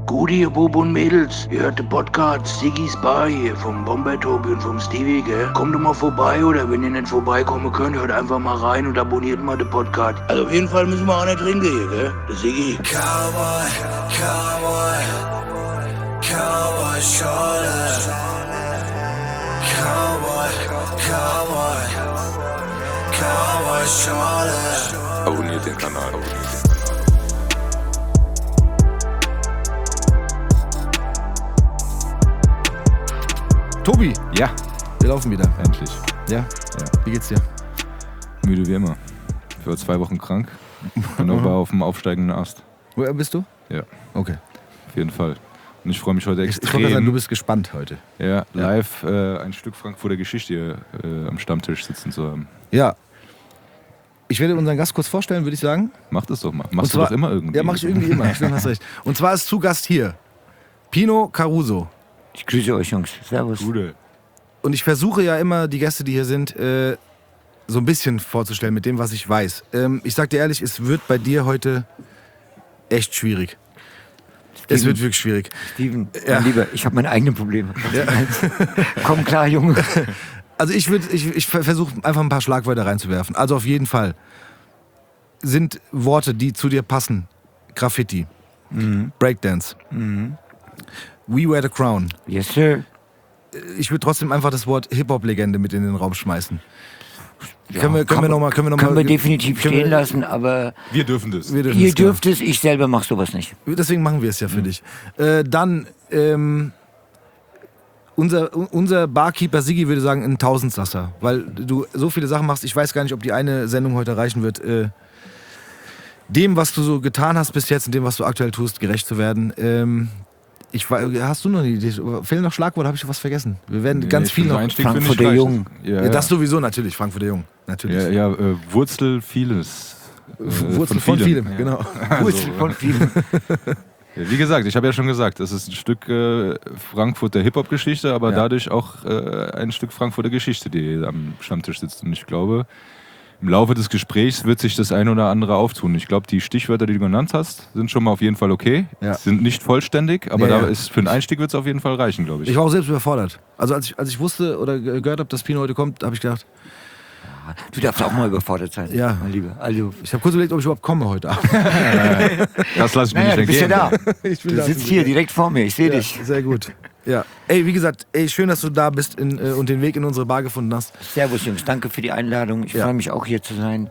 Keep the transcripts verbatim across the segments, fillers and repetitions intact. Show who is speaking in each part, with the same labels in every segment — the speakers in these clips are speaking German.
Speaker 1: Gute, ihr Bub und Mädels, ihr hört den Podcast Siggy's Bar hier vom Bomber Tobi und vom Stevie, gell? Kommt doch mal vorbei, oder wenn ihr nicht vorbeikommen könnt, hört einfach mal rein und abonniert mal den Podcast. Also auf jeden Fall müssen wir auch nicht trinken hier, gell? Der Siggy.
Speaker 2: Cowboy, Cowboy, Cowboy Schorle. Cowboy, Cowboy, Cowboy Schorle.
Speaker 3: Abonniert den Kanal, abonniert den Kanal.
Speaker 4: Tobi,
Speaker 3: Ja,
Speaker 4: wir laufen wieder.
Speaker 3: endlich.
Speaker 4: Ja?
Speaker 3: Ja.
Speaker 4: Wie geht's dir?
Speaker 3: Müde wie immer. Ich war zwei Wochen krank. Und auch war auf dem aufsteigenden Ast.
Speaker 4: Woher bist du?
Speaker 3: Ja,
Speaker 4: Okay.
Speaker 3: auf jeden Fall. Und ich freue mich heute
Speaker 4: Ich, ich
Speaker 3: extrem.
Speaker 4: wollte sagen, du bist gespannt heute.
Speaker 3: ja, live äh, ein Stück Frankfurter Geschichte hier äh, am Stammtisch sitzen zu haben.
Speaker 4: Ja. Ich werde unseren Gast kurz vorstellen, würde ich sagen.
Speaker 3: Mach das doch mal.
Speaker 4: Und
Speaker 3: Machst
Speaker 4: zwar-
Speaker 3: du doch immer irgendwie.
Speaker 4: Ja, mach ich irgendwie immer. Stimmt, hast recht. Und zwar ist zu Gast hier Pino Caruso.
Speaker 5: Ich grüße euch, Jungs. Servus.
Speaker 3: Gute.
Speaker 4: Und ich versuche ja immer, die Gäste, die hier sind, äh, so ein bisschen vorzustellen mit dem, was ich weiß. Ähm, ich sag dir ehrlich, es wird bei dir heute echt schwierig. Es
Speaker 5: Steven.
Speaker 4: wird wirklich schwierig.
Speaker 5: Steven,
Speaker 4: Ja.
Speaker 5: mein Lieber, ich habe meine eigenen Probleme. Komm klar, Junge.
Speaker 4: Also ich würde, ich, ich versuche einfach ein paar Schlagwörter reinzuwerfen. Also auf jeden Fall sind Worte, die zu dir passen. Graffiti, Breakdance, We Wear the Crown.
Speaker 5: Yes, sir.
Speaker 4: Ich würde trotzdem einfach das Wort Hip-Hop-Legende mit in den Raum schmeißen.
Speaker 5: Ja,
Speaker 4: können wir, können
Speaker 5: kann
Speaker 4: wir
Speaker 5: man-
Speaker 4: noch mal, können wir noch
Speaker 5: Können
Speaker 4: mal,
Speaker 5: wir definitiv
Speaker 4: können
Speaker 5: stehen
Speaker 4: wir-
Speaker 5: lassen, aber
Speaker 3: Wir dürfen das.
Speaker 4: Wir dürfen
Speaker 5: ihr
Speaker 4: das, genau.
Speaker 5: dürft es, ich selber mache sowas nicht.
Speaker 4: Deswegen machen wir es ja für dich. Äh, dann, ähm, unser, unser Barkeeper Siggi würde sagen, ein Tausendsasser. Weil du so viele Sachen machst, ich weiß gar nicht, ob die eine Sendung heute reichen wird, äh, dem, was du so getan hast bis jetzt und dem, was du aktuell tust, gerecht zu werden. Ähm, ich, wei- hast du noch eine Idee? Fehlen noch Schlagworte? Habe ich was vergessen? Wir werden
Speaker 3: Nee,
Speaker 4: ganz
Speaker 3: ich
Speaker 4: viel
Speaker 3: finde,
Speaker 4: noch.
Speaker 3: Einstieg finde ich
Speaker 5: Frankfurter
Speaker 3: reicht.
Speaker 5: Jung.
Speaker 3: Ja,
Speaker 4: Ja,
Speaker 3: ja.
Speaker 4: das sowieso natürlich, Frankfurter Jung. Natürlich.
Speaker 3: Ja, ja äh, Wurzel vieles. Äh,
Speaker 4: Wurzel von vielem,
Speaker 3: Ja.
Speaker 4: genau.
Speaker 5: Wurzel von vielen.
Speaker 3: Ja, wie gesagt, ich habe ja schon gesagt, das ist ein Stück äh, Frankfurter Hip-Hop-Geschichte, aber
Speaker 4: Ja.
Speaker 3: dadurch auch äh, ein Stück Frankfurter Geschichte, die am Stammtisch sitzt. Und ich glaube, im Laufe des Gesprächs wird sich das ein oder andere auftun. Ich glaube, die Stichwörter, die du genannt hast, sind schon mal auf jeden Fall okay.
Speaker 4: Ja.
Speaker 3: Sind nicht vollständig, aber
Speaker 4: Ja,
Speaker 3: da
Speaker 4: ja.
Speaker 3: ist, für einen Einstieg wird es auf jeden Fall reichen, glaube ich.
Speaker 4: Ich war auch selbst überfordert. Also als ich, als ich wusste oder ge- gehört habe, dass Pino heute kommt, habe ich gedacht,
Speaker 5: Du darfst auch mal überfordert sein,
Speaker 4: Ja.
Speaker 5: mein Lieber. Also,
Speaker 4: ich habe kurz überlegt, ob ich überhaupt komme heute Abend.
Speaker 3: das lasse ich mir
Speaker 5: naja, du
Speaker 3: nicht
Speaker 5: bist ja
Speaker 3: entgehen.
Speaker 5: da.
Speaker 4: Ich bin
Speaker 5: Du
Speaker 4: da.
Speaker 5: sitzt hier direkt vor mir, ich sehe
Speaker 4: Ja,
Speaker 5: dich.
Speaker 4: sehr gut. Ja. Ey, wie gesagt, ey, schön, dass du da bist in, äh, und den Weg in unsere Bar gefunden hast.
Speaker 5: Servus, Jungs, danke für die Einladung. Ich
Speaker 4: Ja.
Speaker 5: freue mich auch hier zu sein.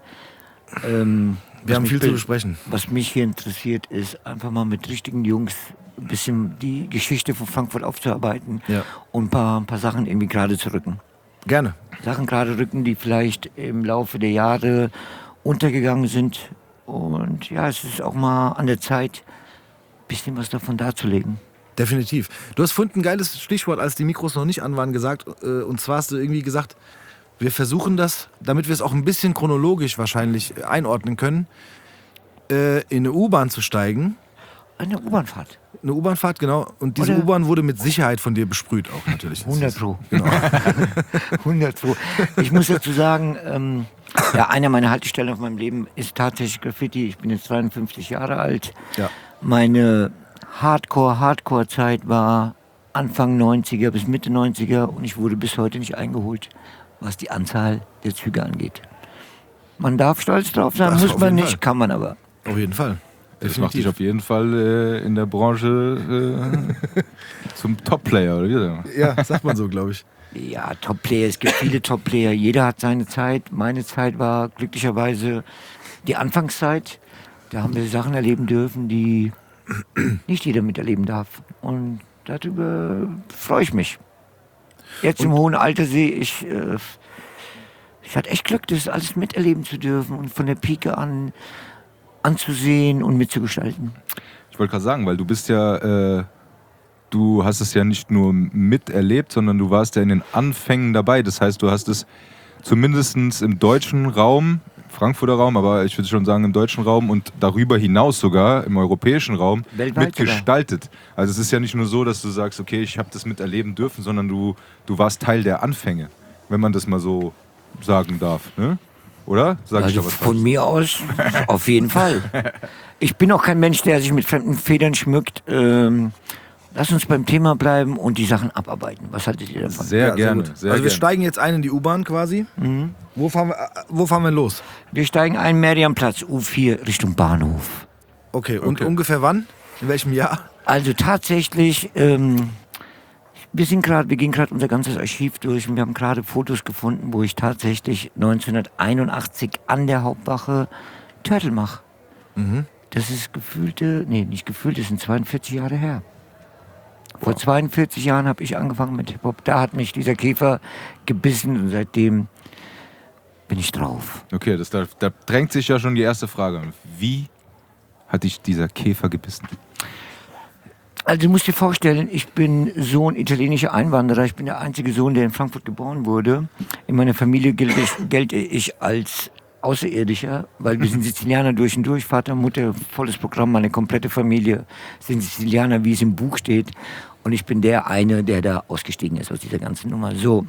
Speaker 5: Ähm,
Speaker 4: Wir
Speaker 5: was
Speaker 4: haben
Speaker 5: mich
Speaker 4: viel zu
Speaker 5: be-
Speaker 4: besprechen.
Speaker 5: Was mich hier interessiert, ist einfach mal mit richtigen Jungs ein bisschen die Geschichte von Frankfurt aufzuarbeiten
Speaker 4: Ja.
Speaker 5: und ein paar, ein paar Sachen irgendwie gerade zu rücken.
Speaker 4: Gerne.
Speaker 5: Sachen gerade rücken, die vielleicht im Laufe der Jahre untergegangen sind. Und ja, es ist auch mal an der Zeit, ein bisschen was davon darzulegen.
Speaker 4: Definitiv. Du hast vorhin ein geiles Stichwort, als die Mikros noch nicht an waren, gesagt. Äh, und zwar hast du irgendwie gesagt, wir versuchen das, damit wir es auch ein bisschen chronologisch wahrscheinlich äh, einordnen können, äh, in eine U-Bahn zu steigen.
Speaker 5: Eine U-Bahnfahrt.
Speaker 4: Eine U-Bahnfahrt, genau. Und diese
Speaker 5: Oder-
Speaker 4: U-Bahn wurde mit Sicherheit von dir besprüht auch natürlich.
Speaker 5: hundert Pro.
Speaker 4: Genau.
Speaker 5: hundert Pro. Ich muss dazu sagen, ähm, ja, eine meiner Haltestellen auf meinem Leben ist tatsächlich Graffiti. Ich bin jetzt zweiundfünfzig Jahre alt.
Speaker 4: Ja.
Speaker 5: Meine Hardcore-Hardcore-Zeit war Anfang neunziger bis Mitte neunziger und ich wurde bis heute nicht eingeholt, was die Anzahl der Züge angeht. Man darf stolz drauf sein,
Speaker 4: Das
Speaker 5: muss
Speaker 4: auf
Speaker 5: man
Speaker 4: jeden
Speaker 5: nicht,
Speaker 4: Fall.
Speaker 5: kann man aber.
Speaker 4: Auf jeden Fall.
Speaker 3: Das macht dich auf jeden Fall äh, in der Branche äh, zum Top-Player, oder wie sagt man?
Speaker 4: Ja, sagt man so, glaube ich.
Speaker 5: Ja, Top-Player, es gibt viele Top-Player. Jeder hat seine Zeit. Meine Zeit war glücklicherweise die Anfangszeit. Da haben wir Sachen erleben dürfen, die nicht jeder miterleben darf. Und darüber freue ich mich. Jetzt im hohen Alter sehe ich, äh, ich hatte echt Glück, das alles miterleben zu dürfen und von der Pike an anzusehen und mitzugestalten.
Speaker 3: Ich wollte gerade sagen, weil du bist ja, äh, du hast es ja nicht nur miterlebt, sondern du warst ja in den Anfängen dabei. Das heißt, du hast es zumindest im deutschen Raum, Frankfurter Raum, aber ich würde schon sagen im deutschen Raum und darüber hinaus sogar im europäischen Raum
Speaker 5: Weltweit
Speaker 3: mitgestaltet. Also es ist ja nicht nur so, dass du sagst, okay, ich habe das miterleben dürfen, sondern du, du warst Teil der Anfänge, wenn man das mal so sagen darf. Ne? Oder? Sag ich
Speaker 5: Also
Speaker 3: da was
Speaker 5: von
Speaker 3: falsch?
Speaker 5: mir aus auf jeden Fall. Ich bin auch kein Mensch, der sich mit fremden Federn schmückt. Ähm, lass uns beim Thema bleiben und die Sachen abarbeiten. Was haltet ihr davon?
Speaker 3: Sehr
Speaker 4: Ja,
Speaker 3: gerne.
Speaker 4: gut.
Speaker 3: Sehr
Speaker 4: also wir
Speaker 3: gerne.
Speaker 4: steigen jetzt ein in die U-Bahn quasi.
Speaker 5: Mhm.
Speaker 4: Wo, fahren wir, äh, wo fahren wir los?
Speaker 5: Wir steigen ein, Meriamplatz, U vier, Richtung Bahnhof.
Speaker 4: Okay, und
Speaker 3: Okay.
Speaker 4: ungefähr wann? In welchem Jahr?
Speaker 5: Also tatsächlich, ähm, wir sind gerade, wir gehen gerade unser ganzes Archiv durch und wir haben gerade Fotos gefunden, wo ich tatsächlich neunzehnhunderteinundachtzig an der Hauptwache Turtle mache.
Speaker 4: Mhm.
Speaker 5: Das ist gefühlte, nee, nicht gefühlt, das sind zweiundvierzig Jahre her. Vor zweiundvierzig Jahren habe ich angefangen mit Hip-Hop. Da hat mich dieser Käfer gebissen und seitdem bin ich drauf.
Speaker 3: Okay, das, da, da drängt sich ja schon die erste Frage an. Wie hat dich dieser Käfer gebissen?
Speaker 5: Also du musst dir vorstellen, ich bin Sohn italienischer Einwanderer. Ich bin der einzige Sohn, der in Frankfurt geboren wurde. In meiner Familie gelte ich, gelte ich als Außerirdischer, weil wir sind Sizilianer durch und durch. Vater, Mutter, volles Programm, meine komplette Familie sind Sizilianer, wie es im Buch steht. Und ich bin der eine, der da ausgestiegen ist aus dieser ganzen Nummer. So,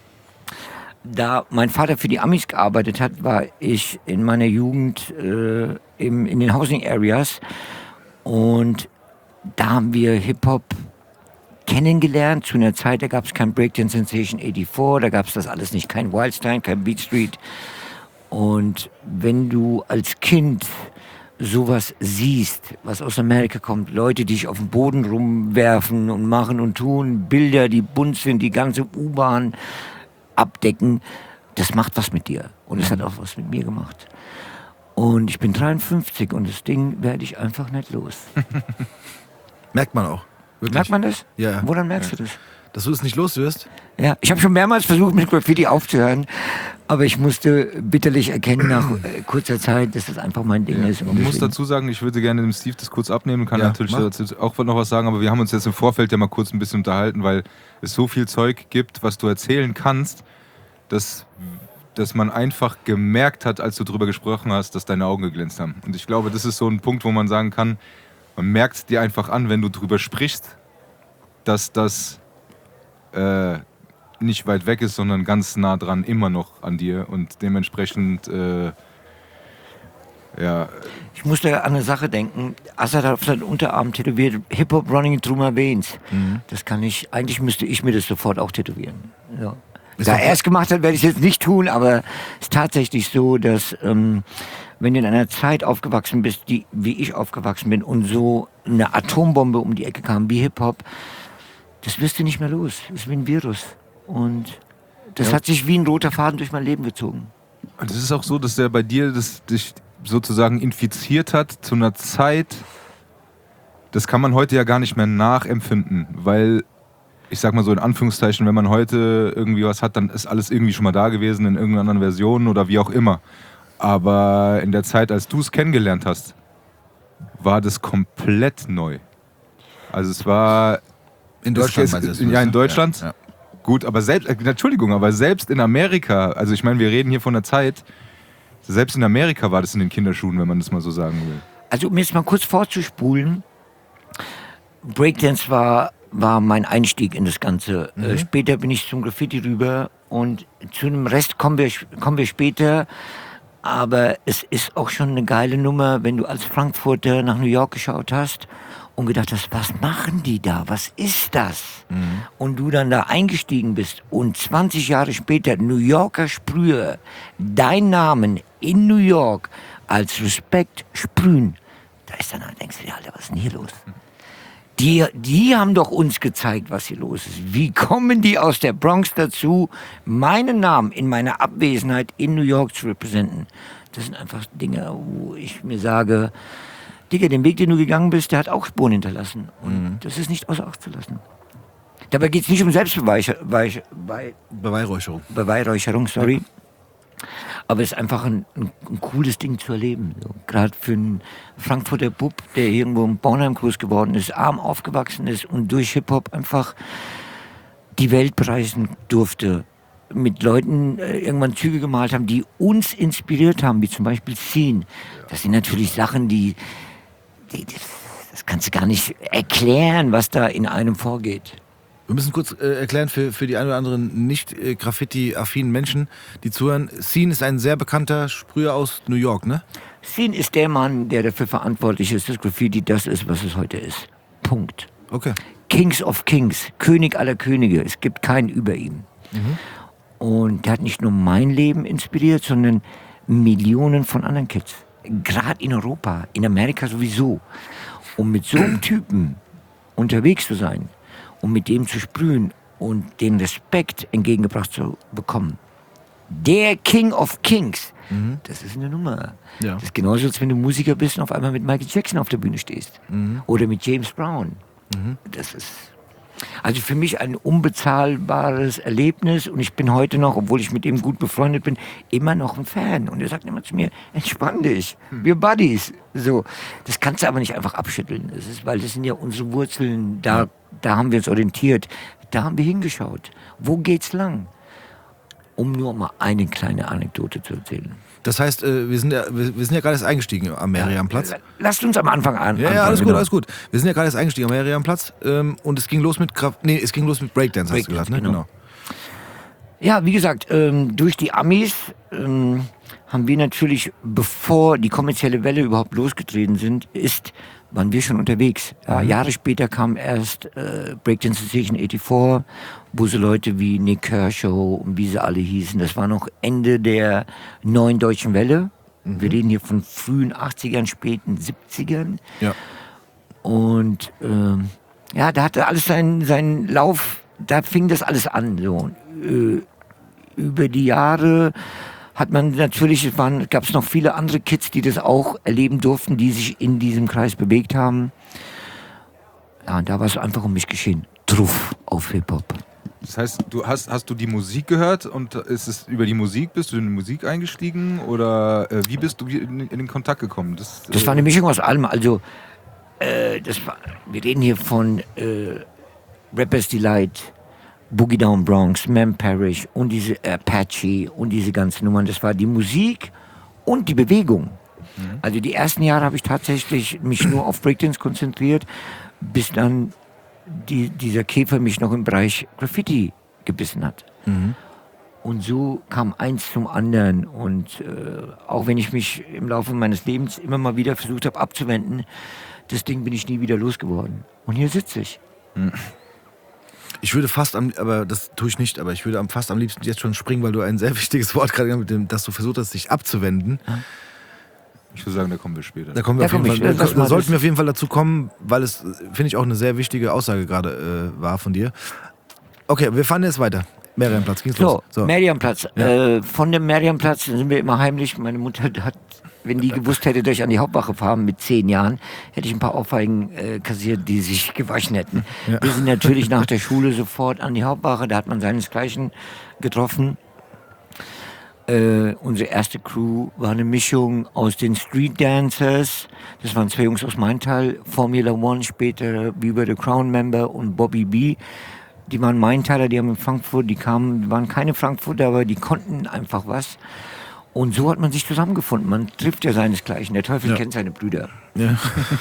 Speaker 5: da mein Vater für die Amis gearbeitet hat, war ich in meiner Jugend äh, im, in den Housing Areas. Und da haben wir Hip-Hop kennengelernt. Zu einer Zeit, da gab es kein Breakdance Sensation vierundachtzig, da gab es das alles nicht. Kein Wildstein, kein Beat Street. Und wenn du als Kind sowas siehst, was aus Amerika kommt, Leute, die sich auf den Boden rumwerfen und machen und tun, Bilder, die bunt sind, die ganze U-Bahn abdecken, das macht was mit dir. Und es hat auch was mit mir gemacht. Und ich bin dreiundfünfzig und das Ding werde ich einfach nicht los.
Speaker 4: Merkt man auch. Wirklich.
Speaker 5: Merkt man das?
Speaker 4: Ja, ja.
Speaker 5: Woran merkst du das?
Speaker 4: Dass du es nicht los wirst?
Speaker 5: Ja, ich habe schon mehrmals versucht, mit Graffiti aufzuhören, aber ich musste bitterlich erkennen nach äh, kurzer Zeit, dass das einfach mein Ding ist. Und
Speaker 3: Ich muss
Speaker 5: deswegen-
Speaker 3: dazu sagen, ich würde gerne dem Steve das kurz abnehmen, kann
Speaker 4: Ja,
Speaker 3: natürlich
Speaker 4: mach.
Speaker 3: dazu auch noch was sagen, aber wir haben uns jetzt im Vorfeld ja mal kurz ein bisschen unterhalten, weil es so viel Zeug gibt, was du erzählen kannst, dass, dass man einfach gemerkt hat, als du drüber gesprochen hast, dass deine Augen geglänzt haben. Und ich glaube, das ist so ein Punkt, wo man sagen kann, man merkt es dir einfach an, wenn du drüber sprichst, dass das äh, nicht weit weg ist, sondern ganz nah dran, immer noch an dir und dementsprechend äh, ja,
Speaker 5: Ich musste an eine Sache denken. Assad hat auf seinen Unterarm tätowiert, Hip-Hop running through my veins.
Speaker 4: Mhm.
Speaker 5: Das kann ich, eigentlich müsste ich mir das sofort auch tätowieren. Ja.
Speaker 4: Ist
Speaker 5: Da
Speaker 4: doch-
Speaker 5: er es gemacht hat, werde ich es jetzt nicht tun, aber es ist tatsächlich so, dass ähm, wenn du in einer Zeit aufgewachsen bist, die, wie ich aufgewachsen bin, und so eine Atombombe um die Ecke kam wie Hip-Hop, das wirst du nicht mehr los. Das ist wie ein Virus. Und das hat sich wie ein roter Faden durch mein Leben gezogen.
Speaker 3: Und es ist auch so, dass der bei dir das dich sozusagen infiziert hat zu einer Zeit, das kann man heute ja gar nicht mehr nachempfinden, weil, ich sag mal so in Anführungszeichen, wenn man heute irgendwie was hat, dann ist alles irgendwie schon mal da gewesen in irgendeiner anderen Version oder wie auch immer. Aber in der Zeit, als du es kennengelernt hast, war das komplett neu. Also es war...
Speaker 4: In Deutschland
Speaker 3: es,
Speaker 4: meinst du
Speaker 3: es,
Speaker 4: das?
Speaker 3: Ja, in Deutschland.
Speaker 4: Ja, ja.
Speaker 3: Gut, aber selbst, äh, Entschuldigung, aber selbst in Amerika, also ich meine, wir reden hier von der Zeit, selbst in Amerika war das in den Kinderschuhen, wenn man das mal so sagen will.
Speaker 5: Also um jetzt mal kurz vorzuspulen, Breakdance war, war mein Einstieg in das Ganze.
Speaker 4: Mhm.
Speaker 5: Äh, später bin ich zum Graffiti rüber und zu dem Rest kommen wir, kommen wir später. Aber es ist auch schon eine geile Nummer, wenn du als Frankfurter nach New York geschaut hast und gedacht hast, was machen die da? Was ist das?
Speaker 4: Mhm.
Speaker 5: Und du dann da eingestiegen bist und zwanzig Jahre später New Yorker Sprüher dein Namen in New York als Respekt sprühen, da ist dann, denkst du dir, Alter, was ist denn hier los? Die, die haben doch uns gezeigt, was hier los ist. Wie kommen die aus der Bronx dazu, meinen Namen in meiner Abwesenheit in New York zu repräsentieren? Das sind einfach Dinge, wo ich mir sage, Digga, den Weg, den du gegangen bist, der hat auch Spuren hinterlassen. Und
Speaker 4: Mhm.
Speaker 5: das ist nicht außer Acht zu lassen. Dabei geht es nicht um Selbstbeweihräucherung,
Speaker 4: Beweihräucherung.
Speaker 5: Beweihräucherung, sorry. Aber es ist einfach ein, ein, ein cooles Ding zu erleben. So. Gerade für einen Frankfurter Bub, der irgendwo im Bornheim groß geworden ist, arm aufgewachsen ist und durch Hip-Hop einfach die Welt bereisen durfte. Mit Leuten äh, irgendwann Züge gemalt haben, die uns inspiriert haben, wie zum Beispiel Scene. Das sind natürlich Sachen, die, die, die das kannst du gar nicht erklären, was da in einem vorgeht.
Speaker 4: Wir müssen kurz äh, erklären für, für die ein oder anderen nicht äh, Graffiti-affinen Menschen, die zuhören. Scene ist ein sehr bekannter Sprüher aus New York, ne?
Speaker 5: Scene ist der Mann, der dafür verantwortlich ist, dass Graffiti das ist, was es heute ist. Punkt.
Speaker 4: Okay.
Speaker 5: Kings of Kings, König aller Könige. Es gibt keinen über ihm. Mhm. Und der hat nicht nur mein Leben inspiriert, sondern Millionen von anderen Kids. Gerade in Europa, in Amerika sowieso. Um mit so einem Typen unterwegs zu sein, um mit dem zu sprühen und den Respekt entgegengebracht zu bekommen. Der King of Kings, mhm. das ist eine Nummer. Ja. Das ist genauso, als wenn du Musiker bist und auf einmal mit Michael Jackson auf der Bühne stehst. Mhm. Oder mit James Brown. Mhm. Das ist also für mich ein unbezahlbares Erlebnis und ich bin heute noch, obwohl ich mit ihm gut befreundet bin, immer noch ein Fan. Und er sagt immer zu mir, entspann dich, wir Buddies. So, das kannst du aber nicht einfach abschütteln. Das ist, weil das sind ja unsere Wurzeln, da, da haben wir uns orientiert, da haben wir hingeschaut. Wo geht's lang? Um nur mal eine kleine Anekdote zu erzählen.
Speaker 4: Das heißt, wir sind ja, wir sind ja gerade erst eingestiegen am Meriamplatz.
Speaker 5: Ja, lasst uns am Anfang an.
Speaker 4: Ja, ja, alles gut, alles gut. Wir sind ja gerade erst eingestiegen am Meriamplatz ähm, und es ging los mit Graf- nee, es ging los mit Breakdance, hast
Speaker 5: Breakdance,
Speaker 4: du gesagt, ne?
Speaker 5: Genau. Ja, wie gesagt, ähm, durch die Amis ähm, haben wir natürlich, bevor die kommerzielle Welle überhaupt losgetreten sind, ist, waren wir schon unterwegs. Ja, mhm. Jahre später kam erst äh, Breakdance Sensation vierundachtzig, wo so Leute wie Nick Kershaw und wie sie alle hießen, das war noch Ende der neuen deutschen Welle. Mhm. Wir reden hier von frühen achtzigern, späten siebzigern.
Speaker 4: Ja.
Speaker 5: Und ähm, ja, da hatte alles seinen, seinen Lauf, da fing das alles an. So. Äh, über die Jahre hat man natürlich, es gab es noch viele andere Kids, die das auch erleben durften, die sich in diesem Kreis bewegt haben. Ja, und da war es einfach um mich geschehen. Truff auf Hip-Hop.
Speaker 3: Das heißt, du hast, hast du die Musik gehört und ist es über die Musik, bist du in die Musik eingestiegen oder äh, wie bist du in, in den Kontakt gekommen? Das,
Speaker 5: das
Speaker 3: äh,
Speaker 5: war eine Mischung aus allem. Also, äh, das war, wir reden hier von äh, Rappers Delight, Boogie Down Bronx, Mem Parrish und diese Apache und diese ganzen Nummern. Das war die Musik und die Bewegung. Mhm. Also die ersten Jahre habe ich tatsächlich mich nur auf Breakdance konzentriert, bis dann die, dieser Käfer mich noch im Bereich Graffiti gebissen hat. Mhm. Und so kam eins zum anderen. Und äh, auch wenn ich mich im Laufe meines Lebens immer mal wieder versucht habe abzuwenden, das Ding bin ich nie wieder losgeworden. Und hier sitze ich.
Speaker 4: Mhm. Ich würde fast am, aber das tue ich nicht, aber ich würde am, fast am liebsten jetzt schon springen, weil du ein sehr wichtiges Wort gerade mit dem, dass du versucht hast, dich abzuwenden.
Speaker 3: Ich würde sagen, da kommen wir später.
Speaker 4: Da kommen wir
Speaker 5: da
Speaker 4: auf jeden
Speaker 5: Fall.
Speaker 4: Da, da sollten wir auf jeden Fall dazu kommen, weil es, finde ich, auch eine sehr wichtige Aussage gerade äh, war von dir. Okay, wir fahren jetzt weiter. Meriamplatz, ging's
Speaker 5: so,
Speaker 4: los. So,
Speaker 5: Meriamplatz.
Speaker 4: Ja.
Speaker 5: Äh, von dem Meriamplatz sind wir immer heimlich. Meine Mutter hat, wenn die gewusst hätte, dass ich an die Hauptwache fahre mit zehn Jahren, hätte ich ein paar Ohrfeigen äh, kassiert, die sich gewaschen hätten. Ja. Wir sind natürlich nach der Schule sofort an die Hauptwache, da hat man seinesgleichen getroffen. Äh, unsere erste Crew war eine Mischung aus den Street Dancers, das waren zwei Jungs aus Maintal, Formula One, später Bieber the Crown Member und Bobby B. Die waren Maintaler, die haben in Frankfurt, die kamen, die waren keine Frankfurter, aber die konnten einfach was. Und so hat man sich zusammengefunden. Man trifft ja seinesgleichen. Der Teufel ja. kennt seine Brüder. Ja.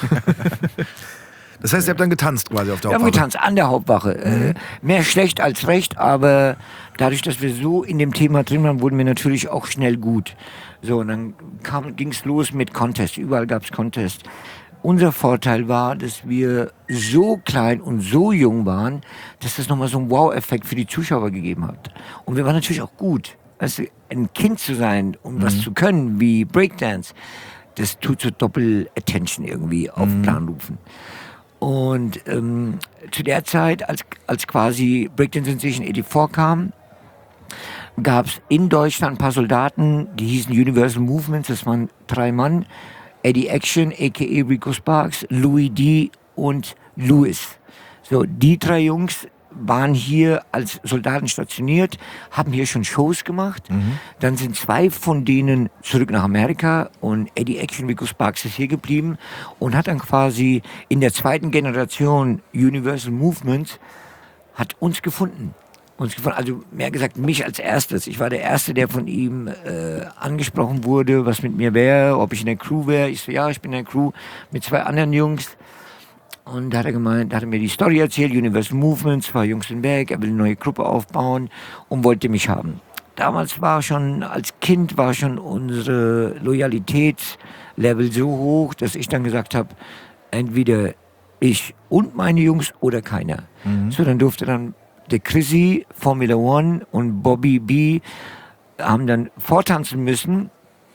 Speaker 4: Das heißt, ihr habt dann getanzt quasi auf der
Speaker 5: wir
Speaker 4: Hauptwache?
Speaker 5: Wir haben getanzt an der Hauptwache. Mhm. Äh, mehr schlecht als recht, aber dadurch, dass wir so in dem Thema drin waren, wurden wir natürlich auch schnell gut. So, und dann ging es los mit Contest. Überall gab es Contest. Unser Vorteil war, dass wir so klein und so jung waren, dass das nochmal so einen Wow-Effekt für die Zuschauer gegeben hat. Und wir waren natürlich auch gut. Also ein Kind zu sein und mhm. was zu können wie Breakdance, das tut so Doppel-Attention irgendwie auf den mhm. Plan rufen. Und ähm, zu der Zeit, als, als quasi Breakdance Sensation vierundachtzig kam, gab es in Deutschland ein paar Soldaten, die hießen Universal Movements, das waren drei Mann, Eddie Action, aka Rico Sparks, Louis D. und Louis. So, die drei Jungs waren hier als Soldaten stationiert, haben hier schon Shows gemacht. Mhm. Dann sind zwei von denen zurück nach Amerika und Eddie Action, Rico Sparks ist hier geblieben und hat dann quasi in der zweiten Generation Universal Movement hat uns gefunden. Uns gefunden, also mehr gesagt mich als erstes. Ich war der Erste, der von ihm äh, angesprochen wurde, was mit mir wäre, ob ich in der Crew wäre. Ich so, ja, ich bin in der Crew mit zwei anderen Jungs. Und da hat er gemeint, da hat er mir die Story erzählt, Universal Movement, zwei Jungs sind weg, er will eine neue Gruppe aufbauen und wollte mich haben. Damals war schon, als Kind war schon unsere Loyalitätslevel so hoch, dass ich dann gesagt habe, entweder ich und meine Jungs oder keiner. Mhm. So, dann durfte dann der Chrissy, Formula One und Bobby B haben dann vortanzen müssen.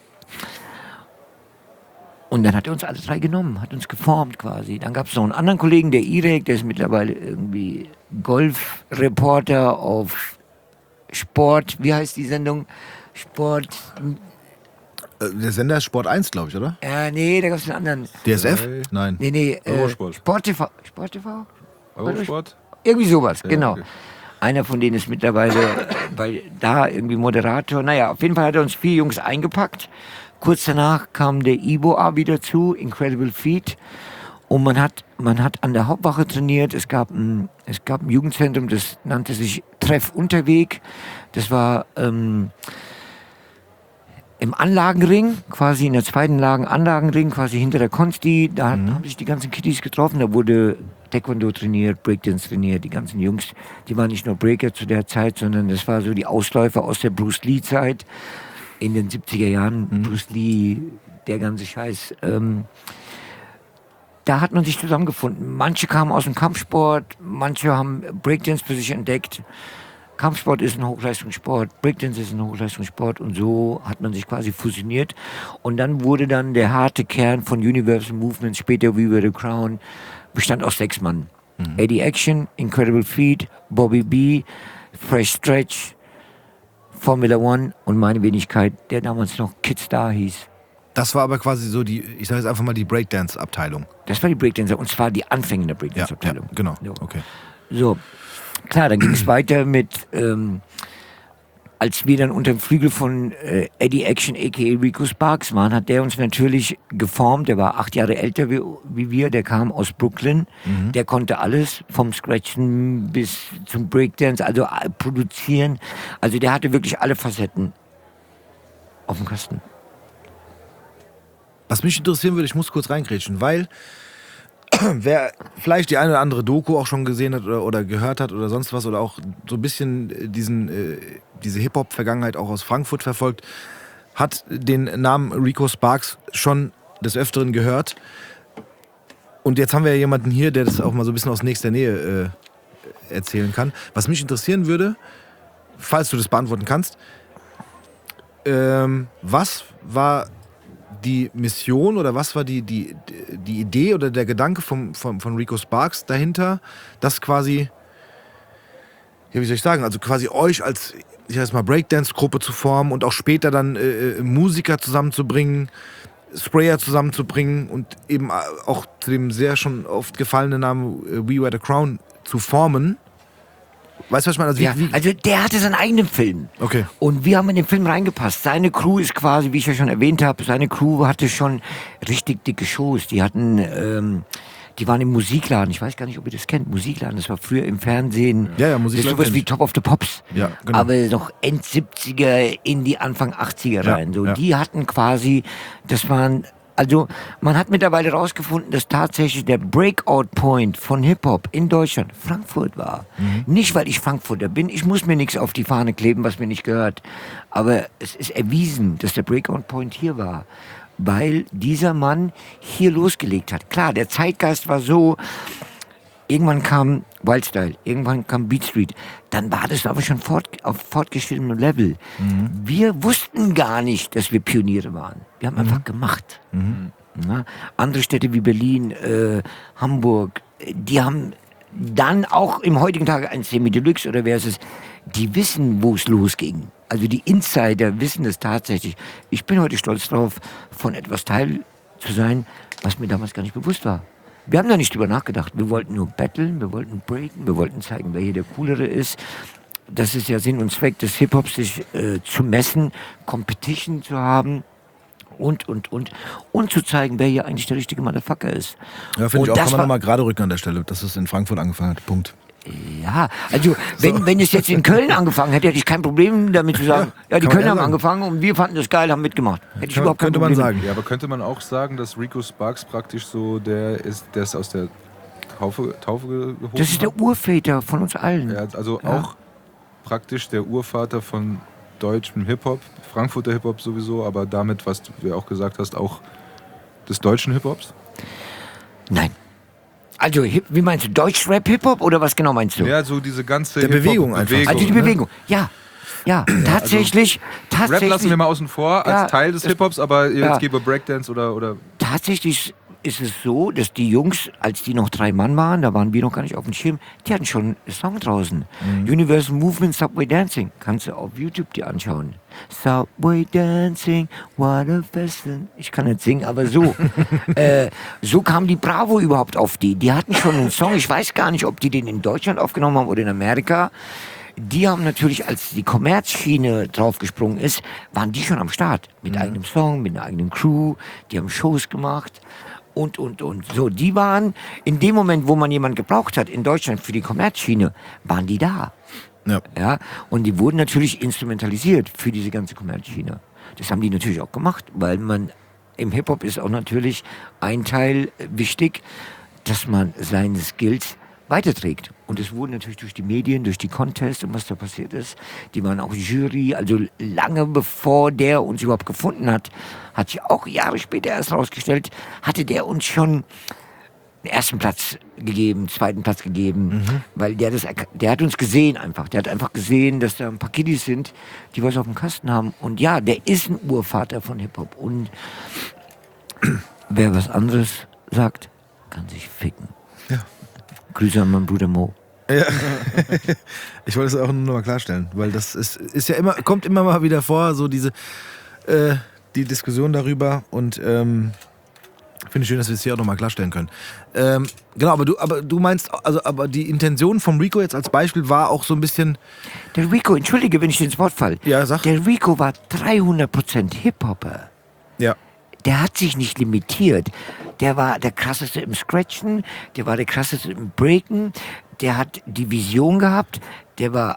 Speaker 5: Und dann hat er uns alle drei genommen, hat uns geformt quasi. Dann gab es noch einen anderen Kollegen, der Irek, der ist mittlerweile irgendwie Golfreporter auf Sport, wie heißt die Sendung? Sport.
Speaker 4: Der Sender ist Sport eins, glaube ich, oder?
Speaker 5: Äh, nee, da gab es einen anderen.
Speaker 4: D S F? Nein.
Speaker 5: Nee, nee, äh,
Speaker 3: Eurosport.
Speaker 5: Sport T V. Sport T V?
Speaker 3: Eurosport?
Speaker 5: Irgendwie sowas,
Speaker 3: Ja,
Speaker 5: genau.
Speaker 3: okay.
Speaker 5: Einer von denen ist mittlerweile bei da irgendwie Moderator. Naja, auf jeden Fall hat er uns vier Jungs eingepackt. Kurz danach kam der Ibo A wieder zu, Incredible Feat. Und man hat, man hat an der Hauptwache trainiert. Es gab, ein, es gab ein Jugendzentrum, das nannte sich Treff Unterweg. Das war ähm, im Anlagenring, quasi in der zweiten Lagen Anlagenring, quasi hinter der Konsti. Da mhm. haben sich die ganzen Kiddies getroffen. Da wurde Taekwondo trainiert, Breakdance trainiert. Die ganzen Jungs, die waren nicht nur Breaker zu der Zeit, sondern das war so die Ausläufer aus der Bruce Lee-Zeit. In den siebziger Jahren, mhm. Bruce Lee, der ganze Scheiß. Ähm, da hat man sich zusammengefunden. Manche kamen aus dem Kampfsport, manche haben Breakdance für sich entdeckt. Kampfsport ist ein Hochleistungssport, Breakdance ist ein Hochleistungssport und so hat man sich quasi fusioniert. Und dann wurde dann der harte Kern von Universal Movement, später We Were the Crown, bestand aus sechs Mann. Mhm. Eddie Action, Incredible Feat, Bobby B, Fresh Stretch, Formula One und meine Wenigkeit, der damals noch Kid Star hieß.
Speaker 4: Das war aber quasi so die, ich sage jetzt einfach mal die Breakdance-Abteilung.
Speaker 5: Das war die Breakdance, und zwar die Anfänge der Breakdance-Abteilung.
Speaker 4: Ja, ja, genau,
Speaker 5: so.
Speaker 4: okay.
Speaker 5: So, klar, dann ging es weiter mit, ähm, als wir dann unter dem Flügel von äh, Eddie Action, a k a. Rico Sparks waren, hat der uns natürlich geformt. Der war acht Jahre älter wie, wie wir, der kam aus Brooklyn. Mhm. Der konnte alles, vom Scratchen bis zum Breakdance, also äh, produzieren. Also der hatte wirklich alle Facetten auf dem Kasten.
Speaker 4: Was mich interessieren würde, ich muss kurz reingrätschen, weil wer vielleicht die eine oder andere Doku auch schon gesehen hat oder, oder gehört hat oder sonst was oder auch so ein bisschen diesen, äh, diese Hip-Hop-Vergangenheit auch aus Frankfurt verfolgt, hat den Namen Rico Sparks schon des Öfteren gehört. Und jetzt haben wir ja jemanden hier, der das auch mal so ein bisschen aus nächster Nähe äh, erzählen kann. Was mich interessieren würde, falls du das beantworten kannst, ähm, was war die Mission oder was war die, die, die Idee oder der Gedanke vom, vom, von Rico Sparks dahinter, das quasi, ja, wie soll ich sagen, also quasi euch als, ich sag mal, Breakdance-Gruppe zu formen und auch später dann äh, Musiker zusammenzubringen, Sprayer zusammenzubringen und eben auch zu dem sehr schon oft gefallenen Namen äh, We Were the Crown zu formen. Weißt du, was ich meine? Also,
Speaker 5: ja,
Speaker 4: wie, wie
Speaker 5: also der hatte seinen eigenen Film.
Speaker 4: Okay.
Speaker 5: Und wir haben in den Film reingepasst. Seine Crew ist quasi, wie ich ja schon erwähnt habe, seine Crew hatte schon richtig dicke Shows. Die hatten, ähm, die waren im Musikladen. Ich weiß gar nicht, ob ihr das kennt. Musikladen, das war früher im Fernsehen.
Speaker 4: Ja, ja, Musikladen.
Speaker 5: Das ist sowas wie Top of the Pops.
Speaker 4: Ja, genau.
Speaker 5: Aber noch End siebziger in die Anfang achtziger
Speaker 4: Ja,
Speaker 5: rein. So,
Speaker 4: ja.
Speaker 5: die hatten quasi, das waren, also man hat mittlerweile herausgefunden, dass tatsächlich der Breakout-Point von Hip-Hop in Deutschland Frankfurt war. Mhm. Nicht, weil ich Frankfurter bin, ich muss mir nichts auf die Fahne kleben, was mir nicht gehört. Aber es ist erwiesen, dass der Breakout-Point hier war, weil dieser Mann hier losgelegt hat. Klar, der Zeitgeist war so, irgendwann kam Wildstyle, irgendwann kam Beat Street, dann war das aber schon fort, auf fortgeschrittenem Level. Mhm. Wir wussten gar nicht, dass wir Pioniere waren. Wir haben mhm. einfach gemacht. Mhm. Ja, andere Städte wie Berlin, äh, Hamburg, die haben dann auch im heutigen Tage ein Semi Deluxe oder wer ist es, die wissen, wo es losging. Also die Insider wissen es tatsächlich. Ich bin heute stolz drauf, von etwas Teil zu sein, was mir damals gar nicht bewusst war. Wir haben da nicht drüber nachgedacht. Wir wollten nur battlen, wir wollten breaken, wir wollten zeigen, wer hier der Coolere ist. Das ist ja Sinn und Zweck des Hip-Hops, sich äh, zu messen, Competition zu haben und, und, und. Und zu zeigen, wer hier eigentlich der richtige Motherfucker ist.
Speaker 4: Ja, finde ich
Speaker 5: Und
Speaker 4: auch,
Speaker 5: das
Speaker 4: kann man
Speaker 5: war-
Speaker 4: nochmal gerade rücken an der Stelle, dass es in Frankfurt angefangen hat. Punkt.
Speaker 5: Ja, also wenn, wenn es jetzt in Köln angefangen hätte, hätte ich kein Problem damit zu sagen, ja,
Speaker 4: kann
Speaker 5: die
Speaker 4: man
Speaker 5: Kölner
Speaker 4: ja
Speaker 5: haben
Speaker 4: sagen.
Speaker 5: angefangen und wir fanden das geil, haben mitgemacht. Hätte ich überhaupt kein
Speaker 4: Könnte man
Speaker 5: Problem.
Speaker 4: sagen.
Speaker 3: Ja, aber könnte man auch sagen, dass Rico Sparks praktisch so der ist, der ist aus der Taufe, Taufe gehoben
Speaker 5: Das ist der
Speaker 3: hat.
Speaker 5: Urväter von uns allen.
Speaker 3: Er hat also
Speaker 5: Ja.
Speaker 3: auch praktisch der Urvater von deutschem Hip-Hop, Frankfurter Hip-Hop sowieso, aber damit, was du ja auch gesagt hast, auch des deutschen Hip-Hops?
Speaker 5: Nein. Also, Hip, wie meinst du, Deutsch-Rap-Hip-Hop oder was genau meinst du?
Speaker 3: Ja, so diese ganze
Speaker 4: Der Bewegung einfach.
Speaker 3: Bewegung.
Speaker 5: also die
Speaker 3: ne?
Speaker 5: Bewegung, ja. Ja, tatsächlich,
Speaker 3: Rap
Speaker 5: tatsächlich.
Speaker 3: lassen wir mal außen vor als
Speaker 5: Ja,
Speaker 3: Teil des
Speaker 5: das-
Speaker 3: Hip-Hops, aber jetzt
Speaker 5: ja.
Speaker 3: gebe Breakdance oder, oder
Speaker 5: Tatsächlich ist es so, dass die Jungs, als die noch drei Mann waren, da waren wir noch gar nicht auf dem Schirm, die hatten schon einen Song draußen. Universal Movement, Subway Dancing. Kannst du auf YouTube dir anschauen. Subway Dancing, what a festival. Ich kann nicht singen, aber so. äh, so kam die Bravo überhaupt auf die. Die hatten schon einen Song, ich weiß gar nicht, ob die den in Deutschland aufgenommen haben oder in Amerika. Die haben natürlich, als die Kommerzschiene draufgesprungen ist, waren die schon am Start. Mit eigenem Song, mit einer eigenen Crew. Die haben Shows gemacht und, und, und. So, die waren in dem Moment, wo man jemanden gebraucht hat in Deutschland für die Kommerzschiene, waren die da.
Speaker 4: Ja.
Speaker 5: Ja, und die wurden natürlich instrumentalisiert für diese ganze Kommerzschiene. Das haben die natürlich auch gemacht, weil man im Hip-Hop ist auch natürlich ein Teil wichtig, dass man seine Skills weiterträgt. Und es wurde natürlich durch die Medien, durch die Contests und was da passiert ist, die waren auch Jury, also lange bevor der uns überhaupt gefunden hat, hat sich auch Jahre später erst rausgestellt, hatte der uns schon den ersten Platz gegeben, zweiten Platz gegeben, weil der das, erka- der hat uns gesehen einfach, der hat einfach gesehen, dass da ein paar Kiddies sind, die was auf dem Kasten haben. Und ja, der ist ein Urvater von Hip-Hop. Und wer was anderes sagt, kann sich ficken.
Speaker 4: Ja.
Speaker 5: Grüße an meinen Bruder Mo.
Speaker 4: Ich wollte es auch nur noch mal klarstellen, weil das ist, ist ja immer, kommt immer mal wieder vor, so diese äh, die Diskussion darüber und ähm, finde ich schön, dass wir es hier auch noch mal klarstellen können. Ähm, genau, aber du, aber du meinst, also aber die Intention vom Rico jetzt als Beispiel war auch so ein bisschen,
Speaker 5: Der Rico, entschuldige, wenn ich ins Wort falle.
Speaker 4: Ja, sag.
Speaker 5: Der Rico war dreihundert Prozent Hip-Hopper.
Speaker 4: ja,
Speaker 5: Der hat sich nicht limitiert. Der war der krasseste im Scratchen, der war der krasseste im Breaken, der hat die Vision gehabt, der war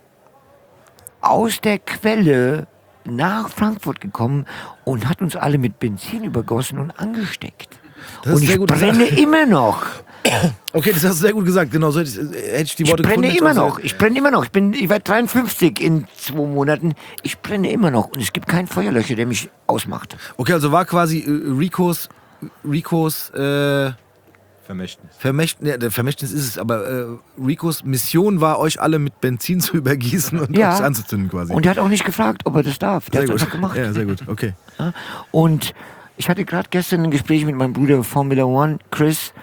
Speaker 5: aus der Quelle nach Frankfurt gekommen und hat uns alle mit Benzin übergossen und angesteckt.
Speaker 4: Das ist
Speaker 5: und
Speaker 4: sehr
Speaker 5: ich
Speaker 4: gut
Speaker 5: brenne
Speaker 4: gesagt.
Speaker 5: immer noch.
Speaker 4: okay, das hast du sehr gut gesagt, genau, so hätte ich, hätte ich die
Speaker 5: Ich
Speaker 4: Worte
Speaker 5: brenne
Speaker 4: gefunden,
Speaker 5: immer
Speaker 4: hätte ich auch
Speaker 5: noch. Ich brenne immer noch. Ich bin, ich werde dreiundfünfzig in zwei Monaten. Ich brenne immer noch und es gibt keinen Feuerlöscher, der mich ausmacht.
Speaker 4: Okay, also war quasi äh, Ricos, Ricos äh,
Speaker 3: Vermächtnis.
Speaker 4: Vermächtnis, ja, der Vermächtnis ist es, aber äh, Ricos Mission war, euch alle mit Benzin zu übergießen und
Speaker 5: Ja.
Speaker 4: euch anzuzünden quasi.
Speaker 5: Und der hat auch nicht gefragt, ob er das darf. Der
Speaker 4: sehr
Speaker 5: hat es
Speaker 4: gut.
Speaker 5: einfach gemacht.
Speaker 4: Ja, sehr gut, okay.
Speaker 5: Ja? Und ich hatte gerade gestern ein Gespräch mit meinem Bruder Formula One, Chris.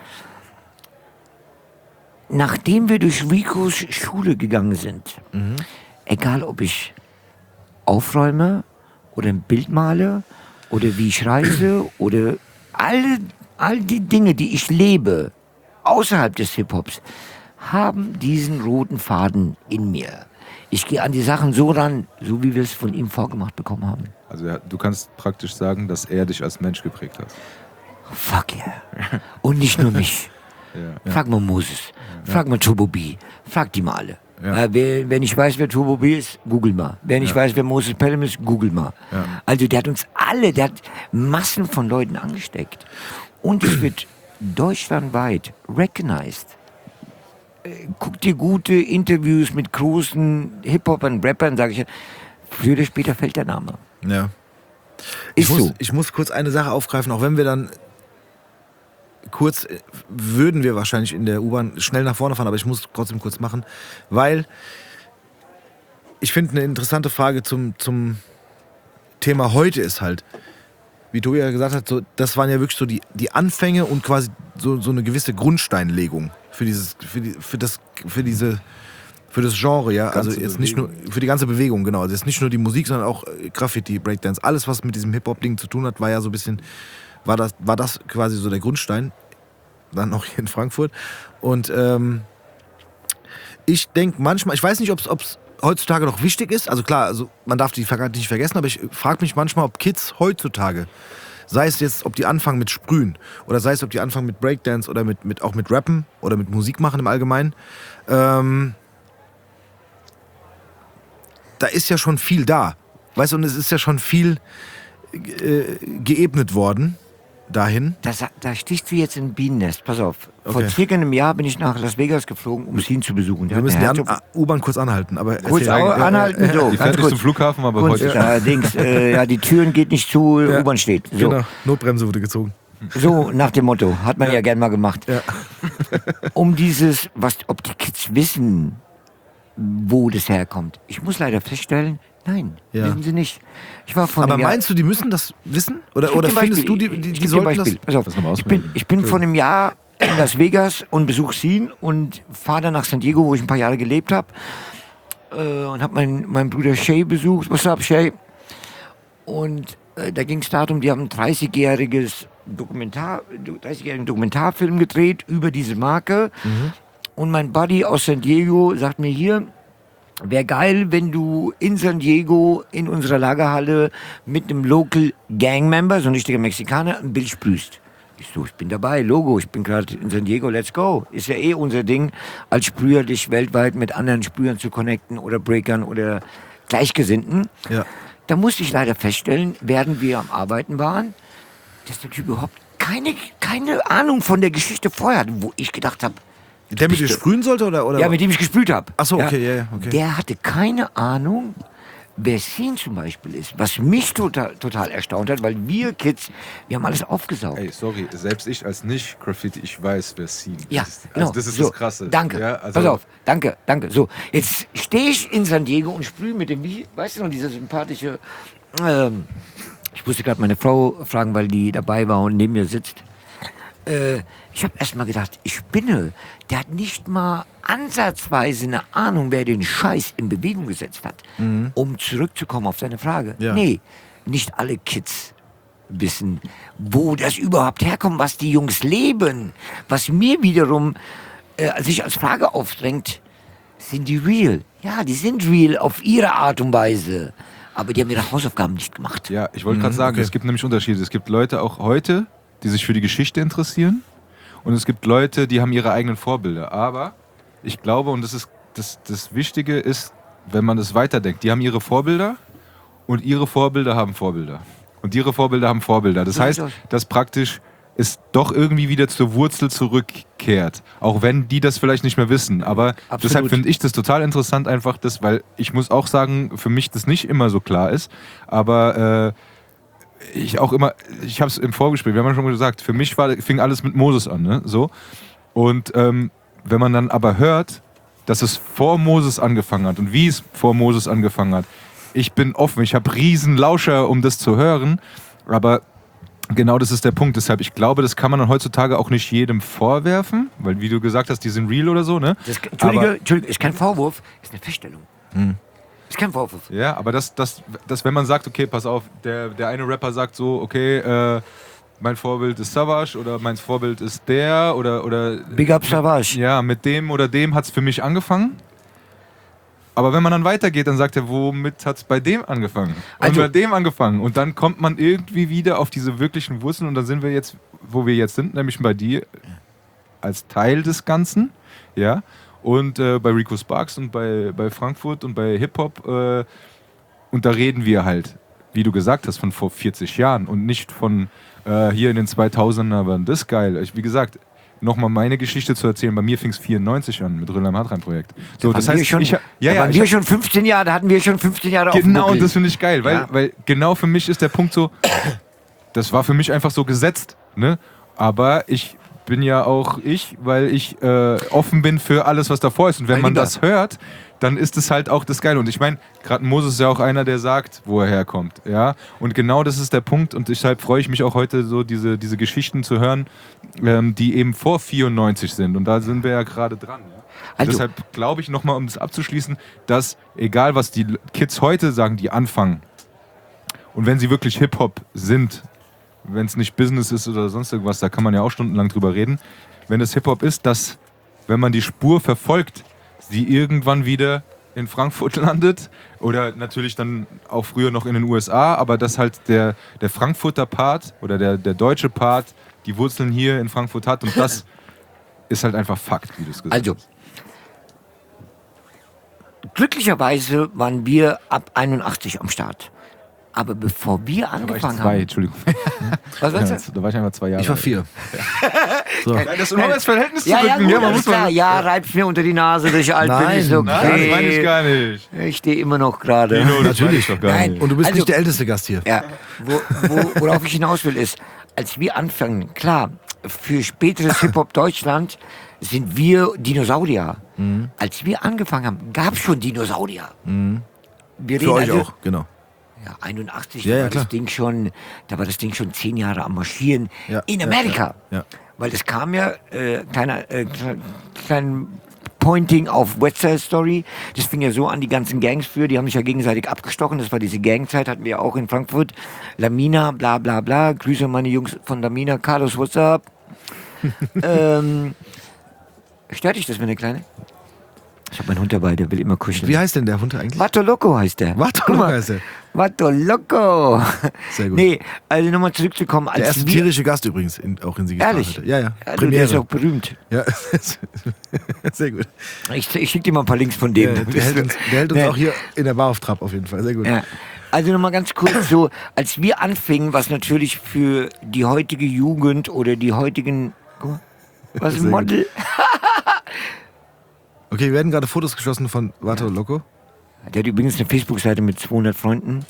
Speaker 5: Nachdem wir durch Ricos Schule gegangen sind, egal ob ich aufräume oder ein Bild male oder wie ich reise oder all, all die Dinge, die ich lebe, außerhalb des Hip-Hops, haben diesen roten Faden in mir. Ich gehe an die Sachen so ran, so wie wir es von ihm vorgemacht bekommen haben.
Speaker 3: Also ja, du kannst praktisch sagen, dass er dich als Mensch geprägt hat.
Speaker 5: Fuck yeah. Und nicht nur mich.
Speaker 3: Ja.
Speaker 5: Frag mal Moses, frag mal Turbo B, frag die mal alle.
Speaker 4: Ja.
Speaker 5: Äh, wer, wer nicht weiß, wer Turbo B ist, google mal. Wer nicht
Speaker 4: Ja.
Speaker 5: weiß, wer Moses Pelham ist, google mal.
Speaker 4: Ja.
Speaker 5: Also der hat uns alle, der hat Massen von Leuten angesteckt. Und es wird deutschlandweit recognized. Äh, Guck dir gute Interviews mit großen Hip-Hopern, Rappern, sage ich ja. Früher oder später fällt der Name.
Speaker 4: Ja. Ich
Speaker 5: Ist
Speaker 4: muss,
Speaker 5: so.
Speaker 4: ich muss kurz eine Sache aufgreifen, auch wenn wir dann kurz, äh, würden wir wahrscheinlich in der U-Bahn schnell nach vorne fahren, aber ich muss es trotzdem kurz machen, weil ich finde, eine interessante Frage zum, zum Thema heute ist halt, wie Tobi ja gesagt hat, so, das waren ja wirklich so die, die Anfänge und quasi so, so eine gewisse Grundsteinlegung für dieses, für, die, für das, für diese, für das Genre, ja. Also
Speaker 3: Ganze
Speaker 4: jetzt nicht nur
Speaker 3: Bewegung.
Speaker 4: für die ganze Bewegung, genau. Also jetzt nicht nur die Musik, sondern auch äh, Graffiti, Breakdance, alles, was mit diesem Hip-Hop-Ding zu tun hat, war ja so ein bisschen, war das, war das quasi so der Grundstein. Dann auch hier in Frankfurt. Und ähm, ich denke manchmal, ich weiß nicht, ob es heutzutage noch wichtig ist. Also klar, also man darf die Vergangenheit nicht vergessen, aber ich frage mich manchmal, ob Kids heutzutage, sei es jetzt, ob die anfangen mit Sprühen oder sei es, ob die anfangen mit Breakdance oder mit, mit, auch mit Rappen oder mit Musik machen im Allgemeinen, ähm, da ist ja schon viel da. Weißt du, und es ist ja schon viel äh, geebnet worden dahin?
Speaker 5: Das, da stichst du jetzt in ein Bienennest. Pass auf. Vor
Speaker 4: Okay.
Speaker 5: circa einem Jahr bin ich nach Las Vegas geflogen, um Scene zu besuchen. Der
Speaker 4: Wir müssen
Speaker 5: hat
Speaker 4: die
Speaker 5: eine
Speaker 4: An- U-Bahn kurz anhalten. Aber
Speaker 5: Kurz
Speaker 4: erzähl.
Speaker 5: au- anhalten, so.
Speaker 3: Die
Speaker 5: ganz
Speaker 3: fährt nicht
Speaker 5: kurz.
Speaker 3: zum Flughafen, aber
Speaker 5: Kurz,
Speaker 3: heute.
Speaker 5: allerdings, äh, ja, die Türen geht nicht zu,
Speaker 4: Ja.
Speaker 5: U-Bahn steht. So.
Speaker 4: Genau, Notbremse wurde gezogen.
Speaker 5: So nach dem Motto, hat man ja, gern mal gemacht.
Speaker 4: Ja.
Speaker 5: Um dieses, was, ob die Kids wissen, wo das herkommt. Ich muss leider feststellen, nein,
Speaker 4: Ja.
Speaker 5: wissen sie nicht. Ich war vor
Speaker 4: Aber
Speaker 5: einem Jahr,
Speaker 4: meinst du, die müssen das wissen? Oder,
Speaker 5: Ich geb
Speaker 4: oder
Speaker 5: dir ein
Speaker 4: findest du,
Speaker 5: Beispiel.
Speaker 4: die, die,
Speaker 5: Ich
Speaker 4: die
Speaker 5: geb dir ein
Speaker 4: sollten
Speaker 5: Beispiel.
Speaker 4: das...
Speaker 5: Pass auf.
Speaker 3: Lass mal
Speaker 5: Ich bin,
Speaker 3: ausprobieren.
Speaker 5: ich bin vor einem Jahr in Las Vegas und besuche Scene und fahre dann nach San Diego, wo ich ein paar Jahre gelebt habe. Äh, und habe meinen mein Bruder Shay besucht. What's up, Shay? Und äh, da ging es darum, die haben ein dreißigjähriges Dokumentar, dreißigjährigen Dokumentarfilm gedreht über diese Marke. Und mein Buddy aus San Diego sagt mir hier, wäre geil, wenn du in San Diego in unserer Lagerhalle mit einem Local Gangmember, so ein richtiger Mexikaner, ein Bild sprühst. Ich so, ich bin dabei, Logo, ich bin gerade in San Diego, let's go. Ist ja eh unser Ding, als Sprüher dich weltweit mit anderen Sprühern zu connecten oder Breakern oder Gleichgesinnten.
Speaker 4: Ja.
Speaker 5: Da musste ich leider feststellen, während wir am Arbeiten waren, dass der Typ überhaupt keine, keine Ahnung von der Geschichte vorher hatte, wo ich gedacht habe,
Speaker 4: Der mit dir sprühen sollte? Oder, oder?
Speaker 5: ja, mit dem ich gesprüht habe.
Speaker 4: Ach so, okay, ja, ja, okay.
Speaker 5: Der hatte keine Ahnung, wer Scene zum Beispiel ist. Was mich total, total erstaunt hat, weil wir Kids, wir haben alles aufgesaugt.
Speaker 3: Ey, sorry, selbst ich als Nicht-Graffiti, ich weiß, wer Scene
Speaker 5: Ja,
Speaker 3: ist.
Speaker 5: genau.
Speaker 3: Also das ist
Speaker 5: so,
Speaker 3: das Krasse.
Speaker 5: Danke.
Speaker 3: Ja, also
Speaker 5: Pass auf, danke, danke. So, jetzt stehe ich in San Diego und sprühe mit dem, wie, weißt du noch, dieser sympathische, ähm, ich musste gerade meine Frau fragen, weil die dabei war und neben mir sitzt. Äh, ich habe erst mal gedacht, ich spinne. Der hat nicht mal ansatzweise eine Ahnung, wer den Scheiß in Bewegung gesetzt hat. Um zurückzukommen auf seine Frage.
Speaker 4: Ja.
Speaker 5: Nee, nicht alle Kids wissen, wo das überhaupt herkommt, was die Jungs leben. Was mir wiederum äh, sich als Frage aufdrängt, sind die real? Ja, die sind real auf ihre Art und Weise. Aber die haben ihre Hausaufgaben nicht gemacht.
Speaker 3: Ja, ich wollte gerade sagen,
Speaker 4: okay.
Speaker 3: es gibt nämlich Unterschiede. Es gibt Leute auch heute, die sich für die Geschichte interessieren. Und es gibt Leute, die haben ihre eigenen Vorbilder. Aber ich glaube, und das ist das, das Wichtige ist, wenn man das weiterdenkt, die haben ihre Vorbilder und ihre Vorbilder haben Vorbilder. Und ihre Vorbilder haben Vorbilder. Das
Speaker 5: So
Speaker 3: heißt,
Speaker 5: sieht's aus.
Speaker 3: dass praktisch es doch irgendwie wieder zur Wurzel zurückkehrt. Auch wenn die das vielleicht nicht mehr wissen. Aber
Speaker 5: Absolut.
Speaker 3: deshalb finde ich das total interessant, einfach das, weil ich muss auch sagen, für mich das nicht immer so klar ist. Aber äh, ich auch immer, ich habe es im Vorgespräch, wir haben ja schon gesagt, für mich war, fing alles mit Moses an, ne? So. Und ähm, wenn man dann aber hört, dass es vor Moses angefangen hat und wie es vor Moses angefangen hat, ich bin offen, ich habe riesen Lauscher, um das zu hören, aber genau das ist der Punkt. Deshalb, ich glaube, das kann man dann heutzutage auch nicht jedem vorwerfen, weil wie du gesagt hast, die sind real oder so, ne?
Speaker 5: Das, Entschuldige,
Speaker 3: Aber-
Speaker 5: Entschuldige, ist kein Vorwurf, ist eine Feststellung. Ist kein Vorwurf.
Speaker 3: Ja, aber das, das, das, wenn man sagt, okay, pass auf, der, der eine Rapper sagt so, okay, äh, mein Vorbild ist Savage oder mein Vorbild ist der oder, oder
Speaker 5: Big up Savage.
Speaker 3: ja, mit dem oder dem hat es für mich angefangen. Aber wenn man dann weitergeht, dann sagt er, womit hat es bei dem angefangen? Und
Speaker 5: Also-
Speaker 3: bei dem angefangen. Und dann kommt man irgendwie wieder auf diese wirklichen Wurzeln und dann sind wir jetzt, wo wir jetzt sind, nämlich bei dir als Teil des Ganzen. Ja. Und äh, bei Rico Sparks und bei, bei Frankfurt und bei Hip-Hop. Äh, und da reden wir halt, wie du gesagt hast, von vor vierzig Jahren und nicht von äh, hier in den zweitausender war das geil. Ich, wie gesagt, nochmal meine Geschichte zu erzählen. Bei mir fing es vierundneunzig an mit Röller im Hartrein-Projekt. So, das
Speaker 5: Waren wir
Speaker 3: heißt,
Speaker 5: schon,
Speaker 3: ich, ha-
Speaker 5: da
Speaker 3: ja, ja,
Speaker 5: waren
Speaker 3: ich
Speaker 5: wir
Speaker 3: hab-
Speaker 5: schon fünfzehn Jahre, da hatten wir schon fünfzehn Jahre auf dem
Speaker 3: Genau, und
Speaker 5: Buckel.
Speaker 3: das finde ich geil, weil,
Speaker 5: Ja.
Speaker 3: weil genau für mich ist der Punkt so, das war für mich einfach so gesetzt, ne? Aber ich bin ja auch ich, weil ich äh, offen bin für alles, was davor ist. Und wenn
Speaker 5: Mein
Speaker 3: man
Speaker 5: Lieber.
Speaker 3: das hört, dann ist es halt auch das Geile. Und ich meine, gerade Moses ist ja auch einer, der sagt, wo er herkommt. Ja? Und genau das ist der Punkt. Und deshalb freue ich mich auch heute, so diese, diese Geschichten zu hören, ähm, die eben vor vierundneunzig sind. Und da sind wir ja gerade dran. Ja?
Speaker 5: Also-
Speaker 3: Deshalb glaube ich nochmal, um das abzuschließen, dass egal was die Kids heute sagen, die anfangen, und wenn sie wirklich Hip-Hop sind, wenn es nicht Business ist oder sonst irgendwas, da kann man ja auch stundenlang drüber reden, wenn es Hip-Hop ist, dass, wenn man die Spur verfolgt, sie irgendwann wieder in Frankfurt landet oder natürlich dann auch früher noch in den U S A, aber dass halt der, der Frankfurter Part oder der, der deutsche Part die Wurzeln hier in Frankfurt hat und das ist halt einfach Fakt, wie du es gesagt
Speaker 5: Also,
Speaker 3: hast.
Speaker 5: glücklicherweise waren wir ab einundachtzig am Start. Aber bevor wir
Speaker 3: Da war ich
Speaker 5: angefangen
Speaker 3: zwei,
Speaker 5: haben...
Speaker 3: Entschuldigung.
Speaker 5: Was
Speaker 3: Ja,
Speaker 5: war's?
Speaker 3: da war ich einfach zwei Jahre
Speaker 4: Ich war
Speaker 3: alt.
Speaker 4: vier. So.
Speaker 3: Das immer ins Verhältnis zu
Speaker 5: Ja, ja,
Speaker 3: rücken.
Speaker 5: gut,
Speaker 3: Ja, man
Speaker 5: alles
Speaker 3: muss mal-
Speaker 5: klar. Ja, reibt's mir unter die Nase, dass ich alt bin.
Speaker 4: Nein,
Speaker 5: Ist okay.
Speaker 3: Nein, das meine ich gar nicht.
Speaker 5: Ich stehe immer noch gerade.
Speaker 3: Dino, das
Speaker 4: Natürlich.
Speaker 3: meine ich doch gar
Speaker 5: Nein.
Speaker 3: nicht.
Speaker 4: Und du bist
Speaker 5: Also-
Speaker 4: nicht der älteste Gast hier.
Speaker 5: Ja, wo, wo, worauf ich hinaus will, ist, als wir anfangen, klar, für späteres Hip-Hop Deutschland sind wir Dinosaurier.
Speaker 4: Mhm.
Speaker 5: Als wir angefangen haben, gab es schon Dinosaurier. Wir
Speaker 4: Für
Speaker 5: reden
Speaker 4: euch
Speaker 5: also,
Speaker 4: auch, genau.
Speaker 5: Ja, einundachtzig,
Speaker 4: Ja,
Speaker 5: da,
Speaker 4: ja,
Speaker 5: war
Speaker 4: klar.
Speaker 5: das Ding schon, da war das Ding schon zehn Jahre am Marschieren
Speaker 4: Ja,
Speaker 5: in
Speaker 4: ja,
Speaker 5: Amerika.
Speaker 4: ja, ja.
Speaker 5: Weil das kam ja, äh, kleiner, äh, klein, klein Pointing auf West Side Story. Das fing ja so an, die ganzen Gangs für, die haben sich ja gegenseitig abgestochen. Das war diese Gangzeit, hatten wir ja auch in Frankfurt. Lamina, bla bla bla. Grüße an meine Jungs von Lamina. Carlos, what's up? ähm, stört dich das, meine Kleine? Ich habe meinen Hund dabei, der will immer kuscheln.
Speaker 4: Wie heißt denn der Hund eigentlich?
Speaker 5: Vato Loco heißt der.
Speaker 4: Vato
Speaker 5: Guck
Speaker 4: Loco
Speaker 5: mal.
Speaker 4: heißt er.
Speaker 5: Vato Loco.
Speaker 4: Sehr gut.
Speaker 5: Nee, also nochmal zurückzukommen. Als
Speaker 4: Der erste
Speaker 5: wir,
Speaker 4: tierische Gast übrigens, in, auch in Sigismund.
Speaker 5: Ehrlich?
Speaker 4: heute. Ja, ja.
Speaker 5: Ja, du, der ist
Speaker 4: Premiere.
Speaker 5: auch berühmt.
Speaker 4: Ja, sehr gut.
Speaker 5: Ich, ich schicke dir mal ein paar Links von dem.
Speaker 4: Ja, der hält uns, der hält uns
Speaker 5: Nee.
Speaker 4: auch hier in der Bar auf Trab auf jeden Fall. Sehr gut.
Speaker 5: Ja. Also nochmal ganz kurz so, als wir anfingen, was natürlich für die heutige Jugend oder die heutigen, guck mal, was
Speaker 4: Sehr
Speaker 5: ein Model,
Speaker 4: Okay, wir werden gerade Fotos geschossen von Vato Loco.
Speaker 5: der hat übrigens eine Facebook-Seite mit zweihundert Freunden,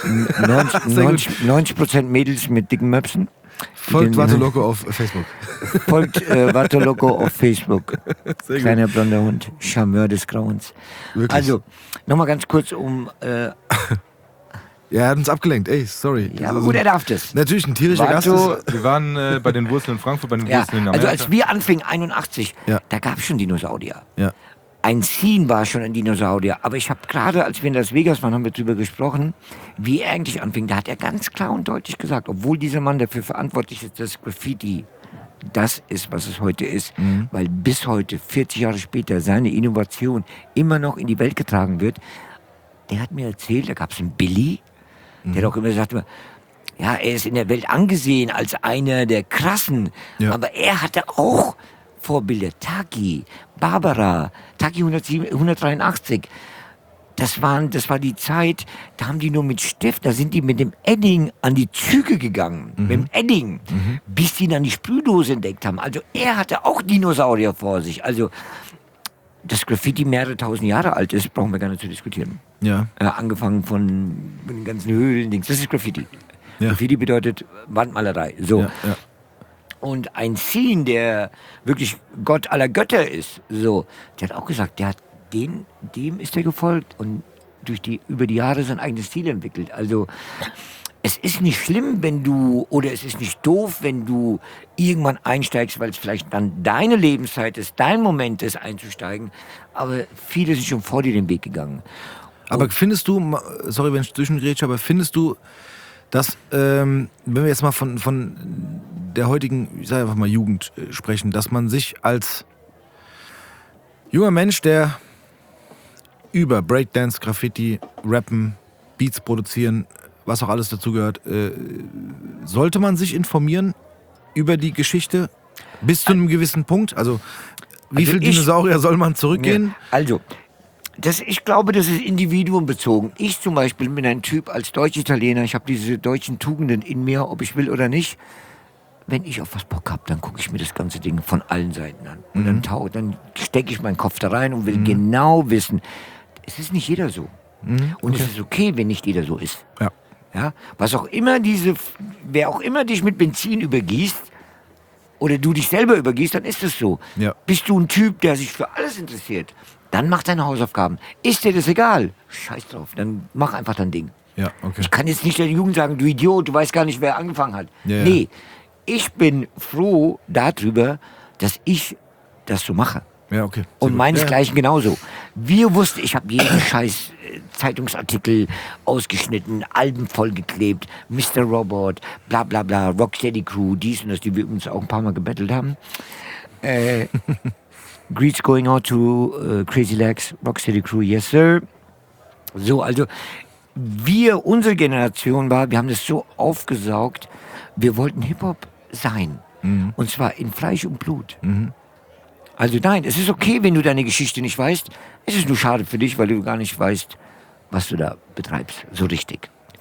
Speaker 5: neunzig Prozent Mädels mit dicken Möpsen.
Speaker 4: Folgt
Speaker 5: Den-
Speaker 4: Vato Loco auf Facebook.
Speaker 5: Folgt äh, Vato Loco auf Facebook.
Speaker 4: Sehr gut.
Speaker 5: Kleiner blonder Hund, Charmeur des Grauens.
Speaker 4: Wirklich.
Speaker 5: Also, nochmal ganz kurz um, äh,
Speaker 4: Ja, er hat uns abgelenkt. Ey, sorry.
Speaker 5: ja, aber gut, er darf das.
Speaker 4: Natürlich ein tierischer Gast.
Speaker 5: Vato,
Speaker 4: Ist,
Speaker 3: Wir waren äh, bei den Wurzeln in Frankfurt, bei den
Speaker 5: ja,
Speaker 3: Wurzeln in
Speaker 5: also
Speaker 3: Amerika.
Speaker 5: als wir anfingen, einundachtzig,
Speaker 4: Ja.
Speaker 5: da gab es schon Dinosaurier.
Speaker 4: ja.
Speaker 5: Ein Scene war schon ein Dinosaurier. Aber ich habe gerade, als wir in Las Vegas waren, haben wir darüber gesprochen, wie er eigentlich anfing. Da hat er ganz klar und deutlich gesagt, obwohl dieser Mann dafür verantwortlich ist, dass Graffiti das ist, was es heute ist,
Speaker 4: Mhm.
Speaker 5: weil bis heute, vierzig Jahre später, seine Innovation immer noch in die Welt getragen wird. Der hat mir erzählt, da gab es einen Billy,
Speaker 4: Mhm.
Speaker 5: der doch immer sagte, ja, er ist in der Welt angesehen als einer der Krassen,
Speaker 4: Ja.
Speaker 5: aber er hatte auch Vorbilder. Taki, Barbara, Taki hundertdreiundachtzig. Das, waren, das war die Zeit, da haben die nur mit Stift, da sind die mit dem Edding an die Züge gegangen. Mit dem Edding. Bis die dann die Sprühdose entdeckt haben. Also er hatte auch Dinosaurier vor sich. Also, dass Graffiti mehrere tausend Jahre alt ist, brauchen wir gar nicht zu diskutieren.
Speaker 4: Ja.
Speaker 5: Ja, angefangen von den ganzen Höhlen, Dings. Das ist Graffiti.
Speaker 4: Ja.
Speaker 5: Graffiti bedeutet Wandmalerei. So.
Speaker 4: Ja, ja.
Speaker 5: Und ein Scene, der wirklich Gott aller Götter ist, so, der hat auch gesagt, der hat den, dem ist er gefolgt und durch die, über die Jahre sein eigenes Stil entwickelt. Also es ist nicht schlimm, wenn du, oder es ist nicht doof, wenn du irgendwann einsteigst, weil es vielleicht dann deine Lebenszeit ist, dein Moment ist einzusteigen, aber viele sind schon vor dir den Weg gegangen.
Speaker 4: Aber findest du, ma- sorry, wenn ich zwischengrätsche, aber findest du, dass, ähm, wenn wir jetzt mal von, von der heutigen, ich sage einfach mal Jugend äh, sprechen, dass man sich als junger Mensch, der über Breakdance, Graffiti, Rappen, Beats produzieren, was auch alles dazugehört, äh, sollte man sich informieren über die Geschichte bis zu einem gewissen Punkt? Also, wie
Speaker 5: Also
Speaker 4: viele
Speaker 5: ich-
Speaker 4: Dinosaurier soll man zurückgehen?
Speaker 5: Ja, also, das, ich glaube, das ist individuumbezogen. Ich zum Beispiel bin ein Typ als Deutsch-Italiener, ich habe diese deutschen Tugenden in mir, ob ich will oder nicht. Wenn ich auf was Bock habe, dann gucke ich mir das ganze Ding von allen Seiten an. Und dann, tau- dann stecke ich meinen Kopf da rein und will genau wissen. Es ist nicht jeder so. Und es ist okay, wenn nicht jeder so ist.
Speaker 4: Ja.
Speaker 5: Ja? Was auch immer diese, wer auch immer dich mit Benzin übergießt, oder du dich selber übergießt, dann ist es so.
Speaker 4: Ja.
Speaker 5: Bist du ein Typ, der sich für alles interessiert, dann mach deine Hausaufgaben. Ist dir das egal? Scheiß drauf, dann mach einfach dein Ding.
Speaker 4: Ja, okay.
Speaker 5: Ich kann jetzt nicht der Jugend sagen, du Idiot, du weißt gar nicht, wer angefangen hat.
Speaker 4: Ja, ja.
Speaker 5: Nee, ich bin froh darüber, dass ich das so mache.
Speaker 4: Ja, okay. Sehr
Speaker 5: Und
Speaker 4: gut.
Speaker 5: meinesgleichen genauso. Wir wussten, ich habe jeden scheiß äh, Zeitungsartikel ausgeschnitten, Alben vollgeklebt, Mister Robot, bla bla bla, Rocksteady Crew, dies und das, die wir uns auch ein paar Mal gebettelt haben. Äh, Greets going out to uh, Crazy Legs, Rocksteady Crew, yes sir. So, also wir, unsere Generation war, wir haben das so aufgesaugt, wir wollten Hip-Hop sein. Und zwar in Fleisch und Blut. Also nein, es ist okay, wenn du deine Geschichte nicht weißt. Es ist nur schade für dich, weil du gar nicht weißt, was du da betreibst. So richtig.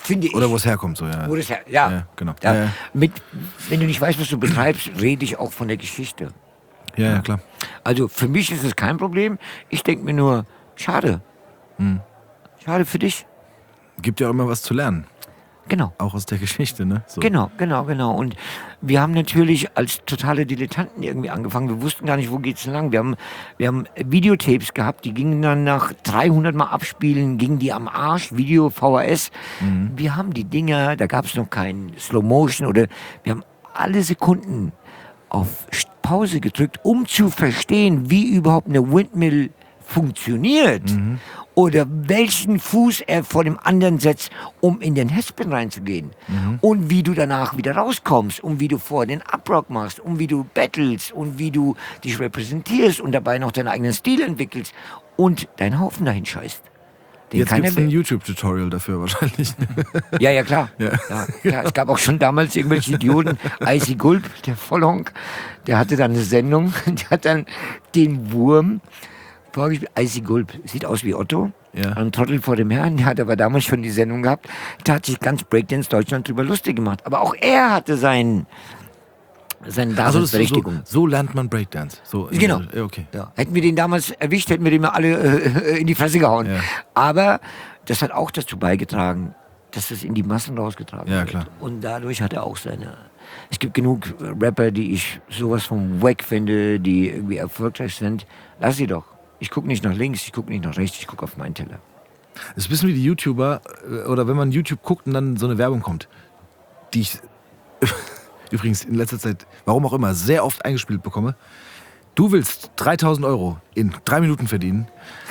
Speaker 5: finde ich.
Speaker 4: Oder wo es herkommt, so, ja.
Speaker 5: Wo das her, ja.
Speaker 4: Ja, genau.
Speaker 5: Ja,
Speaker 4: Ja, ja.
Speaker 5: Mit, wenn du nicht weißt, was du betreibst, rede ich auch von der Geschichte.
Speaker 4: Ja, ja, klar.
Speaker 5: Also für mich ist es kein Problem. Ich denke mir nur, schade.
Speaker 4: Hm.
Speaker 5: Schade für dich.
Speaker 4: Gibt ja auch immer was zu lernen.
Speaker 5: Genau.
Speaker 4: Auch aus der Geschichte, ne? So.
Speaker 5: Genau, genau, genau. Und wir haben natürlich als totale Dilettanten irgendwie angefangen. Wir wussten gar nicht, wo geht's denn lang. Wir haben, wir haben Videotapes gehabt, die gingen dann nach dreihundert Mal abspielen, gingen die am Arsch, Video, V H S.
Speaker 4: Mhm.
Speaker 5: Wir haben die Dinger, da gab es noch kein Slow Motion oder wir haben alle Sekunden auf Pause gedrückt, um zu verstehen, wie überhaupt eine Windmill funktioniert.
Speaker 4: Mhm.
Speaker 5: Oder welchen Fuß er vor dem anderen setzt, um in den Headspin reinzugehen.
Speaker 4: Mhm.
Speaker 5: Und wie du danach wieder rauskommst. Und wie du vor den Uprock machst. Und wie du battlest. Und wie du dich repräsentierst. Und dabei noch deinen eigenen Stil entwickelst. Und deinen Haufen dahin scheißt. Den
Speaker 4: Jetzt
Speaker 5: keiner
Speaker 4: gibt es ein
Speaker 5: will.
Speaker 4: YouTube-Tutorial dafür wahrscheinlich.
Speaker 5: Ja, ja, klar.
Speaker 4: Ja.
Speaker 5: Ja, klar. Es gab auch schon damals irgendwelche Idioten. Icy Gulp, der Vollhonk, der hatte dann eine Sendung. Der hat dann den Wurm vorgespielt. Icy Gulp, sieht aus wie Otto.
Speaker 4: Ja.
Speaker 5: Ein Trottel vor dem Herrn, der hat aber damals schon die Sendung gehabt. Da hat sich ganz Breakdance Deutschland drüber lustig gemacht. Aber auch er hatte seinen, seine
Speaker 4: Also das ist so,
Speaker 5: Daseinsberechtigung.
Speaker 4: so lernt man Breakdance. So,
Speaker 5: Genau.
Speaker 4: Ja, okay.
Speaker 5: Ja. Hätten wir den damals erwischt, hätten wir den mal alle äh, in die Fresse gehauen.
Speaker 4: Ja.
Speaker 5: Aber das hat auch dazu beigetragen, dass das in die Massen rausgetragen
Speaker 4: Ja,
Speaker 5: wird.
Speaker 4: klar.
Speaker 5: Und dadurch hat er auch seine... Es gibt genug Rapper, die ich sowas von wack finde, die irgendwie erfolgreich sind. Lass sie doch. Ich gucke nicht nach links, ich gucke nicht nach rechts, ich gucke auf meinen Teller.
Speaker 4: Das ist ein bisschen wie die YouTuber, äh, oder wenn man YouTube guckt und dann so eine Werbung kommt, die ich übrigens in letzter Zeit, warum auch immer, sehr oft eingespielt bekomme. Du willst dreitausend Euro in drei Minuten verdienen.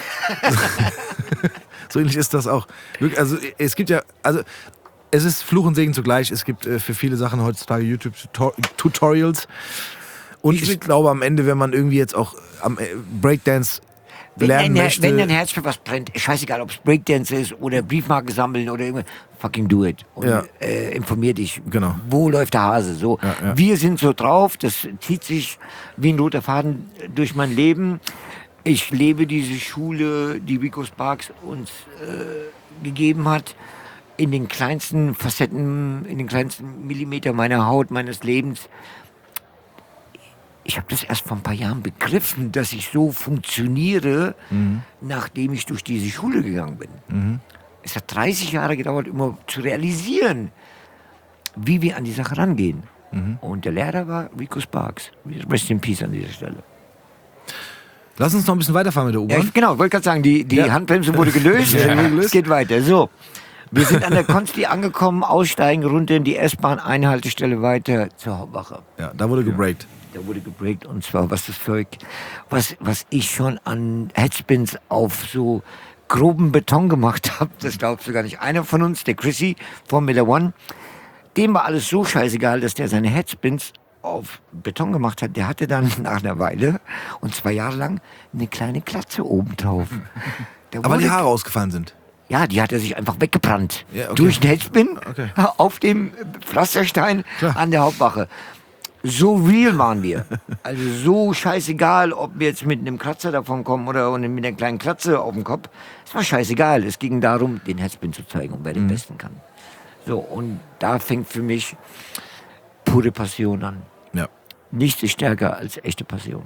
Speaker 4: So ähnlich ist das auch. Wirklich, also es gibt ja, also es ist Fluch und Segen zugleich. Es gibt äh, für viele Sachen heutzutage YouTube-Tutorials. Und ich, ich glaube am Ende, wenn man irgendwie jetzt auch am äh, Breakdance
Speaker 5: Wenn
Speaker 4: lernen
Speaker 5: dein,
Speaker 4: möchte.
Speaker 5: wenn dein Herz für was brennt, scheißegal, ob es Breakdance ist oder Briefmarken sammeln oder irgendwas, fucking do it. Und
Speaker 4: Ja.
Speaker 5: äh, informier dich.
Speaker 4: Genau.
Speaker 5: Wo läuft der Hase? So,
Speaker 4: Ja, ja.
Speaker 5: Wir sind so drauf, das zieht sich wie ein roter Faden durch mein Leben. Ich lebe diese Schule, die Rico Sparks uns äh, gegeben hat, in den kleinsten Facetten, in den kleinsten Millimeter meiner Haut, meines Lebens. Ich habe das erst vor ein paar Jahren begriffen, dass ich so funktioniere,
Speaker 4: Mhm.
Speaker 5: nachdem ich durch diese Schule gegangen bin.
Speaker 4: Mhm.
Speaker 5: Es hat dreißig Jahre gedauert, immer zu realisieren, wie wir an die Sache rangehen.
Speaker 4: Mhm.
Speaker 5: Und der Lehrer war Rico Sparks. Rest in Peace an dieser Stelle.
Speaker 4: Lass uns noch ein bisschen weiterfahren mit der
Speaker 5: Ja,
Speaker 4: U-Bahn.
Speaker 5: ich, genau, ich wollte gerade sagen, die, die
Speaker 4: Ja.
Speaker 5: Handbremse wurde gelöst.
Speaker 4: Ja, gelöst.
Speaker 5: Es geht weiter. So, wir sind an der Konsti angekommen, aussteigen, runter in die S-Bahn, eine Haltestelle weiter zur Hauptwache.
Speaker 4: Ja, da wurde gebreakt.
Speaker 5: Da wurde gebreakt und zwar was das Zeug, was, was ich schon an Headspins auf so groben Beton gemacht habe, das glaubst du gar nicht. Einer von uns, der Chrissy, Formula One, dem war alles so scheißegal, dass der seine Headspins auf Beton gemacht hat. Der hatte dann nach einer Weile und zwei Jahre lang eine kleine Klatze oben drauf. Der
Speaker 4: Aber die
Speaker 5: wurde-
Speaker 4: Haare ausgefallen sind.
Speaker 5: Ja, die hat er sich einfach weggebrannt.
Speaker 4: Ja, okay.
Speaker 5: Durch den Headspin
Speaker 4: Okay.
Speaker 5: auf dem Pflasterstein
Speaker 4: Klar.
Speaker 5: an der Hauptwache. So real waren wir. Also so scheißegal, ob wir jetzt mit einem Kratzer davon kommen oder mit einer kleinen Kratze auf dem Kopf. Es war scheißegal. Es ging darum, den Headspin zu zeigen und wer den besten kann. So, und da fängt für mich pure Passion an.
Speaker 4: Ja.
Speaker 5: Nichts ist stärker als echte Passion.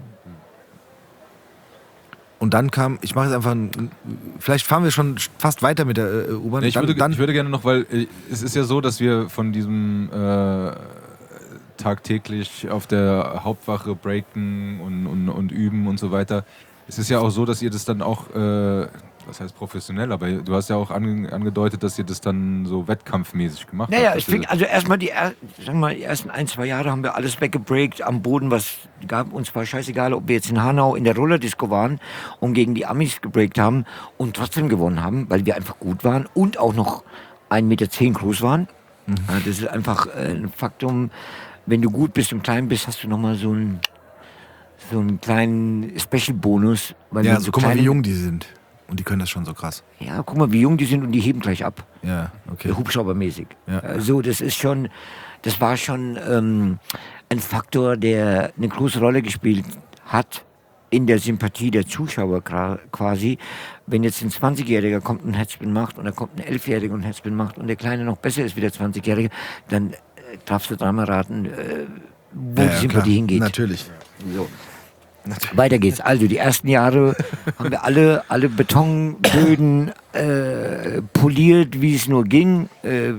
Speaker 4: Und dann kam, ich mache jetzt einfach, ein, vielleicht fahren wir schon fast weiter mit der äh, U-Bahn.
Speaker 3: Nee, ich,
Speaker 4: dann,
Speaker 3: würde,
Speaker 4: dann,
Speaker 3: ich würde gerne noch, weil äh, es ist ja so, dass wir von diesem äh, tagtäglich auf der Hauptwache breaken und, und, und üben und so weiter. Es ist ja auch so, dass ihr das dann auch, äh, was heißt professionell, aber du hast ja auch ange, angedeutet, dass ihr das dann so wettkampfmäßig gemacht
Speaker 5: Naja,
Speaker 3: habt.
Speaker 5: es
Speaker 3: dass ihr-
Speaker 5: fing, also erstmal die, er- sagen wir mal, die ersten ein, zwei Jahre haben wir alles weggebreakt am Boden, was gab uns war scheißegal, ob wir jetzt in Hanau in der Rollerdisco waren und gegen die Amis gebreakt haben und trotzdem gewonnen haben, weil wir einfach gut waren und auch noch ein Meter zehn groß waren. Ja, das ist einfach äh, ein Faktum. Wenn du gut bist und klein bist, hast du nochmal so einen, so einen kleinen Special-Bonus. weil
Speaker 4: ja,
Speaker 5: wir
Speaker 4: so guck mal, wie
Speaker 5: kleine-
Speaker 4: jung die sind. Und die können das schon so krass.
Speaker 5: Ja, guck mal, wie jung die sind und die heben gleich ab.
Speaker 4: Ja, okay.
Speaker 5: Hubschraubermäßig.
Speaker 4: Ja.
Speaker 5: Also das ist schon, das war schon ähm, ein Faktor, der eine große Rolle gespielt hat in der Sympathie der Zuschauer quasi. Wenn jetzt ein zwanzigjähriger kommt und ein Headspin macht und dann kommt ein elfjähriger und ein Headspin macht und der Kleine noch besser ist wie der zwanzigjährige, dann äh, darfst du dreimal raten, äh, wo
Speaker 4: Ja,
Speaker 5: die
Speaker 4: ja,
Speaker 5: Sympathie
Speaker 4: klar.
Speaker 5: hingeht.
Speaker 4: Natürlich.
Speaker 5: So. Weiter geht's. Also die ersten Jahre haben wir alle, alle Betonböden äh, poliert, wie es nur ging. Äh,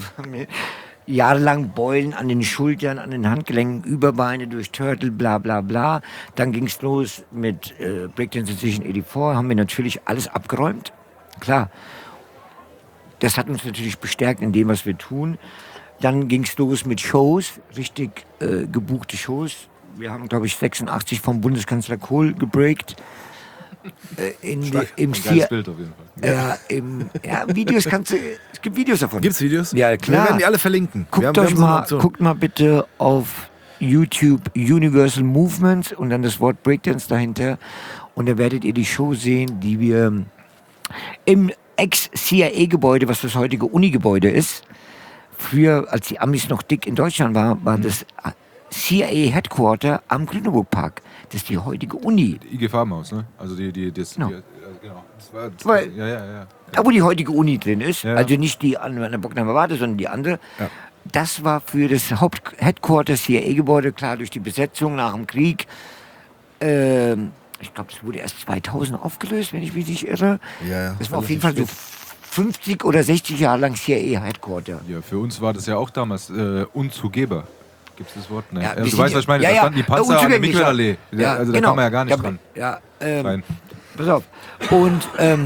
Speaker 5: jahrelang Beulen an den Schultern, an den Handgelenken, Überbeine durch Turtle, bla bla bla. Dann ging's los mit äh, Breakdance Sensation vierundachtzig, haben wir natürlich alles abgeräumt. Klar. Das hat uns natürlich bestärkt in dem, was wir tun. Dann ging's los mit Shows, richtig äh, gebuchte Shows. Wir haben, glaube ich, sechsundachtzig vom Bundeskanzler Kohl gebreakt. Äh, in die, im
Speaker 3: Ein
Speaker 5: C
Speaker 3: geiles Bild auf jeden Fall.
Speaker 5: ja, im, ja, Videos kannst du, es gibt Videos davon.
Speaker 4: Gibt's Videos?
Speaker 5: Ja,
Speaker 4: Wir
Speaker 5: klar.
Speaker 4: werden die alle verlinken. wir
Speaker 5: Guckt
Speaker 4: haben, wir
Speaker 5: euch
Speaker 4: haben so eine
Speaker 5: mal,
Speaker 4: Option.
Speaker 5: guckt mal bitte auf YouTube Universal Movements und dann das Wort Breakdance dahinter. Und da werdet ihr die Show sehen, die wir im Ex-C I A-Gebäude, was das heutige Uni-Gebäude ist. Früher, als die Amis noch dick in Deutschland waren, war das C I A-Headquarter am Grüneburg Park. Das ist die heutige Uni.
Speaker 3: I G Farbenhaus, ne? Also die, die, das,
Speaker 5: Genau.
Speaker 3: die, also genau. Das war, das
Speaker 5: Weil-
Speaker 3: ja, ja, ja.
Speaker 5: Da, wo die heutige Uni drin ist,
Speaker 3: Ja.
Speaker 5: also nicht die an der Bockenheimer Warte, sondern die andere,
Speaker 4: Ja.
Speaker 5: das war für das Haupt-Headquarter C I A-Gebäude, klar, durch die Besetzung nach dem Krieg. Ähm, ich glaube, es wurde erst zweitausend aufgelöst, wenn ich mich nicht irre.
Speaker 4: Ja, ja,
Speaker 5: Das war auf
Speaker 4: relativ
Speaker 5: jeden Fall so fünfzig oder sechzig Jahre lang C I A-Headquarter.
Speaker 3: Ja, für uns war das ja auch damals äh, unzugeber. Gibt es das Wort? Ne.
Speaker 5: Ja,
Speaker 3: Ja,
Speaker 5: wir
Speaker 3: du
Speaker 5: sind
Speaker 3: weißt,
Speaker 5: ja-
Speaker 3: was ich meine.
Speaker 5: ja,
Speaker 3: da
Speaker 5: ja,
Speaker 3: standen die Panzer an der
Speaker 5: unzugänglich,
Speaker 3: Michelallee.
Speaker 5: ja.
Speaker 3: Ja, also da
Speaker 5: genau.
Speaker 3: kann man ja gar nicht
Speaker 5: Ja,
Speaker 3: dran.
Speaker 5: Ja, ähm,
Speaker 3: rein.
Speaker 5: pass auf. Und, ähm,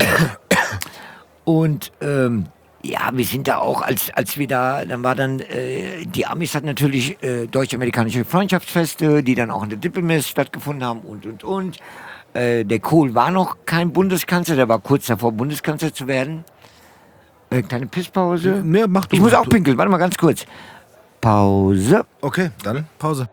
Speaker 5: und ähm, ja, wir sind da auch, als, als wir da, dann war dann, äh, die Amis hatten natürlich äh, deutsch-amerikanische Freundschaftsfeste, die dann auch in der Dippelmess stattgefunden haben und, und, und. Äh, der Kohl war noch kein Bundeskanzler, der war kurz davor, Bundeskanzler zu werden. Äh, kleine Pisspause.
Speaker 4: Nee, mach du.
Speaker 5: Ich muss auch
Speaker 4: Du-
Speaker 5: pinkeln, warte mal ganz kurz. Pause.
Speaker 4: Okay, dann Pause.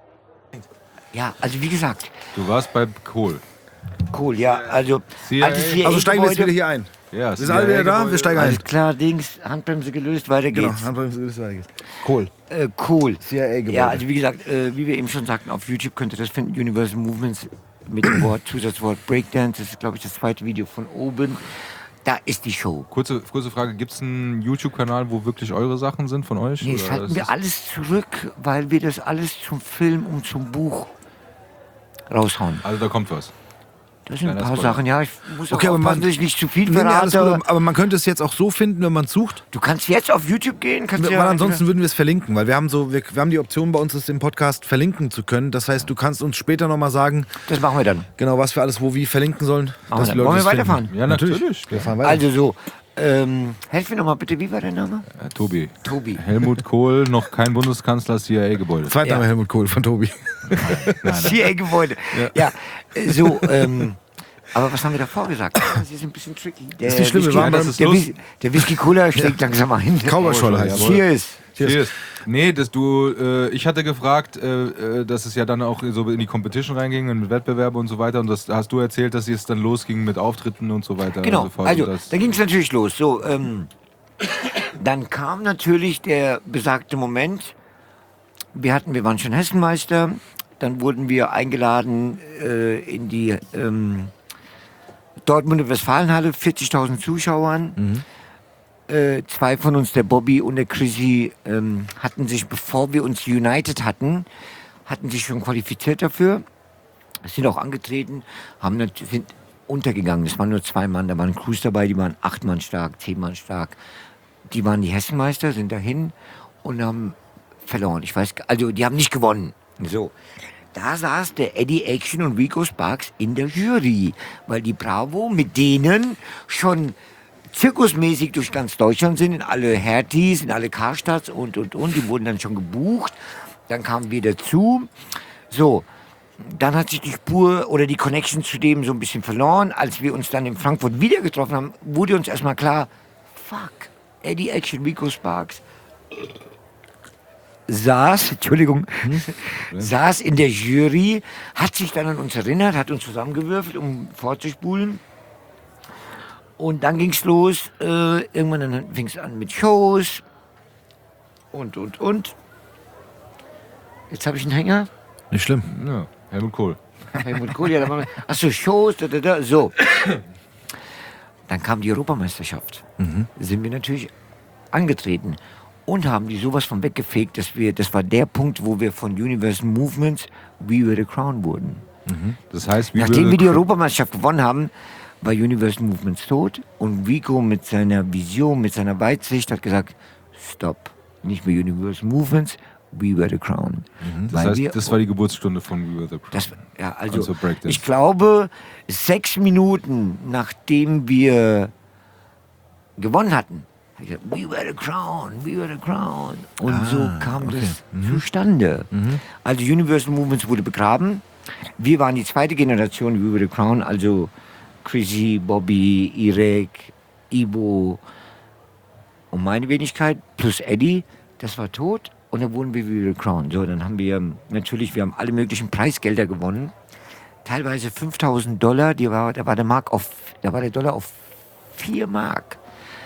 Speaker 5: Ja, also wie gesagt,
Speaker 3: Du warst bei Kohl.
Speaker 5: Kohl, ja, also
Speaker 3: C I A.
Speaker 5: altes C I A
Speaker 4: Also steigen wir jetzt
Speaker 5: Gebäude.
Speaker 4: wieder hier ein.
Speaker 3: Ja,
Speaker 4: Wir sind alle wieder da, wir steigen ein.
Speaker 5: Alles klar, Dings, Handbremse gelöst, weiter
Speaker 4: Genau,
Speaker 5: geht's.
Speaker 4: Handbremse ist weiter geht's. Cool.
Speaker 5: Äh, cool.
Speaker 4: C I A-Gebäude.
Speaker 5: Ja, also wie gesagt, äh, wie wir eben schon sagten, auf YouTube könnt ihr das finden, Universal Movements mit dem Wort, Zusatzwort Breakdance, das ist glaube ich das zweite Video von oben. Da ist die Show.
Speaker 3: Kurze, kurze Frage, gibt es einen YouTube-Kanal, wo wirklich eure Sachen sind von euch?
Speaker 5: Nee, das
Speaker 3: Oder
Speaker 5: halten
Speaker 3: ist
Speaker 5: wir
Speaker 3: das-
Speaker 5: alles zurück, weil wir das alles zum Film und zum Buch raushauen.
Speaker 3: Also da kommt was.
Speaker 5: Das sind ein
Speaker 3: Kleiner
Speaker 5: paar
Speaker 3: Spoiler.
Speaker 5: Sachen, ja, ich muss auch
Speaker 4: Okay, aber
Speaker 5: aufpassen,
Speaker 4: man-
Speaker 5: dass ich nicht zu viel
Speaker 4: Nee, nee, alles
Speaker 5: verrate.
Speaker 4: gut, aber man könnte es jetzt auch so finden, wenn man es sucht.
Speaker 5: Du kannst jetzt auf YouTube gehen, kannst
Speaker 4: Weil
Speaker 5: ja
Speaker 4: ansonsten würden wir es verlinken, weil wir haben so, wir, wir haben die Option bei uns, es im Podcast verlinken zu können. Das heißt, du kannst uns später nochmal sagen,
Speaker 5: das machen wir dann.
Speaker 4: genau was wir alles wo wie verlinken sollen.
Speaker 5: Machen
Speaker 4: dass
Speaker 5: wir
Speaker 4: die
Speaker 5: dann. Wollen wir
Speaker 4: es finden.
Speaker 5: weiterfahren?
Speaker 3: Ja, natürlich.
Speaker 4: Wir fahren weiter.
Speaker 5: Also so, ähm, helf mir nochmal bitte, wie war der Name?
Speaker 3: Äh, Tobi.
Speaker 5: Tobi.
Speaker 3: Helmut Kohl, noch kein Bundeskanzler, C I A-Gebäude.
Speaker 4: Zweitname
Speaker 5: Ja.
Speaker 4: Helmut Kohl von Tobi.
Speaker 5: C I A-Gebäude. Ja, äh, so, ähm, aber was haben wir davor gesagt? Das ist ein bisschen tricky. Der
Speaker 4: ist nicht schlimm, wir
Speaker 5: Whisky,
Speaker 4: waren
Speaker 3: beim-
Speaker 5: der, Whis- der Whisky Cola schlägt langsam ein.
Speaker 4: Cowboy-Scholle heißt es.
Speaker 5: Cheers.
Speaker 3: Cheers. Nee, dass du, äh, ich hatte gefragt, äh, äh, dass es ja dann auch so in die Competition reinging, in Wettbewerbe und so weiter. Und das hast du erzählt, dass es dann losging mit Auftritten und so weiter.
Speaker 5: Genau,
Speaker 3: und so fort.
Speaker 5: also
Speaker 3: Und das,
Speaker 5: da ging es natürlich los. So, ähm, dann kam natürlich der besagte Moment. Wir hatten, wir waren schon Hessenmeister. Dann wurden wir eingeladen äh, in die ähm, Dortmunder Westfalenhalle, vierzigtausend Zuschauern. Äh, zwei von uns, der Bobby und der Chrissy, ähm, hatten sich, bevor wir uns united hatten, hatten sich schon qualifiziert dafür. Sind auch angetreten, haben nat- sind untergegangen. Es waren nur zwei Mann, da waren Crews dabei, die waren acht Mann stark, zehn Mann stark. Die waren die Hessenmeister, sind dahin und haben verloren. Ich weiß, g- also die haben nicht gewonnen. So. Da saß der Eddie Action und Rico Sparks in der Jury, weil die Bravo mit denen schon zirkusmäßig durch ganz Deutschland sind, in alle Herties, in alle Karstadts und, und, und. Die wurden dann schon gebucht. Dann kamen wir dazu. So, dann hat sich die Spur oder die Connection zu dem so ein bisschen verloren. Als wir uns dann in Frankfurt wieder getroffen haben, wurde uns erstmal klar, fuck, Eddie Action, Rico Sparks saß, Entschuldigung, saß in der Jury, hat sich dann an uns erinnert, hat uns zusammengewürfelt, um vorzuspulen. Und dann ging's los, äh, irgendwann dann fing es an mit Shows und, und, und. Jetzt habe ich einen Hänger.
Speaker 4: Nicht schlimm.
Speaker 3: ja, Helmut Kohl.
Speaker 5: Helmut Kohl, ja, da waren wir, achso, Shows, da, da, da, so. Dann kam die Europameisterschaft. Mhm. Sind wir natürlich angetreten und haben die sowas von weggefegt, dass wir, das war der Punkt, wo wir von Universal Movements We Were the Crown wurden.
Speaker 3: Mhm. Das heißt, We
Speaker 5: Nachdem
Speaker 3: Were
Speaker 5: wir die
Speaker 3: the Crown-
Speaker 5: Europameisterschaft gewonnen haben, war Universal Movements tot und Vico mit seiner Vision, mit seiner Weitsicht hat gesagt, stopp, nicht mehr Universal Movements, We Were the Crown.
Speaker 3: Das
Speaker 5: Weil
Speaker 3: heißt,
Speaker 5: wir,
Speaker 3: das war die Geburtsstunde von We Were the Crown.
Speaker 5: das, ja, also,
Speaker 3: Also Breakdance.
Speaker 5: ich glaube, sechs Minuten nachdem wir gewonnen hatten, habe ich gesagt, We Were the Crown, We Were the Crown. Und
Speaker 4: Ah,
Speaker 5: so kam
Speaker 4: okay.
Speaker 5: das zustande. Also Universal Movements wurde begraben. Wir waren die zweite Generation We Were the Crown, also Chrissy, Bobby, Irek, Ibo und meine Wenigkeit plus Eddie. Das war tot. Und dann wurden wir We Were the Crown. So, dann haben wir natürlich, wir haben alle möglichen Preisgelder gewonnen. Teilweise fünftausend Dollar. Die war, da war der Mark auf, da war der Dollar auf vier Mark.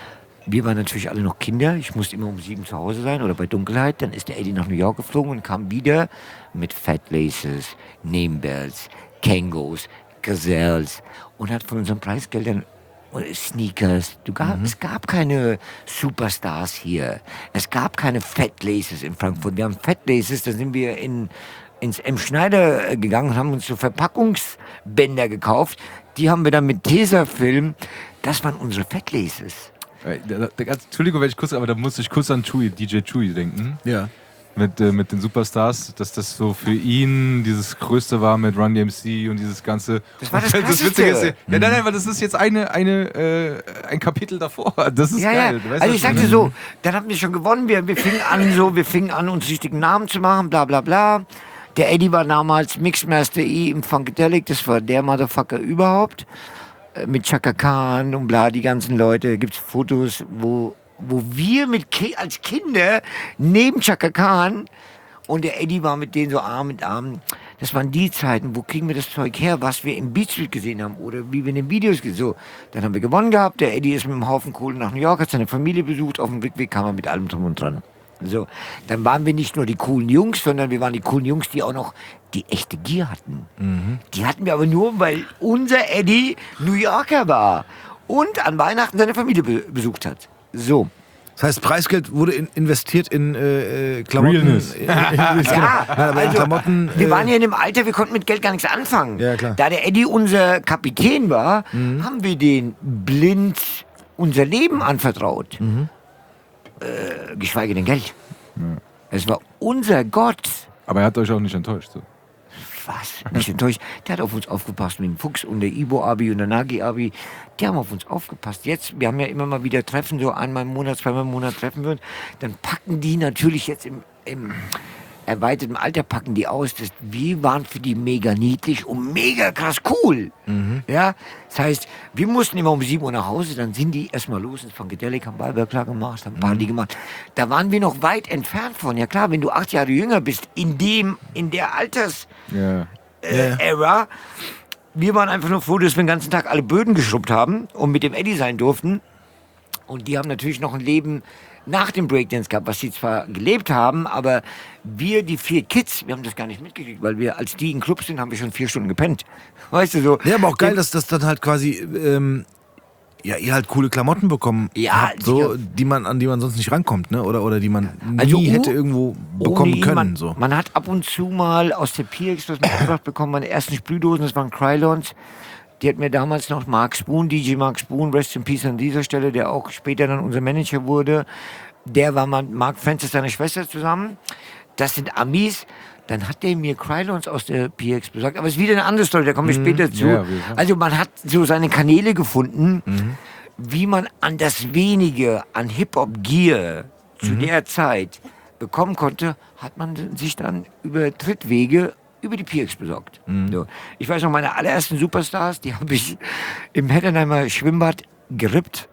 Speaker 5: Wir waren natürlich alle noch Kinder. Ich musste immer um sieben zu Hause sein oder bei Dunkelheit. Dann ist der Eddie nach New York geflogen und kam wieder mit Fat Laces, Name Bells, Kangos, Gazelles und hat von unseren Preisgeldern und Sneakers. Du gab, Es gab keine Superstars hier. Es gab keine Fat Laces in Frankfurt. Wir haben Fat Laces, da sind wir in, ins M. Schneider gegangen und haben uns so Verpackungsbänder gekauft. Die haben wir dann mit Tesafilm. Das waren unsere Fat Laces.
Speaker 3: Äh, da- da- Entschuldigung, wenn ich kurz, aber da musste ich kurz an Chewy, D J Chewy denken.
Speaker 4: Ja.
Speaker 3: Mit, äh, mit den Superstars, dass das so für ihn dieses Größte war mit Run D M C und dieses ganze.
Speaker 5: Das war das
Speaker 3: Und
Speaker 5: Krasseste.
Speaker 3: Witzige ist, ja, nein, nein, weil das ist jetzt eine, eine, äh, ein Kapitel davor. Das ist
Speaker 5: Ja,
Speaker 3: geil.
Speaker 5: ja.
Speaker 3: Weißt
Speaker 5: Also
Speaker 3: du,
Speaker 5: ich
Speaker 3: was
Speaker 5: sagte
Speaker 3: meine?
Speaker 5: so, dann haben wir schon gewonnen. Wir, wir fingen an, so, wir fingen an, uns richtigen Namen zu machen, bla bla bla. Der Eddie war damals Mixmaster E im Funkadelic, das war der Motherfucker überhaupt. Äh, Mit Chaka Khan und bla, die ganzen Leute. Gibt's Fotos, wo, wo wir mit Ki als Kinder neben Chaka Khan und der Eddie war mit denen so Arm in Arm. Das waren die Zeiten, wo kriegen wir das Zeug her, was wir im Beat Street gesehen haben oder wie wir in den Videos gesehen haben. So, dann haben wir gewonnen gehabt. Der Eddie ist mit einem Haufen Kohle nach New York, hat seine Familie besucht. Auf dem Rückweg kam er mit allem drum und dran. So, dann waren wir nicht nur die coolen Jungs, sondern wir waren die coolen Jungs, die auch noch die echte Gier hatten. Die hatten wir aber nur, weil unser Eddie New Yorker war und an Weihnachten seine Familie be besucht hat. So.
Speaker 4: Das heißt, Preisgeld wurde in, investiert in äh, äh, Klamotten.
Speaker 3: Realness.
Speaker 4: In, in, in, ja,
Speaker 5: Ja,
Speaker 4: aber in
Speaker 5: also,
Speaker 4: Klamotten.
Speaker 5: wir
Speaker 4: äh,
Speaker 5: waren ja in dem Alter, wir konnten mit Geld gar nichts anfangen.
Speaker 4: Ja, klar.
Speaker 5: Da der Eddie unser Kapitän war, haben wir den blind unser Leben anvertraut. Äh, geschweige denn Geld. Es war unser Gott.
Speaker 3: Aber er hat euch auch nicht enttäuscht. So.
Speaker 5: Was? Nicht enttäuscht. Der hat auf uns aufgepasst mit dem Fuchs und der Ibo-Abi und der Nagi-Abi. Die haben auf uns aufgepasst. Jetzt, wir haben ja immer mal wieder Treffen, so einmal im Monat, zweimal im Monat treffen wir uns. Dann packen die natürlich jetzt im, im erweiterten Alter, packen die aus. Das, wir waren für die mega niedlich und mega krass cool. Ja? Das heißt, wir mussten immer um sieben Uhr nach Hause, dann sind die erstmal los ins Funkadelic, haben Weiber klar gemacht, haben Party gemacht. Da waren wir noch weit entfernt von. Ja klar, wenn du acht Jahre jünger bist, in dem, in der Alters
Speaker 3: Ja.
Speaker 5: äh, Era. Wir waren einfach nur froh, dass wir den ganzen Tag alle Böden geschrubbt haben und mit dem Eddie sein durften. Und die haben natürlich noch ein Leben nach dem Breakdance gehabt, was sie zwar gelebt haben, aber wir, die vier Kids, wir haben das gar nicht mitgekriegt, weil wir, als die im Club sind, haben wir schon vier Stunden gepennt. Weißt du so?
Speaker 4: ja, aber auch geil, dass das dann halt quasi, ähm, ja, ihr halt coole Klamotten bekommen
Speaker 5: Ja,
Speaker 4: habt, so,
Speaker 5: sicher.
Speaker 4: die man, an die man sonst nicht rankommt, ne? Oder, oder die man
Speaker 5: Also
Speaker 4: nie
Speaker 5: oh-
Speaker 4: hätte irgendwo
Speaker 5: Ohne
Speaker 4: bekommen
Speaker 5: ihn,
Speaker 4: können.
Speaker 5: Man,
Speaker 4: so.
Speaker 5: man hat ab und zu mal aus der P X was mitgebracht bekommen, meine ersten Sprühdosen, das waren Krylons. Die hat mir damals noch Mark Spoon, D J Mark Spoon, Rest in Peace an dieser Stelle, der auch später dann unser Manager wurde. Der war mit Mark Francis, seiner Schwester, zusammen. Das sind Amis. Dann hat der mir Krylons aus der P X besorgt. Aber es ist wieder eine andere Story, da kommen wir später zu.
Speaker 3: Ja, auf jeden Fall.
Speaker 5: Also man hat so seine Kanäle gefunden, wie man an das Wenige an Hip-Hop-Gear zu der Zeit bekommen konnte, hat man sich dann über Trittwege über die P X besorgt. So. Ich weiß noch, meine allerersten Superstars, die habe ich im Heddernheimer Schwimmbad gerippt.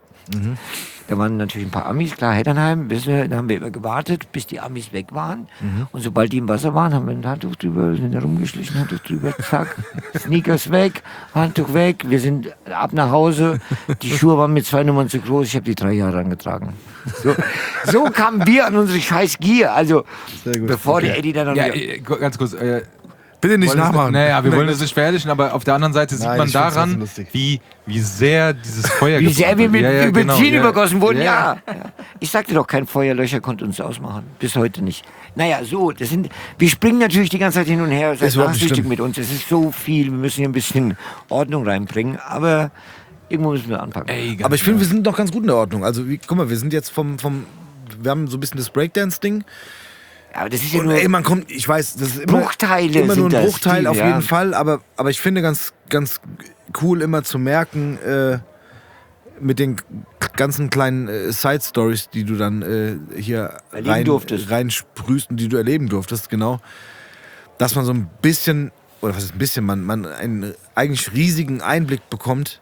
Speaker 5: Da waren natürlich ein paar Amis, klar, Heddernheim, wissen wir, da haben wir immer gewartet, bis die Amis weg waren. Und sobald die im Wasser waren, haben wir ein Handtuch drüber, sind da rumgeschlichen, Handtuch drüber, zack, Sneakers weg, Handtuch weg, wir sind ab nach Hause. Die Schuhe waren mit zwei Nummern zu groß, ich habe die drei Jahre angetragen. So, so kamen wir an unsere scheiß Gier. Also, bevor der Eddie dann noch
Speaker 3: Ja,
Speaker 5: wieder-
Speaker 3: äh, ganz kurz. Äh,
Speaker 4: Bitte nicht
Speaker 3: wollen es-
Speaker 4: nachmachen.
Speaker 3: Naja, wir
Speaker 4: Nein,
Speaker 3: wollen
Speaker 4: das-
Speaker 3: es nicht verherrlichen, aber auf der anderen Seite sieht
Speaker 4: Nein,
Speaker 3: man
Speaker 4: ich find's trotzdem
Speaker 3: daran,
Speaker 4: lustig.
Speaker 3: wie, wie sehr dieses Feuer
Speaker 5: Wie sehr wir
Speaker 3: gebrannt
Speaker 5: mit
Speaker 3: hat. Ja, ja,
Speaker 5: über
Speaker 3: genau,
Speaker 5: Benzin
Speaker 3: ja.
Speaker 5: übergossen wurden,
Speaker 3: Ja,
Speaker 5: ja. ja. Ich sagte doch, kein Feuerlöscher konnte uns ausmachen. Bis heute nicht. Naja, so, das sind, wir springen natürlich die ganze Zeit hin und her. Seid
Speaker 4: Ist überhaupt nicht
Speaker 5: nachsichtig
Speaker 4: schlimm.
Speaker 5: mit uns. Es ist so viel, wir müssen hier ein bisschen Ordnung reinbringen. Aber irgendwo müssen wir anfangen.
Speaker 3: Ey, ganz
Speaker 4: Aber ich finde,
Speaker 3: genau.
Speaker 4: wir sind noch ganz gut in der Ordnung. Also, wie, guck mal, wir sind jetzt vom, vom wir haben so ein bisschen das Breakdance-Ding.
Speaker 5: Aber das ist ja
Speaker 4: Und
Speaker 5: nur...
Speaker 4: ey, man kommt, ich weiß, das ist immer,
Speaker 5: Bruchteile
Speaker 4: immer nur
Speaker 5: sind
Speaker 4: ein
Speaker 5: das,
Speaker 4: Bruchteil
Speaker 5: die,
Speaker 4: auf
Speaker 5: ja.
Speaker 4: jeden Fall, aber, aber ich finde ganz, ganz cool immer zu merken, äh, mit den ganzen kleinen äh, Side-Stories, die du dann äh, hier
Speaker 5: Erleben
Speaker 4: rein,
Speaker 5: durftest.
Speaker 4: reinsprühst und die du erleben durftest, genau, dass man so ein bisschen, oder was ist ein bisschen, man, man einen eigentlich riesigen Einblick bekommt,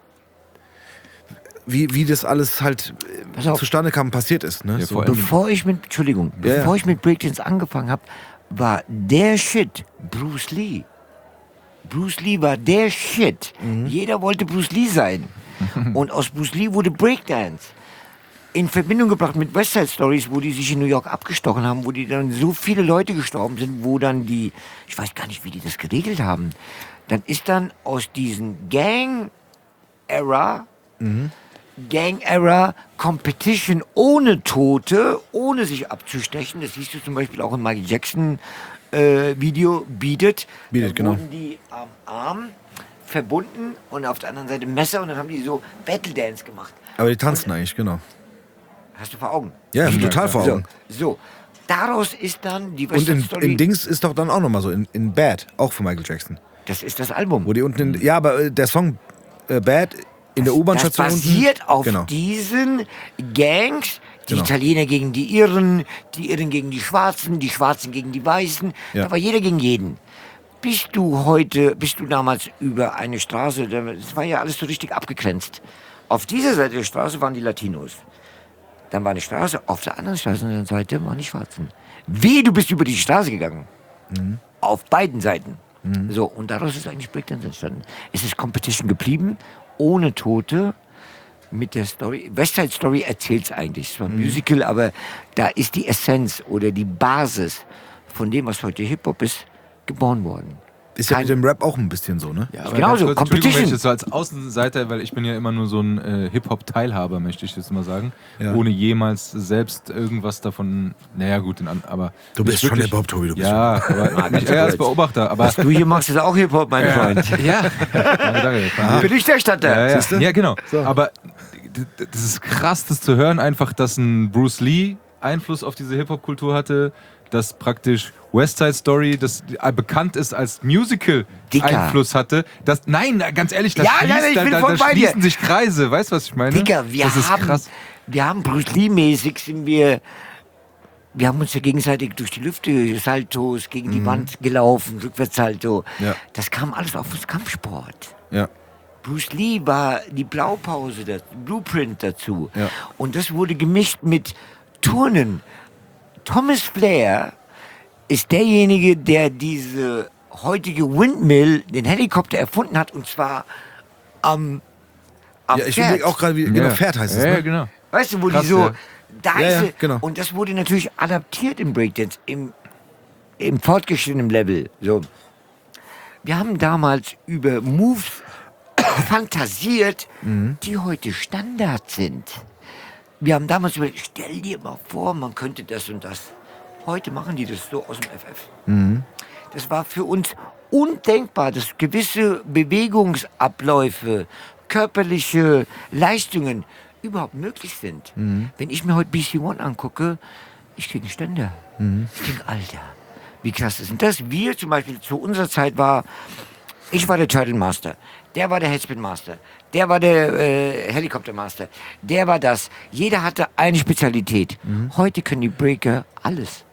Speaker 4: wie, wie das alles halt äh,
Speaker 5: Pass auf.
Speaker 4: zustande kam, passiert ist. Ne?
Speaker 3: Ja,
Speaker 4: so
Speaker 3: vor allem-
Speaker 5: Bevor ich mit, Entschuldigung,
Speaker 4: Ja, ja.
Speaker 5: bevor ich mit Breakdance angefangen habe, war der Shit Bruce Lee. Bruce Lee war der Shit.
Speaker 4: Mhm.
Speaker 5: Jeder wollte Bruce Lee sein. Und aus Bruce Lee wurde Breakdance. In Verbindung gebracht mit West Side Stories, wo die sich in New York abgestochen haben, wo die dann so viele Leute gestorben sind, wo dann die, ich weiß gar nicht, wie die das geregelt haben. Dann ist dann aus diesen Gang-Era, Gang-Era Competition ohne Tote, ohne sich abzustechen, das siehst du zum Beispiel auch im Michael Jackson äh, Video, bietet.
Speaker 4: Beat It,
Speaker 5: da
Speaker 4: genau.
Speaker 5: wurden die am Arm verbunden und auf der anderen Seite Messer und dann haben die so Battle Dance gemacht.
Speaker 4: Aber die tanzen eigentlich, genau.
Speaker 5: Hast du vor Augen?
Speaker 4: Ja, total vor Augen.
Speaker 5: So, so. Daraus ist dann die
Speaker 4: Und
Speaker 5: West Side
Speaker 4: in,
Speaker 5: Story.
Speaker 4: in Dings ist doch dann auch nochmal so, in, in Bad, auch von Michael Jackson.
Speaker 5: Das ist das Album.
Speaker 4: Wo die unten, in, ja, aber äh, der Song äh, Bad in der
Speaker 5: Das
Speaker 4: U-Bahn-Station unten.
Speaker 5: basiert auf
Speaker 4: Genau.
Speaker 5: diesen Gangs, die
Speaker 4: Genau.
Speaker 5: Italiener gegen die Irren, die Irren gegen die Schwarzen, die Schwarzen gegen die Weißen.
Speaker 4: Ja.
Speaker 5: Da war jeder gegen jeden. Bist du heute, bist du damals über eine Straße, das war ja alles so richtig abgegrenzt. Auf dieser Seite der Straße waren die Latinos. Dann war eine Straße, auf der anderen Straßenseite waren die Schwarzen. Wie, du bist über die Straße gegangen.
Speaker 4: Mhm.
Speaker 5: Auf beiden Seiten. So, und daraus ist eigentlich Breakdance entstanden. Es ist Competition geblieben, ohne Tote, mit der Story. West Side Story erzählt es eigentlich. Es war ein Musical, aber da ist die Essenz oder die Basis von dem, was heute Hip-Hop ist, geboren worden.
Speaker 4: Ist ja
Speaker 5: Kein-
Speaker 4: mit dem Rap auch ein bisschen so, ne?
Speaker 3: Ja, aber
Speaker 5: Genauso,
Speaker 3: ganz kurz, Entschuldigung,
Speaker 5: Competition.
Speaker 3: wenn ich das so als Außenseiter, weil ich bin ja immer nur so ein äh, Hip-Hop-Teilhaber, möchte ich jetzt mal sagen,
Speaker 4: Ja.
Speaker 3: ohne jemals selbst irgendwas davon, naja gut, in, an- aber...
Speaker 4: Du bist
Speaker 3: nicht
Speaker 4: schon
Speaker 3: wirklich-
Speaker 4: Hip-Hop, Tobi, du bist
Speaker 3: Ja, aber nicht eher als Beobachter, aber...
Speaker 5: Du hier machst jetzt auch Hip-Hop, mein Freund.
Speaker 3: Ja, danke, danke.
Speaker 5: Berichterstatter.
Speaker 3: Ja, ja. ja, genau. Aber d- d- das ist krass, das zu hören, einfach, dass ein Bruce Lee Einfluss auf diese Hip-Hop-Kultur hatte, dass praktisch West Side Story, das äh, bekannt ist als Musical,
Speaker 5: Dicker.
Speaker 3: Einfluss hatte. Das, nein, ganz ehrlich, das
Speaker 5: Ja,
Speaker 3: schließt,
Speaker 5: nein, nein, ich
Speaker 3: da,
Speaker 5: bin
Speaker 3: da,
Speaker 5: voll
Speaker 3: da
Speaker 5: bei dir.
Speaker 3: schließen sich Kreise, weißt du, was ich meine?
Speaker 5: Digga, wir
Speaker 3: das ist
Speaker 5: haben,
Speaker 3: krass.
Speaker 5: wir haben Bruce Lee-mäßig sind wir, wir haben uns ja gegenseitig durch die Lüfte, Saltos, gegen die Wand gelaufen, Rückwärtssalto.
Speaker 4: Ja.
Speaker 5: Das kam alles auf uns Kampfsport.
Speaker 4: Ja.
Speaker 5: Bruce Lee war die Blaupause, das Blueprint dazu.
Speaker 4: Ja.
Speaker 5: Und das wurde gemischt mit Turnen. Thomas Flair ist derjenige, der diese heutige Windmill, den Helikopter erfunden hat, und zwar am, am
Speaker 4: Ja, ich
Speaker 5: Pferd.
Speaker 4: überlege auch gerade, wie genau,
Speaker 3: Ja.
Speaker 4: Pferd heißt es,
Speaker 3: Ja,
Speaker 4: ne?
Speaker 3: genau.
Speaker 5: Weißt du, wo
Speaker 3: Krass,
Speaker 5: die so,
Speaker 3: ja.
Speaker 5: da
Speaker 4: Ja,
Speaker 5: ist
Speaker 4: ja,
Speaker 5: sie-
Speaker 4: genau.
Speaker 5: Und das wurde natürlich adaptiert im Breakdance, im, im fortgeschrittenen Level. So. Wir haben damals über Moves fantasiert,
Speaker 4: Mhm.
Speaker 5: die heute Standard sind. Wir haben damals überlegt, stell dir mal vor, man könnte das und das. Heute machen die das so aus dem F F.
Speaker 4: Mhm.
Speaker 5: Das war für uns undenkbar, dass gewisse Bewegungsabläufe, körperliche Leistungen überhaupt möglich sind.
Speaker 4: Mhm.
Speaker 5: Wenn ich mir heute B C One angucke, ich kriege einen Ständer.
Speaker 4: Mhm.
Speaker 5: Ich denke, Alter, wie krass ist denn das? Wir zum Beispiel zu unserer Zeit war, ich war der Turtle Master, der war der Headspin Master, der war der äh, Helicopter Master, der war das. Jeder hatte eine Spezialität.
Speaker 4: Mhm.
Speaker 5: Heute können die Breaker alles.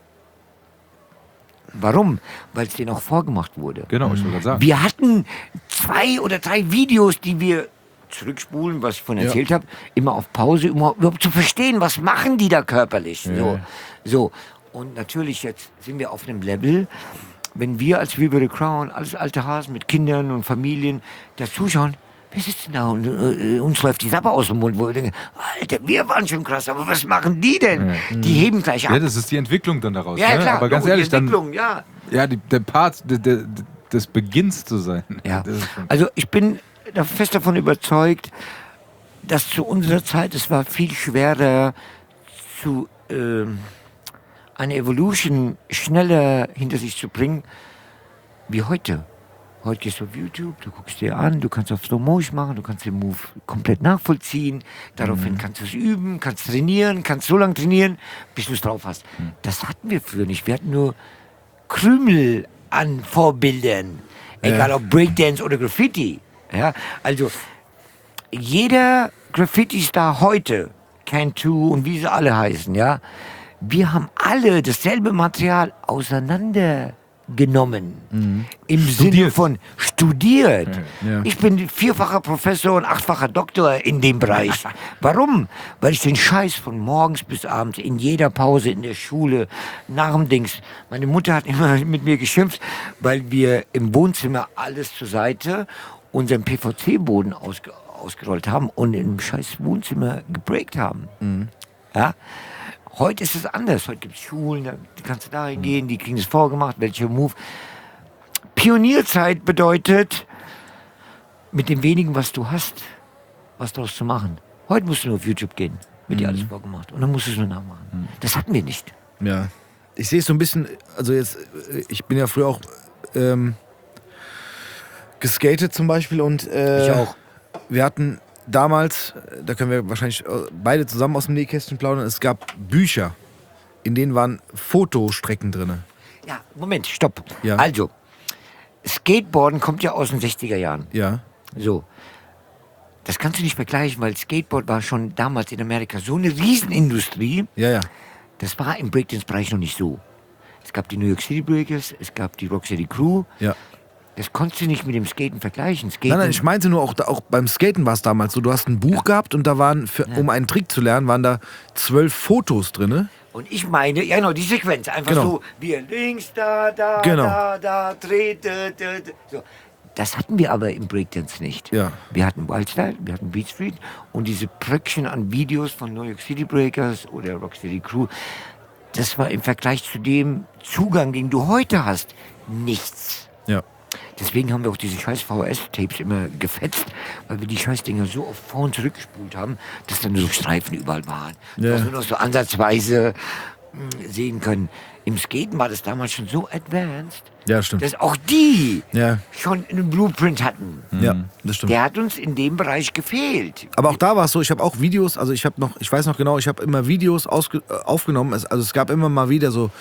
Speaker 5: Warum? Weil es denen auch vorgemacht wurde.
Speaker 3: Genau, ich wollte gerade sagen.
Speaker 5: Wir hatten zwei oder drei Videos, die wir zurückspulen, was ich von erzählt habe, immer auf Pause, um überhaupt zu verstehen, was machen die da körperlich. So, so. Und natürlich jetzt sind wir auf einem Level, wenn wir als We Were the Crown, alles alte Hasen mit Kindern und Familien da zuschauen, wir sitzen da und äh, uns läuft die Sappe aus dem Mund, wo wir denken, Alter, wir waren schon krass, aber was machen die denn? Die heben gleich ab.
Speaker 3: Ja, das ist die Entwicklung dann daraus.
Speaker 5: Ja,
Speaker 3: ne?
Speaker 5: klar,
Speaker 3: Aber ganz
Speaker 5: Logo, die
Speaker 3: ehrlich, dann,
Speaker 5: Entwicklung, ja.
Speaker 3: ja, die, der Part, der, der, des Beginns zu sein.
Speaker 5: Ja.
Speaker 3: Das ist schon-
Speaker 5: Also ich bin da fest davon überzeugt, dass zu unserer Zeit es war viel schwerer, zu ähm, eine Evolution schneller hinter sich zu bringen, wie heute. Heute gehst du auf YouTube, du guckst dir an, du kannst auf Slow Motion machen, du kannst den Move komplett nachvollziehen, daraufhin kannst du es üben, kannst trainieren, kannst so lange trainieren, bis du es drauf hast. Das hatten wir früher nicht. Wir hatten nur Krümel an Vorbildern, egal ob Breakdance oder Graffiti. Ja, also jeder Graffiti-Star heute, Cantu und wie sie alle heißen, ja, wir haben alle dasselbe Material auseinandergenommen.
Speaker 4: Mhm.
Speaker 5: Im Sinne von studiert.
Speaker 4: Ja.
Speaker 5: Ich bin vierfacher Professor und achtfacher Doktor in dem Bereich. Warum? Weil ich den Scheiß von morgens bis abends in jeder Pause in der Schule, nach dem Dings. Meine Mutter hat immer mit mir geschimpft, weil wir im Wohnzimmer alles zur Seite unseren P V C-Boden ausge ausgerollt haben und im scheiß Wohnzimmer gebreakt haben.
Speaker 4: Mhm.
Speaker 5: Ja? Heute ist es anders. Heute gibt es Schulen, da kannst du da hingehen, die kriegen es vorgemacht, welcher Move. Pionierzeit bedeutet, mit dem wenigen, was du hast, was daraus zu machen. Heute musst du nur auf YouTube gehen, wird dir alles vorgemacht. Und dann musst du es nur nachmachen. Das hatten wir nicht.
Speaker 4: Ja. Ich sehe es so ein bisschen, also jetzt, äh, ich bin ja früher auch ähm, geskatet zum Beispiel und äh,
Speaker 5: Ich auch.
Speaker 4: wir hatten damals, äh, da können wir wahrscheinlich äh, beide zusammen aus dem Nähkästchen plaudern, es gab Bücher, in denen waren Fotostrecken drin.
Speaker 5: Ja, Moment, stopp.
Speaker 4: Ja.
Speaker 5: Also, Skateboarden kommt ja aus den sechziger Jahren.
Speaker 4: Ja.
Speaker 5: So. Das kannst du nicht vergleichen, weil Skateboard war schon damals in Amerika so eine Riesenindustrie.
Speaker 4: Ja, ja.
Speaker 5: Das war im Breakdance-Bereich noch nicht so. Es gab die New York City Breakers, es gab die Rock City Crew.
Speaker 4: Ja.
Speaker 5: Das konntest du nicht mit dem Skaten vergleichen. Skaten,
Speaker 4: Nein, nein, ich meinte nur, auch, auch beim Skaten war es damals so, du hast ein Buch gehabt und da waren, für, um einen Trick zu lernen, waren da zwölf Fotos drin.
Speaker 5: Und ich meine, ja genau, die Sequenz. Einfach
Speaker 4: Genau.
Speaker 5: so, wir links, da, da,
Speaker 4: Genau.
Speaker 5: da, da, dreht, da, da, da. So. Das hatten wir aber im Breakdance nicht.
Speaker 4: Ja.
Speaker 5: Wir hatten Wildstyle, wir hatten Beat Street und diese Pröckchen an Videos von New York City Breakers oder Rock City Crew, das war im Vergleich zu dem Zugang, den du heute hast, nichts.
Speaker 4: Ja.
Speaker 5: Deswegen haben wir auch diese scheiß V H S-Tapes immer gefetzt, weil wir die Scheißdinger so oft vor und zurückgespult haben, dass dann so Streifen überall waren.
Speaker 4: Ja.
Speaker 5: Dass wir noch so ansatzweise mh, sehen können. Im Skaten war das damals schon so advanced,
Speaker 4: Ja, stimmt.
Speaker 5: dass auch die
Speaker 4: Ja.
Speaker 5: schon einen Blueprint hatten.
Speaker 4: Ja, das stimmt.
Speaker 5: Der hat uns in dem Bereich gefehlt.
Speaker 4: Aber auch da war es so, ich habe auch Videos, also ich habe noch, ich weiß noch genau, ich habe immer Videos ausge, äh, aufgenommen. Es, also es gab immer mal wieder so,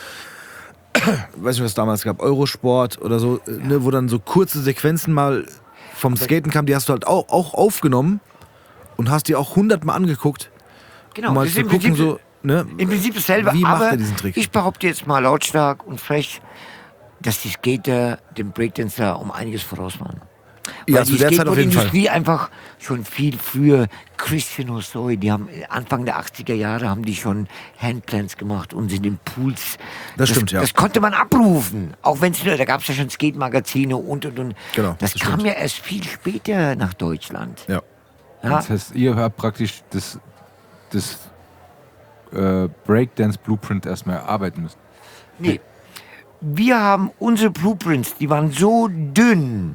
Speaker 4: weiß nicht, was es damals gab, Eurosport oder so, äh, ne, wo dann so kurze Sequenzen mal vom Skaten kamen, die hast du halt auch, auch aufgenommen und hast die auch hundertmal angeguckt,
Speaker 5: Genau,
Speaker 4: um mal
Speaker 5: das ist
Speaker 4: zu
Speaker 5: im
Speaker 4: gucken,
Speaker 5: Prinzip,
Speaker 4: so, ne,
Speaker 5: im Prinzip dasselbe,
Speaker 4: wie macht
Speaker 5: aber
Speaker 4: er diesen Trick?
Speaker 5: ich behaupte jetzt mal lautstark und frech, dass die Skater dem Breakdancer um einiges voraus waren.
Speaker 4: Ja,
Speaker 5: Weil
Speaker 4: zu
Speaker 5: die
Speaker 4: der Zeit auf jeden Fall.
Speaker 5: Skateboard-Industrie einfach schon viel früher, Christian Hosoi, die haben Anfang der achtziger Jahre haben die schon Handplans gemacht und sind in Pools.
Speaker 4: Das stimmt, ja.
Speaker 5: Das konnte man abrufen. Auch wenn es, da gab es ja schon Skate-Magazine und und und.
Speaker 4: Genau,
Speaker 5: das
Speaker 4: das
Speaker 5: kam
Speaker 4: stimmt.
Speaker 5: ja erst viel später nach Deutschland.
Speaker 4: Ja.
Speaker 5: Ja?
Speaker 3: Das heißt, ihr habt praktisch das, das äh, Breakdance Blueprint erstmal erarbeiten müssen.
Speaker 5: Nee. Wir haben unsere Blueprints, die waren so dünn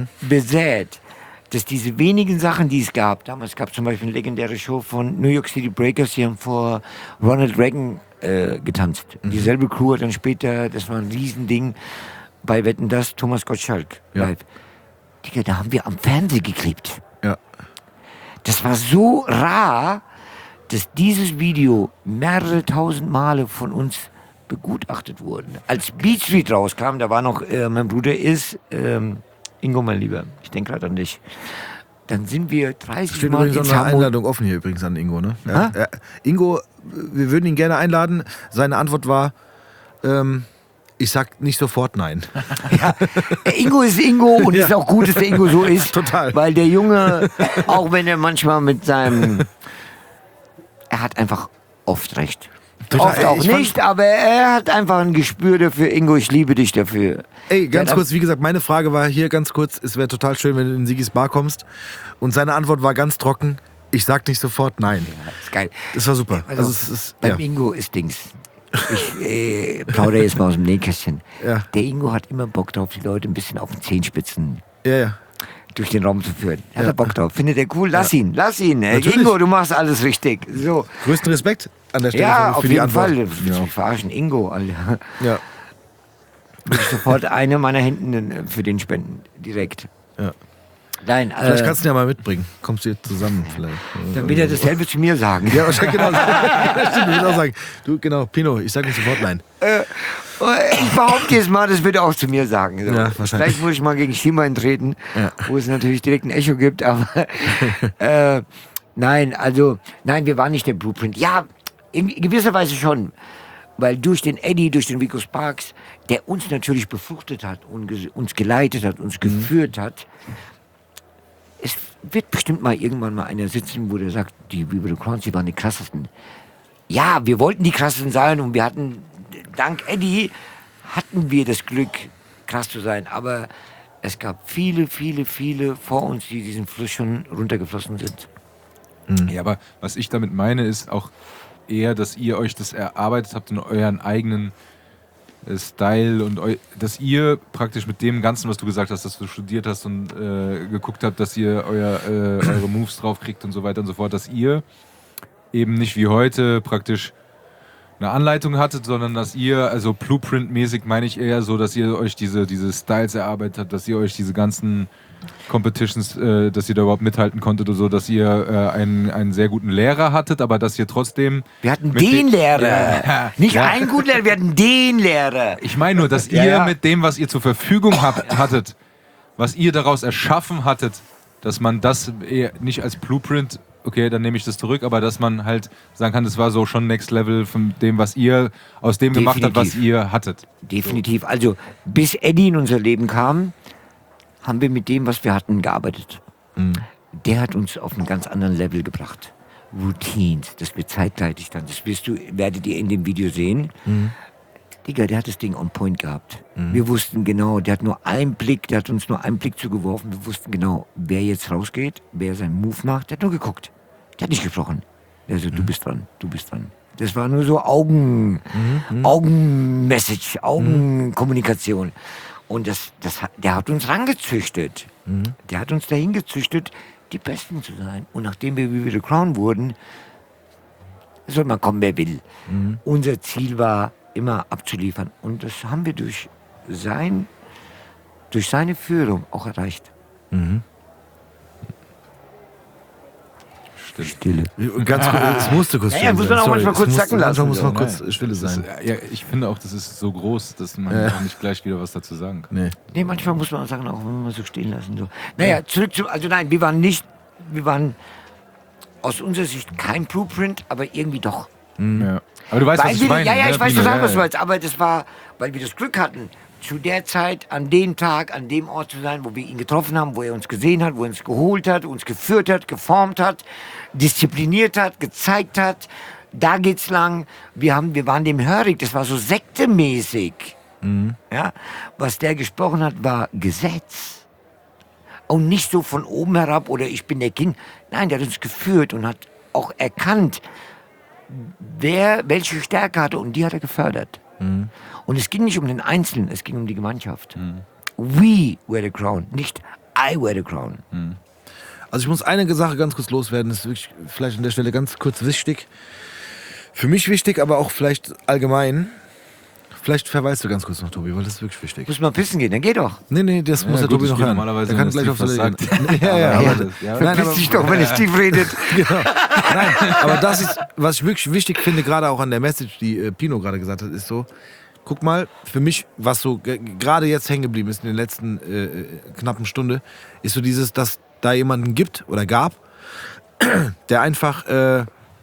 Speaker 5: besät, dass diese wenigen Sachen, die es gab, damals gab es zum Beispiel eine legendäre Show von New York City Breakers, die haben vor Ronald Reagan äh, getanzt. Dieselbe Crew hat dann später, das war ein Riesending, bei Wetten, das, Thomas Gottschalk
Speaker 4: Ja.
Speaker 5: live. Digga, da haben wir am Fernsehen geklebt.
Speaker 4: Ja.
Speaker 5: Das war so rar, dass dieses Video mehrere tausend Male von uns begutachtet wurde. Als Beat Street rauskam, da war noch, äh, mein Bruder ist, ähm, Ingo, mein Lieber, ich denke gerade an dich. Dann sind wir dreißig
Speaker 4: Steht
Speaker 5: Mal
Speaker 4: übrigens auch
Speaker 5: ins
Speaker 4: eine
Speaker 5: Hamburg.
Speaker 4: Einladung offen hier übrigens an Ingo, ne? Ja.
Speaker 5: Ha?
Speaker 4: Ja. Ingo, wir würden ihn gerne einladen. Seine Antwort war, ähm, ich sag nicht sofort nein.
Speaker 5: Ja, Ingo ist Ingo und es ist auch gut, dass der Ingo so ist.
Speaker 4: Total.
Speaker 5: Weil der Junge, auch wenn er manchmal mit seinem, er hat einfach oft recht.
Speaker 4: Total.
Speaker 5: Oft auch
Speaker 4: Ich fand-
Speaker 5: nicht, aber er hat einfach ein Gespür dafür. Ingo, ich liebe dich dafür.
Speaker 4: Ey, ganz
Speaker 5: Ja,
Speaker 4: kurz, wie gesagt, meine Frage war hier ganz kurz, es wäre total schön, wenn du in Sigis Bar kommst. Und seine Antwort war ganz trocken, ich sag nicht sofort nein.
Speaker 5: Ja, ist geil.
Speaker 4: Das war super.
Speaker 5: Also,
Speaker 4: Also es ist,
Speaker 5: beim
Speaker 4: ja.
Speaker 5: Ingo ist Dings. Ich äh, plaudere jetzt mal aus dem Nähkästchen.
Speaker 4: Ja.
Speaker 5: Der Ingo hat immer Bock drauf, die Leute ein bisschen auf den Zehenspitzen
Speaker 4: Ja, ja.
Speaker 5: durch den Raum zu führen. Hat
Speaker 4: Ja.
Speaker 5: er Bock drauf. Findet er cool? Lass ihn, lass ihn. Äh,
Speaker 4: Natürlich.
Speaker 5: Ingo, du machst alles richtig. So.
Speaker 4: Größten Respekt an der Stelle
Speaker 5: Ja,
Speaker 4: für,
Speaker 5: auf
Speaker 4: für die
Speaker 5: jeden
Speaker 4: Antwort.
Speaker 5: Fall. Willst du mich verarschen? Ingo, Alter.
Speaker 4: Ja.
Speaker 5: Würde ich sofort eine meiner Händen äh, für den spenden. Direkt.
Speaker 4: Ja.
Speaker 5: Nein,
Speaker 4: Vielleicht
Speaker 5: äh,
Speaker 4: kannst du ihn ja mal mitbringen. Kommst du hier zusammen vielleicht.
Speaker 5: dann wird er dasselbe zu mir sagen.
Speaker 4: Ja, wahrscheinlich genau. Stimmt, ich würde auch sagen. Du, genau, Pino, ich sag ihm sofort nein.
Speaker 5: Äh, ich behaupte jetzt mal, das wird er auch zu mir sagen. So.
Speaker 4: Ja, wahrscheinlich.
Speaker 5: Vielleicht muss ich mal gegen Schiemann treten,
Speaker 4: Ja.
Speaker 5: wo es natürlich direkt ein Echo gibt, aber äh, nein, also, nein, wir waren nicht der Blueprint. Ja, in gewisser Weise schon, weil durch den Eddie, durch den Rico Sparks, der uns natürlich befruchtet hat und ges- uns geleitet hat, uns geführt hat, es wird bestimmt mal irgendwann mal einer sitzen, wo der sagt, die Viva the Crowns, die waren die krassesten. Ja, wir wollten die krassesten sein und wir hatten, dank Eddie, hatten wir das Glück, krass zu sein. Aber es gab viele, viele, viele vor uns, die diesen Fluss schon runtergeflossen sind.
Speaker 3: Ja, aber was ich damit meine, ist auch eher, dass ihr euch das erarbeitet habt in euren eigenen äh, Style und eu dass ihr praktisch mit dem Ganzen, was du gesagt hast, dass du studiert hast und äh, geguckt habt, dass ihr euer, äh, eure Moves drauf kriegt und so weiter und so fort, dass ihr eben nicht wie heute praktisch eine Anleitung hattet, sondern dass ihr, also Blueprint-mäßig meine ich eher so, dass ihr euch diese, diese Styles erarbeitet habt, dass ihr euch diese ganzen Competitions, äh, dass ihr da überhaupt mithalten konntet oder so, dass ihr äh, einen, einen sehr guten Lehrer hattet, aber dass ihr trotzdem...
Speaker 5: Wir hatten
Speaker 3: mit
Speaker 5: den
Speaker 3: dem-
Speaker 5: Lehrer.
Speaker 3: Ja.
Speaker 5: Nicht
Speaker 3: Ja.
Speaker 5: einen guten Lehrer, wir hatten den Lehrer.
Speaker 3: Ich meine nur, dass
Speaker 5: Ja,
Speaker 3: ihr
Speaker 5: ja.
Speaker 3: mit dem, was ihr zur Verfügung habt, hattet, was ihr daraus erschaffen hattet, dass man das eher nicht als Blueprint, okay, dann nehme ich das zurück, aber dass man halt sagen kann, das war so schon Next Level von dem, was ihr aus dem gemacht habt, was
Speaker 5: Definitiv.
Speaker 3: ihr hattet.
Speaker 5: Definitiv. Also, bis Eddie in unser Leben kam, haben wir mit dem, was wir hatten, gearbeitet. Der hat uns auf einen ganz anderen Level gebracht. Routines, das wird zeitgleich dann. Das wirst du, werdet ihr in dem Video sehen. Digga, der hat das Ding on point gehabt. Wir wussten genau, der hat nur einen Blick, der hat uns nur einen Blick zugeworfen. Wir wussten genau, wer jetzt rausgeht, wer seinen Move macht. Der hat nur geguckt. Der hat nicht gesprochen. Der so, du bist dran, du bist dran. Das war nur so Augen, Augenmessage, Augenkommunikation. Und das, das, hat- der hat uns rangezüchtet. Der hat uns dahin gezüchtet, die Besten zu sein. Und nachdem wir Viva the Crown wurden, soll man kommen, wer will. Unser Ziel war, immer abzuliefern. Und das haben wir durch, sein, durch seine Führung auch erreicht. Stille.
Speaker 4: Ganz kurz, es musste kurz
Speaker 5: Ja, ja,
Speaker 4: still
Speaker 5: muss
Speaker 4: sein.
Speaker 5: man auch
Speaker 4: Sorry,
Speaker 5: manchmal
Speaker 4: es
Speaker 5: kurz
Speaker 4: musste-
Speaker 5: sacken lassen,
Speaker 4: Manchmal muss
Speaker 5: so,
Speaker 4: man
Speaker 5: ne?
Speaker 4: kurz stille
Speaker 3: Das
Speaker 4: sein.
Speaker 3: ist, ja, ich finde auch, das ist so groß, dass man auch nicht gleich wieder was dazu sagen kann.
Speaker 4: Nee.
Speaker 5: Nee, manchmal muss man auch Sachen auch mal so stehen lassen. So. Naja, zurück zu, also nein, wir waren nicht, wir waren aus unserer Sicht kein Blueprint, aber irgendwie doch.
Speaker 3: Ja. Aber du weißt,
Speaker 5: Weil
Speaker 3: was ich
Speaker 5: wir,
Speaker 3: meine.
Speaker 5: ja, ja,
Speaker 3: ne,
Speaker 5: ich weiß
Speaker 3: Pino?
Speaker 5: total,
Speaker 3: Ja,
Speaker 5: was du
Speaker 3: ja.
Speaker 5: meinst, aber das war, weil wir das Glück hatten, zu der Zeit, an dem Tag, an dem Ort zu sein, wo wir ihn getroffen haben, wo er uns gesehen hat, wo er uns geholt hat, uns geführt hat, geformt hat, diszipliniert hat, gezeigt hat, da geht's lang. Wir, haben, wir waren dem hörig, das war so sektemäßig. Ja? Was der gesprochen hat, war Gesetz. Und nicht so von oben herab oder ich bin der King. Nein, der hat uns geführt und hat auch erkannt, wer welche Stärke hatte und die hat er gefördert. Und es ging nicht um den Einzelnen, es ging um die Gemeinschaft. We wear the crown, nicht I wear the crown.
Speaker 4: Also ich muss eine Sache ganz kurz loswerden, das ist wirklich vielleicht an der Stelle ganz kurz wichtig. Für mich wichtig, aber auch vielleicht allgemein. Vielleicht verweist du ganz kurz noch, Tobi, weil das ist wirklich wichtig.
Speaker 5: Muss mal pissen gehen, dann geh doch.
Speaker 4: Nee, nee, das muss der
Speaker 3: gut,
Speaker 4: Tobi
Speaker 3: ich
Speaker 4: noch
Speaker 3: gehe
Speaker 4: hören.
Speaker 3: normalerweise,
Speaker 4: Der kann
Speaker 3: wenn
Speaker 4: gleich
Speaker 3: der
Speaker 4: auf
Speaker 3: Steve
Speaker 4: Toilette
Speaker 3: was
Speaker 4: gehen. Ja, ja,
Speaker 3: Aber
Speaker 4: aber,
Speaker 3: das- ja.
Speaker 4: Nein,
Speaker 5: Verpiss
Speaker 4: aber,
Speaker 5: dich doch, wenn es Steve redet.
Speaker 4: genau. Nein, aber das ist, was ich wirklich wichtig finde, gerade auch an der Message, die äh, Pino gerade gesagt hat, ist so, guck mal, für mich, was so ge- gerade jetzt hängen geblieben ist in den letzten äh, knappen Stunde, ist so dieses, dass da jemanden gibt oder gab, der einfach äh,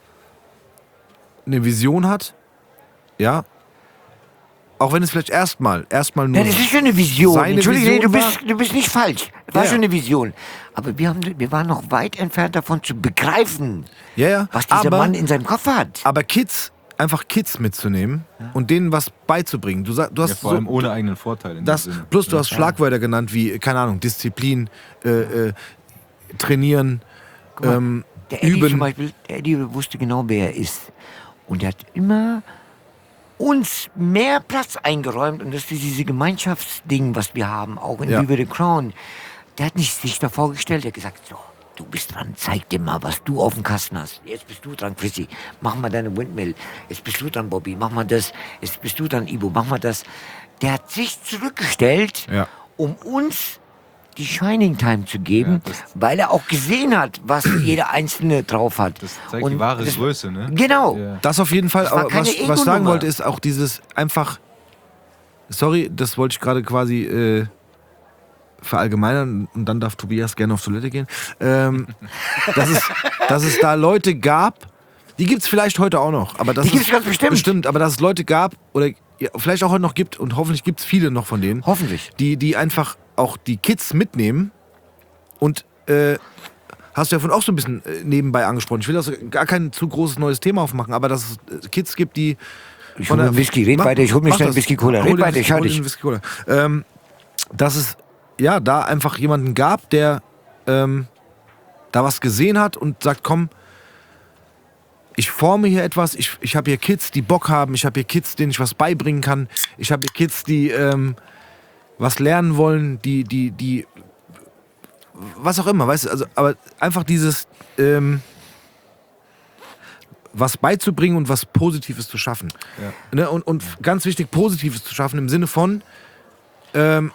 Speaker 4: eine Vision hat, ja, auch wenn es vielleicht erstmal, erstmal nur
Speaker 5: Ja, das ist schon eine Vision.
Speaker 4: seine
Speaker 5: Entschuldige,
Speaker 4: Vision
Speaker 5: du,
Speaker 4: war.
Speaker 5: bist, du bist nicht falsch. Das war
Speaker 4: Ja.
Speaker 5: schon eine Vision. Aber wir, haben, wir waren noch weit entfernt davon zu begreifen,
Speaker 4: Ja, ja,
Speaker 5: was dieser
Speaker 4: aber,
Speaker 5: Mann in seinem Kopf hat.
Speaker 4: aber Kids, einfach Kids mitzunehmen und denen was beizubringen. Du, sag, du hast
Speaker 3: Ja, vor
Speaker 4: so,
Speaker 3: allem ohne eigenen Vorteil. In
Speaker 4: das,
Speaker 3: dem Sinne.
Speaker 4: plus du hast Schlagwörter genannt wie, keine Ahnung, Disziplin, äh, äh, trainieren,
Speaker 5: mal,
Speaker 4: ähm,
Speaker 5: Der Eddie
Speaker 4: üben.
Speaker 5: zum Beispiel, der Eddie wusste genau, wer er ist. Und er hat immer uns mehr Platz eingeräumt und das ist diese Gemeinschaftsding, was wir haben, auch in
Speaker 4: Ja.
Speaker 5: Viva the Crown. Der hat nicht sich da vorgestellt, der hat gesagt, so, du bist dran, zeig dir mal, was du auf dem Kasten hast. Jetzt bist du dran, Chrissy, mach mal deine Windmill. Jetzt bist du dran, Bobby, mach mal das. Jetzt bist du dran, Ibo, mach mal das. Der hat sich zurückgestellt,
Speaker 4: Ja.
Speaker 5: um uns die Shining Time zu geben,
Speaker 3: Ja, das-
Speaker 5: weil er auch gesehen hat, was jeder Einzelne drauf hat.
Speaker 3: Das zeigt
Speaker 5: Und
Speaker 3: die wahre
Speaker 5: das-
Speaker 3: Größe, ne?
Speaker 5: Genau.
Speaker 3: Ja.
Speaker 4: Das auf jeden Fall,
Speaker 5: Das war
Speaker 4: aber
Speaker 5: keine
Speaker 4: was, was ich sagen
Speaker 5: Ego-Nummer.
Speaker 4: wollte, ist auch dieses einfach, sorry, das wollte ich gerade quasi äh, verallgemeinern und dann darf Tobias gerne auf Toilette gehen, ähm, dass, es, dass es da Leute gab, die gibt es vielleicht heute auch noch, aber das
Speaker 5: Die
Speaker 4: ist,
Speaker 5: gibt's ganz bestimmt.
Speaker 4: bestimmt, aber dass es Leute gab oder ja, vielleicht auch heute noch gibt und hoffentlich gibt es viele noch von denen,
Speaker 5: Hoffentlich.
Speaker 4: die, die einfach auch die Kids mitnehmen und äh, hast du ja vorhin auch so ein bisschen äh, nebenbei angesprochen. Ich will also gar kein zu großes neues Thema aufmachen, aber dass es äh, Kids gibt, die
Speaker 5: Ich
Speaker 4: von
Speaker 5: hol mir
Speaker 4: der-
Speaker 5: einen Whisky, red
Speaker 4: Mach-
Speaker 5: weiter, ich hol mir
Speaker 4: mach
Speaker 5: schnell einen
Speaker 4: das.
Speaker 5: Whisky-Cola.
Speaker 4: Hol
Speaker 5: Red
Speaker 4: den
Speaker 5: weiter,
Speaker 4: Whisky-
Speaker 5: schau
Speaker 4: hol den
Speaker 5: dich.
Speaker 4: Whisky-Cola. Ähm, dass es ja da einfach jemanden gab, der ähm, da was gesehen hat und sagt, komm, ich forme hier etwas, ich, ich habe hier Kids, die Bock haben, ich habe hier Kids, denen ich was beibringen kann, ich habe hier Kids, die ähm, was lernen wollen, die, die, die, was auch immer, weißt du, also, aber einfach dieses, ähm, was beizubringen und was Positives zu schaffen.
Speaker 3: Ja.
Speaker 4: Ne? Und, und ganz wichtig, Positives zu schaffen im Sinne von, ähm,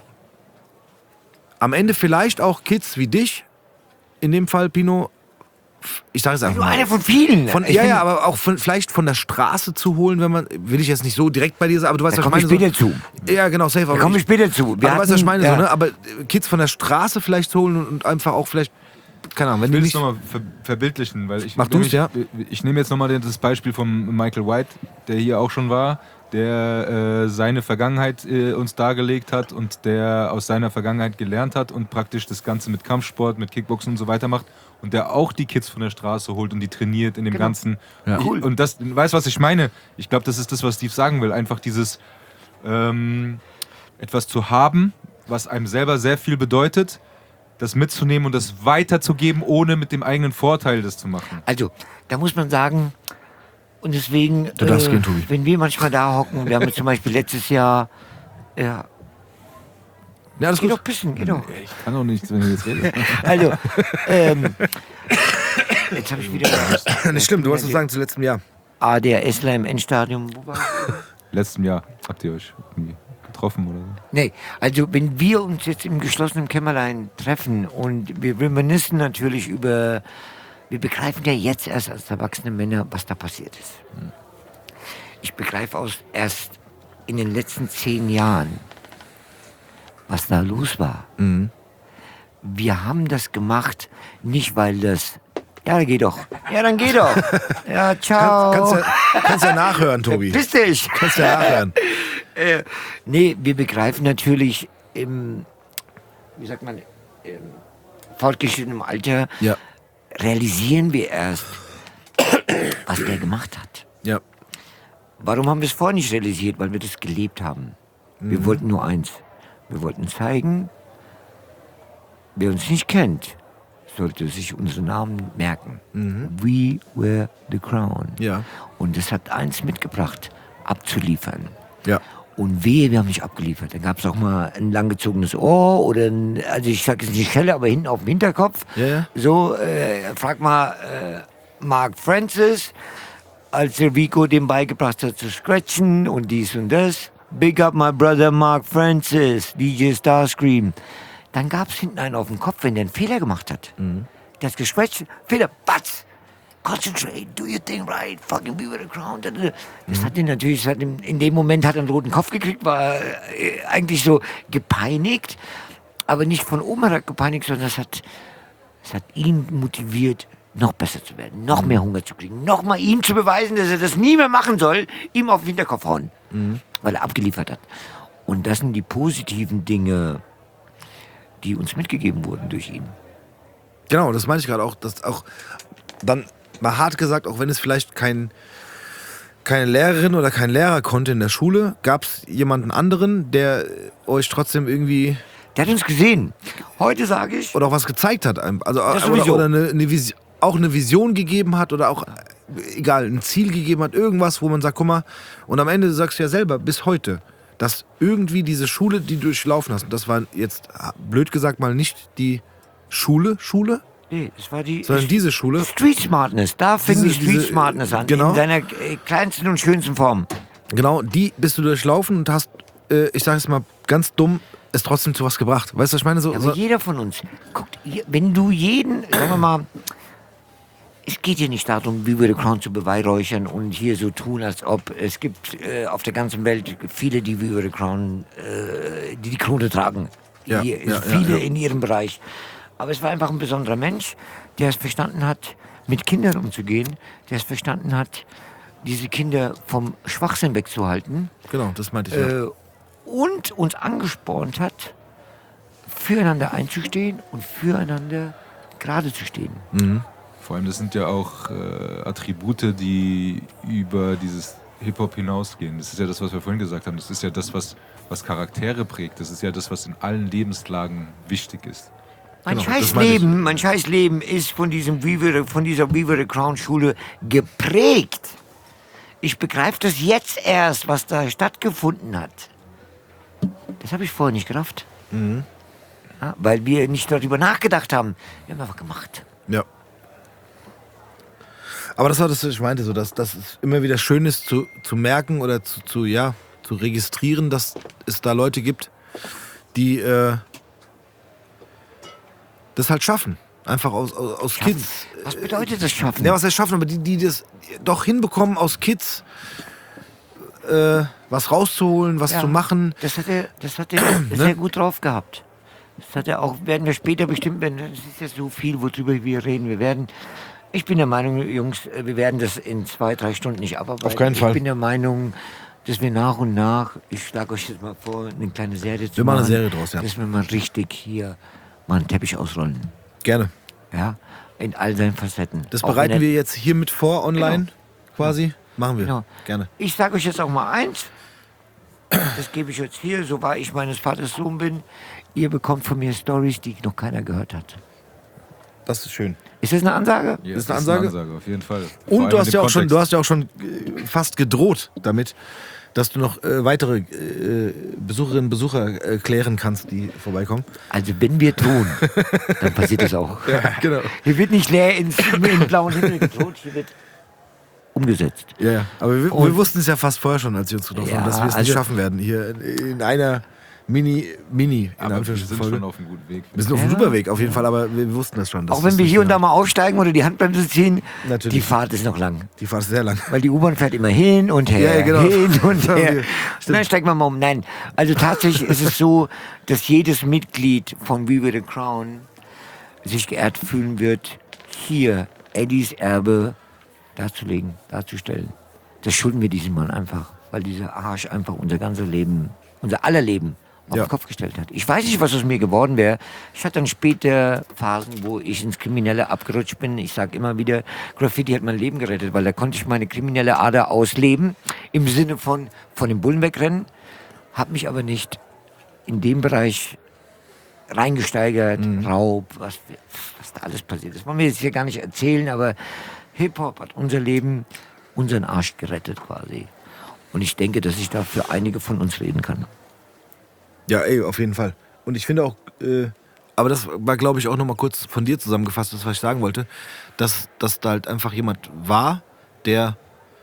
Speaker 4: am Ende vielleicht auch Kids wie dich, in dem Fall, Pino, ich sage es einfach
Speaker 5: Nur
Speaker 4: mal.
Speaker 5: einer von vielen.
Speaker 4: Von,
Speaker 5: Ich
Speaker 4: ja,
Speaker 5: bin-
Speaker 4: ja, aber auch von, vielleicht von der Straße zu holen, wenn man, will ich jetzt nicht so direkt bei dir sagen, aber du weißt,
Speaker 5: Da
Speaker 4: was ich
Speaker 5: komme ich
Speaker 4: meine.
Speaker 5: später
Speaker 4: so,
Speaker 5: zu.
Speaker 4: Ja, genau, safe.
Speaker 5: Da
Speaker 4: Aber
Speaker 5: komme ich
Speaker 4: ich,
Speaker 5: später zu.
Speaker 4: aber du weißt, was ich meine,
Speaker 5: ja.
Speaker 4: so, ne? Aber äh, Kids von der Straße vielleicht zu holen und, und einfach auch vielleicht, keine Ahnung, wenn
Speaker 3: Ich
Speaker 4: die
Speaker 3: will es
Speaker 4: nicht...
Speaker 3: nochmal ver verbildlichen, weil ich.
Speaker 4: Mach du's,
Speaker 3: nämlich-
Speaker 4: ja.
Speaker 3: Ich nehme jetzt nochmal das Beispiel von Michael White, der hier auch schon war, der äh, seine Vergangenheit äh, uns dargelegt hat und der aus seiner Vergangenheit gelernt hat und praktisch das Ganze mit Kampfsport, mit Kickboxen und so weiter macht und der auch die Kids von der Straße holt und die trainiert in dem
Speaker 5: Genau.
Speaker 3: Ganzen.
Speaker 4: Ja.
Speaker 3: Ich, und das, weißt du, was ich meine? Ich glaube, das ist das, was Steve sagen will. Einfach dieses ähm, etwas zu haben, was einem selber sehr viel bedeutet, das mitzunehmen und das weiterzugeben, ohne mit dem eigenen Vorteil das zu machen.
Speaker 5: Also, da muss man sagen, und deswegen,
Speaker 4: Du darfst gehen, Tobi.
Speaker 5: wenn wir manchmal da hocken, wir haben jetzt zum Beispiel letztes Jahr, ja,
Speaker 4: Ja, alles
Speaker 5: geh
Speaker 4: gut.
Speaker 5: doch pissen, geh doch.
Speaker 3: Ich kann doch nichts, wenn du jetzt redest.
Speaker 5: Also, ähm, jetzt habe ich wieder
Speaker 4: Nicht schlimm, du wolltest was sagen zu letztem Jahr.
Speaker 5: A D R Sler im Endstadium. Wo war
Speaker 3: Letztem Jahr habt ihr euch irgendwie getroffen oder so?
Speaker 5: Nee, also wenn wir uns jetzt im geschlossenen Kämmerlein treffen und wir reminiszen natürlich über, wir begreifen ja jetzt erst als erwachsene Männer, was da passiert ist. Ich begreife aus erst in den letzten zehn Jahren, was da los war. Wir haben das gemacht, nicht weil das, ja, dann geh doch, ja, dann geh doch, ja, ciao.
Speaker 4: Kannst, kannst, ja, kannst ja nachhören, Tobi.
Speaker 5: Piss dich.
Speaker 4: Kannst ja nachhören.
Speaker 5: Äh, nee, wir begreifen natürlich im, wie sagt man, im fortgeschrittenen Alter,
Speaker 4: Ja.
Speaker 5: realisieren wir erst, was der gemacht hat.
Speaker 4: Ja.
Speaker 5: Warum haben wir es vorher nicht realisiert? Weil wir das gelebt haben. Wir wollten nur eins. Wir wollten zeigen, wer uns nicht kennt, sollte sich unseren Namen merken. We were the crown.
Speaker 4: Ja.
Speaker 5: Und das hat eins mitgebracht, abzuliefern.
Speaker 4: Ja.
Speaker 5: Und wehe, wir haben nicht abgeliefert. Dann gab es auch mal ein langgezogenes Ohr oder ein, also ich sage jetzt nicht Schelle, aber hinten auf dem Hinterkopf.
Speaker 4: Ja, ja.
Speaker 5: So, äh, frag mal äh, Mark Francis, als der Rico dem beigebracht hat zu scratchen und dies und das. Big up my brother Mark Francis, D J Starscream. Dann gab es hinten einen auf dem Kopf, wenn der einen Fehler gemacht hat. Der hat geschwätzt, Fehler, batz. Concentrate, do your thing right, fucking be with the crown. Das hat ihn natürlich, das hat ihn, in dem Moment hat er einen roten Kopf gekriegt, war äh, eigentlich so gepeinigt, aber nicht von oben herab gepeinigt, sondern es hat, es hat ihn motiviert, noch besser zu werden, noch mehr Hunger zu kriegen, noch mal ihm zu beweisen, dass er das nie mehr machen soll, ihm auf den Hinterkopf hauen, weil er abgeliefert hat. Und das sind die positiven Dinge, die uns mitgegeben wurden durch ihn.
Speaker 4: Genau, das meine ich gerade auch, dass auch dann mal hart gesagt, auch wenn es vielleicht kein, keine Lehrerin oder kein Lehrer konnte in der Schule, gab es jemanden anderen, der euch trotzdem irgendwie
Speaker 5: Der hat uns gesehen. Heute sage ich,
Speaker 4: oder auch was gezeigt hat, einem. Also
Speaker 5: Das
Speaker 4: oder,
Speaker 5: sowieso.
Speaker 4: oder eine, eine Vision, auch eine Vision gegeben hat oder auch egal, ein Ziel gegeben hat, irgendwas, wo man sagt, guck mal, und am Ende sagst du ja selber, bis heute, dass irgendwie diese Schule, die du durchlaufen hast, und das war jetzt, blöd gesagt, mal nicht die Schule, Schule,
Speaker 5: Nee, das war die
Speaker 4: sondern diese Schule.
Speaker 5: Street Smartness. Da fing
Speaker 4: Diese-
Speaker 5: die Street
Speaker 4: diese-
Speaker 5: Smartness an.
Speaker 4: genau.
Speaker 5: In seiner äh, kleinsten und schönsten Form.
Speaker 4: Genau, die bist du durchlaufen und hast, äh, ich sag jetzt mal ganz dumm, es trotzdem zu was gebracht. Weißt du, was ich meine? So,
Speaker 5: Ja,
Speaker 4: so,
Speaker 5: aber jeder von uns. Guckt, ihr- wenn du jeden, sagen wir mal, es geht hier nicht darum, wie wir die Crown zu beweihräuchern und hier so tun, als ob es gibt äh, auf der ganzen Welt viele, die wie the Crown, äh, die die Krone tragen.
Speaker 4: Ja,
Speaker 5: Hier,
Speaker 4: ja,
Speaker 5: viele
Speaker 4: ja, ja.
Speaker 5: in ihrem Bereich. Aber es war einfach ein besonderer Mensch, der es verstanden hat, mit Kindern umzugehen, der es verstanden hat, diese Kinder vom Schwachsinn wegzuhalten.
Speaker 4: genau, das meinte ich. Ja.
Speaker 5: Äh, und uns angespornt hat, füreinander einzustehen und füreinander gerade zu stehen.
Speaker 3: Vor allem, das sind ja auch äh, Attribute, die über dieses Hip-Hop hinausgehen. Das ist ja das, was wir vorhin gesagt haben. Das ist ja das, was, was Charaktere prägt. Das ist ja das, was in allen Lebenslagen wichtig ist.
Speaker 5: Mein
Speaker 4: Genau,
Speaker 5: scheiß
Speaker 4: das meine ich.
Speaker 5: Leben, mein scheiß Leben ist von diesem Weaver, von dieser Weaver the Crown Schule geprägt. Ich begreife das jetzt erst, was da stattgefunden hat. Das habe ich vorher nicht gerafft.
Speaker 4: Mhm.
Speaker 5: Ja, weil wir nicht darüber nachgedacht haben. Wir haben einfach gemacht.
Speaker 4: Ja. Aber das war das, was ich meinte, so, dass, dass es immer wieder schön ist zu, zu merken oder zu, zu, ja, zu registrieren, dass es da Leute gibt, die äh, das halt schaffen. Einfach aus, aus, aus Kids.
Speaker 5: Was bedeutet das Schaffen?
Speaker 4: Ja, was heißt schaffen, aber die, die das doch hinbekommen, aus Kids äh, was rauszuholen, was
Speaker 5: Ja,
Speaker 4: zu machen.
Speaker 5: Das hat er, das hat er sehr gut drauf gehabt. Das hat er auch, werden wir später bestimmt, wenn es ist ja so viel, worüber wir reden. Wir werden, ich bin der Meinung, Jungs, wir werden das in zwei, drei Stunden nicht abarbeiten.
Speaker 4: Auf keinen Fall.
Speaker 5: Ich bin der Meinung, dass wir nach und nach, ich schlage euch jetzt mal vor, eine kleine Serie zu
Speaker 4: Wir machen eine Serie draus, ja.
Speaker 5: Dass wir mal richtig hier mal einen Teppich ausrollen.
Speaker 4: Gerne.
Speaker 5: Ja, in all seinen Facetten.
Speaker 4: Das
Speaker 5: Auch in
Speaker 4: bereiten
Speaker 5: der-
Speaker 4: wir jetzt hiermit vor, online quasi. Machen wir.
Speaker 5: Genau.
Speaker 4: Gerne.
Speaker 5: Ich sage euch jetzt auch mal eins. Das gebe ich jetzt hier, so wahr ich meines Vaters Sohn bin. Ihr bekommt von mir Stories, die noch keiner gehört hat.
Speaker 4: Das ist schön.
Speaker 5: Ist das eine Ansage?
Speaker 3: Ja,
Speaker 4: Das ist eine Ansage?
Speaker 3: auf jeden Fall. Vor allem
Speaker 4: Und du
Speaker 3: in
Speaker 4: hast
Speaker 3: dem
Speaker 4: ja auch schon,
Speaker 3: Kontext.
Speaker 4: du hast ja auch schon äh, fast gedroht damit, dass du noch äh, weitere äh, Besucherinnen und Besucher äh, klären kannst, die vorbeikommen.
Speaker 5: Also wenn wir drohen, dann passiert das auch.
Speaker 4: Ja, genau.
Speaker 5: Hier wird nicht leer ins, in den blauen Himmel gedroht, hier wird umgesetzt.
Speaker 4: Ja, ja. Aber wir, wir
Speaker 5: Und-
Speaker 4: wussten es ja fast vorher schon, als wir uns getroffen
Speaker 5: Ja,
Speaker 4: haben, dass wir es nicht
Speaker 5: also-
Speaker 4: schaffen werden. Hier in, in einer Mini, Mini, in
Speaker 3: Aber wir
Speaker 4: Anführungsstrichen,
Speaker 3: sind
Speaker 4: Folge.
Speaker 3: schon auf einem guten Weg.
Speaker 4: Wir sind auf einem super Weg, auf jeden Fall, aber wir wussten das schon. dass
Speaker 5: Auch
Speaker 4: das
Speaker 5: wenn wir
Speaker 4: nicht
Speaker 5: hier und da
Speaker 4: genau-
Speaker 5: mal aussteigen oder die Handbremse ziehen,
Speaker 4: Natürlich.
Speaker 5: die Fahrt ist noch lang.
Speaker 4: Die Fahrt ist sehr lang.
Speaker 5: Weil die U-Bahn fährt immer hin und her,
Speaker 4: Ja, ja, genau.
Speaker 5: hin und
Speaker 4: Ja,
Speaker 5: her.
Speaker 4: okay. Stimmt.
Speaker 5: Dann steigen wir mal um. Nein, also tatsächlich ist es so, dass jedes Mitglied von We Were the Crown sich geehrt fühlen wird, hier Eddies Erbe darzulegen, darzustellen. Das schulden wir diesem Mann einfach, weil dieser Arsch einfach unser ganzes Leben, unser aller Leben auf
Speaker 4: Ja.
Speaker 5: den Kopf gestellt hat. Ich weiß nicht, was aus mir geworden wäre. Ich hatte dann später Phasen, wo ich ins Kriminelle abgerutscht bin. Ich sage immer wieder, Graffiti hat mein Leben gerettet, weil da konnte ich meine kriminelle Ader ausleben, im Sinne von von den Bullen wegrennen, habe mich aber nicht in dem Bereich reingesteigert, Raub, was, was da alles passiert ist. Das wollen wir jetzt hier gar nicht erzählen, aber Hip-Hop hat unser Leben, unseren Arsch gerettet quasi. Und ich denke, dass ich da für einige von uns reden kann.
Speaker 4: Ja, ey, auf jeden Fall. Und ich finde auch, äh, aber das war, glaube ich, auch nochmal kurz von dir zusammengefasst, das, was ich sagen wollte, dass, dass da halt einfach jemand war, der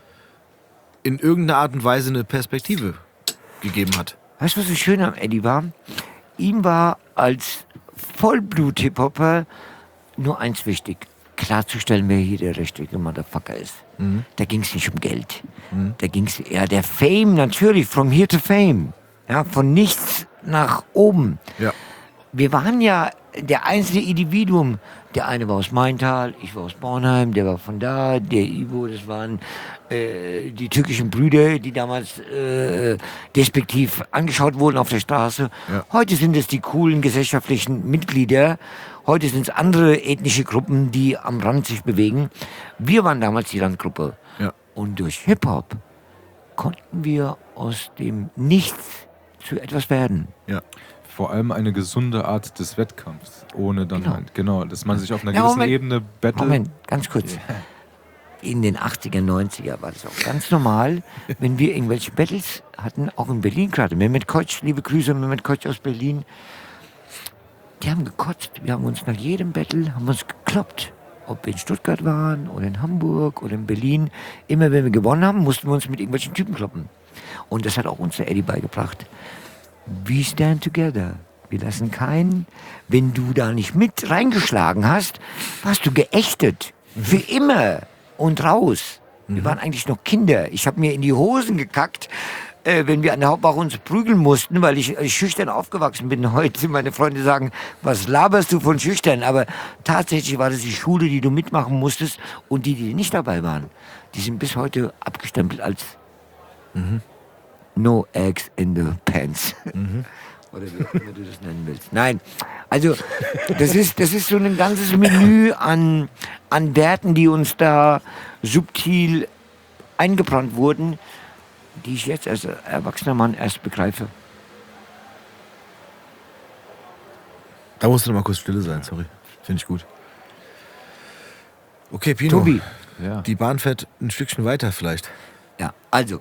Speaker 4: in irgendeiner Art und Weise eine Perspektive gegeben hat.
Speaker 5: Weißt du, was so schön am Eddie war? Ihm war als Vollblut-Hip-Hopper nur eins wichtig: klarzustellen, wer hier der richtige Motherfucker ist.
Speaker 4: Mhm.
Speaker 5: Da ging es nicht um Geld. Da ging es eher der Fame, natürlich, from here to fame. Ja, von nichts nach oben.
Speaker 4: Ja.
Speaker 5: Wir waren ja der einzelne Individuum. Der eine war aus Maintal, ich war aus Bornheim, der war von da, der Ivo, das waren äh, die türkischen Brüder, die damals äh, despektiv angeschaut wurden auf der Straße.
Speaker 4: Ja.
Speaker 5: Heute sind es die coolen gesellschaftlichen Mitglieder. Heute sind es andere ethnische Gruppen, die am Rand sich bewegen. Wir waren damals die Randgruppe.
Speaker 4: Ja.
Speaker 5: Und durch Hip-Hop konnten wir aus dem Nichts zu etwas werden.
Speaker 4: Ja.
Speaker 3: Vor allem eine gesunde Art des Wettkampfs. Ohne dann
Speaker 5: Genau.
Speaker 3: halt, genau, dass man sich auf einer
Speaker 5: Ja,
Speaker 3: gewissen
Speaker 5: Moment.
Speaker 3: Ebene battelt.
Speaker 5: Moment, ganz kurz. in den achtziger, neunziger war das auch ganz normal, wenn wir irgendwelche Battles hatten, auch in Berlin gerade. Mehmet Koç, liebe Grüße, Mehmet Koç aus Berlin. Die haben gekotzt. Wir haben uns nach jedem Battle haben uns gekloppt. Ob wir in Stuttgart waren oder in Hamburg oder in Berlin. Immer wenn wir gewonnen haben, mussten wir uns mit irgendwelchen Typen kloppen. Und das hat auch uns der Eddie beigebracht. We stand together. Wir lassen keinen. Wenn du da nicht mit reingeschlagen hast, warst du geächtet. Für immer. Und raus. Wir waren eigentlich noch Kinder. Ich habe mir in die Hosen gekackt, äh, wenn wir an der Hauptwache uns prügeln mussten, weil ich, ich schüchtern aufgewachsen bin. Heute meine Freunde sagen, was laberst du von schüchtern? Aber tatsächlich war das die Schule, die du mitmachen musstest. Und die, die nicht dabei waren, die sind bis heute abgestempelt als mhm. No eggs in the pants. Mhm. Oder wie auch immer du das nennen willst. Nein, also das ist, das ist so ein ganzes Menü an, an Werten, die uns da subtil eingebrannt wurden, die ich jetzt als erwachsener Mann erst begreife.
Speaker 4: Da musst du noch mal kurz stille sein, sorry. Finde ich gut. Okay, Pino.
Speaker 5: Tobi.
Speaker 3: Ja.
Speaker 4: Die Bahn fährt ein Stückchen weiter vielleicht.
Speaker 5: Ja, also.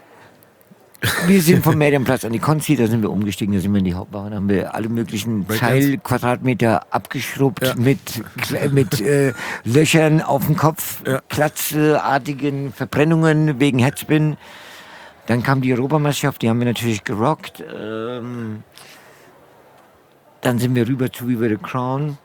Speaker 5: Wir sind vom Medienplatz an die Konzi, da sind wir umgestiegen, da sind wir in die Hauptbahn, da haben wir alle möglichen Teilquadratmeter abgeschrubbt
Speaker 4: Ja.
Speaker 5: mit, mit äh, Löchern auf dem Kopf,
Speaker 4: Ja.
Speaker 5: klatzeartigen Verbrennungen wegen Headspin. Dann kam die Europameisterschaft, die haben wir natürlich gerockt. Ähm, dann sind wir rüber zu Viva the Crown.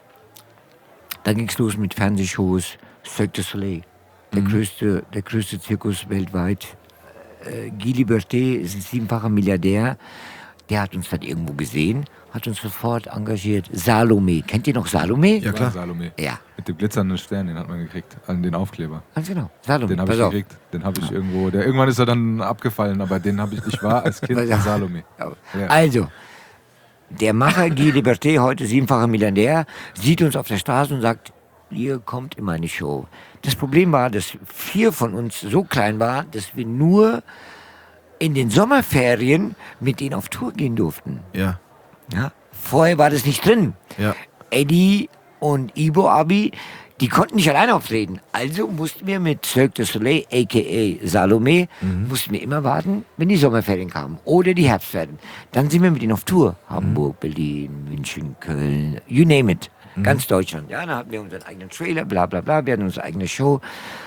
Speaker 5: Dann ging es los mit Fernsehshows, Cirque du Soleil, der,
Speaker 4: Mhm.
Speaker 5: größte, der größte Zirkus weltweit. Äh, Guy Liberté ist ein siebenfacher Milliardär. Der hat uns dann irgendwo gesehen, hat uns sofort engagiert. Salome, kennt ihr noch Salome?
Speaker 4: Ja, klar.
Speaker 3: Salome.
Speaker 5: Ja,
Speaker 3: Mit dem glitzernden Stern, den hat man gekriegt. An den Aufkleber.
Speaker 5: ganz genau. Salome,
Speaker 3: Den habe
Speaker 5: pass
Speaker 3: ich
Speaker 5: auf.
Speaker 3: gekriegt. Den habe ich irgendwo. Der, irgendwann ist er dann abgefallen, aber den habe ich. Ich war als Kind
Speaker 5: Pass auf.
Speaker 3: Salome. Ja.
Speaker 5: Also, der Macher Guy Liberté, heute siebenfacher Milliardär, sieht uns auf der Straße und sagt, ihr kommt in meine Show. Das Problem war, dass vier von uns so klein waren, dass wir nur in den Sommerferien mit denen auf Tour gehen durften.
Speaker 4: Ja.
Speaker 5: Ja? Vorher war das nicht drin.
Speaker 4: Ja.
Speaker 5: Eddie und Ibo Abi, die konnten nicht alleine auftreten. Also mussten wir mit Cirque du Soleil, a k a. Salome, mussten wir immer warten, wenn die Sommerferien kamen oder die Herbstferien. Dann sind wir mit ihnen auf Tour. Hamburg, Berlin, München, Köln, you name it. Ganz Deutschland. Ja, dann hatten wir unseren eigenen Trailer, bla bla bla, wir hatten unsere eigene Show.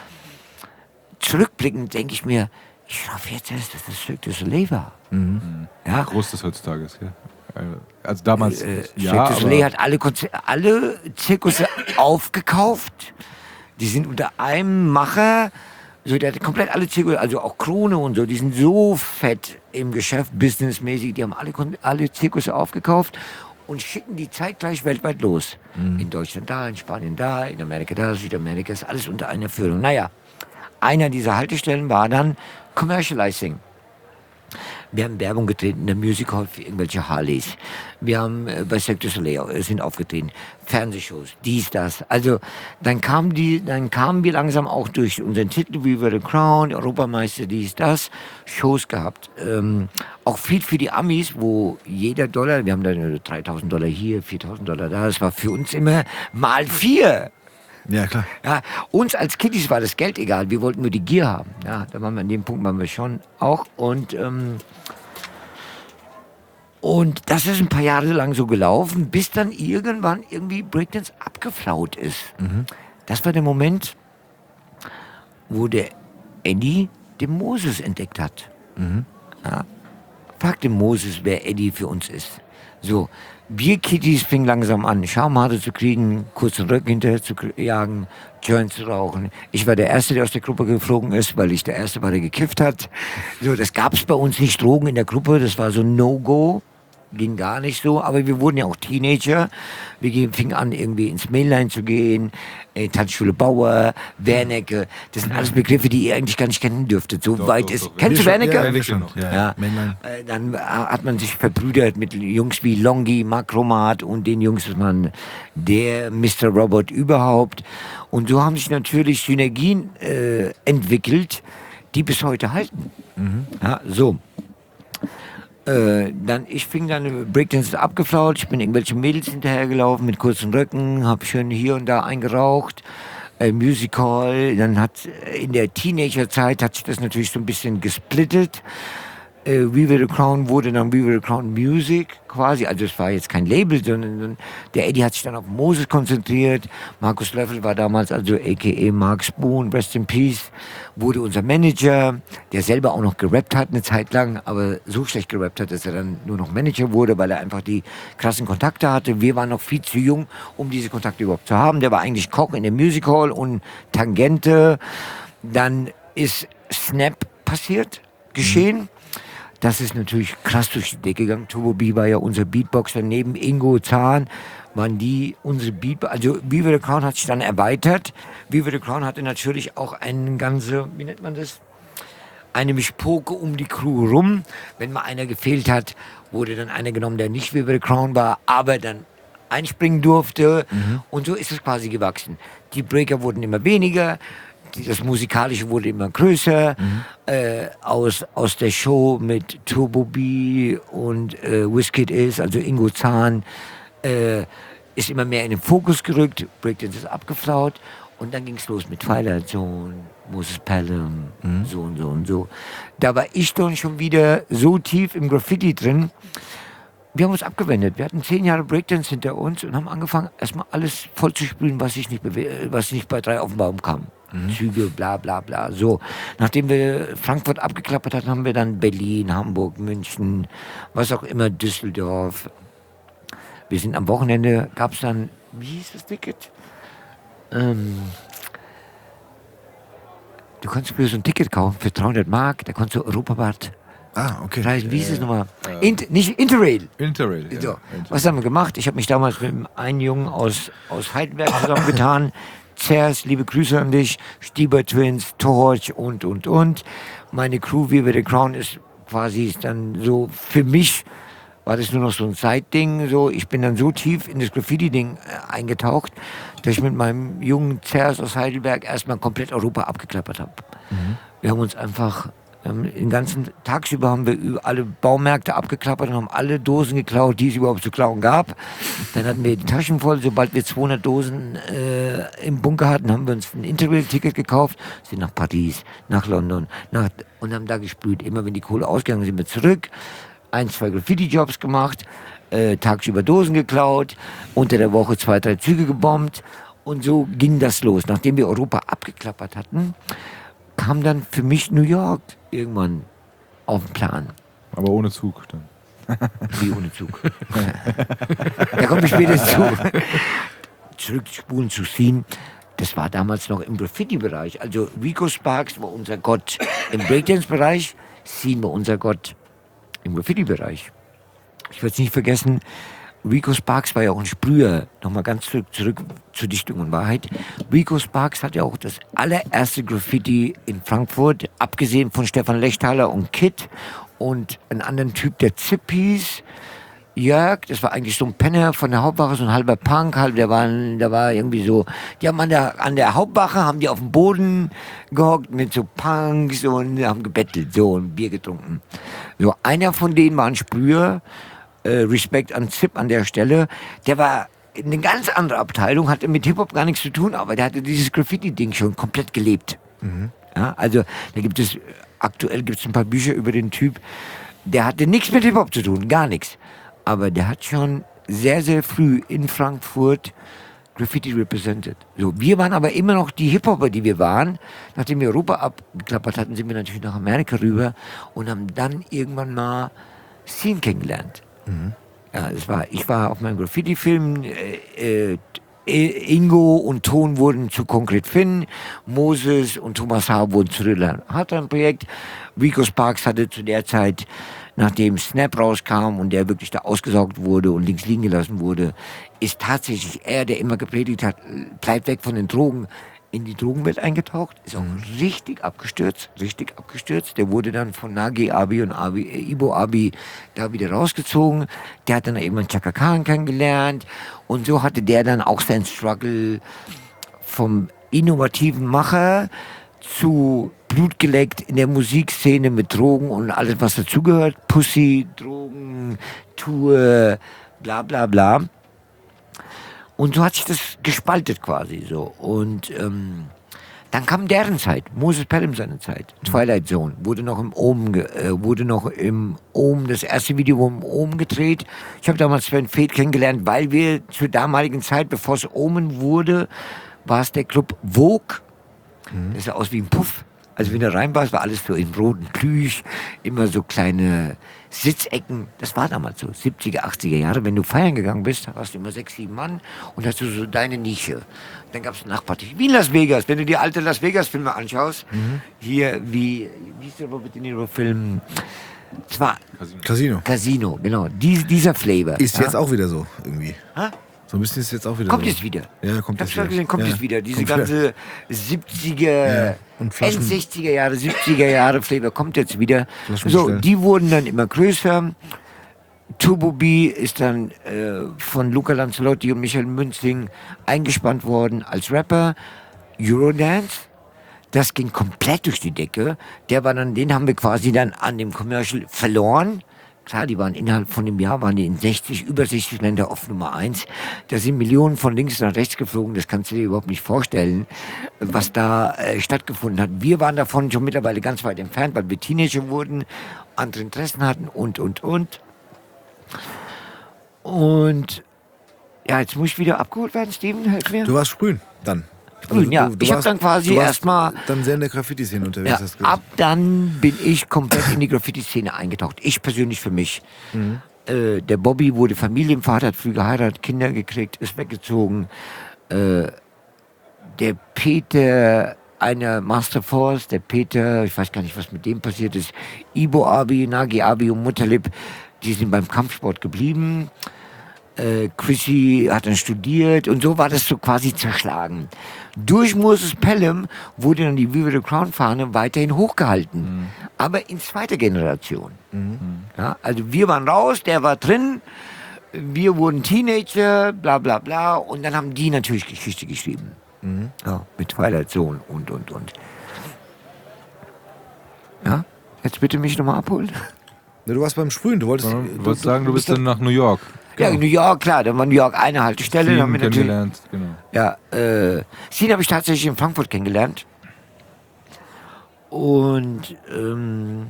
Speaker 5: Zurückblickend denke ich mir, ich hoffe jetzt erst, dass das Cirque du Soleil war. Ja,
Speaker 3: Groß das heutzutage ist, gell? Also damals.
Speaker 5: äh,
Speaker 3: ja,
Speaker 5: Cirque du Soleil
Speaker 3: aber
Speaker 5: hat alle, Konzer alle Zirkusse aufgekauft. Die sind unter einem Macher. So, der hat komplett alle Zirkusse, also auch Krone und so, die sind so fett im Geschäft, businessmäßig. Die haben alle, Kon- alle Zirkusse aufgekauft und schicken die zeitgleich weltweit los. In Deutschland da, in Spanien da, in Amerika da, Südamerika, ist alles unter einer Führung. Naja, einer dieser Haltestellen war dann Commercializing. Wir haben Werbung gedreht in der Music Hall für irgendwelche Harleys. Wir haben äh, bei Cirque du Soleil äh, sind aufgetreten. Fernsehshows, dies, das. Also dann kamen die, dann kamen wir langsam auch durch unseren Titel Viva the Crown, Europameister, dies, das, Shows gehabt. Ähm, auch viel für die Amis, wo jeder Dollar, wir haben dann dreitausend Dollar hier, viertausend Dollar da, das war für uns immer mal vier.
Speaker 4: Ja, klar.
Speaker 5: Ja, uns als Kiddies war das Geld egal, wir wollten nur die Gier haben. Ja, da waren wir an dem Punkt waren wir schon auch. Und, ähm, und das ist ein paar Jahre lang so gelaufen, bis dann irgendwann irgendwie Breakdance abgeflaut ist. Das war der Moment, wo der Eddie den Moses entdeckt hat. Ja, fragte Moses, wer Eddie für uns ist. So, wir Kiddies fingen langsam an, Schamhaare zu kriegen, kurzen Röcken hinterher zu kr- jagen, Joints zu rauchen. Ich war der Erste, der aus der Gruppe geflogen ist, weil ich der Erste war, der gekifft hat. So, das gab es bei uns nicht, Drogen in der Gruppe, das war so ein No-Go. Ging gar nicht so, aber wir wurden ja auch Teenager. Wir gingen- fingen an, irgendwie ins Mainline zu gehen, äh, Tanzschule Bauer, Wernicke. Das sind alles Begriffe, die ihr eigentlich gar nicht kennen dürftet. So
Speaker 3: Doch,
Speaker 5: weit
Speaker 3: doch,
Speaker 5: ist.
Speaker 3: doch.
Speaker 5: Kennst du
Speaker 4: Wir schon-
Speaker 5: Wernicke?
Speaker 4: Ja, wir schon. Ja,
Speaker 5: Ja.
Speaker 4: ja. Mainline.
Speaker 5: Äh, Dann äh, hat man sich verbrüdert mit Jungs wie Longi, Makromat und den Jungs, das man der Mister Robot überhaupt. Und so haben sich natürlich Synergien äh, entwickelt, die bis heute halten. Ja, so. Äh, dann, ich fing dann Breakdance abgeflaut, ich bin irgendwelchen Mädels hinterhergelaufen mit kurzen Röcken, hab schön hier und da eingeraucht. äh, Musical. Dann hat in der Teenagerzeit hat sich das natürlich so ein bisschen gesplittet. Äh, We Were the Crown wurde dann We Were the Crown Music quasi, also es war jetzt kein Label, sondern der Eddie hat sich dann auf Moses konzentriert. Markus Löffel war damals, also aka Mark Spoon, Rest in Peace, wurde unser Manager, der selber auch noch gerappt hat eine Zeit lang, aber so schlecht gerappt hat, dass er dann nur noch Manager wurde, weil er einfach die krassen Kontakte hatte. Wir waren noch viel zu jung, um diese Kontakte überhaupt zu haben. Der war eigentlich Koch in der Music Hall und Tangente. Dann ist Snap passiert, geschehen. Mhm. Das ist natürlich krass durch die Decke gegangen. Turbo B war ja unser Beatboxer. Neben Ingo Zahn waren die unsere Beatboxer. Also We Were the Crown hat sich dann erweitert. We Were the Crown hatte natürlich auch eine ganze, wie nennt man das? Eine Mischpoke um die Crew rum. Wenn mal einer gefehlt hat, wurde dann einer genommen, der nicht We Were the Crown war, aber dann einspringen durfte. Mhm. Und so ist es quasi gewachsen. Die Breaker wurden immer weniger. Das Musikalische wurde immer größer. Mhm. Äh, aus, aus der Show mit Turbo B und äh, Wizkid ist, also Ingo Zahn, äh, ist immer mehr in den Fokus gerückt. Breakdance ist abgeflaut. Und dann ging es los mit Twilight Zone, Moses Pelham, mhm. so und so und so. Da war ich dann schon wieder so tief im Graffiti drin. Wir haben uns abgewendet. Wir hatten zehn Jahre Breakdance hinter uns und haben angefangen, erstmal alles voll zu spielen, was sich nicht, was nicht bei drei auf den Baum kam. Mhm. Züge, bla bla bla. So. Nachdem wir Frankfurt abgeklappert hatten, haben wir dann Berlin, Hamburg, München, was auch immer, Düsseldorf. Wir sind am Wochenende, gab es dann, wie hieß das Ticket? Ähm, du konntest für so ein Ticket kaufen für dreihundert Mark, da konntest du Europabad.
Speaker 4: Ah, okay.
Speaker 5: Reisen, wie hieß es nochmal? Äh, Inter, nicht Interrail.
Speaker 3: Interrail, ja.
Speaker 5: So.
Speaker 3: Interrail.
Speaker 5: Was haben wir gemacht? Ich habe mich damals mit einem Jungen aus, aus Heidelberg zusammengetan. Zers, liebe Grüße an dich. Stieber Twins, Torch und, und, und. Meine Crew, We Were the Crown, ist quasi dann so, für mich war das nur noch so ein Side-Ding. So. Ich bin dann so tief in das Graffiti-Ding äh, eingetaucht, dass ich mit meinem jungen Zers aus Heidelberg erstmal komplett Europa abgeklappert habe. Mhm. Wir haben uns einfach... Den ganzen tagsüber haben wir alle Baumärkte abgeklappert und haben alle Dosen geklaut, die es überhaupt zu klauen gab. Dann hatten wir die Taschen voll. Sobald wir zweihundert Dosen äh, im Bunker hatten, haben wir uns ein Interrail-Ticket gekauft, sind nach Paris, nach London nach, und haben da gesprüht. Immer wenn die Kohle ausgegangen ist, sind wir zurück. Ein, zwei Graffiti-Jobs gemacht, äh, tagsüber Dosen geklaut, unter der Woche zwei, drei Züge gebombt. Und so ging das los. Nachdem wir Europa abgeklappert hatten, kam dann für mich New York irgendwann auf den Plan.
Speaker 3: Aber ohne Zug dann.
Speaker 5: Wie ohne Zug? Da komme ich später zu. Zurückspulen zu Scene. Das war damals noch im Graffiti-Bereich. Also Rico Sparks war unser Gott im Breakdance-Bereich, Scene war unser Gott im Graffiti-Bereich. Ich werde es nicht vergessen, Rico Sparks war ja auch ein Sprüher. Nochmal ganz zurück, zurück zur Dichtung und Wahrheit. Rico Sparks hat ja auch das allererste Graffiti in Frankfurt, abgesehen von Stefan Lechtaler und Kid und einen anderen Typ, der Zip hieß. Jörg, das war eigentlich so ein Penner von der Hauptwache, so ein halber Punk, halb, der war, der war irgendwie so, die haben an der, an der Hauptwache, haben die auf dem Boden gehockt mit so Punks und haben gebettelt, so, und Bier getrunken. So, einer von denen war ein Sprüher. Äh, Respekt an Zip an der Stelle, der war in eine ganz andere Abteilung, hatte mit Hip-Hop gar nichts zu tun, aber der hatte dieses Graffiti-Ding schon komplett gelebt. Mhm. Ja, also da gibt es, aktuell gibt es ein paar Bücher über den Typ, der hatte nichts mit Hip-Hop zu tun, gar nichts. Aber der hat schon sehr, sehr früh in Frankfurt Graffiti represented. So, wir waren aber immer noch die Hip-Hopper, die wir waren. Nachdem wir Europa abgeklappert hatten, sind wir natürlich nach Amerika rüber und haben dann irgendwann mal Scene kennengelernt. Mhm. Ja, es war, ich war auf meinem Graffiti-Film, äh, äh, Ingo und Ton wurden zu Konkret Finn, Moses und Thomas H. wurden zu Riddler Hartland-Projekt. Rico Sparks hatte zu der Zeit, nachdem Snap rauskam und der wirklich da ausgesaugt wurde und links liegen gelassen wurde, ist tatsächlich er, der immer gepredigt hat, bleibt weg von den Drogen, in die Drogenwelt eingetaucht, ist auch richtig abgestürzt, richtig abgestürzt. Der wurde dann von Nagi Abi und Abi, äh, Ibo Abi da wieder rausgezogen. Der hat dann irgendwann Chaka Khan kennengelernt und so hatte der dann auch seinen Struggle vom innovativen Macher zu Blut geleckt in der Musikszene mit Drogen und alles, was dazugehört. Pussy, Drogen, Tour, bla bla bla. Und so hat sich das gespaltet quasi so. Und ähm, dann kam deren Zeit, Moses Pelham seine Zeit, Twilight Zone, wurde noch im Ohm, ge- äh, wurde noch im Ohm, das erste Video wurde im Ohm gedreht. Ich habe damals Sven Feth kennengelernt, weil wir zur damaligen Zeit, bevor es Omen wurde, war es der Club Vogue. Das sah aus wie ein Puff. Also wenn du rein warst, war alles so in roten Plüsch, immer so kleine Sitzecken. Das war damals so, siebziger, achtziger Jahre. Wenn du feiern gegangen bist, hast du immer sechs, sieben Mann und hast du so deine Nische. Dann gab es eine Nachpartie. Wie in Las Vegas, wenn du die alte Las Vegas-Filme anschaust. Mhm. Hier, wie, wie ist der Robert De Niro-Film? Zwar
Speaker 4: Casino.
Speaker 5: Casino, genau. Dies, dieser Flavor.
Speaker 4: Ist
Speaker 5: ja?
Speaker 4: jetzt auch wieder so, irgendwie.
Speaker 5: Ha?
Speaker 4: So ein bisschen ist jetzt auch wieder
Speaker 5: Kommt
Speaker 4: so.
Speaker 5: jetzt wieder.
Speaker 4: Ja, kommt
Speaker 5: ich
Speaker 4: jetzt
Speaker 5: hab's
Speaker 4: wieder.
Speaker 5: Gesehen, kommt
Speaker 4: ja.
Speaker 5: jetzt wieder. Diese
Speaker 4: Kommt
Speaker 5: ganze siebziger,
Speaker 4: Ja. Und Flaschen-
Speaker 5: End sechziger Jahre, siebziger Jahre Flavor kommt jetzt wieder.
Speaker 4: Flaschen
Speaker 5: So,
Speaker 4: bestellen.
Speaker 5: die wurden dann immer größer. Turbo B ist dann äh, von Luca Lancelotti und Michael Münzing eingespannt worden als Rapper. Eurodance, das ging komplett durch die Decke. Der war dann, den haben wir quasi dann an dem Commercial verloren. Klar, die waren innerhalb von einem Jahr, waren die in sechzig, über sechzig Länder auf Nummer eins. Da sind Millionen von links nach rechts geflogen, das kannst du dir überhaupt nicht vorstellen, was da äh, stattgefunden hat. Wir waren davon schon mittlerweile ganz weit entfernt, weil wir Teenager wurden, andere Interessen hatten und, und, und. Und ja, jetzt muss ich wieder abgeholt werden, Steven, helf mir.
Speaker 4: Du warst sprühen, dann.
Speaker 5: Sprühen, ja.
Speaker 4: du, du
Speaker 5: Ich hab
Speaker 4: warst-
Speaker 5: dann quasi
Speaker 4: du warst
Speaker 5: erstmal-
Speaker 4: dann sehr in der Graffiti-Szene unterwegs.
Speaker 5: Ja,
Speaker 4: hast du gesagt.
Speaker 5: ab dann bin ich komplett in die Graffiti-Szene eingetaucht. Ich persönlich für mich.
Speaker 4: Mhm.
Speaker 5: Äh, der Bobby wurde Familienvater, hat früh geheiratet, Kinder gekriegt, ist weggezogen. Äh, der Peter, einer Master Force, der Peter, ich weiß gar nicht, was mit dem passiert ist, Ibo Abi, Nagi Abi und Muttalib, die sind beim Kampfsport geblieben. Äh, Chrissy hat dann studiert und so war das so quasi zerschlagen. Durch Moses Pelham wurde dann die Viva the Crown Fahne weiterhin hochgehalten, mhm. aber in zweiter Generation. Mhm. Ja, also wir waren raus, der war drin, wir wurden Teenager, bla bla bla und dann haben die natürlich Geschichte geschrieben. Mhm. Ja, mit Twilight Zone und und und. Ja, jetzt bitte mich nochmal abholen.
Speaker 4: Ja, du warst beim Sprühen, du wolltest...
Speaker 3: Ja, du wolltest sagen, du bist dann nach New York.
Speaker 5: Ja, in New York, klar, dann war New York eine Haltestelle.
Speaker 3: Steven
Speaker 5: Dann haben wir natürlich,
Speaker 3: kennengelernt, genau.
Speaker 5: ja, äh, Steven habe ich tatsächlich in Frankfurt kennengelernt. Und, ähm,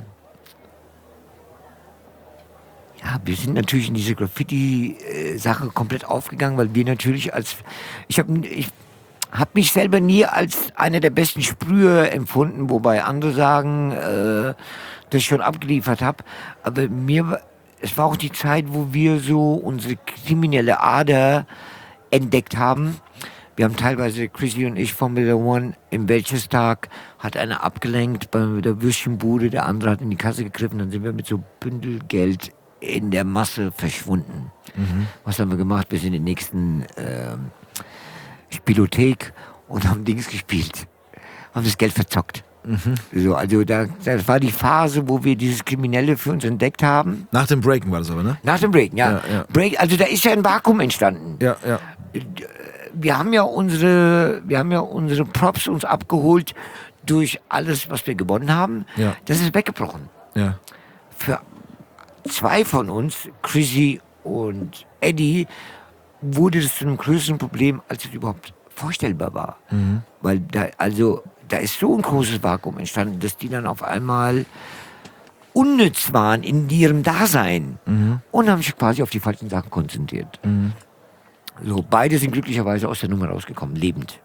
Speaker 5: ja, wir sind natürlich in diese Graffiti-Sache komplett aufgegangen, weil wir natürlich als, ich habe ich hab mich selber nie als einer der besten Sprüher empfunden, wobei andere sagen, äh, dass ich schon abgeliefert habe. Aber mir war, es war auch die Zeit, wo wir so unsere kriminelle Ader entdeckt haben. Wir haben teilweise, Chrissy und ich, Formula One im Wäldchestag, hat einer abgelenkt bei der Würstchenbude, der andere hat in die Kasse gegriffen, dann sind wir mit so Bündelgeld in der Masse verschwunden. Mhm. Was haben wir gemacht? Wir sind in der nächsten ähm, Spielothek und haben Dings gespielt. Haben das Geld verzockt. Mhm. So, also da, das war die Phase, wo wir dieses Kriminelle für uns entdeckt haben.
Speaker 4: Nach dem Breaken war das aber, ne?
Speaker 5: Nach dem Breaken, ja.
Speaker 4: Ja, ja.
Speaker 5: Break, also da ist ja ein Vakuum entstanden.
Speaker 4: Ja, ja.
Speaker 5: Wir haben ja unsere, wir haben ja unsere Props uns abgeholt durch alles, was wir gewonnen haben.
Speaker 4: Ja.
Speaker 5: Das ist weggebrochen.
Speaker 4: Ja.
Speaker 5: Für zwei von uns, Chrissy und Eddie, wurde das zu einem größeren Problem, als es überhaupt vorstellbar war. Mhm. Weil da, also, da ist so ein großes Vakuum entstanden, dass die dann auf einmal unnütz waren in ihrem Dasein mhm. und haben sich quasi auf die falschen Sachen konzentriert. Mhm. So, beide sind glücklicherweise aus der Nummer rausgekommen, lebend.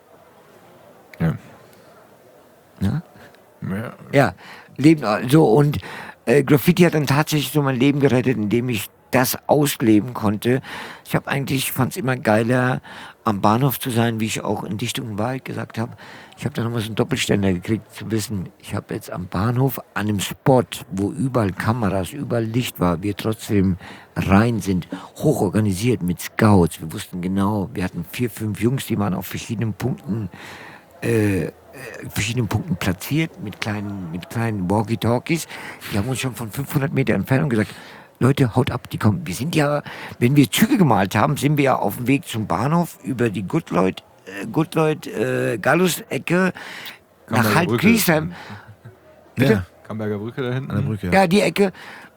Speaker 3: Ja.
Speaker 5: Ja,
Speaker 3: Ja.
Speaker 5: ja lebend. So, und äh, Graffiti hat dann tatsächlich so mein Leben gerettet, indem ich das ausleben konnte. Ich habe eigentlich, fand es immer geiler, am Bahnhof zu sein, wie ich auch in Dichtung und Wahrheit gesagt habe. Ich habe dann nochmal so einen Doppelständer gekriegt, zu wissen, ich habe jetzt am Bahnhof, an einem Spot, wo überall Kameras, überall Licht war, wir trotzdem rein sind, hochorganisiert mit Scouts. Wir wussten genau, wir hatten vier, fünf Jungs, die waren auf verschiedenen Punkten äh, verschiedenen Punkten platziert, mit kleinen, mit kleinen Walkie-Talkies. Die haben uns schon von fünfhundert Meter Entfernung gesagt, Leute, haut ab, die kommen. Wir sind ja, wenn wir Züge gemalt haben, sind wir ja auf dem Weg zum Bahnhof über die Goodleut, äh, Goodleut, äh, Gallus-Ecke nach
Speaker 3: Kamberger Brücke.
Speaker 5: Halb-Griesheim. Bitte?
Speaker 4: Ja.
Speaker 3: Kamberger Brücke da hinten.
Speaker 4: An der Brücke, ja.
Speaker 5: Ja, die Ecke.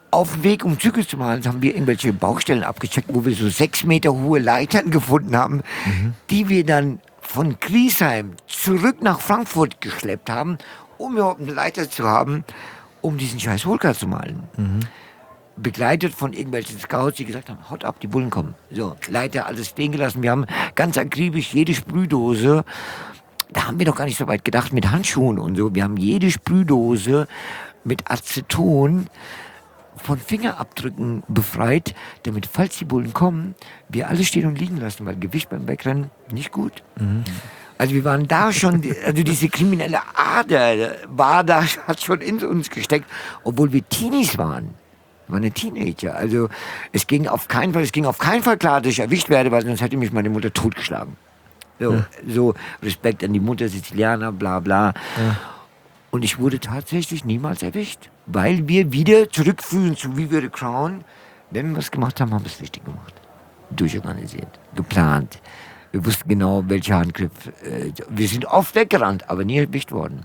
Speaker 5: Auf dem Weg, um Züge zu malen, haben wir irgendwelche Baustellen abgecheckt, wo wir so sechs Meter hohe Leitern gefunden haben, mhm. die wir dann von Griesheim zurück nach Frankfurt geschleppt haben, um überhaupt eine Leiter zu haben, um diesen scheiß Holker zu malen. Mhm. Begleitet von irgendwelchen Scouts, die gesagt haben, haut ab, die Bullen kommen. So, Leiter, alles stehen gelassen. Wir haben ganz akribisch jede Sprühdose, da haben wir doch gar nicht so weit gedacht, mit Handschuhen und so. Wir haben jede Sprühdose mit Aceton von Fingerabdrücken befreit, damit, falls die Bullen kommen, wir alles stehen und liegen lassen, weil Gewicht beim Wegrennen nicht gut. Mhm. Also wir waren da schon, also diese kriminelle Ader war da, hat schon in uns gesteckt, obwohl wir Teenies waren. Wir waren Teenager. Also es ging auf keinen Fall, es ging auf keinen Fall klar, dass ich erwischt werde, weil sonst hätte mich meine Mutter totgeschlagen. So, ja. so Respekt an die Mutter, Sizilianer, bla bla. Ja. Und ich wurde tatsächlich niemals erwischt, weil wir wieder zurückführen zu We Were the Crown. Wenn wir was gemacht haben, haben wir es richtig gemacht. Durchorganisiert, geplant. Wir wussten genau, welcher Handgriff. Äh, wir sind oft weggerannt, aber nie erwischt worden.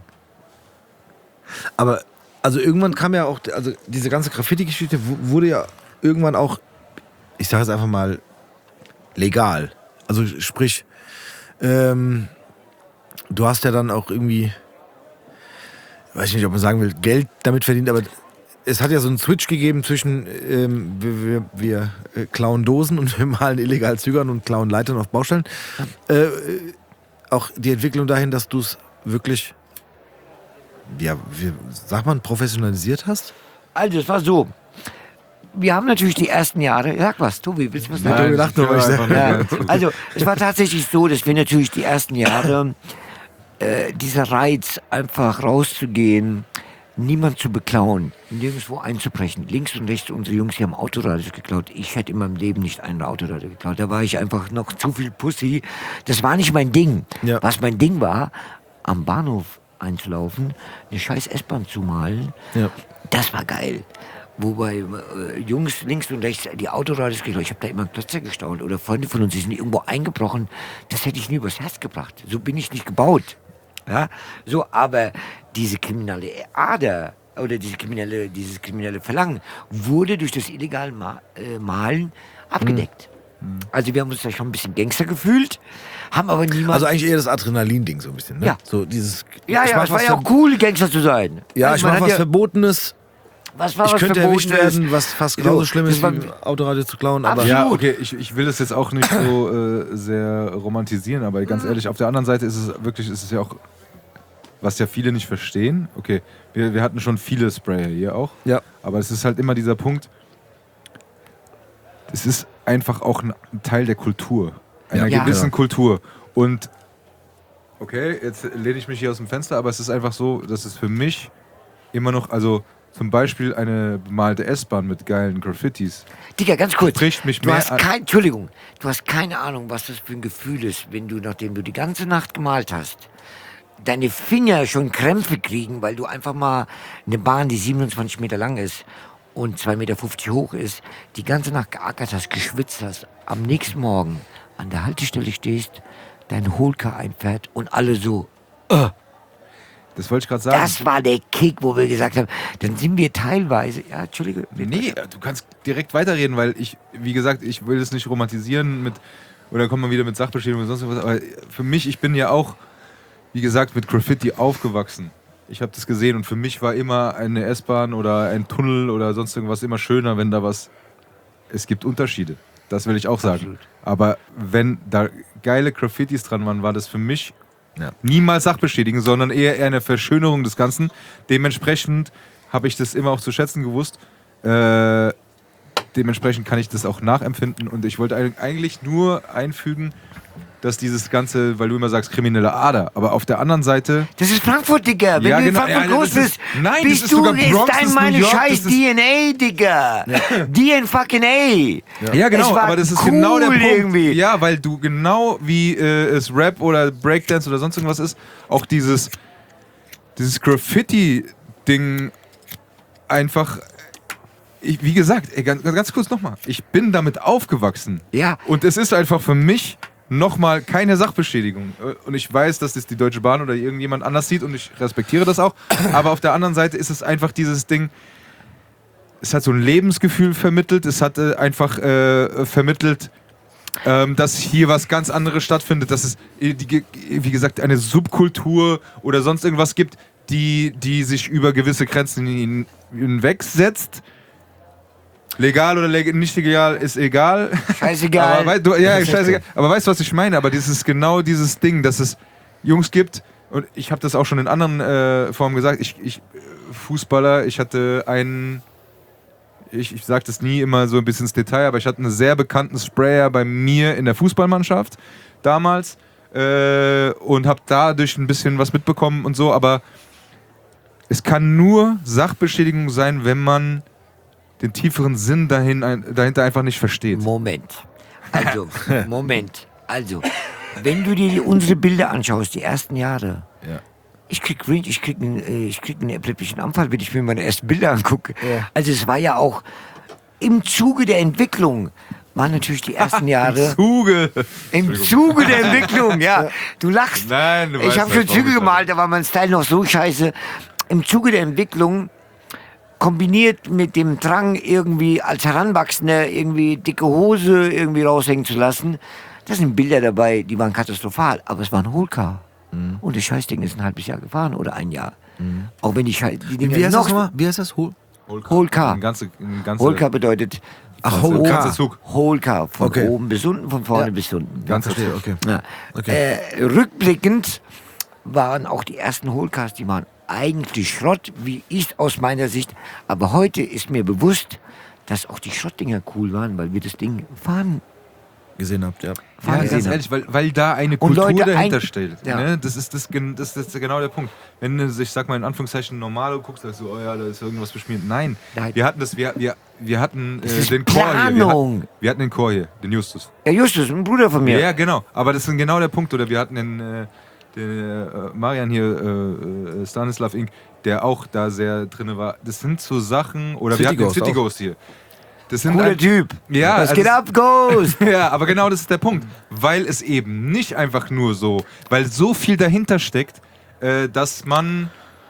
Speaker 4: Aber also irgendwann kam ja auch, also diese ganze Graffiti-Geschichte wurde ja irgendwann auch, ich sage es einfach mal, legal. Also sprich, ähm, du hast ja dann auch irgendwie, weiß ich nicht, ob man sagen will, Geld damit verdient, aber es hat ja so einen Switch gegeben zwischen ähm, wir, wir, wir äh, klauen Dosen und wir malen illegal Zügern und klauen Leitern auf Baustellen. Äh, auch die Entwicklung dahin, dass du es wirklich, ja, wie sagt man, professionalisiert hast?
Speaker 5: Also es war so, wir haben natürlich die ersten Jahre, sag was, Tobi, willst du was sagen?
Speaker 3: Nein,
Speaker 4: lacht nur, weil ich sag,
Speaker 5: ja, also es war tatsächlich so, dass wir natürlich die ersten Jahre äh, dieser Reiz, einfach rauszugehen, niemand zu beklauen, nirgendwo einzubrechen. Links und rechts unsere Jungs, die haben Autoradios geklaut. Ich hätte in meinem Leben nicht einen Autoradio geklaut. Da war ich einfach noch zu viel Pussy. Das war nicht mein Ding. Ja. Was mein Ding war, am Bahnhof einzulaufen, eine scheiß S-Bahn zu malen, ja. Das war geil. Wobei äh, Jungs links und rechts die Autoradios geklaut, ich habe da immer Klötzer gestaunt. Oder Freunde von uns, die sind irgendwo eingebrochen. Das hätte ich nie übers Herz gebracht. So bin ich nicht gebaut. Ja, so, aber diese kriminelle Ader oder diese kriminelle, dieses kriminelle Verlangen wurde durch das illegale Ma- äh, Malen abgedeckt. Mhm. Also wir haben uns da schon ein bisschen Gangster gefühlt, haben aber niemand...
Speaker 4: Also eigentlich eher das Adrenalin-Ding so ein bisschen, ne?
Speaker 5: Ja.
Speaker 4: So dieses,
Speaker 5: ja, ja, es war ja auch cool, Gangster zu sein.
Speaker 4: Ja,
Speaker 5: also
Speaker 4: ich mach was ja Verbotenes.
Speaker 5: Was war
Speaker 4: ich
Speaker 5: was
Speaker 4: könnte erwischt
Speaker 5: Verbotenes?
Speaker 4: werden, was fast genauso
Speaker 5: So,
Speaker 4: schlimm ist,
Speaker 5: war-
Speaker 4: wie Autoradio zu klauen. Aber
Speaker 3: Ja, okay, ich, ich will das jetzt auch nicht so äh, sehr romantisieren, aber ganz ehrlich, auf der anderen Seite ist es wirklich, ist es ja auch, was ja viele nicht verstehen. Okay, wir, wir hatten schon viele Sprayer hier auch,
Speaker 4: ja.
Speaker 3: aber es ist halt immer dieser Punkt, es ist einfach auch ein Teil der Kultur, einer
Speaker 5: Ja.
Speaker 3: gewissen
Speaker 4: Ja.
Speaker 3: Kultur. Und okay, jetzt lehne ich mich hier aus dem Fenster, aber es ist einfach so, dass es für mich immer noch, also zum Beispiel eine bemalte S-Bahn mit geilen Graffitis,
Speaker 5: Digga, ganz kurz.
Speaker 3: spricht mich
Speaker 5: Du
Speaker 3: mehr
Speaker 5: hast
Speaker 3: an.
Speaker 5: kein, Entschuldigung, du hast keine Ahnung, was das für ein Gefühl ist, wenn du, nachdem du die ganze Nacht gemalt hast, deine Finger schon Krämpfe kriegen, weil du einfach mal eine Bahn, die siebenundzwanzig Meter lang ist und zwei Meter fünfzig hoch ist, die ganze Nacht geackert hast, geschwitzt hast, am nächsten Morgen an der Haltestelle stehst, dein Holker einfährt und alle so, äh,
Speaker 3: Das wollte ich gerade sagen.
Speaker 5: das war der Kick, wo wir gesagt haben, dann sind wir teilweise, ja, Entschuldige.
Speaker 3: Nee, du kannst direkt weiterreden, weil ich, wie gesagt, ich will es nicht romantisieren mit, oder kommt man wieder mit Sachbeschädigung oder sonst was, aber für mich, ich bin ja auch, wie gesagt, mit Graffiti aufgewachsen. Ich habe das gesehen und für mich war immer eine S-Bahn oder ein Tunnel oder sonst irgendwas immer schöner, wenn da was, es gibt Unterschiede, das will ich auch sagen.
Speaker 5: Absolut.
Speaker 3: Aber wenn da geile Graffitis dran waren, war das für mich
Speaker 4: Ja.
Speaker 3: niemals Sachbeschädigen, sondern eher, eher eine Verschönerung des Ganzen. Dementsprechend habe ich das immer auch zu schätzen gewusst. Äh, dementsprechend kann ich das auch nachempfinden. Und ich wollte eigentlich nur einfügen, dass dieses Ganze, weil du immer sagst, kriminelle Ader, aber auf der anderen Seite...
Speaker 5: Das ist Frankfurt, Digga. Wenn
Speaker 3: Ja,
Speaker 5: du in
Speaker 3: genau.
Speaker 5: Frankfurt
Speaker 3: Ja,
Speaker 5: groß
Speaker 3: das ist-
Speaker 5: bist,
Speaker 3: nein, das
Speaker 5: bist
Speaker 3: ist
Speaker 5: du,
Speaker 3: sogar
Speaker 5: ist
Speaker 3: Bronx, das
Speaker 5: dein
Speaker 3: ist
Speaker 5: meine
Speaker 3: New York,
Speaker 5: scheiß
Speaker 3: das ist-
Speaker 5: D N A, Digga. D N fucking A.
Speaker 3: Ja, genau,
Speaker 5: Es war
Speaker 3: aber das ist
Speaker 5: cool
Speaker 3: genau der Punkt.
Speaker 5: irgendwie.
Speaker 3: Ja, weil du genau wie äh, es Rap oder Breakdance oder sonst irgendwas ist, auch dieses, dieses Graffiti-Ding einfach, ich, wie gesagt, ey, ganz, ganz kurz nochmal, ich bin damit aufgewachsen.
Speaker 5: Ja.
Speaker 3: Und es ist einfach für mich nochmal keine Sachbeschädigung. Und ich weiß, dass das die Deutsche Bahn oder irgendjemand anders sieht und ich respektiere das auch. Aber auf der anderen Seite ist es einfach dieses Ding, es hat so ein Lebensgefühl vermittelt, es hat äh, einfach äh, vermittelt, ähm, dass hier was ganz anderes stattfindet, dass es, äh, die, wie gesagt, eine Subkultur oder sonst irgendwas gibt, die, die sich über gewisse Grenzen hin- hinwegsetzt. Legal oder leg- nicht legal ist egal.
Speaker 5: Scheißegal.
Speaker 3: Aber, wei- du, ja, scheißegal. Aber weißt du, was ich meine? Aber das ist genau dieses Ding, dass es Jungs gibt, und ich habe das auch schon in anderen äh, Formen gesagt, ich, ich Fußballer, ich hatte einen, ich, ich sage das nie immer so ein bisschen ins Detail, aber ich hatte einen sehr bekannten Sprayer bei mir in der Fußballmannschaft damals äh, und habe dadurch ein bisschen was mitbekommen und so, aber es kann nur Sachbeschädigung sein, wenn man den tieferen Sinn dahin, ein, dahinter einfach nicht versteht.
Speaker 5: Moment. Also, Moment. Also, wenn du dir die, unsere Bilder anschaust, die ersten Jahre,
Speaker 3: Ja.
Speaker 5: ich krieg Range, ich krieg einen, äh, ich krieg einen epileptischen Anfall, wenn ich mir meine ersten Bilder angucke. Also es war ja auch im Zuge der Entwicklung, waren natürlich die ersten Jahre.
Speaker 3: Zuge!
Speaker 5: Im Zuge der Entwicklung, ja. Du lachst.
Speaker 3: Nein, du
Speaker 5: Ich
Speaker 3: weißt
Speaker 5: habe
Speaker 3: das,
Speaker 5: schon Züge
Speaker 3: warum ich
Speaker 5: gemalt, da war mein Style noch so scheiße. Im Zuge der Entwicklung, kombiniert mit dem Drang, irgendwie als Heranwachsender irgendwie dicke Hose irgendwie raushängen zu lassen, da sind Bilder dabei, die waren katastrophal, aber es war ein Holcar.
Speaker 4: Mhm.
Speaker 5: Und das Scheißding ist ein halbes Jahr gefahren oder ein Jahr. Auch wenn die, Schei die Dinger
Speaker 4: Wie heißt das
Speaker 5: noch...
Speaker 4: nochmal? Wie heißt das? Hol
Speaker 5: Holcar.
Speaker 3: Ein ganze, ein ganze,
Speaker 5: Holcar bedeutet
Speaker 4: Ach,
Speaker 5: von
Speaker 4: Holcar.
Speaker 5: oben-
Speaker 3: Ganzer Zug.
Speaker 5: Holcar, von
Speaker 4: Okay.
Speaker 5: oben bis unten, von vorne
Speaker 4: Ja.
Speaker 5: bis unten.
Speaker 3: Ganzer
Speaker 4: Verstehe,
Speaker 3: Zug.
Speaker 4: okay.
Speaker 5: Ja.
Speaker 4: Okay.
Speaker 5: Äh, rückblickend waren auch die ersten Holcars, die waren eigentlich Schrott, wie ich aus meiner Sicht. Aber heute ist mir bewusst, dass auch die Schrottdinger cool waren, weil wir das Ding fahren,
Speaker 4: Gesehen habt, ja.
Speaker 5: fahren
Speaker 3: Ja,
Speaker 5: gesehen
Speaker 3: ganz
Speaker 5: haben.
Speaker 3: ehrlich, weil, weil da eine
Speaker 5: Und
Speaker 3: Kultur
Speaker 5: Leute
Speaker 3: dahinter
Speaker 5: ein-
Speaker 3: steht.
Speaker 5: Ja.
Speaker 3: Ne? Das, ist das, gen- das, das ist genau der Punkt. Wenn du, ich sag mal in Anführungszeichen, normal guckst, sagst du, oh ja, da ist irgendwas beschmiert. Nein,
Speaker 5: Nein.
Speaker 3: wir hatten das, wir, wir, wir hatten äh,
Speaker 5: ist
Speaker 3: den Chor hier. Wir
Speaker 5: Planung.
Speaker 3: hatten, wir hatten den Chor hier, den Justus.
Speaker 5: Ja, Justus, ein Bruder von mir.
Speaker 3: Ja, genau. Aber das ist genau der Punkt. Oder wir hatten den, äh, den äh, Marian hier, äh, äh, Stanislav Inc., der auch da sehr drin war. Das sind so Sachen, oder wir
Speaker 4: City
Speaker 3: hatten den
Speaker 4: Ghost
Speaker 3: City
Speaker 4: auch.
Speaker 3: Ghost hier. Das sind
Speaker 5: Cooler
Speaker 3: ein-
Speaker 5: Typ.
Speaker 3: Ja,
Speaker 5: Was
Speaker 3: also
Speaker 5: geht
Speaker 3: es-
Speaker 5: ab, Ghost?
Speaker 3: Ja, aber genau das ist der Punkt. Weil es eben nicht einfach nur so, weil so viel dahinter steckt, äh, dass man,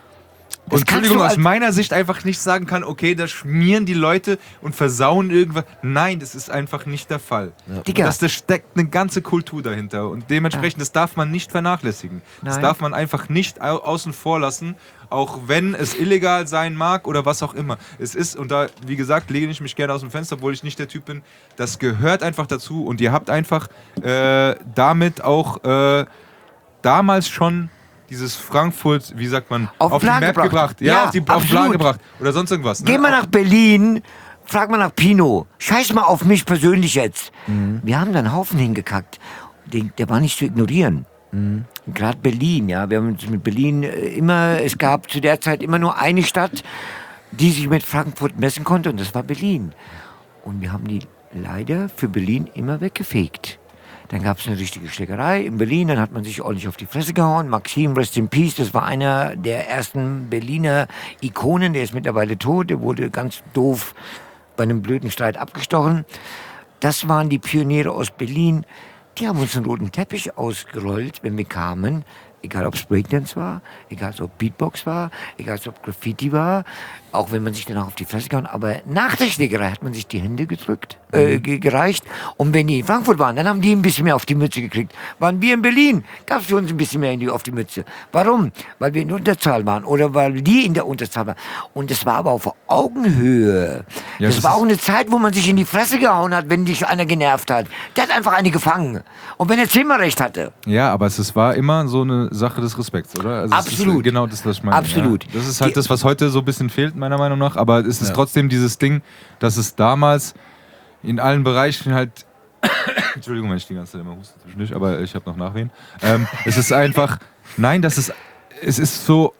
Speaker 5: Das
Speaker 3: und
Speaker 5: kannst
Speaker 3: Entschuldigung,
Speaker 5: du
Speaker 3: aus
Speaker 5: als-
Speaker 3: meiner Sicht einfach nicht sagen kann, okay, da schmieren die Leute und versauen irgendwas. Nein, das ist einfach nicht der Fall.
Speaker 5: Digga.
Speaker 3: Das, da steckt eine ganze Kultur dahinter und dementsprechend, das darf man nicht vernachlässigen. Das
Speaker 5: Nein.
Speaker 3: darf man einfach nicht au außen vor lassen, auch wenn es illegal sein mag oder was auch immer. Es ist, und da, wie gesagt, lehne ich mich gerne aus dem Fenster, obwohl ich nicht der Typ bin, das gehört einfach dazu und ihr habt einfach äh, damit auch äh, damals schon dieses Frankfurt, wie sagt man,
Speaker 5: Auf den
Speaker 3: die
Speaker 5: Plan
Speaker 3: Map
Speaker 5: gebracht.
Speaker 3: gebracht. Ja,
Speaker 5: Ja,
Speaker 3: auf, die, auf den Plan
Speaker 5: absolut.
Speaker 3: gebracht. Oder sonst irgendwas. Ne?
Speaker 5: Geh mal nach Berlin, frag mal nach Pino. Scheiß mal auf mich persönlich jetzt. Wir haben da einen Haufen hingekackt. Den, der war nicht zu ignorieren. Gerade Berlin, ja. Wir haben uns mit Berlin äh, immer, es gab zu der Zeit immer nur eine Stadt, die sich mit Frankfurt messen konnte, und das war Berlin. Und wir haben die leider für Berlin immer weggefegt. Dann gab es eine richtige Schlägerei in Berlin, dann hat man sich ordentlich auf die Fresse gehauen. Maxim, rest in peace, das war einer der ersten Berliner Ikonen, der ist mittlerweile tot, der wurde ganz doof bei einem blöden Streit abgestochen. Das waren die Pioniere aus Berlin. Die haben uns einen roten Teppich ausgerollt, wenn wir kamen. Egal ob es Breakdance war, egal ob Beatbox war, egal ob Graffiti war, auch wenn man sich danach auf die Fresse gehauen. Aber nach der Schlägerei hat man sich die Hände gedrückt, äh, ge gereicht. Und wenn die in Frankfurt waren, dann haben die ein bisschen mehr auf die Mütze gekriegt. Waren wir in Berlin, gab es für uns ein bisschen mehr in die, auf die Mütze. Warum? Weil wir in der Unterzahl waren oder weil die in der Unterzahl waren. Und das war aber auf Augenhöhe.
Speaker 3: Ja,
Speaker 5: das,
Speaker 3: das
Speaker 5: war
Speaker 3: ist-
Speaker 5: auch eine Zeit, wo man sich in die Fresse gehauen hat, wenn dich einer genervt hat. Der hat einfach eine gefangen. Und wenn er zehnmal recht hatte.
Speaker 3: Ja, aber es ist, war immer so eine Sache des Respekts, oder? Also es
Speaker 5: Absolut.
Speaker 3: Ist genau das, was ich meine.
Speaker 5: Absolut.
Speaker 3: Ja. Das ist halt
Speaker 5: Die-
Speaker 3: das, was heute so ein bisschen fehlt, meiner Meinung nach. Aber es ist
Speaker 4: Ja.
Speaker 3: trotzdem dieses Ding, dass es damals in allen Bereichen halt. Entschuldigung, wenn ich die ganze Zeit immer huste zwischendurch, aber ich habe noch Nachwehen. Ähm, es ist einfach. Nein, das ist. Es ist so.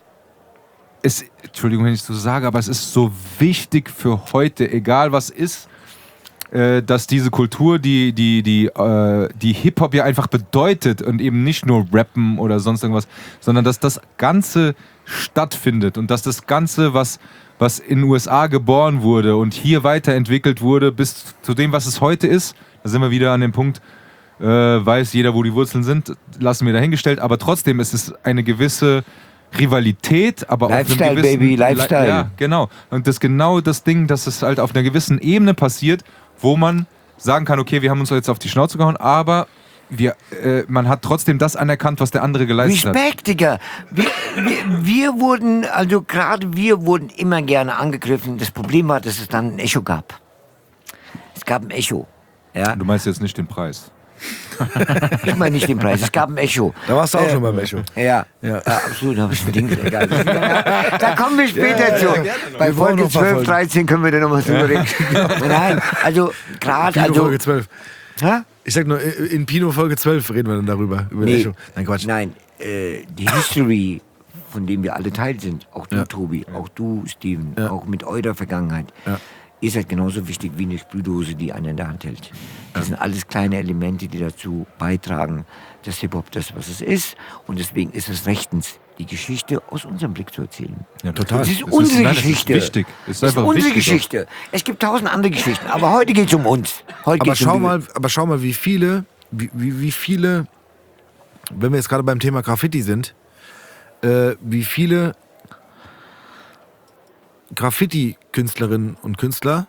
Speaker 3: Es, Entschuldigung, wenn ich so sage, aber es ist so wichtig für heute, egal was ist, äh, dass diese Kultur, die, die, die, äh, die Hip-Hop ja einfach bedeutet und eben nicht nur Rappen oder sonst irgendwas, sondern dass das Ganze stattfindet und dass das Ganze, was, was in den U S A geboren wurde und hier weiterentwickelt wurde bis zu dem, was es heute ist, da sind wir wieder an dem Punkt, äh, weiß jeder, wo die Wurzeln sind, lassen wir dahingestellt, aber trotzdem ist es eine gewisse Rivalität, aber
Speaker 5: Lifestyle,
Speaker 3: auf einem gewissen...
Speaker 5: Baby, Lifestyle.
Speaker 3: Ja, genau. Und das ist genau das Ding, dass es halt auf einer gewissen Ebene passiert, wo man sagen kann, okay, wir haben uns jetzt auf die Schnauze gehauen, aber wir, äh, man hat trotzdem das anerkannt, was der andere geleistet hat.
Speaker 5: Respekt, Digga. Wir, wir, wir wurden, also gerade wir wurden immer gerne angegriffen. Das Problem war, dass es dann ein Echo gab. Es gab ein Echo. Ja?
Speaker 3: Du meinst jetzt nicht den Preis.
Speaker 5: Ich meine nicht den Preis, es gab ein Echo.
Speaker 4: Da warst du auch
Speaker 5: Äh,
Speaker 4: schon beim Echo.
Speaker 5: Ja, ja.
Speaker 4: Ja.
Speaker 5: absolut, habe ich bedingt. Egal. Da kommen wir später
Speaker 4: Ja, ja,
Speaker 5: zu.
Speaker 4: ja, gerne noch.
Speaker 5: Bei
Speaker 4: Wir wollen
Speaker 5: Folge
Speaker 4: noch
Speaker 5: zwölf,
Speaker 4: verfolgen.
Speaker 5: dreizehn können wir da nochmal drüber reden. Nein, also gerade,
Speaker 4: Pino
Speaker 5: also...
Speaker 4: Folge zwölf.
Speaker 5: Hä?
Speaker 4: Ich sag nur, in Pino Folge zwölf reden wir dann darüber, über
Speaker 5: Nee.
Speaker 4: Echo. Nein, Quatsch.
Speaker 5: Nein, äh, die History, von dem wir alle Teil sind, auch du,
Speaker 4: Ja.
Speaker 5: Tobi, auch du, Steven,
Speaker 4: Ja.
Speaker 5: auch mit eurer Vergangenheit,
Speaker 4: Ja.
Speaker 5: ihr seid genauso wichtig wie eine Sprühdose, die einer in der Hand hält. Das sind alles kleine Elemente, die dazu beitragen, dass Hip-Hop das, was es ist. Und deswegen ist es rechtens, die Geschichte aus unserem Blick zu erzählen.
Speaker 3: Ja,
Speaker 4: total.
Speaker 5: Das ist
Speaker 3: Es ist-
Speaker 5: unsere
Speaker 3: nein, es ist
Speaker 5: Geschichte.
Speaker 3: wichtig. Es ist
Speaker 5: Das
Speaker 3: einfach
Speaker 5: unsere
Speaker 3: wichtig auch.
Speaker 5: Geschichte. Es gibt tausend andere Geschichten, aber heute geht es um uns. Heute
Speaker 4: Aber
Speaker 5: geht's um
Speaker 4: schau
Speaker 5: die-
Speaker 4: mal, aber schau mal, wie viele, wie, wie, wie viele, wenn wir jetzt gerade beim Thema Graffiti sind, äh, wie viele Graffiti-Künstlerinnen und Künstler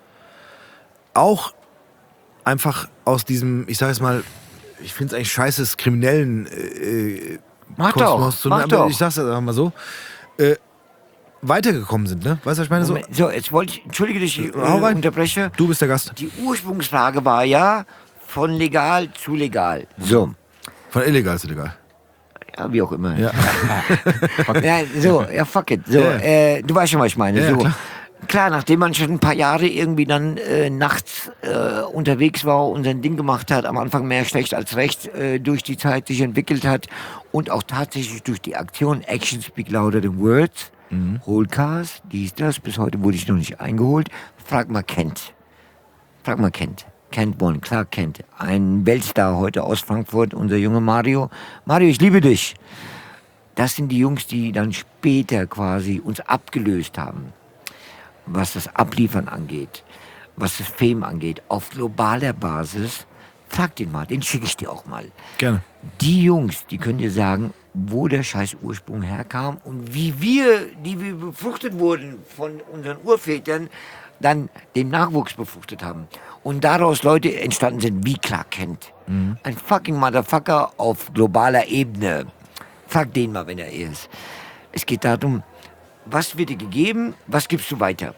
Speaker 4: auch einfach aus diesem, ich sag jetzt mal, ich finde es eigentlich scheiße, es kriminellen äh,
Speaker 5: Mach
Speaker 4: Kosmos
Speaker 5: doch,
Speaker 4: zu
Speaker 5: mach
Speaker 4: nennen, aber
Speaker 5: doch.
Speaker 4: ich sag's jetzt einfach mal so, äh, weitergekommen sind, ne? Weißt du, was ich meine? So,
Speaker 5: Moment, So, jetzt wollte ich, entschuldige, dass ich äh,
Speaker 4: Hau rein.
Speaker 5: unterbreche.
Speaker 4: du bist der Gast.
Speaker 5: Die Ursprungsfrage war ja von legal zu legal. So,
Speaker 4: Von illegal zu legal.
Speaker 5: ja, wie auch immer.
Speaker 4: Ja.
Speaker 5: Ja, so, ja, fuck it. So,
Speaker 4: Ja.
Speaker 5: äh, du weißt schon, was ich meine.
Speaker 4: Ja,
Speaker 5: so.
Speaker 4: klar.
Speaker 5: Klar, nachdem man schon ein paar Jahre irgendwie dann äh, nachts äh, unterwegs war und sein Ding gemacht hat, am Anfang mehr schlecht als recht äh, durch die Zeit sich entwickelt hat und auch tatsächlich durch die Aktion Action Speak Louder Than Words,
Speaker 4: Mhm.
Speaker 5: Holdcast, dies, das, bis heute wurde ich noch nicht eingeholt. Frag mal Kent. Frag mal Kent. Kent One, klar Kent. Ein Weltstar heute aus Frankfurt, unser Junge Mario. Mario, ich liebe dich. Das sind die Jungs, die dann später quasi uns abgelöst haben, was das Abliefern angeht, was das Fame angeht, auf globaler Basis. Frag den mal, den schicke ich dir auch mal.
Speaker 4: Gerne.
Speaker 5: Die Jungs, die können dir sagen, wo der scheiß Ursprung herkam und wie wir, die wir befruchtet wurden von unseren Urvätern, dann den Nachwuchs befruchtet haben. Und daraus Leute entstanden sind wie Clark Kent. Ein fucking Motherfucker auf globaler Ebene. Frag den mal, wenn er ist. Es geht darum, was wird dir gegeben, was gibst du weiter?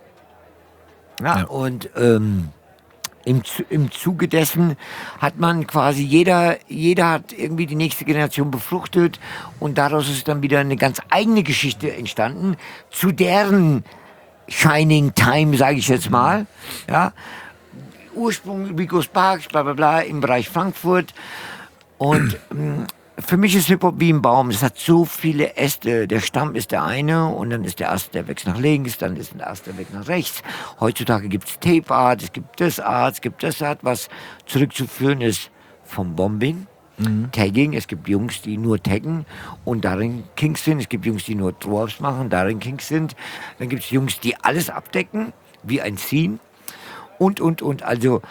Speaker 5: Ja,
Speaker 4: Ja.
Speaker 5: und ähm, im, Zu- im Zuge dessen hat man quasi, jeder, jeder hat irgendwie die nächste Generation befruchtet und daraus ist dann wieder eine ganz eigene Geschichte entstanden, zu deren Shining Time, sage ich jetzt mal. Ja. Ursprung Rico Sparks, bla bla bla, im Bereich Frankfurt. Und ähm, für mich ist Hip-Hop wie ein Baum. Es hat so viele Äste. Der Stamm ist der eine und dann ist der Ast, der wächst nach links, dann ist der Ast, der wächst nach rechts. Heutzutage gibt es Tape Art, es gibt das Art, es gibt das Art, was zurückzuführen ist vom Bombing. Tagging, es gibt Jungs, die nur taggen und darin Kings sind. Es gibt Jungs, die nur Throw-Ups machen, darin Kings sind. Dann gibt es Jungs, die alles abdecken, wie ein Scene. Und, und, und. Also,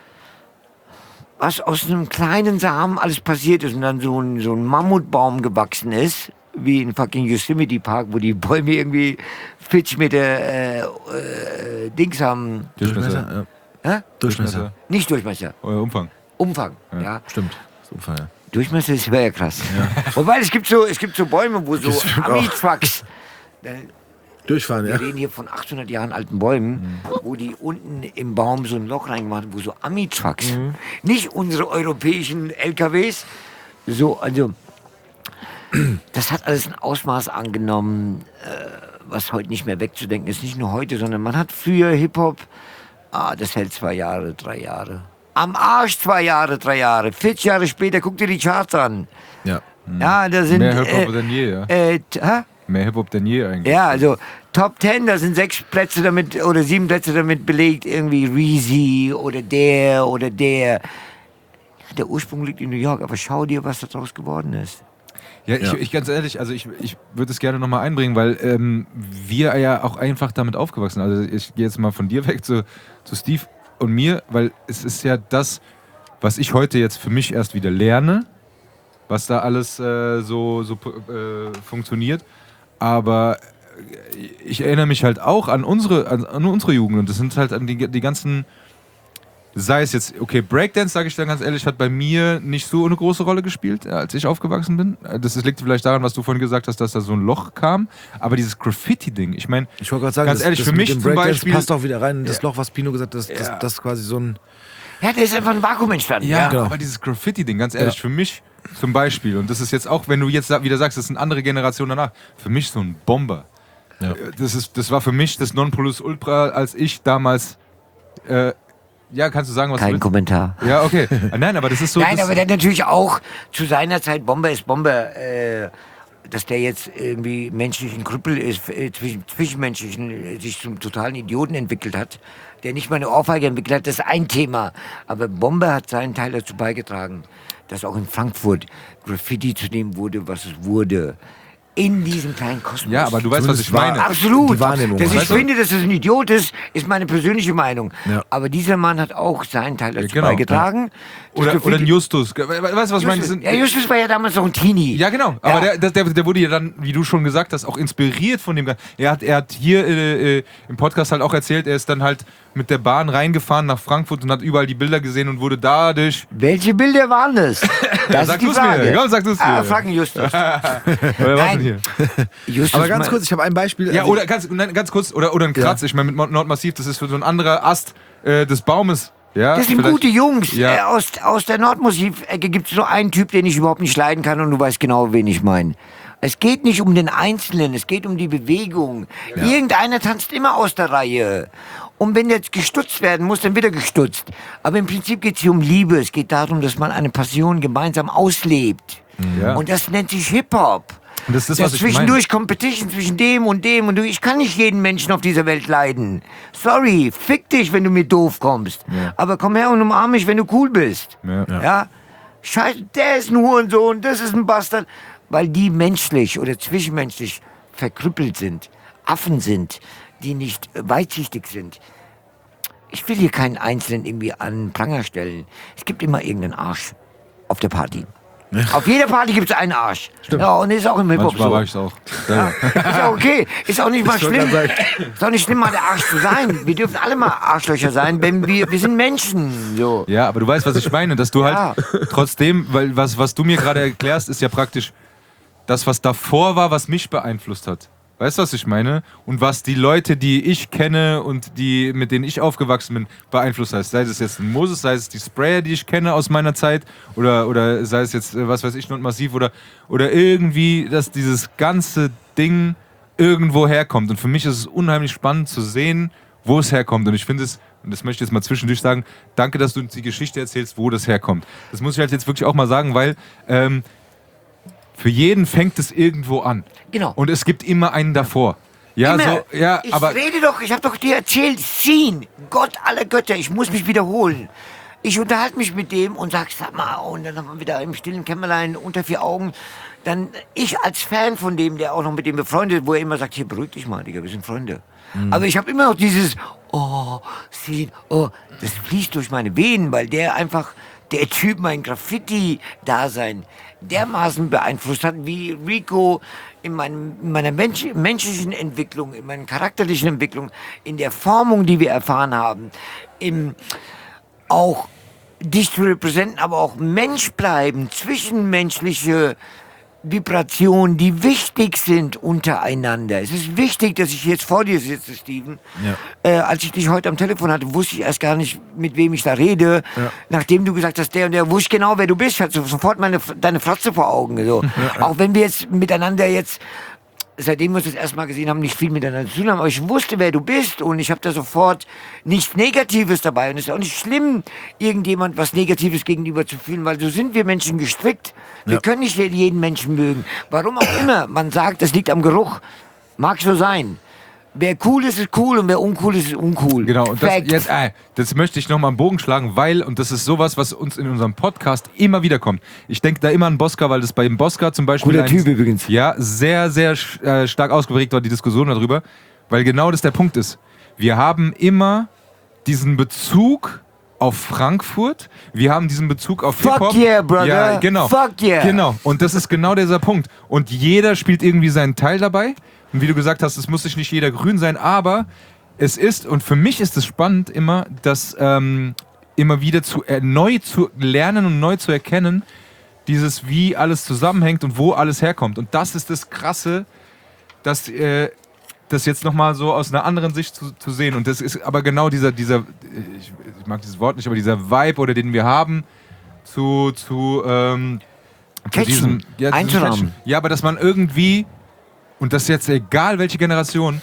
Speaker 5: was aus einem kleinen Samen alles passiert ist und dann so ein, so ein Mammutbaum gewachsen ist, wie in fucking Yosemite Park, wo die Bäume irgendwie vierzig Meter äh, äh, Dings haben.
Speaker 3: Durchmesser.
Speaker 4: Ja.
Speaker 5: Hä?
Speaker 4: Durchmesser.
Speaker 5: Nicht Durchmesser,
Speaker 3: Euer Umfang.
Speaker 5: Umfang. Ja.
Speaker 4: Stimmt. Super, ja.
Speaker 5: Durchmesser ist wäre ja krass. Wobei es gibt so, es gibt so Bäume, wo so
Speaker 4: Das stimmt auch.
Speaker 5: Ami-Trucks.
Speaker 4: Durchfahren,
Speaker 5: Wir
Speaker 4: ja.
Speaker 5: reden hier von achthundert Jahren alten Bäumen, wo die unten im Baum so ein Loch reingemacht haben, wo so Ami-Trucks, nicht unsere europäischen L K Ws, so, also, das hat alles ein Ausmaß angenommen, äh, was heute nicht mehr wegzudenken ist. Nicht nur heute, sondern man hat früher Hip-Hop, ah, das hält zwei Jahre, drei Jahre. Am Arsch zwei Jahre, drei Jahre. vierzig Jahre später, guck dir die Charts an.
Speaker 4: Ja.
Speaker 5: Ja, da sind.
Speaker 3: Mehr Hip-Hop
Speaker 5: äh,
Speaker 3: denn je, ja.
Speaker 5: äh, t- hä?
Speaker 3: Mehr Hip-Hop denn je eigentlich.
Speaker 5: Ja, also Top Ten, da sind sechs Plätze damit oder sieben Plätze damit belegt, irgendwie Reezy oder der oder der. Der Ursprung liegt in New York, aber schau dir, was daraus geworden ist.
Speaker 3: Ja, ich,
Speaker 4: Ja.
Speaker 3: ich ganz ehrlich, also ich, ich würde es gerne nochmal einbringen, weil ähm, wir ja auch einfach damit aufgewachsen sind. Also ich gehe jetzt mal von dir weg zu, zu Steve und mir, weil es ist ja das, was ich heute jetzt für mich erst wieder lerne, was da alles äh, so, so äh, funktioniert. Aber ich erinnere mich halt auch an unsere, an, an unsere Jugend und das sind halt an die, die ganzen, sei es jetzt, okay, Breakdance, sage ich dann ganz ehrlich, hat bei mir nicht so eine große Rolle gespielt, als ich aufgewachsen bin. Das liegt vielleicht daran, was du vorhin gesagt hast, dass da so ein Loch kam, aber dieses Graffiti-Ding, ich meine,
Speaker 4: Ich wollte gerade sagen,
Speaker 3: ganz
Speaker 4: das,
Speaker 3: ehrlich,
Speaker 4: das
Speaker 3: für
Speaker 4: mit
Speaker 3: mich
Speaker 4: dem
Speaker 3: zum
Speaker 4: Breakdance
Speaker 3: Beispiel...
Speaker 4: passt auch wieder rein in das Loch, was Pino gesagt hat, das, das,
Speaker 3: Ja.
Speaker 4: das ist quasi so ein...
Speaker 5: Ja, da ist einfach ein Vakuum entstanden.
Speaker 3: Ja,
Speaker 5: Ja,
Speaker 4: genau.
Speaker 3: aber dieses Graffiti-Ding, ganz ehrlich,
Speaker 4: Ja.
Speaker 3: für mich zum Beispiel, und das ist jetzt auch, wenn du jetzt wieder sagst, das ist eine andere Generation danach, für mich so ein Bomber.
Speaker 4: Ja.
Speaker 3: Das, ist, das war für mich das Nonplusultra, als ich damals, äh, ja, kannst du sagen, was
Speaker 5: Kein
Speaker 3: du willst?
Speaker 5: Kommentar.
Speaker 3: Ja, okay. Nein, aber das ist so...
Speaker 5: Nein,
Speaker 3: das,
Speaker 5: aber der hat natürlich auch zu seiner Zeit, Bomber ist Bomber, äh, dass der jetzt irgendwie menschlichen Krüppel ist, äh, zwischen, zwischenmenschlichen, äh, sich zum totalen Idioten entwickelt hat, der nicht mal eine Ohrfeige entwickelt hat, das ist ein Thema. Aber Bomber hat seinen Teil dazu beigetragen, dass auch in Frankfurt Graffiti zu dem wurde, was es wurde. In diesem kleinen Kosmos.
Speaker 3: ja, aber du weißt, was ich
Speaker 4: Zumindest war-
Speaker 3: meine.
Speaker 5: Absolut.
Speaker 4: Die Wahrnehmung.
Speaker 5: Dass ich
Speaker 3: Weißt du?
Speaker 5: finde, dass es ein Idiot ist, ist meine persönliche Meinung.
Speaker 4: Ja.
Speaker 5: Aber dieser Mann hat auch seinen Teil dazu
Speaker 3: genau,
Speaker 5: beigetragen. Das
Speaker 3: Oder,
Speaker 5: Graffiti-
Speaker 3: oder ein Justus. We- we- Weißt du, was ich meine? Das
Speaker 5: Justus,
Speaker 3: sind,
Speaker 5: ja, Justus war ja damals noch ein Teenie.
Speaker 3: Ja, genau. Aber
Speaker 5: Ja.
Speaker 3: Der, der, der wurde ja dann, wie du schon gesagt hast, auch inspiriert von dem. Gan- Er hat, er hat hier äh, äh, im Podcast halt auch erzählt, er ist dann halt mit der Bahn reingefahren nach Frankfurt und hat überall die Bilder gesehen und wurde dadurch.
Speaker 5: Welche Bilder waren das? Das
Speaker 3: Sag
Speaker 5: ist die
Speaker 3: du's mir.
Speaker 5: Frage.
Speaker 3: Komm, sag du's
Speaker 5: Ah,
Speaker 3: mir.
Speaker 5: fragen Justus.
Speaker 3: Oder was denn
Speaker 5: Nein.
Speaker 3: hier?
Speaker 5: Justus
Speaker 4: Aber ganz
Speaker 5: mein-
Speaker 4: kurz, ich habe ein Beispiel.
Speaker 3: Ja,
Speaker 4: also-
Speaker 3: oder ganz, nein, ganz kurz, oder, oder ein Kratz. Ich meine, mit Nordmassiv, das ist so ein anderer Ast äh, des Baumes. Ja,
Speaker 5: Das sind
Speaker 3: vielleicht-
Speaker 5: gute Jungs.
Speaker 3: Ja.
Speaker 5: Äh, aus, aus der Nordmusik-Ecke gibt es nur einen Typ, den ich überhaupt nicht leiden kann und du weißt genau, wen ich meine. Es geht nicht um den Einzelnen, es geht um die Bewegung. Irgendeiner tanzt immer aus der Reihe. Und wenn jetzt gestutzt werden muss, dann wird er gestutzt. Aber im Prinzip geht es hier um Liebe. Es geht darum, dass man eine Passion gemeinsam auslebt.
Speaker 3: Ja.
Speaker 5: Und das nennt sich Hip-Hop.
Speaker 3: Und das ist das,
Speaker 5: Ja,
Speaker 3: was ich meine.
Speaker 5: zwischendurch Competition zwischen dem und dem und du, ich kann nicht jeden Menschen auf dieser Welt leiden. Sorry, fick dich, wenn du mir doof kommst. Aber komm her und umarm mich, wenn du cool bist.
Speaker 3: Ja.
Speaker 5: Ja? Scheiße, der ist ein Hurensohn, das ist ein Bastard. Weil die menschlich oder zwischenmenschlich verkrüppelt sind, Affen sind, die nicht äh, weitsichtig sind. Ich will hier keinen Einzelnen irgendwie an den Pranger stellen. Es gibt immer irgendeinen Arsch auf der Party. Auf jeder Party gibt es einen Arsch. Ja, und ist auch im Hip-Hop
Speaker 3: Manchmal
Speaker 5: so.
Speaker 3: war ich's auch.
Speaker 5: Ja, ist auch okay. Ist auch nicht mal
Speaker 4: wollte
Speaker 5: schlimm.
Speaker 4: gerade
Speaker 5: Ist auch nicht schlimm, mal der Arsch zu sein. Wir dürfen alle mal Arschlöcher sein, wenn wir, wir sind Menschen. So.
Speaker 3: Ja, aber du weißt, was ich meine, dass du halt
Speaker 5: Ja.
Speaker 3: trotzdem, weil was, was du mir gerade erklärst, ist ja praktisch das, was davor war, was mich beeinflusst hat. Weißt du, was ich meine? Und was die Leute, die ich kenne und die, mit denen ich aufgewachsen bin, beeinflusst hat. Sei es jetzt ein Moses, sei es die Sprayer, die ich kenne aus meiner Zeit, oder, oder sei es jetzt, äh, was weiß ich, Nordmassiv, oder, oder irgendwie, dass dieses ganze Ding irgendwo herkommt. Und für mich ist es unheimlich spannend zu sehen, wo es herkommt. Und ich finde es, und das möchte ich jetzt mal zwischendurch sagen, danke, dass du uns die Geschichte erzählst, wo das herkommt. Das muss ich halt jetzt wirklich auch mal sagen, weil ähm, für jeden fängt es irgendwo an.
Speaker 5: Genau.
Speaker 3: Und es gibt immer einen davor. Ja,
Speaker 5: Immer.
Speaker 3: so, ja,
Speaker 5: ich
Speaker 3: aber
Speaker 5: rede doch, ich habe doch dir erzählt, Scene, Gott aller Götter, ich muss mich wiederholen. Ich unterhalte mich mit dem und sag, sag mal, und dann haben wir wieder im stillen Kämmerlein unter vier Augen. Dann ich als Fan von dem, der auch noch mit dem befreundet ist, wo er immer sagt, hier, beruhig dich mal, Digga, wir sind Freunde. Aber ich habe immer noch dieses, oh, Scene, oh, das fließt durch meine Venen, weil der einfach, der Typ mein Graffiti-Dasein dermaßen beeinflusst hat, wie Rico in, meinem, in meiner Mensch, menschlichen Entwicklung, in meiner charakterlichen Entwicklung, in der Formung, die wir erfahren haben, im auch dich zu repräsentieren, aber auch Mensch bleiben, zwischenmenschliche Vibrationen, die wichtig sind untereinander. Es ist wichtig, dass ich jetzt vor dir sitze, Steven.
Speaker 4: Ja.
Speaker 5: Äh, als ich dich heute am Telefon hatte, wusste ich erst gar nicht, mit wem ich da rede.
Speaker 4: Ja.
Speaker 5: Nachdem du gesagt hast, der und der, wusste ich genau, wer du bist. Ich hatte sofort meine, deine Fratze vor Augen. So. Auch wenn wir jetzt miteinander jetzt, seitdem wir uns das erste Mal gesehen haben, nicht viel miteinander zu tun haben, aber ich wusste, wer du bist und ich habe da sofort nichts Negatives dabei. Und es ist auch nicht schlimm, irgendjemand was Negatives gegenüber zu fühlen, weil so sind wir Menschen gestrickt. Wir
Speaker 4: Ja.
Speaker 5: können nicht jeden Menschen mögen. Warum auch immer. Man sagt, das liegt am Geruch. Mag so sein. Wer cool ist, ist cool und wer uncool ist, ist uncool.
Speaker 3: genau, und das,
Speaker 5: Fact.
Speaker 3: jetzt, äh, das möchte ich nochmal einen Bogen schlagen, weil, und das ist sowas, was uns in unserem Podcast immer wieder kommt. Ich denke da immer an Bosca, weil das bei dem Bosca zum Beispiel.
Speaker 5: Cooler
Speaker 3: ein-
Speaker 5: Typ übrigens.
Speaker 3: Ja, sehr, sehr äh, stark ausgeprägt war die Diskussion darüber, weil genau das der Punkt ist. Wir haben immer diesen Bezug auf Frankfurt, wir haben diesen Bezug auf
Speaker 5: Fuck
Speaker 3: Hip-Hop.
Speaker 5: yeah, brother.
Speaker 3: Ja, genau.
Speaker 5: Fuck yeah.
Speaker 3: Genau. Und das ist genau dieser Punkt. Und jeder spielt irgendwie seinen Teil dabei. Und wie du gesagt hast, es muss sich nicht jeder grün sein, aber es ist, und für mich ist es spannend immer, das ähm, immer wieder zu, äh, neu zu lernen und neu zu erkennen, dieses, wie alles zusammenhängt und wo alles herkommt. Und das ist das Krasse, dass äh, das jetzt nochmal so aus einer anderen Sicht zu, zu sehen. Und das ist aber genau dieser, dieser ich, ich mag dieses Wort nicht, aber dieser Vibe, oder den wir haben, zu, zu, ähm, zu
Speaker 5: Catchen,
Speaker 3: diesem, ja, zu diesem
Speaker 5: einzunahmen.
Speaker 3: Catchen. Ja, aber dass man irgendwie, und das ist jetzt egal welche Generation,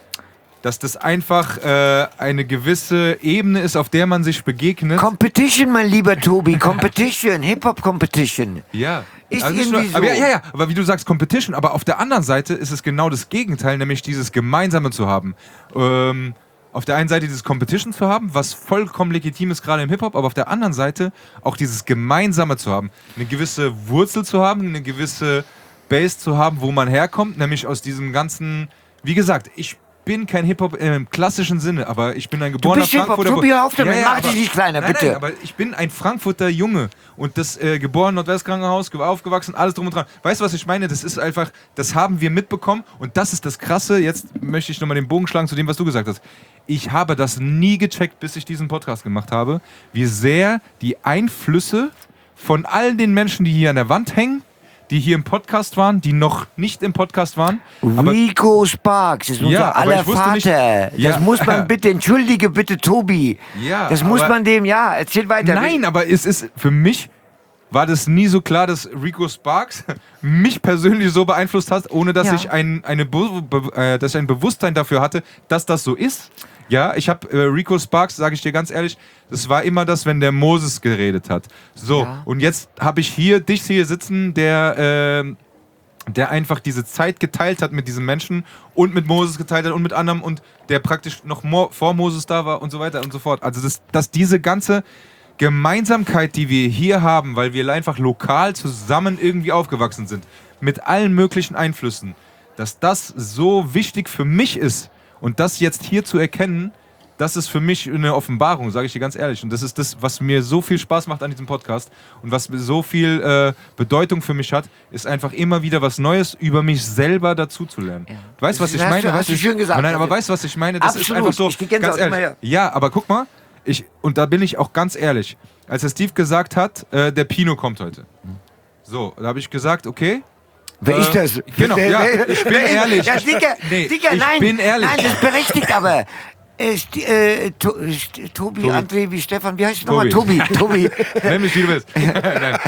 Speaker 3: dass das einfach äh, eine gewisse Ebene ist, auf der man sich begegnet.
Speaker 5: Competition, mein lieber Tobi, Competition, Hip-Hop-Competition.
Speaker 3: Ja.
Speaker 5: Ist
Speaker 3: Also nicht
Speaker 5: irgendwie
Speaker 3: nur, aber
Speaker 5: so.
Speaker 3: ja, ja, ja, aber wie du sagst, Competition, aber auf der anderen Seite ist es genau das Gegenteil, nämlich dieses Gemeinsame zu haben. Ähm, auf der einen Seite dieses Competition zu haben, was vollkommen legitim ist, gerade im Hip-Hop, aber auf der anderen Seite auch dieses Gemeinsame zu haben. Eine gewisse Wurzel zu haben, eine gewisse Base zu haben, wo man herkommt, nämlich aus diesem ganzen, wie gesagt, ich bin kein Hip-Hop im klassischen Sinne, aber ich bin ein geborener
Speaker 5: bist Hip-Hop,
Speaker 3: Frankfurter.
Speaker 5: Tobi, hör auf damit, mach
Speaker 3: aber-
Speaker 5: dich nicht kleiner,
Speaker 3: nein,
Speaker 5: bitte.
Speaker 3: Nein, aber ich bin ein Frankfurter Junge und das äh, geboren Nordwestkrankenhaus, ge- aufgewachsen, alles drum und dran. Weißt du, was ich meine? Das ist einfach, das haben wir mitbekommen und das ist das Krasse. Jetzt möchte ich nochmal den Bogen schlagen zu dem, was du gesagt hast. Ich habe das nie gecheckt, bis ich diesen Podcast gemacht habe, wie sehr die Einflüsse von all den Menschen, die hier an der Wand hängen, die hier im Podcast waren, die noch nicht im Podcast waren. Aber
Speaker 5: Rico Sparks ist unser
Speaker 3: Ja, aber
Speaker 5: aller
Speaker 3: ich wusste
Speaker 5: Vater.
Speaker 3: nicht-
Speaker 5: Das
Speaker 3: Ja.
Speaker 5: muss man bitte, entschuldige bitte Tobi.
Speaker 3: Ja,
Speaker 5: das muss
Speaker 3: aber-
Speaker 5: man dem, ja, erzähl weiter.
Speaker 3: Nein, aber es ist für mich war das nie so klar, dass Rico Sparks mich persönlich so beeinflusst hat, ohne dass
Speaker 5: Ja.
Speaker 3: ich ein, eine Be Be äh, dass ich ein Bewusstsein dafür hatte, dass das so ist. Ja, ich habe äh, Rico Sparks, sage ich dir ganz ehrlich, das war immer das, wenn der Moses geredet hat. So,
Speaker 5: Ja.
Speaker 3: und jetzt habe ich hier dich hier sitzen, der äh, der einfach diese Zeit geteilt hat mit diesem Menschen und mit Moses geteilt hat und mit anderem und der praktisch noch mo vor Moses da war und so weiter und so fort. Also das, dass diese ganze Gemeinsamkeit, die wir hier haben, weil wir einfach lokal zusammen irgendwie aufgewachsen sind, mit allen möglichen Einflüssen, dass das so wichtig für mich ist und das jetzt hier zu erkennen, das ist für mich eine Offenbarung, sage ich dir ganz ehrlich. Und das ist das, was mir so viel Spaß macht an diesem Podcast und was so viel äh, Bedeutung für mich hat, ist einfach immer wieder was Neues über mich selber dazu zu lernen.
Speaker 5: Ja.
Speaker 3: Weißt du, was
Speaker 5: Das
Speaker 3: ich
Speaker 5: hast
Speaker 3: meine?
Speaker 5: du- hast
Speaker 3: Weißt
Speaker 5: du schön gesagt.
Speaker 3: Nein, aber weißt du, was ich meine? Das ist
Speaker 5: Absolut.
Speaker 3: einfach so,
Speaker 5: Ich krieg Gänsehaut,
Speaker 3: ganz ehrlich.
Speaker 5: immer her.
Speaker 3: Ja, aber guck mal, ich, und da bin ich auch ganz ehrlich. Als der Steve gesagt hat, äh, der Pino kommt heute. So, da habe ich gesagt, okay.
Speaker 5: Wer
Speaker 3: äh,
Speaker 5: ist das?
Speaker 3: Genau,
Speaker 5: Wer-
Speaker 3: ja,
Speaker 5: wer-
Speaker 3: ich bin
Speaker 5: wer-
Speaker 3: ehrlich.
Speaker 5: Ja, Dicker,
Speaker 3: Nee,
Speaker 5: Dicker,
Speaker 3: ich
Speaker 5: nein.
Speaker 3: bin ehrlich.
Speaker 5: Nein, das ist berechtigt, aber. Äh, Sti- äh, to, St- Tobi,
Speaker 3: Tobi.
Speaker 5: André, wie Stefan, wie heißt du nochmal?
Speaker 3: Tobi.
Speaker 5: Tobi, Tobi.
Speaker 3: Nenn mich, wie du willst. Nein.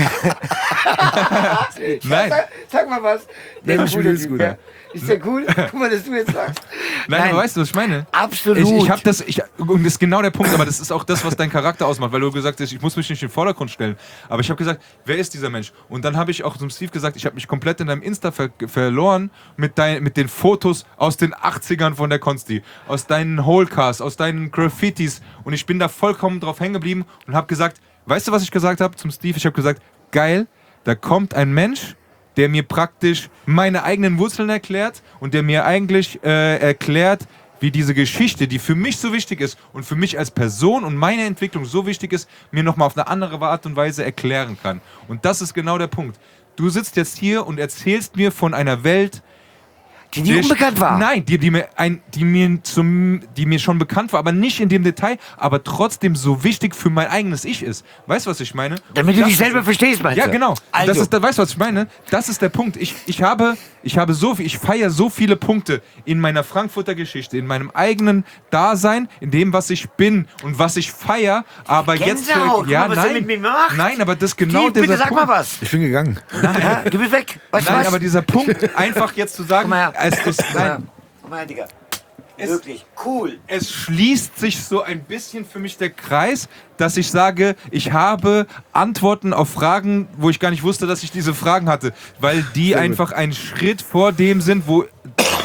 Speaker 3: Nein.
Speaker 5: Sag, sag mal was. Der
Speaker 4: Nenn mich, wie du willst,
Speaker 5: Typ,
Speaker 4: Bruder.
Speaker 5: ja. Ist der cool? Guck mal, dass du jetzt sagst.
Speaker 3: Nein, aber weißt du, was ich meine?
Speaker 5: Absolut.
Speaker 3: Ich, ich habe das, ich, und das ist genau der Punkt, aber das ist auch das, was dein Charakter ausmacht, weil du gesagt hast, ich muss mich nicht in den Vordergrund stellen. Aber ich habe gesagt, wer ist dieser Mensch? Und dann habe ich auch zum Steve gesagt, ich habe mich komplett in deinem Insta ver verloren mit, dein, mit den Fotos aus den achtzigern von der Consti, aus deinen Wholecasts, aus deinen Graffitis. Und ich bin da vollkommen drauf hängen geblieben und habe gesagt, weißt du, was ich gesagt habe zum Steve? Ich habe gesagt, geil, da kommt ein Mensch, der mir praktisch meine eigenen Wurzeln erklärt und der mir eigentlich äh, erklärt, wie diese Geschichte, die für mich so wichtig ist und für mich als Person und meine Entwicklung so wichtig ist, mir nochmal auf eine andere Art und Weise erklären kann. Und das ist genau der Punkt. Du sitzt jetzt hier und erzählst mir von einer Welt,
Speaker 5: Die nie unbekannt war.
Speaker 3: Nein, die, die, mir ein, die, mir zum, die mir schon bekannt war, aber nicht in dem Detail, aber trotzdem so wichtig für mein eigenes Ich ist. Weißt du, was ich meine?
Speaker 5: Damit du
Speaker 3: Das
Speaker 5: dich selber
Speaker 3: ist-
Speaker 5: verstehst, meinst
Speaker 3: Ja,
Speaker 5: du?
Speaker 3: genau.
Speaker 5: Also,
Speaker 3: Das ist, weißt du, was ich meine? Das ist der Punkt. Ich, ich habe, ich habe so viel, ich feiere so viele Punkte in meiner Frankfurter Geschichte, in meinem eigenen Dasein, in dem, was ich bin und was ich feiere, aber jetzt...
Speaker 5: Gänsehaut,
Speaker 3: ja,
Speaker 5: guck mal, was
Speaker 3: nein,
Speaker 5: er mit mir macht.
Speaker 3: nein, aber das genau
Speaker 5: Steve,
Speaker 3: dieser
Speaker 5: bitte sag
Speaker 3: Punkt.
Speaker 5: mal was.
Speaker 4: Ich bin gegangen.
Speaker 5: Ja, du bist weg. Weißt du
Speaker 3: Nein,
Speaker 5: was?
Speaker 3: aber dieser Punkt, einfach jetzt zu sagen,
Speaker 5: Komm mal her.
Speaker 3: es ist,
Speaker 5: Komm mal her.
Speaker 3: nein,
Speaker 5: Komm mal her, Digga. Wirklich, cool.
Speaker 3: es schließt sich so ein bisschen für mich der Kreis, dass ich sage, ich habe Antworten auf Fragen, wo ich gar nicht wusste, dass ich diese Fragen hatte, weil die einfach ein Schritt vor dem sind, wo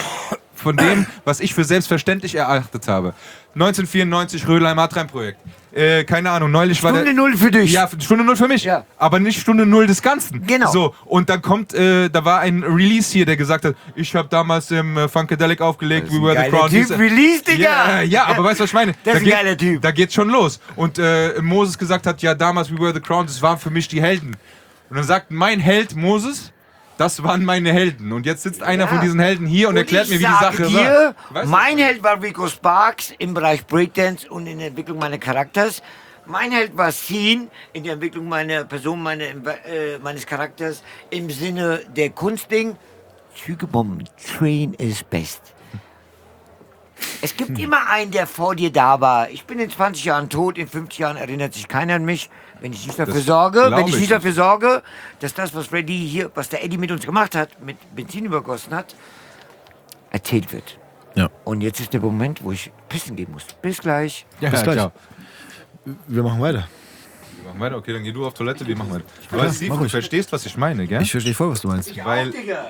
Speaker 3: von dem, was ich für selbstverständlich erachtet habe. neunzehnhundertvierundneunzig Rödelheim-Hartheim-Projekt. äh, keine Ahnung, neulich war der...
Speaker 5: Stunde Null für dich.
Speaker 3: Ja, Stunde Null für mich,
Speaker 5: Ja.
Speaker 3: aber nicht Stunde Null des Ganzen.
Speaker 5: Genau.
Speaker 3: So, und dann kommt, äh, da war ein Release hier, der gesagt hat, ich habe damals im äh, Funkadelic aufgelegt, We Were the
Speaker 5: Geiler
Speaker 3: Crown.
Speaker 5: Typ,
Speaker 3: Diese-
Speaker 5: Release, Digga.
Speaker 3: Ja, ja, aber weißt du, was ich meine?
Speaker 5: Das
Speaker 3: da
Speaker 5: ist ein
Speaker 3: geht,
Speaker 5: geiler Typ.
Speaker 3: Da geht's schon los. Und äh, Moses gesagt hat, ja, damals We Were the Crown, das waren für mich die Helden. Und dann sagt mein Held Moses, das waren meine Helden. Und jetzt sitzt einer
Speaker 5: Ja.
Speaker 3: von diesen Helden hier und,
Speaker 5: Und
Speaker 3: erklärt
Speaker 5: ich
Speaker 3: mir, wie die
Speaker 5: sage
Speaker 3: Sache
Speaker 5: dir,
Speaker 3: war. Weißt du?
Speaker 5: mein Held war Rico Sparks im Bereich Breakdance und in der Entwicklung meines Charakters. Mein Held war Scene in der Entwicklung meiner Person, meine, äh, meines Charakters im Sinne der Kunstding. Zügebomben, Train is best. Es gibt immer einen, der vor dir da war. Ich bin in zwanzig Jahren tot, in fünfzig Jahren erinnert sich keiner an mich. Wenn ich nicht dafür
Speaker 3: Das
Speaker 5: sorge,
Speaker 3: glaub
Speaker 5: wenn ich
Speaker 3: ich
Speaker 5: nicht dafür sorge, dass das, was Freddy hier, was der Eddie mit uns gemacht hat, mit Benzin übergossen hat, erzählt wird.
Speaker 4: Ja.
Speaker 5: Und jetzt ist der Moment, wo ich pissen gehen muss. Bis gleich.
Speaker 3: Ja,
Speaker 4: Bis gleich.
Speaker 3: klar.
Speaker 4: Wir machen weiter.
Speaker 3: Wir machen weiter. Okay, dann geh du auf Toilette, wir machen weiter. Aber Steve,
Speaker 4: mach
Speaker 3: du
Speaker 4: ruhig.
Speaker 3: verstehst, was ich meine, gell?
Speaker 4: Ich verstehe voll, was du meinst.
Speaker 3: Weil,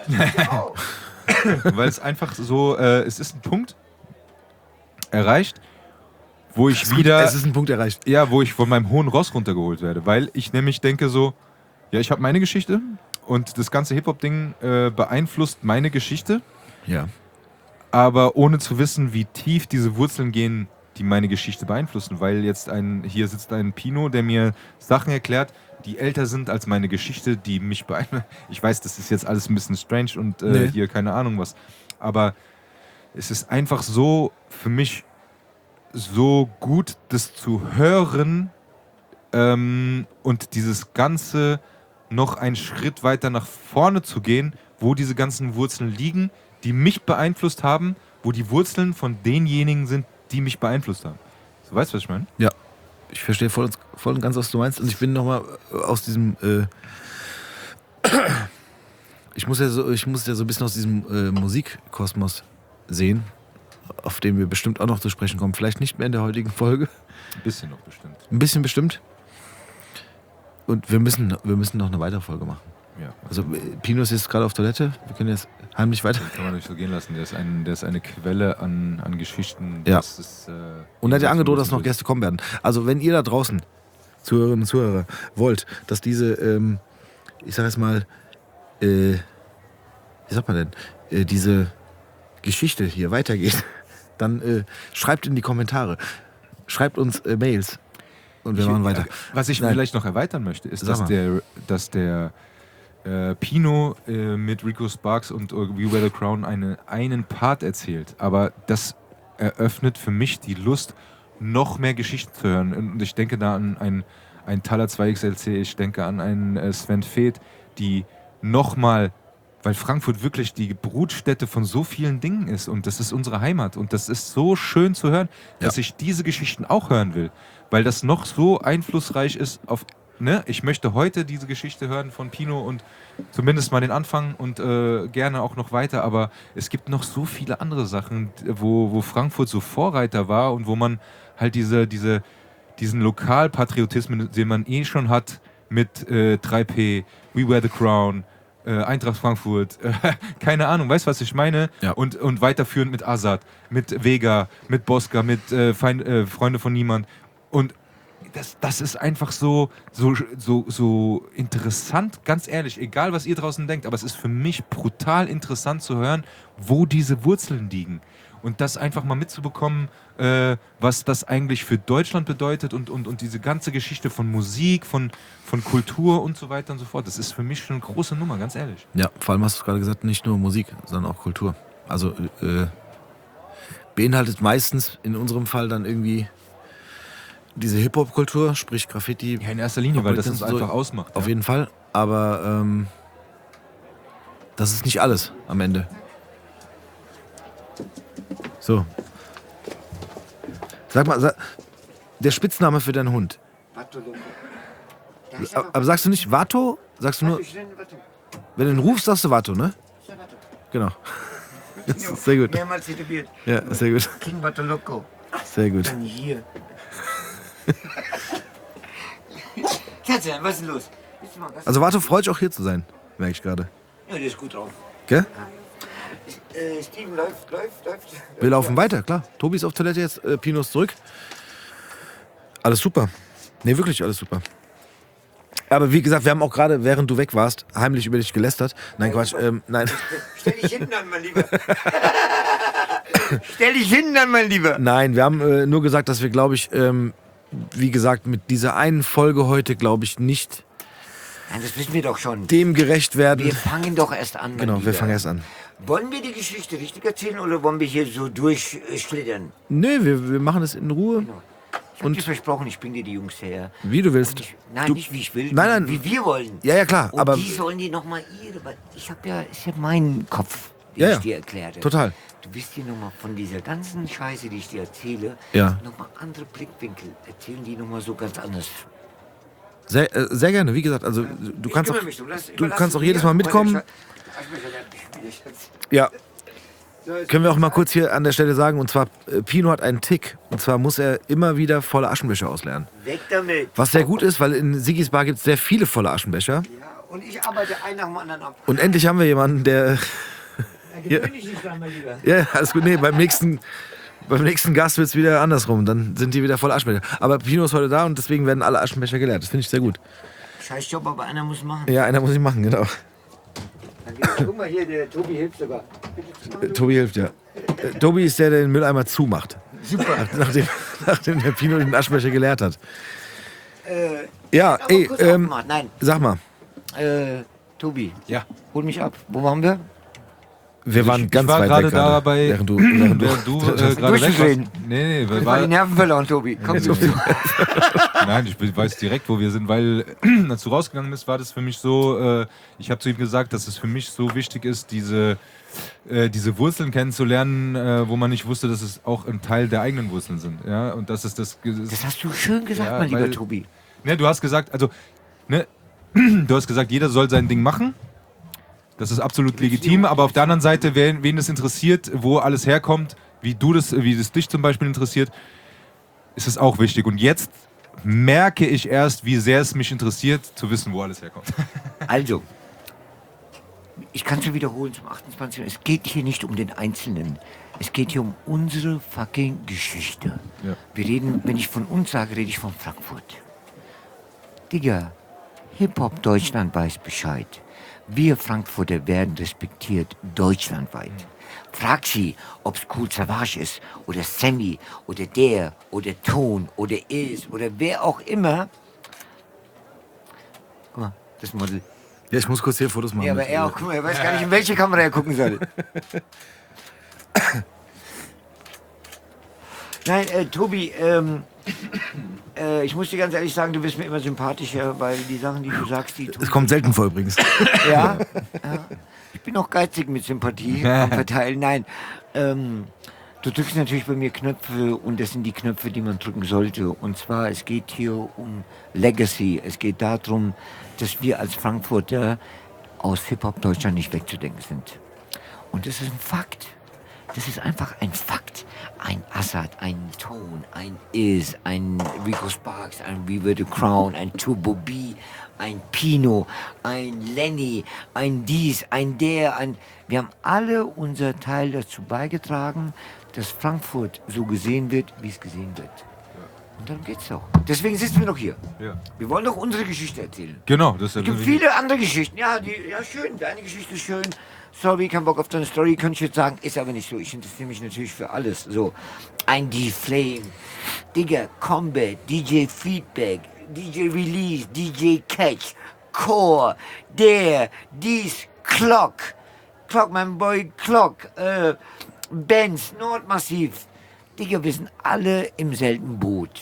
Speaker 3: weil es einfach so, äh, es ist ein Punkt erreicht, wo ich wieder,
Speaker 4: Es ist ein Punkt erreicht.
Speaker 3: ja, wo ich von meinem hohen Ross runtergeholt werde, weil ich nämlich denke so, ja, ich habe meine Geschichte und das ganze Hip-Hop-Ding äh, beeinflusst meine Geschichte,
Speaker 4: Ja.
Speaker 3: aber ohne zu wissen, wie tief diese Wurzeln gehen, die meine Geschichte beeinflussen, weil jetzt ein, hier sitzt ein Pino, der mir Sachen erklärt, die älter sind als meine Geschichte, die mich beeinflussen. Ich weiß, das ist jetzt alles ein bisschen strange und äh,
Speaker 4: Nee.
Speaker 3: hier keine Ahnung was, aber es ist einfach so für mich so gut, das zu hören ähm, und dieses Ganze noch einen Schritt weiter nach vorne zu gehen, wo diese ganzen Wurzeln liegen, die mich beeinflusst haben, wo die Wurzeln von denjenigen sind, die mich beeinflusst haben. So, weißt du, was ich meine?
Speaker 4: Ja. Ich verstehe voll, und- voll und ganz, was du meinst. Und ich bin nochmal aus diesem. Äh ich, muss ja so, ich muss ja so ein bisschen aus diesem äh, Musikkosmos sehen, auf den wir bestimmt auch noch zu sprechen kommen. Vielleicht nicht mehr in der heutigen Folge.
Speaker 3: Ein bisschen noch bestimmt.
Speaker 4: Ein bisschen bestimmt. Und wir müssen, wir müssen noch eine weitere Folge machen.
Speaker 3: Ja.
Speaker 4: Also, äh, Pino ist jetzt gerade auf Toilette. Wir können jetzt heimlich weiter.
Speaker 3: Kann man nicht so gehen lassen. Der ist, ein, der ist eine Quelle an, an Geschichten.
Speaker 4: Ja.
Speaker 3: Das ist, äh,
Speaker 4: Und er hat ja angedroht, dass
Speaker 3: das
Speaker 4: noch Gäste kommen werden. Also wenn ihr da draußen, Zuhörerinnen und Zuhörer, wollt, dass diese, ähm, ich sag jetzt mal, äh, wie sagt man denn, äh, diese Geschichte hier weitergeht, dann äh, schreibt in die Kommentare. Schreibt uns äh, Mails. Und wir
Speaker 3: Ich-
Speaker 4: machen weiter.
Speaker 3: Was ich
Speaker 4: Nein.
Speaker 3: vielleicht noch erweitern möchte, ist,
Speaker 4: Sag
Speaker 3: dass
Speaker 4: mal.
Speaker 3: der, dass der äh, Pino äh, mit Rico Sparks und äh, We Wear the Crown eine, einen Part erzählt. Aber das eröffnet für mich die Lust, noch mehr Geschichten zu hören. Und ich denke da an einen, einen Taler zwei X L C, ich denke an einen äh, Sven Feth, die nochmal, weil Frankfurt wirklich die Brutstätte von so vielen Dingen ist und das ist unsere Heimat und das ist so schön zu hören, dass
Speaker 4: Ja.
Speaker 3: ich diese Geschichten auch hören will, weil das noch so einflussreich ist auf, ne, ich möchte heute diese Geschichte hören von Pino und zumindest mal den Anfang und äh, gerne auch noch weiter, aber es gibt noch so viele andere Sachen, wo, wo Frankfurt so Vorreiter war und wo man halt diese, diese, diesen Lokalpatriotismus, den man eh schon hat mit äh, drei P, We Wear the Crown, äh, Eintracht Frankfurt, äh, keine Ahnung, weißt du, was ich meine?
Speaker 4: Ja.
Speaker 3: Und, und weiterführend mit Azad, mit Vega, mit Bosca, mit äh, Feind, äh, Freunde von Niemand. Und das, das ist einfach so, so, so, so interessant, ganz ehrlich, egal was ihr draußen denkt, aber es ist für mich brutal interessant zu hören, wo diese Wurzeln liegen. Und das einfach mal mitzubekommen, äh, was das eigentlich für Deutschland bedeutet und, und, und diese ganze Geschichte von Musik, von, von Kultur und so weiter und so fort. Das ist für mich schon eine große Nummer, ganz ehrlich.
Speaker 4: Ja, vor allem hast du gerade gesagt, nicht nur Musik, sondern auch Kultur. Also äh, beinhaltet meistens in unserem Fall dann irgendwie diese Hip-Hop-Kultur, sprich Graffiti.
Speaker 3: Ja, in erster Linie, weil das uns
Speaker 4: So-
Speaker 3: einfach ausmacht.
Speaker 4: Auf
Speaker 3: ja.
Speaker 4: jeden Fall, aber ähm, das ist nicht alles am Ende. So. Sag mal, sag, der Spitzname für deinen Hund. Aber, aber sagst du nicht Vato? Sagst du nur, wenn du ihn rufst, sagst du Vato, ne? Genau. Das ist sehr gut.
Speaker 5: Mehrmals tätowiert.
Speaker 4: Ja, sehr gut.
Speaker 5: King Batoloco.
Speaker 4: Sehr gut.
Speaker 5: Dann hier. Kerzchen, was ist denn los? Willst du mal was?
Speaker 4: Also Vato freut sich auch hier zu sein, merke ich gerade.
Speaker 5: Ja, der ist gut drauf.
Speaker 4: Gell?
Speaker 5: Äh, Steven läuft, läuft, läuft.
Speaker 4: Wir laufen weiter, klar. Tobi ist auf Toilette jetzt, äh, Pino ist zurück. Alles super. Nee, wirklich alles super. Aber wie gesagt, wir haben auch gerade, während du weg warst, heimlich über dich gelästert. Nein, Quatsch, ähm, nein.
Speaker 5: Stell dich hinten an, mein Lieber. Stell dich hinten an, mein Lieber.
Speaker 4: Nein, wir haben äh, nur gesagt, dass wir, glaube ich, ähm, wie gesagt, mit dieser einen Folge heute, glaube ich, nicht
Speaker 5: Nein, das wissen wir doch schon.
Speaker 4: dem gerecht werden.
Speaker 5: Wir fangen doch erst an, mein
Speaker 4: Genau,
Speaker 5: Lieber.
Speaker 4: wir fangen erst an.
Speaker 5: Wollen wir die Geschichte richtig erzählen oder wollen wir hier so durchschlittern?
Speaker 4: Nee, wir, wir machen es in Ruhe.
Speaker 5: Genau. Ich hab
Speaker 4: Und-
Speaker 5: dir versprochen, ich bring dir die Jungs her.
Speaker 4: Wie du willst.
Speaker 5: Und ich, nein,
Speaker 4: Du-
Speaker 5: nicht wie ich will,
Speaker 4: Nein, nein.
Speaker 5: wie wir wollen.
Speaker 4: Ja, ja, klar,
Speaker 5: Und
Speaker 4: aber-
Speaker 5: die sollen dir nochmal ihre, weil ich habe ja, ist ja mein Kopf, den
Speaker 4: Ja,
Speaker 5: ich
Speaker 4: ja.
Speaker 5: dir erkläre.
Speaker 4: Total.
Speaker 5: Du wirst dir nochmal von dieser ganzen Scheiße, die ich dir erzähle,
Speaker 4: Ja.
Speaker 5: nochmal andere Blickwinkel erzählen, die nochmal so ganz anders.
Speaker 4: Sehr, äh, sehr gerne, wie gesagt, also du
Speaker 5: Ich
Speaker 4: kannst
Speaker 5: kümmere
Speaker 4: auch,
Speaker 5: mich drum. Lass-
Speaker 4: du
Speaker 5: überlass
Speaker 4: kannst
Speaker 5: es
Speaker 4: auch jedes
Speaker 5: mir.
Speaker 4: Mal mitkommen.
Speaker 5: Meine Schatz-
Speaker 4: Ja. Können wir auch mal kurz hier an der Stelle sagen, und zwar, äh, Pino hat einen Tick, und zwar muss er immer wieder volle Aschenbecher ausleeren.
Speaker 5: Weg damit.
Speaker 4: Was sehr gut ist, weil in Sigis Bar gibt es sehr viele volle Aschenbecher.
Speaker 5: Ja, und ich arbeite einen nach dem anderen ab.
Speaker 4: Und endlich haben wir jemanden, der...
Speaker 5: Ja, gewöhn dich nicht dran, mein Lieber.
Speaker 4: Ja, alles gut, nee, beim nächsten, beim nächsten Gast wird es wieder andersrum, dann sind die wieder voll Aschenbecher. Aber Pino ist heute da und deswegen werden alle Aschenbecher geleert, das finde ich sehr gut.
Speaker 5: Scheiß Job, aber einer muss machen.
Speaker 4: Ja, einer muss ich machen, genau.
Speaker 5: Guck mal hier, der Tobi hilft sogar.
Speaker 4: Äh, Tobi hilft, ja. Äh, Tobi ist der, der den Mülleimer zumacht. Super. Nach, nachdem, nachdem der Pino den Aschenbecher geleert hat.
Speaker 5: Äh,
Speaker 4: Ja,
Speaker 5: aber
Speaker 4: ey,
Speaker 5: kurz
Speaker 4: ähm,
Speaker 5: aufgemacht. Nein,
Speaker 4: sag mal,
Speaker 5: äh, Tobi,
Speaker 3: Ja.
Speaker 5: hol mich ab. Wo waren wir?
Speaker 4: wir waren
Speaker 3: ich
Speaker 4: ganz
Speaker 3: war
Speaker 4: weit
Speaker 3: gerade
Speaker 4: weg
Speaker 3: da
Speaker 4: gerade,
Speaker 3: bei-
Speaker 4: während du, während du,
Speaker 3: Während du äh, gerade weg warst.
Speaker 5: Durchgedreht.
Speaker 3: Nee, nee, wir
Speaker 5: Ich war die
Speaker 3: war,
Speaker 5: Nerven verloren, Tobi. Komm zu.
Speaker 3: nein, ich weiß direkt, wo wir sind, weil als du rausgegangen bist, war das für mich so, äh, ich habe zu ihm gesagt, dass es für mich so wichtig ist, diese, äh, diese Wurzeln kennenzulernen, äh, wo man nicht wusste, dass es auch ein Teil der eigenen Wurzeln sind. Ja? Und das ist das.
Speaker 5: Das hast du schön gesagt,
Speaker 3: Ja,
Speaker 5: mein lieber
Speaker 3: weil-
Speaker 5: Tobi.
Speaker 3: Ne, du hast gesagt, also, ne, du hast gesagt, jeder soll sein Ding machen. Das ist absolut legitim, aber auf der anderen Seite, wen, wen es interessiert, wo alles herkommt, wie du das, wie es dich zum Beispiel interessiert, ist es auch wichtig. Und jetzt merke ich erst, wie sehr es mich interessiert, zu wissen, wo alles herkommt.
Speaker 5: Also, ich kann es wiederholen zum achtundzwanzigsten Es geht hier nicht um den Einzelnen. Es geht hier um unsere fucking Geschichte.
Speaker 3: Ja.
Speaker 5: Wir reden, wenn ich von uns sage, rede ich von Frankfurt. Digga, Hip-Hop Deutschland weiß Bescheid. Wir Frankfurter werden respektiert deutschlandweit. Frag sie, ob's Cool Savage ist oder Sammy oder der oder Ton oder Is oder wer auch immer. Guck mal, das Model.
Speaker 4: ja, ich muss kurz hier Fotos machen.
Speaker 5: Ja, aber er auch, guck mal, er weiß gar nicht, in welche Kamera er gucken soll. Nein, äh, Tobi, ähm, äh, ich muss dir ganz ehrlich sagen, du bist mir immer sympathischer, weil die Sachen, die du sagst, die tun.
Speaker 4: Es kommt selten vor übrigens.
Speaker 5: Ja, ja. Ich bin auch geizig mit Sympathie am Verteilen. Nein, ähm, du drückst natürlich bei mir Knöpfe und das sind die Knöpfe, die man drücken sollte. Und zwar, es geht hier um Legacy. Es geht darum, dass wir als Frankfurter aus Hip-Hop Deutschland nicht wegzudenken sind. Und das ist ein Fakt. Das ist einfach ein Fakt. Ein Assad, ein Tone, ein Is, ein Rico Sparks, ein River the Crown, ein Turbo B, ein Pino, ein Lenny, ein dies, ein der, ein... Wir haben alle unser Teil dazu beigetragen, dass Frankfurt so gesehen wird, wie es gesehen wird. Und darum geht's doch. Deswegen sitzen wir doch hier.
Speaker 3: Ja.
Speaker 5: Wir wollen doch unsere Geschichte erzählen.
Speaker 3: Genau, das ist
Speaker 5: Es gibt viele andere Geschichten. Ja, die, ja, schön. Deine Geschichte ist schön. Sorry, kein Bock auf deine Story, könnte ich jetzt sagen. Ist aber nicht so. Ich interessiere mich natürlich für alles. So, ein D-Flame, Digga, Combat, D J Feedback, D J Release, D J Catch, Core, der, dies, Clock, Clock, mein Boy Clock, äh, Benz, Nordmassiv. Digga, wir sind alle im selben Boot.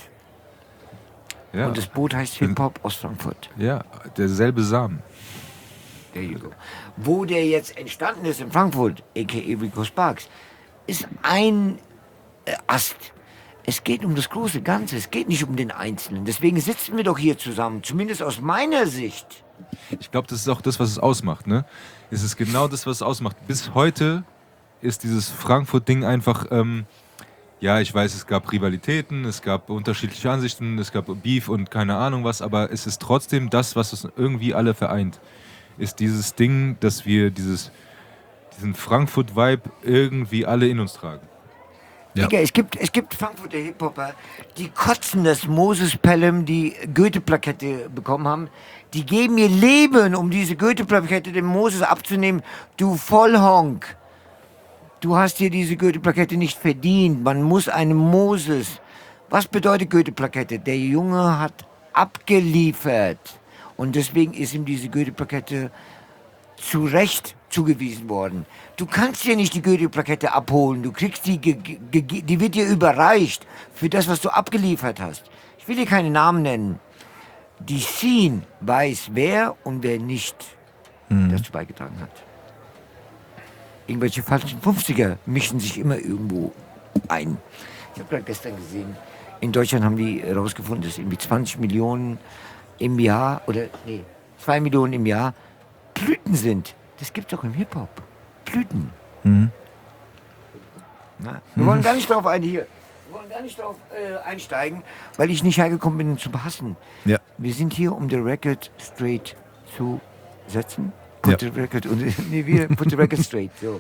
Speaker 3: Ja.
Speaker 5: Und das Boot heißt Hip-Hop aus Frankfurt.
Speaker 3: Ja, derselbe Samen.
Speaker 5: There you go. Wo der jetzt entstanden ist in Frankfurt, aka Rico Sparks, ist ein äh, Ast. Es geht um das große Ganze, es geht nicht um den Einzelnen. Deswegen sitzen wir doch hier zusammen, zumindest aus meiner Sicht.
Speaker 3: Ich glaube, das ist auch das, was es ausmacht. Ne? Es ist genau das, was es ausmacht. Bis heute ist dieses Frankfurt-Ding einfach, ähm, ja, ich weiß, es gab Rivalitäten, es gab unterschiedliche Ansichten, es gab Beef und keine Ahnung was, aber es ist trotzdem das, was uns irgendwie alle vereint. Ist dieses Ding, dass wir dieses, diesen Frankfurt-Vibe irgendwie alle in uns tragen.
Speaker 4: Ja.
Speaker 5: Digga, es gibt, es gibt Frankfurter Hip-Hopper, die kotzen, dass Moses Pelham die Goethe-Plakette bekommen haben. Die geben ihr Leben, um diese Goethe-Plakette dem Moses abzunehmen. Du Vollhonk. Du hast dir diese Goethe-Plakette nicht verdient. Man muss einem Moses... Was bedeutet Goethe-Plakette? Der Junge hat abgeliefert. Und deswegen ist ihm diese Goethe-Plakette zu Recht zugewiesen worden. Du kannst dir nicht die Goethe-Plakette abholen. Du kriegst die, ge, ge, die wird dir überreicht für das, was du abgeliefert hast. Ich will dir keine Namen nennen. Die Scene weiß, wer und wer nicht mhm. dazu beigetragen hat. Irgendwelche falschen fünfziger mischen sich immer irgendwo ein. Ich habe gerade gestern gesehen, in Deutschland haben die herausgefunden, dass irgendwie zwanzig Millionen im Jahr, oder nee, zwei Millionen im Jahr Blüten sind. Das gibt es auch im Hip-Hop. Blüten.
Speaker 4: Mhm.
Speaker 5: Na, wir wollen gar nicht drauf ein, hier. Wir wollen gar nicht drauf äh, einsteigen, weil ich nicht hergekommen bin, um zu hassen.
Speaker 4: Ja.
Speaker 5: Wir sind hier, um the record straight zu setzen. Put
Speaker 4: Ja.
Speaker 5: the record, nee, wir put the record straight. So.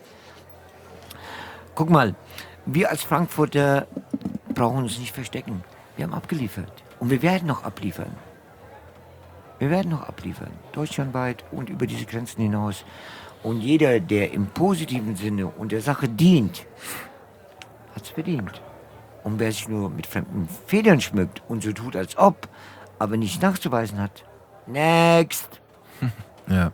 Speaker 5: Guck mal, wir als Frankfurter brauchen uns nicht verstecken. Wir haben abgeliefert. Und wir werden noch abliefern. Wir werden noch abliefern. Deutschlandweit und über diese Grenzen hinaus. Und jeder, der im positiven Sinne und der Sache dient, hat es verdient. Und wer sich nur mit fremden Federn schmückt und so tut, als ob, aber nicht nachzuweisen hat, next.
Speaker 4: Ja.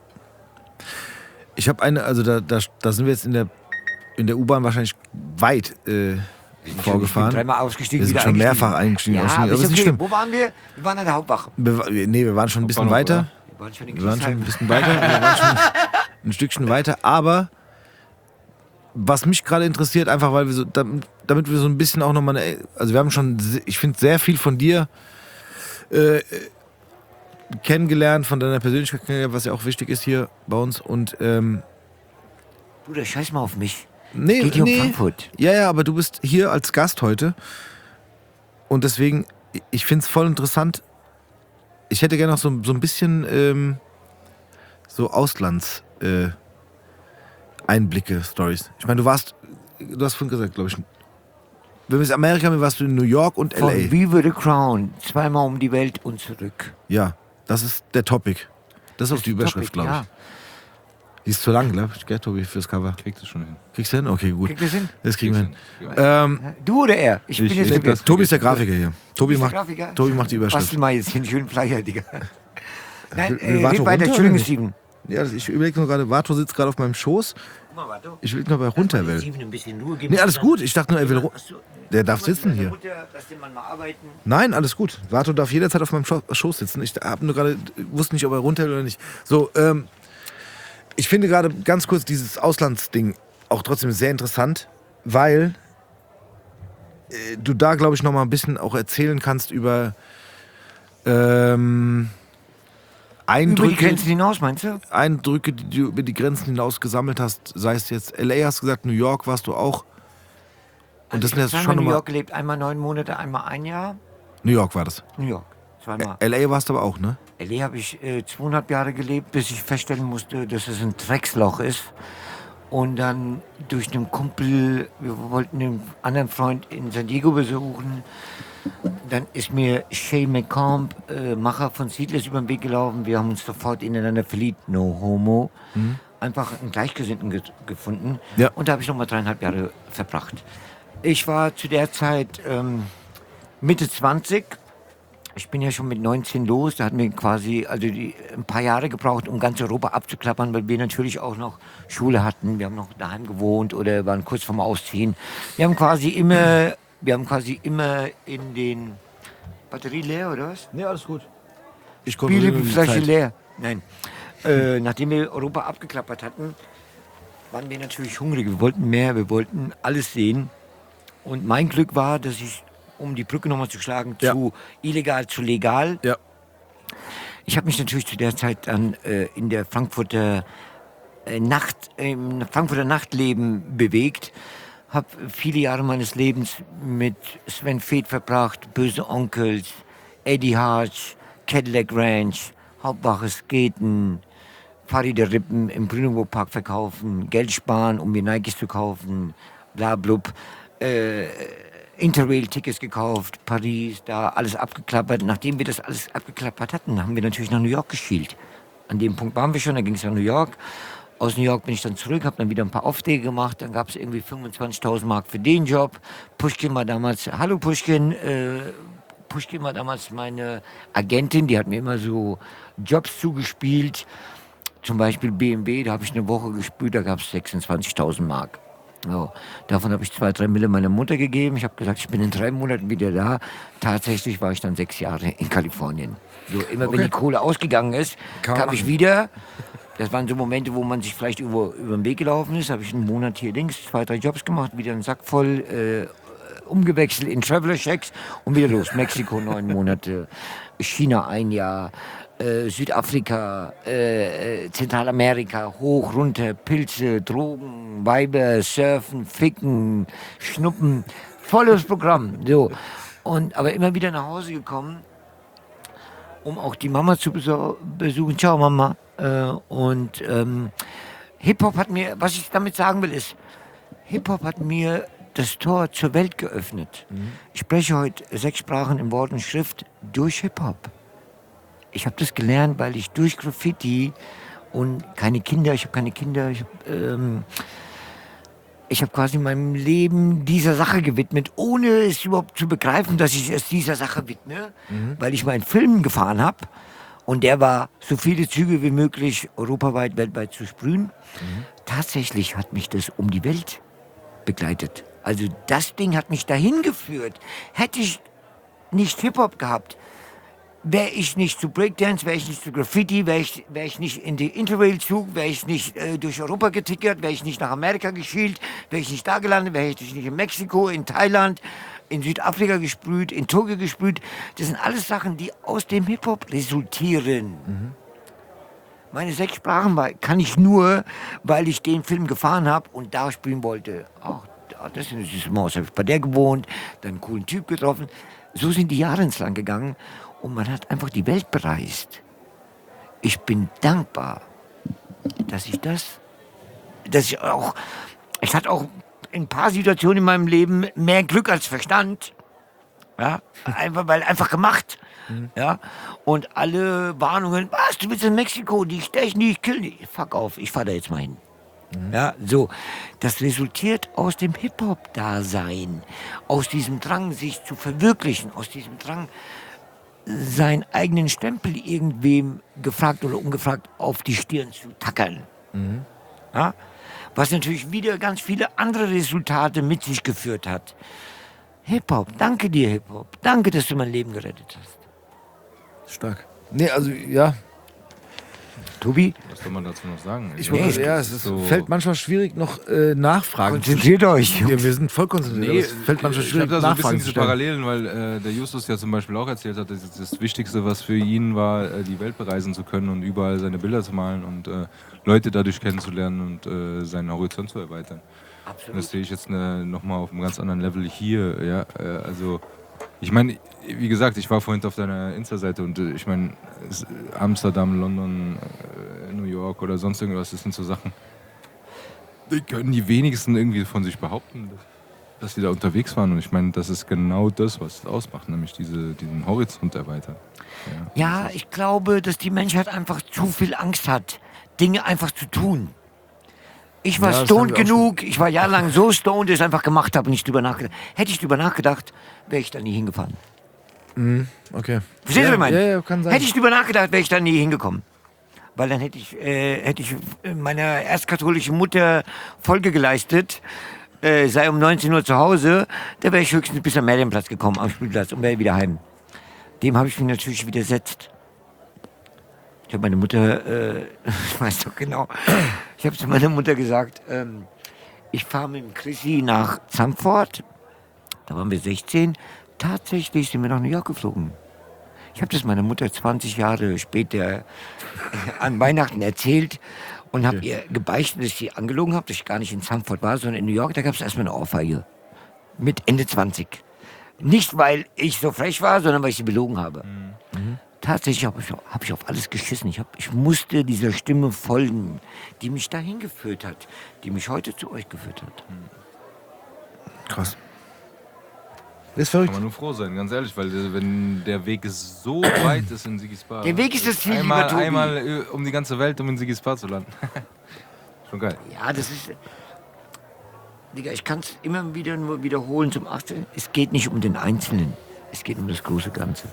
Speaker 4: Ich habe eine, also da, da, da sind wir jetzt in der, in der U-Bahn wahrscheinlich weit äh, vorgefahren.
Speaker 5: Ich bin dreimal ausgestiegen,
Speaker 4: Wir sind
Speaker 5: wieder
Speaker 4: schon mehrfach eingestiegen.
Speaker 5: Ja,
Speaker 4: ausgestiegen.
Speaker 5: aber
Speaker 4: Aber
Speaker 5: ist
Speaker 4: ist nicht
Speaker 5: okay.
Speaker 4: schlimm.
Speaker 5: Wo waren wir? Wir waren an der Hauptwache.
Speaker 4: Wir, wa- nee, wir waren schon ein bisschen
Speaker 3: Hauptbahnhof,
Speaker 4: weiter.
Speaker 5: Wir waren schon in
Speaker 4: Wir waren schon ein
Speaker 5: Griesheim.
Speaker 4: bisschen weiter. Wir waren schon ein Stückchen weiter. Aber was mich gerade interessiert, einfach weil wir so, damit, damit wir so ein bisschen auch nochmal, eine, also wir haben schon, se- ich finde sehr viel von dir äh, kennengelernt, von deiner Persönlichkeit kennengelernt, was ja auch wichtig ist hier bei uns. Und ähm,
Speaker 5: Bruder, scheiß mal auf mich.
Speaker 4: nee,
Speaker 5: Geht hier um
Speaker 4: nee.
Speaker 5: Frankfurt.
Speaker 4: Ja, ja, aber du bist hier als Gast heute. Und deswegen, ich finde es voll interessant. Ich hätte gerne noch so, so ein bisschen ähm, so Auslands äh, Einblicke, Stories. Ich meine, du warst, du hast vorhin gesagt, glaube ich, wenn wir es Amerika haben, warst du in New York und L
Speaker 5: Von
Speaker 4: A.
Speaker 5: Viva the Crown. Zweimal um die Welt und zurück.
Speaker 4: Ja, das ist der Topic. Das ist auch die Überschrift,
Speaker 5: Topic,
Speaker 4: glaube ich.
Speaker 5: ja.
Speaker 4: Die ist zu lang, glaube ich, gell, Tobi, fürs Cover.
Speaker 3: Kriegst du schon hin.
Speaker 4: Kriegst du hin? Okay, gut.
Speaker 5: Kriegt das hin?
Speaker 4: Das kriegen wir hin.
Speaker 3: hin.
Speaker 4: Ähm,
Speaker 5: Du oder er? Ich, bin
Speaker 3: Ich-
Speaker 5: jetzt
Speaker 3: ich-
Speaker 5: verwirrt.
Speaker 3: das-
Speaker 4: Tobi ist der Grafiker hier. Tobi
Speaker 5: Ist der
Speaker 4: macht,
Speaker 5: Grafiker?
Speaker 4: Tobi macht die Überschrift.
Speaker 5: Bastel mal jetzt hier einen schönen Flyer, Digga. Nein,
Speaker 4: Wir-
Speaker 5: äh,
Speaker 4: wir warten
Speaker 5: red weiter.
Speaker 4: runter,
Speaker 5: Entschuldigung,
Speaker 4: oder nicht?
Speaker 5: Steven.
Speaker 4: Ja, ich überlege nur gerade, Vato sitzt gerade auf meinem Schoß.
Speaker 5: Guck mal, warte.
Speaker 4: Ich will nur, weil er runter will.
Speaker 5: Steven, ein bisschen Ruhe geben.
Speaker 4: Nee, alles gut. Ich dachte nur, er will ru-
Speaker 5: Achso,
Speaker 4: Der darf sitzen
Speaker 5: Mutter,
Speaker 4: hier.
Speaker 5: Mutter, lass den Mann mal arbeiten.
Speaker 4: Nein, alles gut. Vato darf jederzeit auf meinem Scho- Schoß sitzen. Ich hab nur gerade, wusste nicht, ob er runter will oder nicht. So, ähm, ich finde gerade ganz kurz dieses Auslandsding auch trotzdem sehr interessant, weil äh, du da, glaube ich, noch mal ein bisschen auch erzählen kannst über ähm,
Speaker 5: Über die
Speaker 4: Eindrücke,
Speaker 5: Grenzen hinaus, meinst du?
Speaker 4: Eindrücke, die du über die Grenzen hinaus gesammelt hast. Sei es jetzt L A, hast du gesagt, New York warst du auch. Und das
Speaker 5: Also
Speaker 4: sind
Speaker 5: ich
Speaker 4: jetzt
Speaker 5: habe
Speaker 4: schon
Speaker 5: in New
Speaker 4: nochmal.
Speaker 5: York gelebt, einmal neun Monate, einmal ein Jahr.
Speaker 4: New York war das.
Speaker 5: New York, zweimal.
Speaker 4: L A warst du aber auch, ne?
Speaker 5: L A habe ich äh, zweieinhalb Jahre gelebt, bis ich feststellen musste, dass es ein Drecksloch ist. Und dann durch einen Kumpel, wir wollten einen anderen Freund in San Diego besuchen. Dann ist mir Shay McComb, äh, Macher von Seedless, über den Weg gelaufen. Wir haben uns sofort ineinander verliebt, no homo. Einfach einen Gleichgesinnten ge gefunden.
Speaker 4: Ja.
Speaker 5: Und da habe ich nochmal dreieinhalb Jahre verbracht. Ich war zu der Zeit ähm, Mitte zwanzig. Ich bin ja schon mit neunzehn los. Da hatten wir quasi also die, ein paar Jahre gebraucht, um ganz Europa abzuklappern, weil wir natürlich auch noch Schule hatten. Wir haben noch daheim gewohnt oder waren kurz vorm Ausziehen. Wir haben quasi immer, wir haben quasi immer in den Batterie leer oder was?
Speaker 4: Nee, alles gut. Ich kontrolliere nur die
Speaker 5: Spielflasche
Speaker 4: Zeit.
Speaker 5: leer. Nein. Äh, nachdem wir Europa abgeklappert hatten, waren wir natürlich hungrig. Wir wollten mehr, wir wollten alles sehen. Und mein Glück war, dass ich, um die Brücke nochmal zu schlagen,
Speaker 4: Ja.
Speaker 5: zu illegal zu legal.
Speaker 4: Ja.
Speaker 5: Ich habe mich natürlich zu der Zeit dann äh, in der Frankfurter äh, Nacht, im Frankfurter Nachtleben bewegt. Habe viele Jahre meines Lebens mit Sven Feth verbracht, Böse Onkels, Eddie Harsch, Cadillac Ranch, Hauptwache Sketen, Fahrräder Rippen im Brünewohl Park verkaufen, Geld sparen, um mir Nikes zu kaufen, bla blub. äh, Interrail-Tickets gekauft, Paris, da alles abgeklappert. Nachdem wir das alles abgeklappert hatten, haben wir natürlich nach New York geschielt. An dem Punkt waren wir schon, dann ging es nach New York. Aus New York bin ich dann zurück, habe dann wieder ein paar Aufträge gemacht. Dann gab es irgendwie fünfundzwanzigtausend Mark für den Job. Pushkin war damals, hallo Pushkin, äh, Pushkin war damals meine Agentin, die hat mir immer so Jobs zugespielt. Zum Beispiel B M W, da habe ich eine Woche gespielt, da gab es sechsundzwanzigtausend Mark. So, davon habe ich zwei, drei Mille meiner Mutter gegeben. Ich habe gesagt, ich bin in drei Monaten wieder da. Tatsächlich war ich dann sechs Jahre in Kalifornien. So, immer
Speaker 4: Okay.
Speaker 5: wenn die Kohle ausgegangen ist,
Speaker 4: Kann man
Speaker 5: kam ich
Speaker 4: machen.
Speaker 5: wieder. Das waren so Momente, wo man sich vielleicht über, über den Weg gelaufen ist. Habe ich einen Monat hier links, zwei, drei Jobs gemacht, wieder einen Sack voll, äh, umgewechselt in Traveler-Checks und wieder los. Mexiko neun Monate, China ein Jahr, äh, Südafrika, äh, äh, Zentralamerika, hoch, runter, Pilze, Drogen, Weiber, Surfen, Ficken, Schnuppen, volles Programm. So. Und, aber immer wieder nach Hause gekommen, um auch die Mama zu beso- besuchen. Ciao Mama. Äh, und ähm, Hip-Hop hat mir, was ich damit sagen will, ist, Hip-Hop hat mir das Tor zur Welt geöffnet. Ich spreche heute sechs Sprachen in Wort und Schrift durch Hip-Hop. Ich habe das gelernt, weil ich durch Graffiti und keine Kinder, ich habe keine Kinder, ich habe ähm, ich habe quasi meinem Leben dieser Sache gewidmet, ohne es überhaupt zu begreifen, dass ich es dieser Sache widme, weil ich meinen Film gefahren habe und der war, so viele Züge wie möglich europaweit, weltweit zu sprühen. Tatsächlich hat mich das um die Welt begleitet. Also das Ding hat mich dahin geführt. Hätte ich nicht Hip-Hop gehabt, wäre ich nicht zu Breakdance, wäre ich nicht zu Graffiti, wäre ich, wär ich nicht in den Interrail-Zug, wäre ich nicht äh, durch Europa getickert, wäre ich nicht nach Amerika geschielt, wäre ich nicht da gelandet, wäre ich nicht in Mexiko, in Thailand, in Südafrika gesprüht, in Togo gesprüht. Das sind alles Sachen, die aus dem Hip-Hop resultieren. Meine sechs Sprachen war, kann ich nur, weil ich den Film gefahren habe und da spielen wollte. Ach, das ist eine süße Maus, habe ich bei der gewohnt, dann einen coolen Typ getroffen. So sind die Jahre ins Land gegangen und man hat einfach die Welt bereist. Ich bin dankbar, dass ich das, dass ich auch, ich hatte auch in ein paar Situationen in meinem Leben mehr Glück als Verstand. Ja, einfach, weil einfach gemacht. Ja, und alle Warnungen, was, du bist in Mexiko, die stechen, die killen dich. Fuck auf, ich fahr da jetzt mal hin. Ja, so. Das resultiert aus dem Hip-Hop-Dasein, aus diesem Drang, sich zu verwirklichen, aus diesem Drang, seinen eigenen Stempel irgendwem gefragt oder ungefragt auf die Stirn zu tackern. Ja? Was natürlich wieder ganz viele andere Resultate mit sich geführt hat. Hip-Hop, danke dir, Hip-Hop. Danke, dass du mein Leben gerettet hast.
Speaker 4: Stark. Nee, also ja,
Speaker 5: Tobi,
Speaker 3: Was soll man dazu noch sagen?
Speaker 4: ich
Speaker 3: Also,
Speaker 4: wollte, ja, es ist,
Speaker 3: so-
Speaker 4: fällt manchmal schwierig, noch äh, Nachfragen zu
Speaker 5: konzentriert euch.
Speaker 4: Ja, wir sind voll konzentriert.
Speaker 3: Nee,
Speaker 4: aber es fällt manchmal
Speaker 3: ich
Speaker 4: schwierig,
Speaker 3: habe da so ein bisschen
Speaker 4: Nachfragen zu
Speaker 3: diese
Speaker 4: stellen.
Speaker 3: Parallelen, weil äh, der Justus ja zum Beispiel auch erzählt hat, dass das Wichtigste, was für ihn war, äh, die Welt bereisen zu können und überall seine Bilder zu malen und äh, Leute dadurch kennenzulernen und äh, seinen Horizont zu erweitern. Und das sehe ich jetzt ne, nochmal auf einem ganz anderen Level hier. Ja? Äh, also, ich meine, wie gesagt, ich war vorhin auf deiner Insta-Seite und äh, ich meine, es- Amsterdam, London, äh, New York oder sonst irgendwas, das sind so Sachen, die können die wenigsten irgendwie von sich behaupten, dass sie da unterwegs waren. Und ich meine, das ist genau das, was es ausmacht, nämlich diese, diesen Horizont erweitern.
Speaker 5: Ja, ich glaube, dass die Menschheit einfach zu viel Angst hat, Dinge einfach zu tun. Ich war
Speaker 4: Ja, das
Speaker 5: stoned
Speaker 4: haben wir auch
Speaker 5: genug, ich war jahrelang so stoned, dass ich einfach gemacht habe und nicht drüber nachgedacht. Hätte ich drüber nachgedacht, wäre ich da nie hingefahren.
Speaker 4: Okay.
Speaker 5: Verstehst du,
Speaker 4: ja,
Speaker 5: was ich meine?
Speaker 4: Ja, ja, kann sein.
Speaker 5: Hätte ich drüber nachgedacht, wäre ich da nie hingekommen. Weil dann hätte ich, äh, hätte ich meiner erstkatholischen Mutter Folge geleistet, äh, sei um neunzehn Uhr zu Hause, da wäre ich höchstens bis am Marienplatz gekommen, am Spielplatz und wäre wieder heim. Dem habe ich mich natürlich widersetzt. Ich habe meine Mutter, äh, ich weiß doch genau, ich habe zu meiner Mutter gesagt, ähm, ich fahre mit dem Chrissy nach Zandvoort, da waren wir sechzehn, tatsächlich sind wir nach New York geflogen. Ich habe das meiner Mutter zwanzig Jahre später an Weihnachten erzählt und habe ihr gebeichtet, dass ich sie angelogen habe, dass ich gar nicht in Zandvoort war, sondern in New York. Da gab es erstmal eine Ohrfeige mit Ende zwanzig. Nicht, weil ich so frech war, sondern weil ich sie belogen habe. Mhm. Tatsächlich habe ich, hab ich auf alles geschissen. Ich, hab, ich musste dieser Stimme folgen, die mich dahin geführt hat, die mich heute zu euch geführt hat.
Speaker 4: Krass. Das ist
Speaker 3: Kann
Speaker 4: verrückt.
Speaker 3: man nur froh sein, ganz ehrlich, weil äh, wenn der Weg so weit ist in Sigis Bar.
Speaker 5: Der Weg ist das Ziel,
Speaker 3: einmal,
Speaker 5: lieber Tobi.
Speaker 3: einmal äh, um die ganze Welt, um in Sigis Bar zu landen. Schon geil.
Speaker 5: Ja, das ist. Digga, ich kann es immer wieder nur wiederholen zum achten. Es geht nicht um den Einzelnen, es geht um das große Ganze.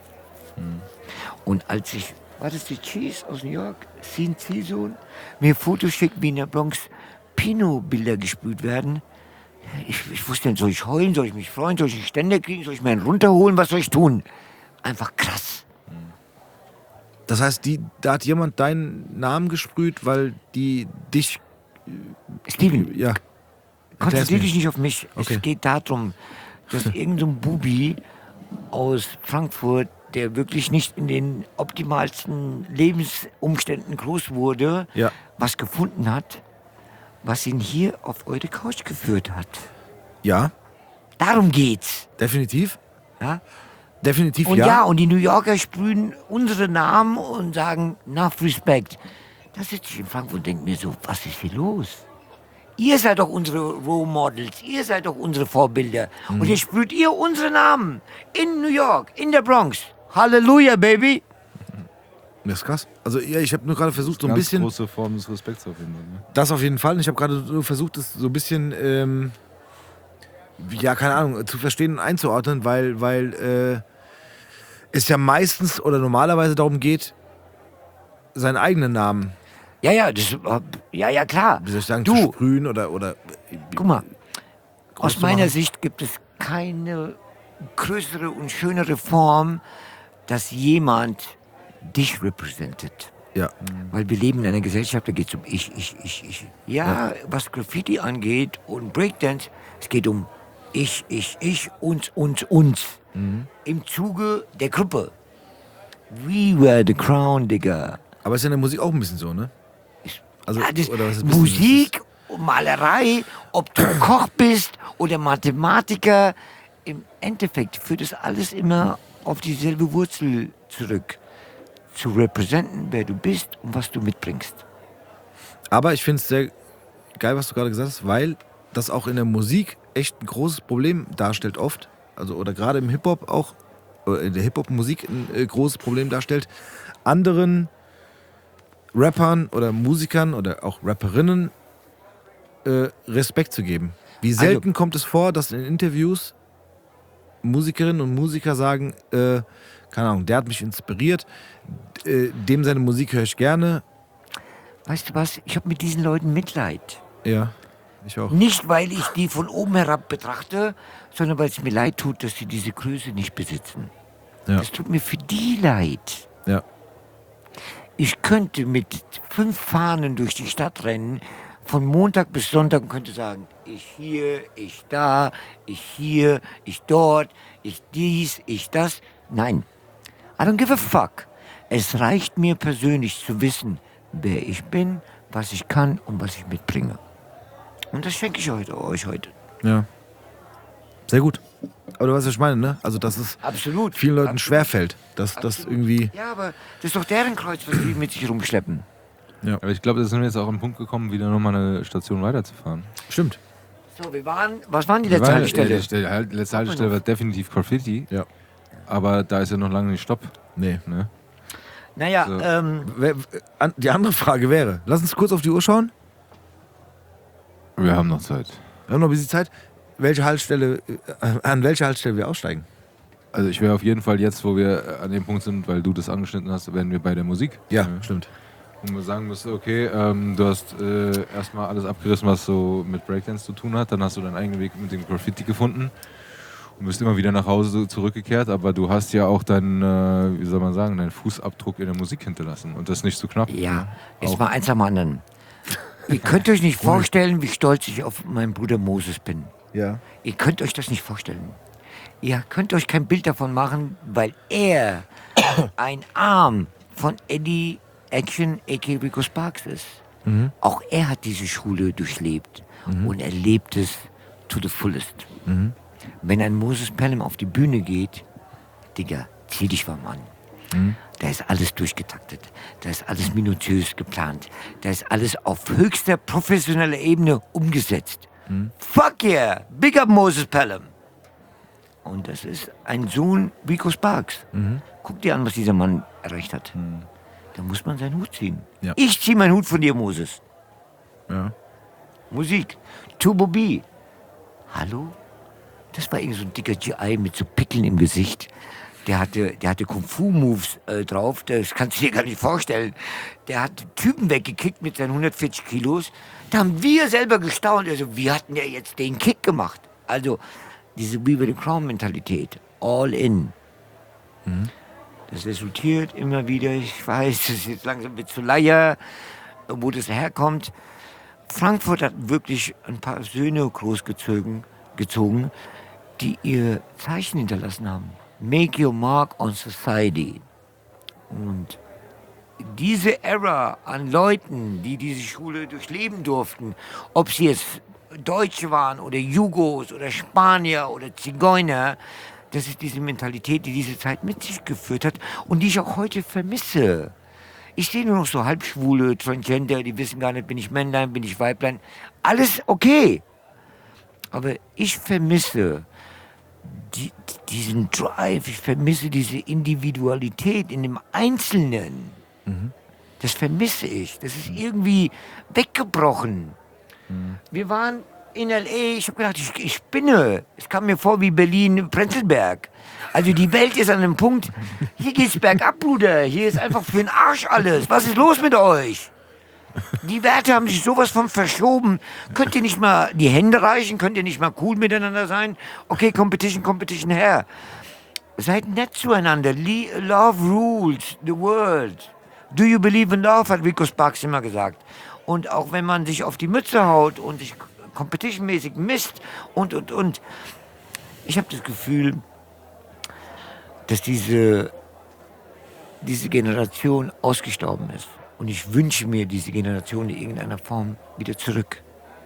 Speaker 5: Und als ich, war das die Cheese aus New York, Sin Ziehsohn, mir Fotos schickt, wie in der Bronx Pinot-Bilder gesprüht werden, ich, ich wusste nicht, soll ich heulen, soll ich mich freuen, soll ich einen Ständer kriegen, soll ich mir einen runterholen, was soll ich tun? Einfach krass.
Speaker 4: Das heißt, die, da hat jemand deinen Namen gesprüht, weil die dich.
Speaker 5: Steven,
Speaker 4: Ja.
Speaker 5: konzentrier
Speaker 4: mir.
Speaker 5: dich nicht auf mich.
Speaker 4: Okay.
Speaker 5: Es geht darum, dass irgendein so ein Bubi aus Frankfurt, der wirklich nicht in den optimalsten Lebensumständen groß wurde,
Speaker 4: Ja.
Speaker 5: was gefunden hat, was ihn hier auf eure Couch geführt hat.
Speaker 4: Ja,
Speaker 5: Darum geht's.
Speaker 4: definitiv.
Speaker 5: Ja?
Speaker 4: Definitiv
Speaker 5: Und
Speaker 4: ja.
Speaker 5: ja. und die New Yorker sprühen unsere Namen und sagen, enough respect. Da sitze ich in Frankfurt und denke mir so, was ist hier los? Ihr seid doch unsere Role Models, ihr seid doch unsere Vorbilder.
Speaker 4: Mhm.
Speaker 5: Und jetzt sprüht ihr unsere Namen in New York, in der Bronx. Halleluja, Baby.
Speaker 4: Das ist krass. Also ja, ich habe nur gerade versucht, so ein
Speaker 3: Ganz
Speaker 4: bisschen.
Speaker 3: große Form des Respekts auf jeden Fall. Ne?
Speaker 4: Das auf jeden Fall. Und ich habe gerade nur versucht, das so ein bisschen, ähm, ja, keine Ahnung, zu verstehen und einzuordnen, weil, weil äh, es ja meistens oder normalerweise darum geht, seinen eigenen Namen,
Speaker 5: Ja, ja, das, äh, ja, ja, klar.
Speaker 4: wie soll ich sagen, zu
Speaker 5: Du,
Speaker 4: sprühen oder. oder
Speaker 5: guck mal,
Speaker 4: groß
Speaker 5: aus
Speaker 4: zu
Speaker 5: meiner
Speaker 4: machen.
Speaker 5: Sicht gibt es keine größere und schönere Form, dass jemand dich repräsentiert.
Speaker 4: Ja.
Speaker 5: Weil wir leben in einer Gesellschaft, da geht es um ich, ich, ich, ich. Ja, was Graffiti angeht und Breakdance, es geht um ich, ich, ich, uns, uns, uns. Im Zuge der Gruppe. We were the crown, Digga.
Speaker 4: Aber ist ja in der Musik auch ein bisschen so, ne? Also,
Speaker 5: Ja, das,
Speaker 4: oder was ist ein bisschen-
Speaker 5: Musik, Malerei, ob du Koch bist oder Mathematiker, im Endeffekt führt das alles immer auf dieselbe Wurzel zurück. Zu repräsentieren, wer du bist und was du mitbringst.
Speaker 4: Aber ich finde es sehr geil, was du gerade gesagt hast, weil das auch in der Musik echt ein großes Problem darstellt oft. Also, oder gerade im Hip-Hop auch, oder in der Hip-Hop-Musik ein äh, großes Problem darstellt, anderen Rappern oder Musikern oder auch Rapperinnen äh, Respekt zu geben. Wie selten kommt es vor, dass in Interviews Musikerinnen und Musiker sagen, äh, keine Ahnung, der hat mich inspiriert, äh, dem seine Musik höre ich gerne.
Speaker 5: Weißt du was? Ich habe mit diesen Leuten Mitleid.
Speaker 4: Ja, ich auch.
Speaker 5: Nicht, weil ich die von oben herab betrachte, sondern weil es mir leid tut, dass sie diese Größe nicht besitzen.
Speaker 4: Ja.
Speaker 5: Das tut mir für die leid.
Speaker 4: Ja.
Speaker 5: Ich könnte mit fünf Fahnen durch die Stadt rennen, von Montag bis Sonntag und könnte sagen, ich hier, ich da, ich hier, ich dort, ich dies, ich das. Nein, I don't give a fuck. Es reicht mir persönlich zu wissen, wer ich bin, was ich kann und was ich mitbringe. Und das schenke ich heute, euch heute.
Speaker 4: Ja. Sehr gut. Aber du weißt, was ich meine, ne? Also, dass es
Speaker 5: Absolut.
Speaker 4: vielen Leuten
Speaker 5: Absolut.
Speaker 4: schwerfällt, dass das irgendwie.
Speaker 5: Ja, aber das ist doch deren Kreuz, was die mit sich rumschleppen.
Speaker 3: Aber ich glaube, da sind wir jetzt auch am Punkt gekommen, wieder nochmal eine Station weiterzufahren.
Speaker 4: Stimmt.
Speaker 5: So, wir waren, was waren die letzte Haltestelle?
Speaker 3: Die Stelle- halt- letzte Haltestelle war definitiv Graffiti.
Speaker 4: Ja.
Speaker 3: Aber da ist ja noch lange nicht Stopp.
Speaker 4: Nee.
Speaker 3: Ne?
Speaker 5: Naja,
Speaker 3: So.
Speaker 5: ähm,
Speaker 4: Wer- an- Die andere Frage wäre, lass uns kurz auf die Uhr schauen.
Speaker 3: Wir haben noch Zeit.
Speaker 4: Wir haben noch ein bisschen Zeit. Welche Haltestelle, äh, an welcher Haltestelle wir aussteigen?
Speaker 3: Also ich wäre auf jeden Fall jetzt, wo wir an dem Punkt sind, weil du das angeschnitten hast, wären wir bei der Musik.
Speaker 4: Ja,
Speaker 3: Äh,
Speaker 4: stimmt.
Speaker 3: Wo man sagen müsste, okay, ähm, du hast äh, erstmal alles abgerissen, was so mit Breakdance zu tun hat. Dann hast du deinen eigenen Weg mit dem Graffiti gefunden und bist immer wieder nach Hause zurückgekehrt. Aber du hast ja auch deinen, äh, wie soll man sagen, deinen Fußabdruck in der Musik hinterlassen. Und das nicht zu knapp.
Speaker 5: ja, jetzt
Speaker 3: Auch-
Speaker 5: mal eins am anderen. Ihr könnt euch nicht vorstellen, wie stolz ich auf meinen Bruder Moses bin.
Speaker 4: Ja.
Speaker 5: Ihr könnt euch das nicht vorstellen. Ihr könnt euch kein Bild davon machen, weil er ein Arm von Eddie Action, a k a. Rico Sparks ist. Auch er hat diese Schule durchlebt und er lebt es to the fullest. Wenn ein Moses Pelham auf die Bühne geht, Digga, zieh dich warm an. Da ist alles durchgetaktet, da ist alles minutiös geplant, da ist alles auf höchster professioneller Ebene umgesetzt. Fuck yeah, big up Moses Pelham. Und das ist ein Sohn Rico Sparks.
Speaker 4: Mhm.
Speaker 5: Guck dir an, was dieser Mann erreicht hat. Mhm. Da muss man seinen Hut ziehen.
Speaker 4: Ja.
Speaker 5: Ich ziehe meinen Hut von dir, Moses.
Speaker 4: Ja.
Speaker 5: Musik. Turbo B. Hallo? Das war irgend so ein dicker G I mit so Pickeln im Gesicht. Der hatte, der hatte Kung-Fu-Moves äh, drauf, das kannst du dir gar nicht vorstellen. Der hat Typen weggekickt mit seinen hundertvierzig Kilos. Da haben wir selber gestaunt. Also, wie hat denn der jetzt den Kick gemacht? Also, diese Weaver the Crown-Mentalität. All in. Mhm. Das resultiert immer wieder, ich weiß, das ist jetzt langsam ein bisschen zu Leier, wo das herkommt. Frankfurt hat wirklich ein paar Söhne großgezogen, gezogen, die ihr Zeichen hinterlassen haben. Make your mark on society. Und diese Ära an Leuten, die diese Schule durchleben durften, ob sie jetzt Deutsche waren oder Jugos oder Spanier oder Zigeuner, das ist diese Mentalität, die diese Zeit mit sich geführt hat und die ich auch heute vermisse. Ich sehe nur noch so Halbschwule, Transgender, die wissen gar nicht, bin ich Männlein, bin ich Weiblein. Alles okay. Aber ich vermisse die, diesen Drive, ich vermisse diese Individualität in dem Einzelnen. Mhm. Das vermisse ich. Das ist irgendwie weggebrochen. Mhm. Wir waren in L A, ich habe gedacht, ich, ich spinne. Es kam mir vor wie Berlin-Prenzlberg. Also die Welt ist an einem Punkt, hier geht's bergab, Bruder. Hier ist einfach für den Arsch alles. Was ist los mit euch? Die Werte haben sich sowas von verschoben. Könnt ihr nicht mal die Hände reichen? Könnt ihr nicht mal cool miteinander sein? Okay, Competition, Competition her. Seid nett zueinander. Le- love rules the world. Do you believe in love, hat Rico Sparks immer gesagt. Und auch wenn man sich auf die Mütze haut und sich competitionmäßig misst und, und, und. Ich habe das Gefühl, dass diese, diese Generation ausgestorben ist. Und ich wünsche mir diese Generation in irgendeiner Form wieder zurück.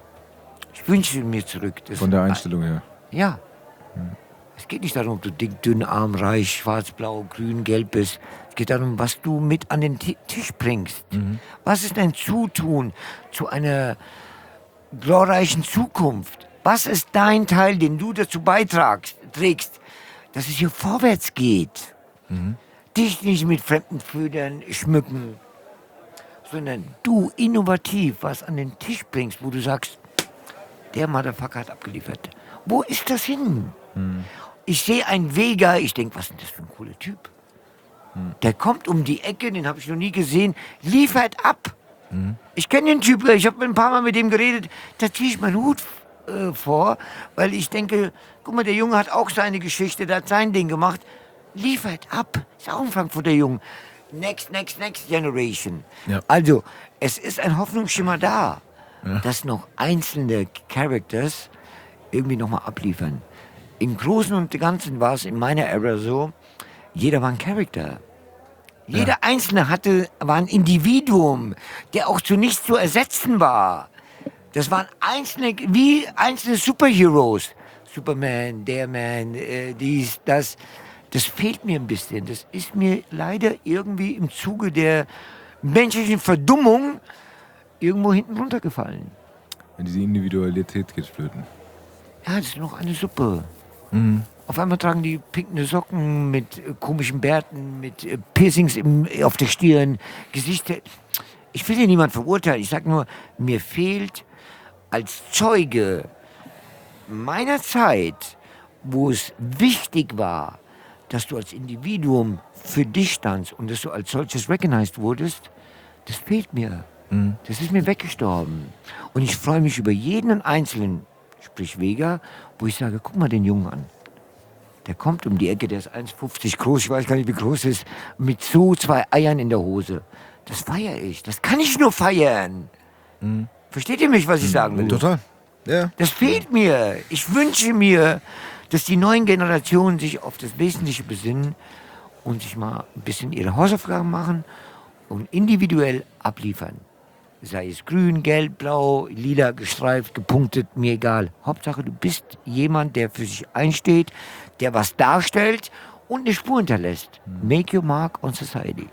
Speaker 5: Ich wünsche mir zurück.
Speaker 3: Von der Einstellung her.
Speaker 5: Ja. Hm. Es geht nicht darum, ob du dick, dünn, arm, reich, schwarz, blau, grün, gelb bist. Es geht darum, was du mit an den T- Tisch bringst. Mhm. Was ist dein Zutun zu einer glorreichen Zukunft? Was ist dein Teil, den du dazu beitragst, trägst, dass es hier vorwärts geht? Mhm. Dich nicht mit fremden Födern schmücken, sondern du innovativ was an den Tisch bringst, wo du sagst, der Motherfucker hat abgeliefert. Wo ist das hin? Mhm. Ich sehe einen Vega, ich denke, was ist denn das für ein cooler Typ? Mhm. Der kommt um die Ecke, den habe ich noch nie gesehen, liefert ab. Mhm. Ich kenne den Typ, ich habe ein paar Mal mit dem geredet, da ziehe ich meinen Hut äh, vor, weil ich denke, guck mal, der Junge hat auch seine Geschichte, der hat sein Ding gemacht, liefert ab, ist auch ein Frankfurter Junge. Next, next, next generation. Ja. Also, es ist ein Hoffnungsschimmer da, ja, dass noch einzelne Characters irgendwie nochmal abliefern. Im Großen und Ganzen war es in meiner Ära so, jeder war ein Charakter. Jeder ja. Einzelne hatte, war ein Individuum, der auch zu nichts zu ersetzen war. Das waren einzelne, wie einzelne Superheroes. Superman, der Man, äh, dies, das. Das fehlt mir ein bisschen. Das ist mir leider irgendwie im Zuge der menschlichen Verdummung irgendwo hinten runtergefallen.
Speaker 3: Diese Individualität geht flöten.
Speaker 5: Ja, das ist noch eine Suppe. Mhm. Auf einmal tragen die pinke Socken mit äh, komischen Bärten, mit äh, Piercings im, äh, auf der Stirn, Gesichter. Ich will hier niemand verurteilen. Ich sag nur, mir fehlt als Zeuge meiner Zeit, wo es wichtig war, dass du als Individuum für dich standst und dass du als solches recognized wurdest, das fehlt mir. Mhm. Das ist mir weggestorben. Und ich freue mich über jeden Einzelnen, sprich Vega, wo ich sage, guck mal den Jungen an. Der kommt um die Ecke, der ist eins fünfzig groß, ich weiß gar nicht, wie groß er ist, mit so zwei Eiern in der Hose. Das feiere ich. Das kann ich nur feiern. Mhm. Versteht ihr mich, was ich sagen will?
Speaker 4: Total. Ja.
Speaker 5: Das fehlt mir. Ich wünsche mir, dass die neuen Generationen sich auf das Wesentliche besinnen und sich mal ein bisschen ihre Hausaufgaben machen und individuell abliefern. Sei es grün, gelb, blau, lila, gestreift, gepunktet, mir egal. Hauptsache, du bist jemand, der für sich einsteht, der was darstellt und eine Spur hinterlässt. Make your mark on society.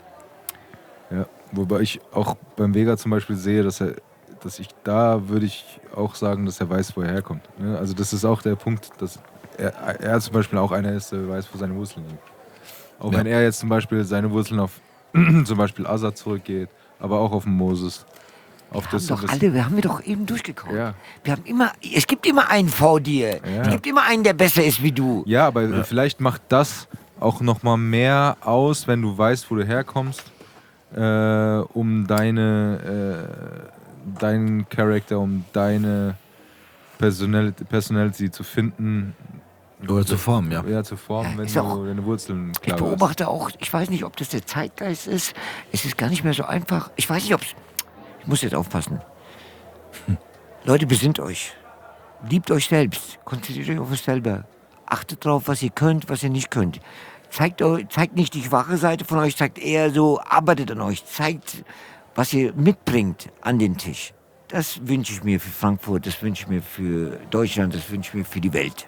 Speaker 3: Ja, wobei ich auch beim Vega zum Beispiel sehe, dass er, dass ich da würde ich auch sagen, dass er weiß, wo er herkommt. Also das ist auch der Punkt, dass er, er zum Beispiel auch einer ist, der weiß, wo seine Wurzeln liegen. Auch
Speaker 4: Ja.
Speaker 3: wenn er jetzt zum Beispiel seine Wurzeln auf zum Beispiel Azad zurückgeht, aber auch auf den Moses. Auf
Speaker 5: Wir haben doch alle, wir haben wir doch eben durchgekaut.
Speaker 3: Ja.
Speaker 5: Wir haben immer, es gibt immer einen vor dir.
Speaker 3: Ja.
Speaker 5: Es gibt immer einen, der besser ist wie du.
Speaker 3: Ja, aber vielleicht macht das auch noch mal mehr aus, wenn du weißt, wo du herkommst, äh, um deine, äh, deinen Charakter, um deine Personality, Personality zu finden.
Speaker 4: Oder zu formen, ja.
Speaker 3: Ja, zu formen,
Speaker 5: Ja,
Speaker 3: wenn
Speaker 5: ist
Speaker 3: du
Speaker 5: auch-
Speaker 3: deine Wurzeln klar
Speaker 5: Ich beobachte auch, ich weiß nicht, ob das der Zeitgeist ist. Es ist gar nicht mehr so einfach. Ich weiß nicht, ob es. Ich muss jetzt aufpassen.
Speaker 3: Hm.
Speaker 5: Leute, besinnt euch. Liebt euch selbst. Konzentriert euch auf euch selber. Achtet drauf, was ihr könnt, was ihr nicht könnt. Zeigt, euch, zeigt nicht die schwache Seite von euch, zeigt eher so, arbeitet an euch. Zeigt, was ihr mitbringt an den Tisch. Das wünsche ich mir für Frankfurt, das wünsche ich mir für Deutschland, das wünsche ich mir für die Welt.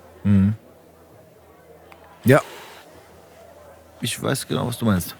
Speaker 4: Ja. Ich weiß genau, was du meinst.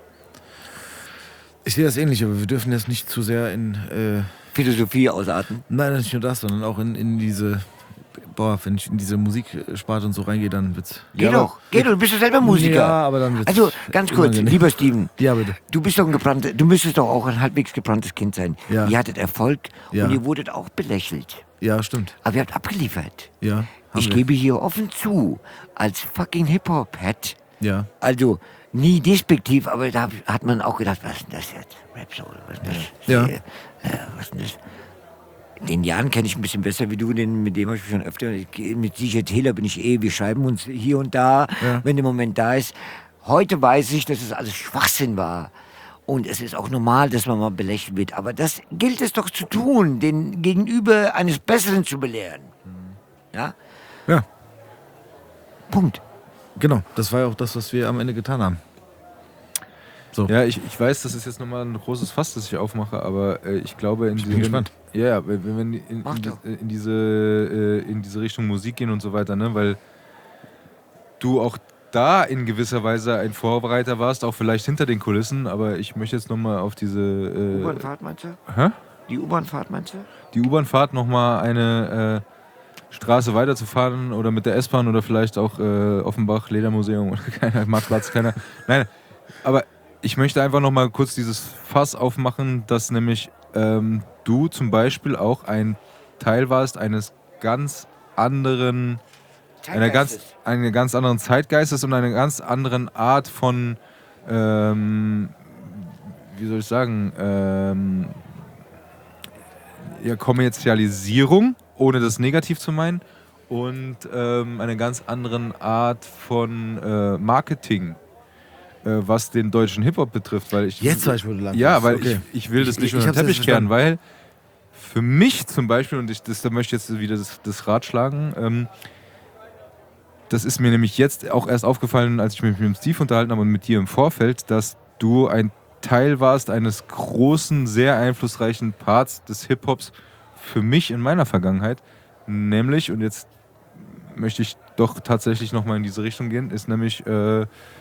Speaker 4: Ich sehe das ähnlich, aber wir dürfen jetzt nicht zu sehr in. Äh,
Speaker 5: Philosophie ausarten.
Speaker 4: nein, nicht nur das, sondern auch in, in diese. Boah, wenn ich in diese Musiksparte und so reingehe, dann wird's.
Speaker 5: Geh
Speaker 3: Ja,
Speaker 5: doch, geh doch, du bist doch selber Musiker.
Speaker 4: Ja, aber dann wird's
Speaker 5: Also, ganz kurz,
Speaker 4: unangenehm.
Speaker 5: lieber Steven,
Speaker 4: Ja, bitte.
Speaker 5: du bist doch ein gebrannter, du müsstest doch auch ein halbwegs gebranntes Kind sein.
Speaker 4: Ja.
Speaker 5: Ihr hattet Erfolg
Speaker 4: Ja.
Speaker 5: und ihr wurdet auch belächelt.
Speaker 4: Ja, stimmt.
Speaker 5: Aber ihr habt abgeliefert.
Speaker 4: Ja. haben
Speaker 5: Ich
Speaker 4: wir.
Speaker 5: gebe hier offen zu, als fucking Hip-Hop-Head,
Speaker 4: Ja.
Speaker 5: also nie despektiv, aber da hat man auch gedacht, was ist denn das jetzt? Rap-Soul, was ist das?
Speaker 4: Ja.
Speaker 5: Äh, was ist denn das? Den Jan kenne ich ein bisschen besser wie du, den, mit dem habe ich mich schon öfter. Ich, mit Sicher Taylor bin ich eh, wir schreiben uns hier und da,
Speaker 4: Ja.
Speaker 5: wenn der Moment da ist. Heute weiß ich, dass es alles Schwachsinn war. Und es ist auch normal, dass man mal belächelt wird. Aber das gilt es doch zu tun, den Gegenüber eines Besseren zu belehren. Ja?
Speaker 4: Ja,
Speaker 5: Punkt.
Speaker 4: genau. Das war ja auch das, was wir am Ende getan haben. So.
Speaker 3: Ja, ich, ich weiß, das ist jetzt nochmal ein großes Fass, das ich aufmache, aber äh, ich glaube, in
Speaker 4: Ich bin
Speaker 3: diese-
Speaker 4: gespannt.
Speaker 3: Ja, ja, wenn wenn wir in,
Speaker 5: Mach
Speaker 3: in,
Speaker 5: doch.
Speaker 3: die- in, diese, äh, in diese Richtung Musik gehen und so weiter, ne, weil du auch da in gewisser Weise ein Vorbereiter warst, auch vielleicht hinter den Kulissen, aber ich möchte jetzt nochmal auf diese äh,
Speaker 5: U-Bahn-Fahrt meinst du?
Speaker 3: hä?
Speaker 5: Die U-Bahn-Fahrt meinst du?
Speaker 3: die U-Bahn-Fahrt nochmal eine äh, Straße weiterzufahren oder mit der S-Bahn oder vielleicht auch äh, Offenbach, Ledermuseum oder keiner, Marktplatz, keiner. Nein, aber ich möchte einfach nochmal kurz dieses Fass aufmachen, dass nämlich ähm, du zum Beispiel auch ein Teil warst eines ganz anderen, einer ganz, einer ganz anderen Zeitgeistes und einer ganz anderen Art von, ähm, wie soll ich sagen, ähm, ja, Kommerzialisierung, ohne das negativ zu meinen, und ähm, eine ganz anderen Art von äh, Marketing, äh, was den deutschen Hip-Hop betrifft. Weil ich,
Speaker 4: Jetzt weiß ich, wo du lang
Speaker 3: Ja,
Speaker 4: bist.
Speaker 3: weil
Speaker 4: Okay.
Speaker 3: ich, ich will das
Speaker 4: Ich-
Speaker 3: nicht
Speaker 4: ich
Speaker 3: unter den
Speaker 4: hab's jetzt
Speaker 3: Teppich kehren,
Speaker 4: verstanden.
Speaker 3: weil für mich zum Beispiel, und ich, das, da möchte ich jetzt wieder das, das Rad schlagen, ähm, das ist mir nämlich jetzt auch erst aufgefallen, als ich mich mit dem Steve unterhalten habe und mit dir im Vorfeld, dass du ein Teil warst eines großen, sehr einflussreichen Parts des Hip-Hops für mich in meiner Vergangenheit. Nämlich, und jetzt möchte ich doch tatsächlich nochmal in diese Richtung gehen, ist nämlich, äh,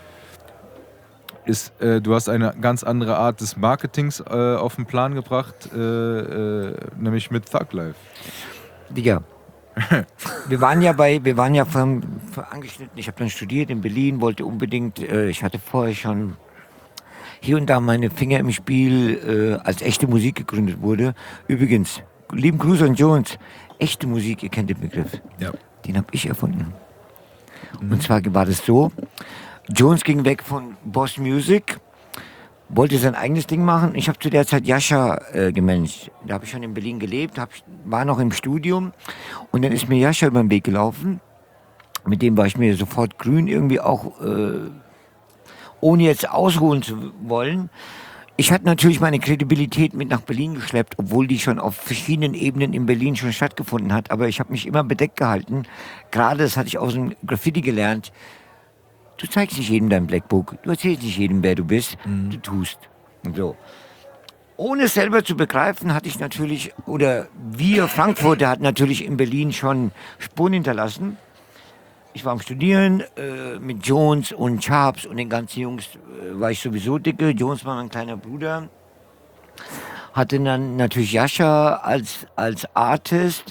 Speaker 3: ist, äh, du hast eine ganz andere Art des Marketings äh, auf den Plan gebracht, äh, äh, nämlich mit Thug Life.
Speaker 5: Digga. Wir waren ja bei, wir waren ja vom, vom angeschnitten. Ich habe dann studiert in Berlin, wollte unbedingt, äh, ich hatte vorher schon hier und da meine Finger im Spiel, äh, als echte Musik gegründet wurde. Übrigens, lieben Gruß an Jones, echte Musik, ihr kennt den Begriff.
Speaker 4: Ja.
Speaker 5: Den habe ich erfunden. Und zwar war das so, Jones ging weg von Boss Music, wollte sein eigenes Ding machen. Ich habe zu der Zeit Jascha äh, gemanagt. Da habe ich schon in Berlin gelebt, hab, war noch im Studium. Und dann ist mir Jascha über den Weg gelaufen. Mit dem war ich mir sofort grün, irgendwie auch, äh, ohne jetzt ausruhen zu wollen. Ich hatte natürlich meine Kredibilität mit nach Berlin geschleppt, obwohl die schon auf verschiedenen Ebenen in Berlin schon stattgefunden hat. Aber ich habe mich immer bedeckt gehalten. Gerade, das hatte ich aus dem Graffiti gelernt, du zeigst nicht jedem dein Blackbook, du erzählst nicht jedem, wer du bist, du tust. Und so. Ohne es selber zu begreifen, hatte ich natürlich, oder wir Frankfurter hatten natürlich in Berlin schon Spuren hinterlassen. Ich war am Studieren äh, mit Jones und Sharps und den ganzen Jungs, äh, war ich sowieso dicke. Jones war mein kleiner Bruder. Hatte dann natürlich Jascha als, als Artist,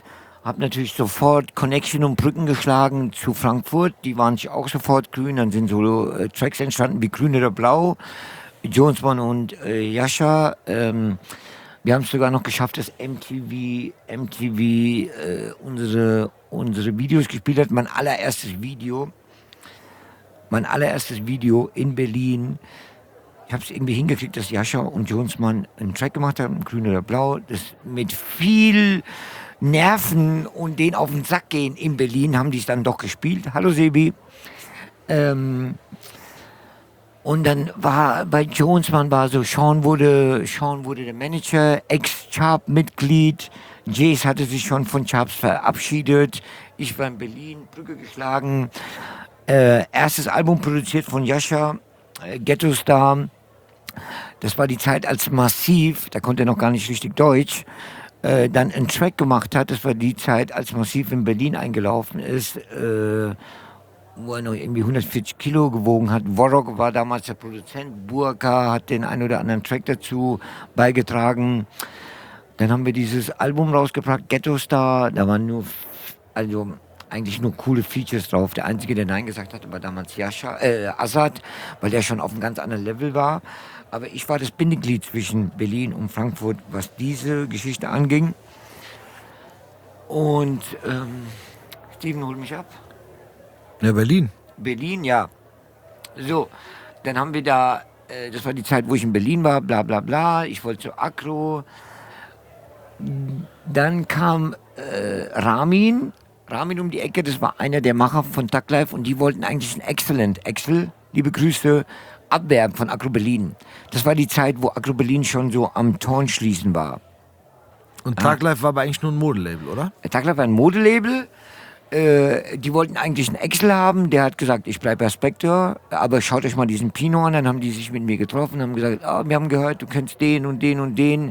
Speaker 5: Hab natürlich sofort Connection und Brücken geschlagen zu Frankfurt. Die waren sich auch sofort grün. Dann sind so äh, Tracks entstanden wie Grün oder Blau. Jonesman und äh, Jascha. Ähm, wir haben es sogar noch geschafft, dass M T V, M T V äh, unsere, unsere Videos gespielt hat. Mein allererstes Video, mein allererstes Video in Berlin. Ich habe es irgendwie hingekriegt, dass Jascha und Jonesman einen Track gemacht haben, Grün oder Blau. Das mit viel Nerven und den auf den Sack gehen in Berlin haben die es dann doch gespielt. Hallo Sebi. Ähm, und dann war bei Jonesman war so, Sean wurde, Sean wurde der Manager, Ex-Sharp-Mitglied. Jace hatte sich schon von Sharps verabschiedet. Ich war in Berlin, Brücke geschlagen. Äh, erstes Album produziert von Jascha, äh, Ghetto Star. Das war die Zeit, als Massiv, da konnte er noch gar nicht richtig Deutsch, äh, dann einen Track gemacht hat. Das war die Zeit, als Massiv in Berlin eingelaufen ist, äh, wo er noch irgendwie hundertvierzig Kilo gewogen hat. Warrock war damals der Produzent, Burka hat den einen oder anderen Track dazu beigetragen. Dann haben wir dieses Album rausgebracht, Ghetto Star, da waren nur, also eigentlich nur coole Features drauf. Der Einzige, der Nein gesagt hat, war damals Jascha, äh, Assad, weil der schon auf einem ganz anderen Level war. Aber ich war das Bindeglied zwischen Berlin und Frankfurt, was diese Geschichte anging. Und ähm, Steven, hol mich ab.
Speaker 4: Ja, Berlin.
Speaker 5: Berlin, ja. So, dann haben wir da, äh, das war die Zeit, wo ich in Berlin war, bla bla bla. Ich wollte zu Akro. Dann kam äh, Ramin. Ramin um die Ecke, das war einer der Macher von Tag Life und die wollten eigentlich ein Excellent, Excel, liebe Grüße, abwerben von Agro Berlin. Das war die Zeit, wo Agro Berlin schon so am Torn schließen war.
Speaker 4: Und Tag Life war aber eigentlich nur ein Modelabel, oder?
Speaker 5: Tag Life war ein Modelabel. Äh, die wollten eigentlich einen Excel haben. Der hat gesagt, ich bleibe Aspektor, aber schaut euch mal diesen Pino an. Dann haben die sich mit mir getroffen und haben gesagt, oh, wir haben gehört, du kennst den und den und den.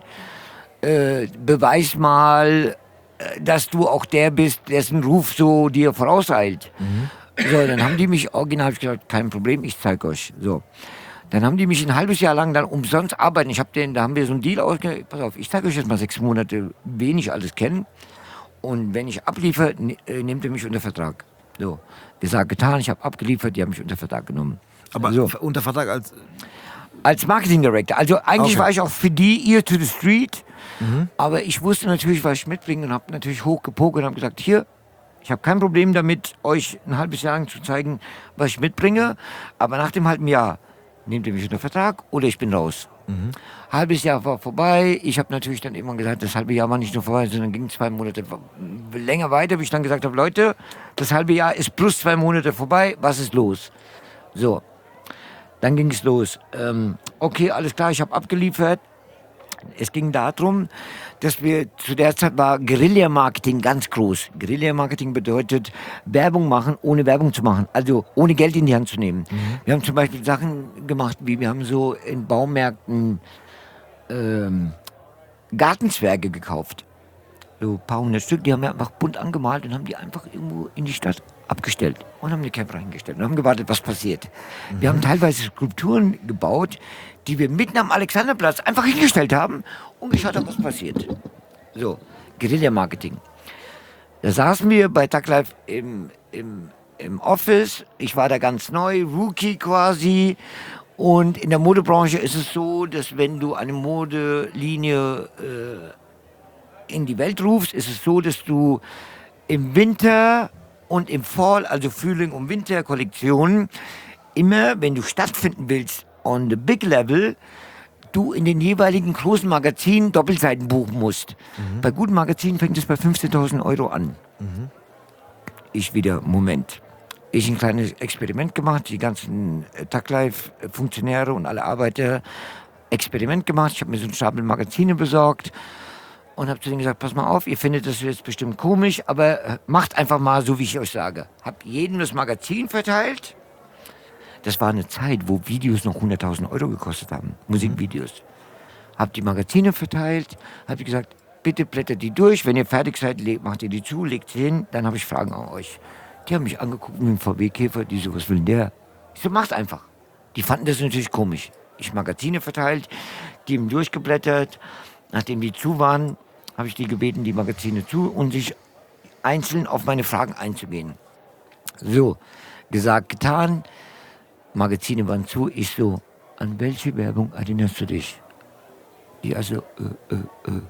Speaker 5: Äh, beweis mal, dass du auch der bist, dessen Ruf so dir vorauseilt. Mhm. So, dann haben die mich original, hab ich gesagt, kein Problem, ich zeig euch. So. Dann haben die mich ein halbes Jahr lang dann umsonst arbeiten. Ich hab den, da haben wir so einen Deal ausgemacht, pass auf, ich zeige euch jetzt mal sechs Monate, wen ich alles kenne. Und wenn ich abliefere, ne, äh, nehmt ihr mich unter Vertrag. So. Gesagt, getan, ich habe abgeliefert, die haben mich unter Vertrag genommen.
Speaker 4: Aber
Speaker 5: so.
Speaker 4: Unter Vertrag als...
Speaker 5: Als Marketing Director. Also eigentlich
Speaker 4: Okay.
Speaker 5: war ich auch für die Ear to the Street.
Speaker 4: Mhm.
Speaker 5: Aber ich wusste natürlich, was ich mitbringe und habe natürlich hochgepokert und habe gesagt, hier, ich habe kein Problem damit, euch ein halbes Jahr lang zu zeigen, was ich mitbringe. Aber nach dem halben Jahr nehmt ihr mich unter Vertrag oder ich bin raus. Mhm. Halbes Jahr war vorbei. Ich habe natürlich dann irgendwann gesagt, das halbe Jahr war nicht nur vorbei, sondern ging zwei Monate länger weiter, bis ich dann gesagt habe, Leute, das halbe Jahr ist plus zwei Monate vorbei, was ist los? So, dann ging es los. Ähm, okay, alles klar, ich habe abgeliefert. Es ging darum, dass wir zu der Zeit war Guerilla-Marketing ganz groß. Guerilla-Marketing bedeutet Werbung machen, ohne Werbung zu machen. Also ohne Geld in die Hand zu nehmen. Mhm. Wir haben zum Beispiel Sachen gemacht, wie wir haben so in Baumärkten ähm, Gartenzwerge gekauft. So ein paar hundert Stück, die haben wir einfach bunt angemalt und haben die einfach irgendwo in die Stadt abgestellt und haben eine Camper reingestellt und haben gewartet, was passiert. Mhm. Wir haben teilweise Skulpturen gebaut, die wir mitten am Alexanderplatz einfach hingestellt haben und geschaut haben, was passiert. So, Guerilla-Marketing. Da saßen wir bei Tag Life im, im, im Office. Ich war da ganz neu, Rookie quasi. Und in der Modebranche ist es so, dass wenn du eine Modelinie äh, in die Welt rufst, ist es so, dass du im Winter und im Fall, also Frühling und Winter-Kollektionen, immer, wenn du stattfinden willst, on the big level, du in den jeweiligen großen Magazinen Doppelseiten buchen musst. Mhm. Bei guten Magazinen fängt es bei fünfzehntausend Euro an. Mhm. Ich wieder, Moment. Ich ein kleines Experiment gemacht, die ganzen äh, Tag Life-Funktionäre und alle Arbeiter Experiment gemacht. Ich habe mir so einen Stapel Magazine besorgt und habe zu denen gesagt, pass mal auf, ihr findet das jetzt bestimmt komisch, aber äh, macht einfach mal so, wie ich euch sage. Hab jedem das Magazin verteilt. Das war eine Zeit, wo Videos noch hunderttausend Euro gekostet haben, Musikvideos. Hab die Magazine verteilt, hab ich gesagt, bitte blättert die durch, wenn ihr fertig seid, macht ihr die zu, legt sie hin, dann habe ich Fragen an euch. Die haben mich angeguckt mit dem V W-Käfer, die so, was will denn der? Ich so, mach's einfach. Die fanden das natürlich komisch. Ich Magazine verteilt, die haben durchgeblättert, nachdem die zu waren, habe ich die gebeten, die Magazine zu und sich einzeln auf meine Fragen einzugehen. So, gesagt, getan. Magazine waren zu. Ich so, an welche Werbung erinnerst du dich? Die also, äh, äh, äh.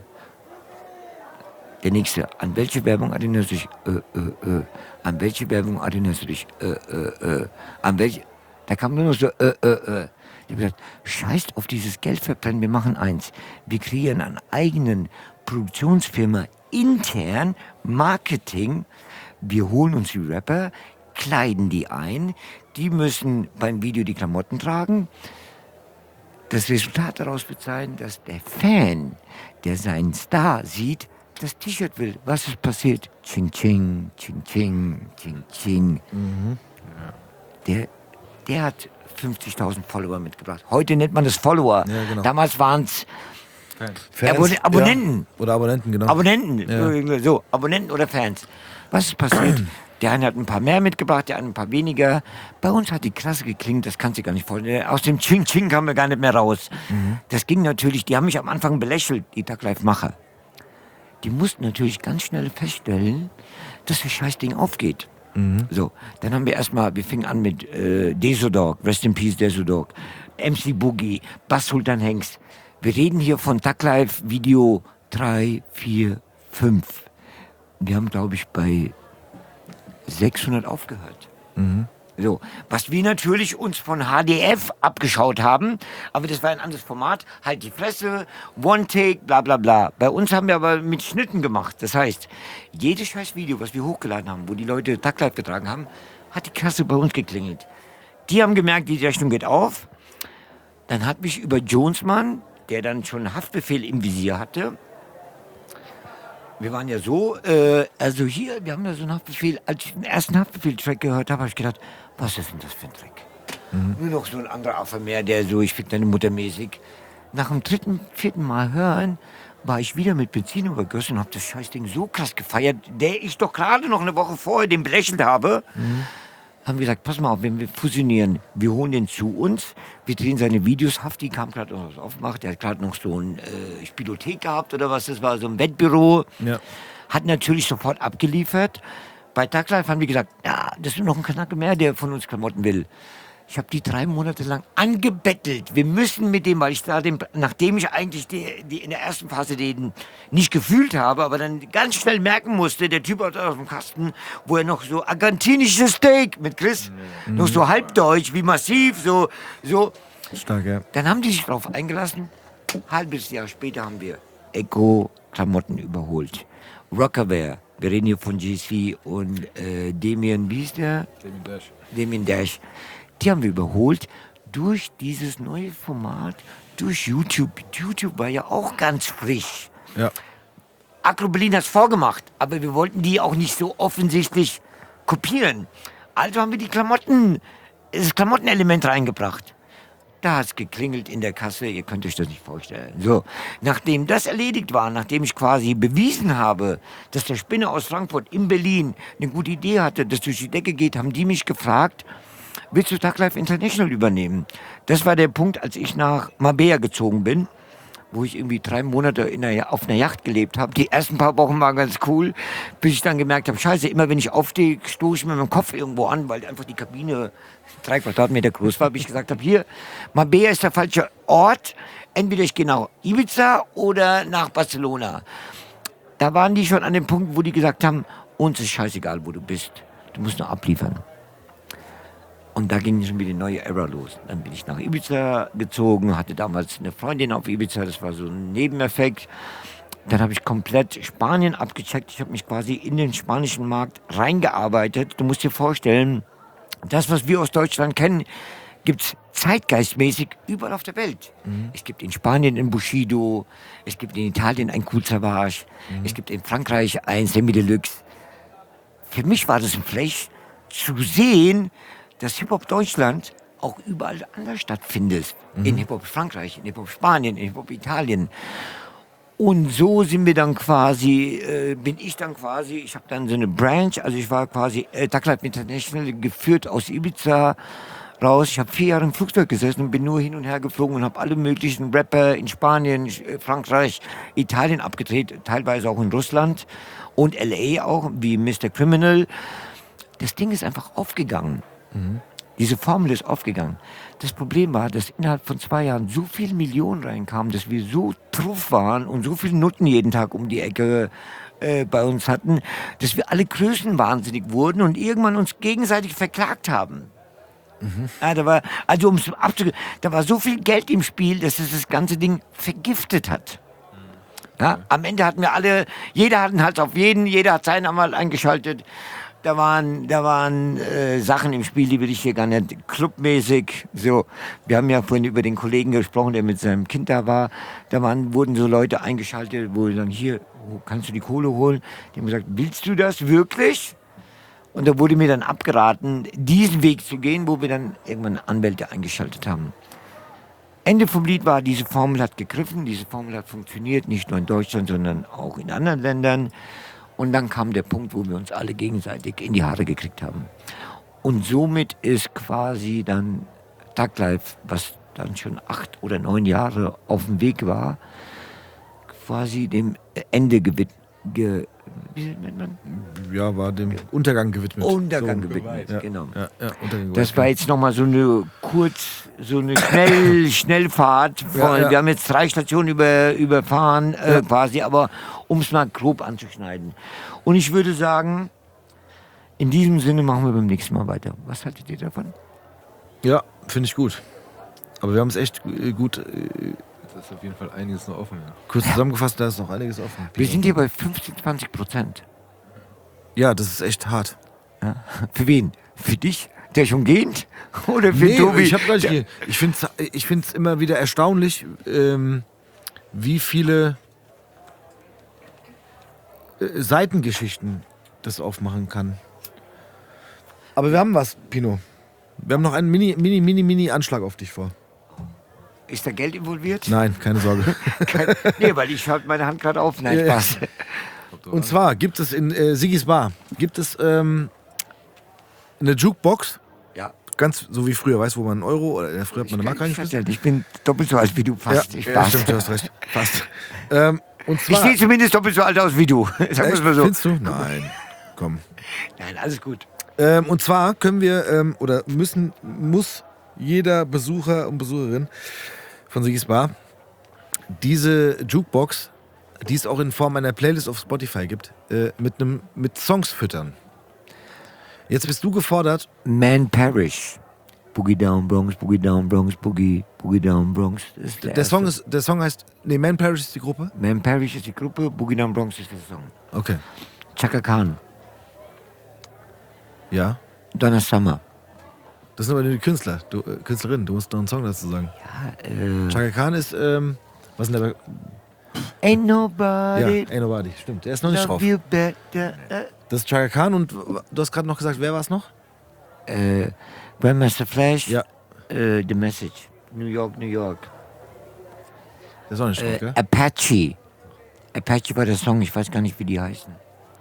Speaker 5: Der nächste, an welche Werbung erinnerst du dich? Äh, äh, äh. An welche Werbung erinnerst du dich? Äh, äh, äh. An welche? Da kam nur noch so, äh, äh, äh. Ich hab gesagt, scheißt auf dieses Geld verbrennen, wir machen eins. Wir kreieren eine eigenen Produktionsfirma intern, Marketing. Wir holen uns die Rapper, kleiden die ein. Die müssen beim Video die Klamotten tragen. Das Resultat daraus wird sein, dass der Fan, der seinen Star sieht, das T-Shirt will. Was ist passiert? Ching, ching, ching, ching, ching, ching. Mhm. Der, der hat fünfzigtausend Follower mitgebracht. Heute nennt man das Follower.
Speaker 4: Ja, genau.
Speaker 5: Damals waren es
Speaker 4: Fans,
Speaker 5: Abon Abonnenten.
Speaker 4: Ja. Oder Abonnenten, genau.
Speaker 5: Abonnenten.
Speaker 4: Ja.
Speaker 5: So, Abonnenten oder Fans. Was ist passiert? Der eine hat ein paar mehr mitgebracht, der andere ein paar weniger. Bei uns hat die Klasse geklingt, das kannst du gar nicht vorstellen. Aus dem Ching Ching kamen wir gar nicht mehr raus. Mhm. Das ging natürlich, die haben mich am Anfang belächelt, die Tag-Live-Macher. Die mussten natürlich ganz schnell feststellen, dass das Scheißding aufgeht. Mhm. So, dann haben wir erstmal, wir fingen an mit äh, Desodog, Rest in Peace Desodog, M C Boogie, Bass Sultan Hengst. Wir reden hier von Tag-Live Video drei, vier, fünf. Wir haben, glaube ich, bei sechshundert aufgehört. Mhm. So, was wir natürlich uns von H D F abgeschaut haben, aber das war ein anderes Format, halt die Fresse, One Take, bla bla bla. Bei uns haben wir aber mit Schnitten gemacht. Das heißt, jedes scheiß Video, was wir hochgeladen haben, wo die Leute Tag-Live getragen haben, hat die Kasse bei uns geklingelt. Die haben gemerkt, die Rechnung geht auf. Dann hat mich über Jonesmann, der dann schon Haftbefehl im Visier hatte, wir waren ja so, äh, also hier, wir haben ja so einen Haftbefehl, als ich den ersten Haftbefehl-Track gehört habe, habe ich gedacht, was ist denn das für ein Track? Mhm. Nur noch so ein anderer Affe mehr, der so, ich fick deine Mutter mäßig. Nach dem dritten, vierten Mal hören, war ich wieder mit Benzin übergossen und habe das Scheißding so krass gefeiert, der ich doch gerade noch eine Woche vorher den belächelt habe. Mhm. Haben wir gesagt, pass mal auf, wenn wir fusionieren, wir holen den zu uns, wir drehen seine Videos, Hafti kam gerade noch was aufgemacht, der hat gerade noch so ein äh, Spielothek gehabt oder was, das war so ein Wettbüro, ja. Hat natürlich sofort abgeliefert. Bei Tag-Live haben wir gesagt, ja, das ist noch ein Kanake mehr, der von uns Klamotten will. Ich habe die drei Monate lang angebettelt. Wir müssen mit dem, weil ich da, den, nachdem ich eigentlich die, die in der ersten Phase den nicht gefühlt habe, aber dann ganz schnell merken musste, der Typ aus dem Kasten, wo er noch so argentinisches Steak mit Chris, mhm. noch so halbdeutsch, wie massiv, so, so.
Speaker 4: Stark, ja.
Speaker 5: Dann haben die sich darauf eingelassen. Halbes Jahr später haben wir Echo-Klamotten überholt. Rockerwear. Wir reden hier von G C und äh, Damien, wie ist der? Damien Dash. Damien Dash. Die haben wir überholt durch dieses neue Format, durch YouTube. YouTube war ja auch ganz frisch.
Speaker 4: Ja.
Speaker 5: Agro Berlin hat es vorgemacht, aber wir wollten die auch nicht so offensichtlich kopieren. Also haben wir die Klamotten, das Klamottenelement reingebracht. Da hat es geklingelt in der Kasse, ihr könnt euch das nicht vorstellen. So, nachdem das erledigt war, nachdem ich quasi bewiesen habe, dass der Spinner aus Frankfurt in Berlin eine gute Idee hatte, dass durch die Decke geht, haben die mich gefragt, willst du Tag-Live International übernehmen? Das war der Punkt, als ich nach Marbella gezogen bin, wo ich irgendwie drei Monate in einer, auf einer Yacht gelebt habe. Die ersten paar Wochen waren ganz cool, bis ich dann gemerkt habe, scheiße, immer wenn ich aufstehe, stoße ich mir mit dem Kopf irgendwo an, weil einfach die Kabine drei Quadratmeter groß war, bis ich gesagt habe, hier, Marbella ist der falsche Ort. Entweder ich gehe nach Ibiza oder nach Barcelona. Da waren die schon an dem Punkt, wo die gesagt haben, uns ist scheißegal, wo du bist. Du musst nur abliefern. Und da ging schon wieder eine neue Ära los. Dann bin ich nach Ibiza gezogen, hatte damals eine Freundin auf Ibiza, das war so ein Nebeneffekt. Dann habe ich komplett Spanien abgecheckt. Ich habe mich quasi in den spanischen Markt reingearbeitet. Du musst dir vorstellen, das, was wir aus Deutschland kennen, gibt es zeitgeistmäßig überall auf der Welt. Mhm. Es gibt in Spanien ein Bushido, es gibt in Italien ein Cool Savage, mhm. es gibt in Frankreich ein Semi Deluxe. Für mich war das ein Flash, zu sehen, dass Hip-Hop Deutschland auch überall anders stattfindet. Mhm. In Hip-Hop Frankreich, in Hip-Hop Spanien, in Hip-Hop Italien. Und so sind wir dann quasi, äh, bin ich dann quasi, ich habe dann so eine Branch, also ich war quasi äh, Tag-Live International geführt aus Ibiza, raus. Ich habe vier Jahre im Flugzeug gesessen und bin nur hin und her geflogen und habe alle möglichen Rapper in Spanien, Frankreich, Italien abgedreht, teilweise auch in Russland und L A auch, wie Mister Criminal. Das Ding ist einfach aufgegangen. Mhm. Diese Formel ist aufgegangen. Das Problem war, dass innerhalb von zwei Jahren so viele Millionen reinkamen, dass wir so truff waren und so viele Nutten jeden Tag um die Ecke äh, bei uns hatten, dass wir alle größenwahnsinnig wurden und irgendwann uns gegenseitig verklagt haben. Mhm. Ja, da war, also um's abzu- da war so viel Geld im Spiel, dass es das ganze Ding vergiftet hat. Ja, am Ende hatten wir alle, jeder hat einen Hals auf jeden, jeder hat seinen Anwalt eingeschaltet. Da waren, da waren äh, Sachen im Spiel, die will ich hier gar nicht clubmäßig. So, wir haben ja vorhin über den Kollegen gesprochen, der mit seinem Kind da war. Da waren, wurden so Leute eingeschaltet, wo dann hier, wo kannst du die Kohle holen? Die haben gesagt, willst du das wirklich? Und da wurde mir dann abgeraten, diesen Weg zu gehen, wo wir dann irgendwann Anwälte eingeschaltet haben. Ende vom Lied war, diese Formel hat gegriffen, diese Formel hat funktioniert, nicht nur in Deutschland, sondern auch in anderen Ländern. Und dann kam der Punkt, wo wir uns alle gegenseitig in die Haare gekriegt haben. Und somit ist quasi dann Thug Life, was dann schon acht oder neun Jahre auf dem Weg war, quasi dem Ende gewidmet. Ge- wie nennt man?
Speaker 4: Ja, war dem Untergang gewidmet.
Speaker 5: Untergang
Speaker 4: so,
Speaker 5: gewidmet,
Speaker 4: ja,
Speaker 5: genau.
Speaker 4: Ja, ja, Untergang
Speaker 5: Das war jetzt nochmal so eine kurz, so eine Schnell, Schnellfahrt. Von,
Speaker 4: Ja, ja.
Speaker 5: Wir haben jetzt drei Stationen über, überfahren, äh,
Speaker 4: Ja.
Speaker 5: quasi, aber um es mal grob anzuschneiden. Und ich würde sagen, in diesem Sinne machen wir beim nächsten Mal weiter. Was haltet ihr davon?
Speaker 4: Ja, finde ich gut. Aber wir haben es echt äh, gut äh,
Speaker 3: Da ist auf jeden Fall einiges noch offen. Ja.
Speaker 4: kurz zusammengefasst, da ist noch einiges offen.
Speaker 5: Wir sind hier bei fünfzehn, zwanzig Prozent.
Speaker 4: Ja, das ist echt hart.
Speaker 5: Ja. Für wen? Für dich, der schon geht? Oder für
Speaker 4: Nee,
Speaker 5: Tobi?
Speaker 4: ich habe gar nicht. ge- Ich finde es ich find's immer wieder erstaunlich, ähm, wie viele äh, Seitengeschichten das aufmachen kann. Aber wir haben was, Pino. Wir haben noch einen mini, mini, mini, mini Anschlag auf dich vor.
Speaker 5: Ist da Geld involviert?
Speaker 4: Nein, keine Sorge.
Speaker 5: Kein, nee, weil ich halte meine Hand gerade auf. Nein,
Speaker 4: Ja, ja.
Speaker 5: Spaß.
Speaker 4: Und zwar gibt es in äh, Sigis Bar gibt es ähm, eine Jukebox,
Speaker 5: Ja.
Speaker 4: ganz so wie früher, weißt du, wo man einen Euro oder äh, früher hat man eine Mark
Speaker 5: ich,
Speaker 4: reingeschmissen.
Speaker 5: ich bin doppelt so alt wie du, fast. ich
Speaker 4: ja,
Speaker 5: Spaß.
Speaker 4: stimmt, du hast recht. Fast. Ähm, und
Speaker 5: Ich
Speaker 4: zwar,
Speaker 5: sehe zumindest doppelt so alt aus wie du. Sagen wir es
Speaker 4: echt,
Speaker 5: mal so.
Speaker 4: findest du? Nein, komm.
Speaker 5: Nein, alles gut.
Speaker 4: Ähm, und zwar können wir ähm, oder müssen muss jeder Besucher und Besucherin von Sigis Bar diese Jukebox, die es auch in Form einer Playlist auf Spotify gibt, äh, mit einem mit Songs füttern. Jetzt bist du gefordert.
Speaker 5: Man Parish. Boogie Down Bronx, Boogie Down Bronx, Boogie, Boogie Down Bronx. Das ist der
Speaker 4: Der Song
Speaker 5: erste.
Speaker 4: ist, der Song heißt, nee, Man Parish ist die Gruppe.
Speaker 5: Man Parish ist die Gruppe, Boogie Down Bronx ist der Song.
Speaker 4: Okay.
Speaker 5: Chaka Khan,
Speaker 4: Ja.
Speaker 5: Donna Summer.
Speaker 4: Das sind aber nur die Künstler, du, äh, Künstlerin. Du musst noch einen Song dazu sagen.
Speaker 5: Ja, äh,
Speaker 4: Chaka Khan ist, ähm, was ist denn der?
Speaker 5: Ain't
Speaker 4: Ja,
Speaker 5: nobody
Speaker 4: Ain't Nobody. Stimmt, der ist noch nicht
Speaker 5: love
Speaker 4: drauf.
Speaker 5: you better. Äh,
Speaker 4: Das ist Chaka Khan und du hast gerade noch gesagt, wer war es noch?
Speaker 5: äh, Grandmaster Flash,
Speaker 4: Ja.
Speaker 5: äh, The Message. New York, New York.
Speaker 4: Der ist auch nicht drauf,
Speaker 5: Äh,
Speaker 4: gell?
Speaker 5: Apache. Apache war der Song, ich weiß gar nicht, wie die heißen.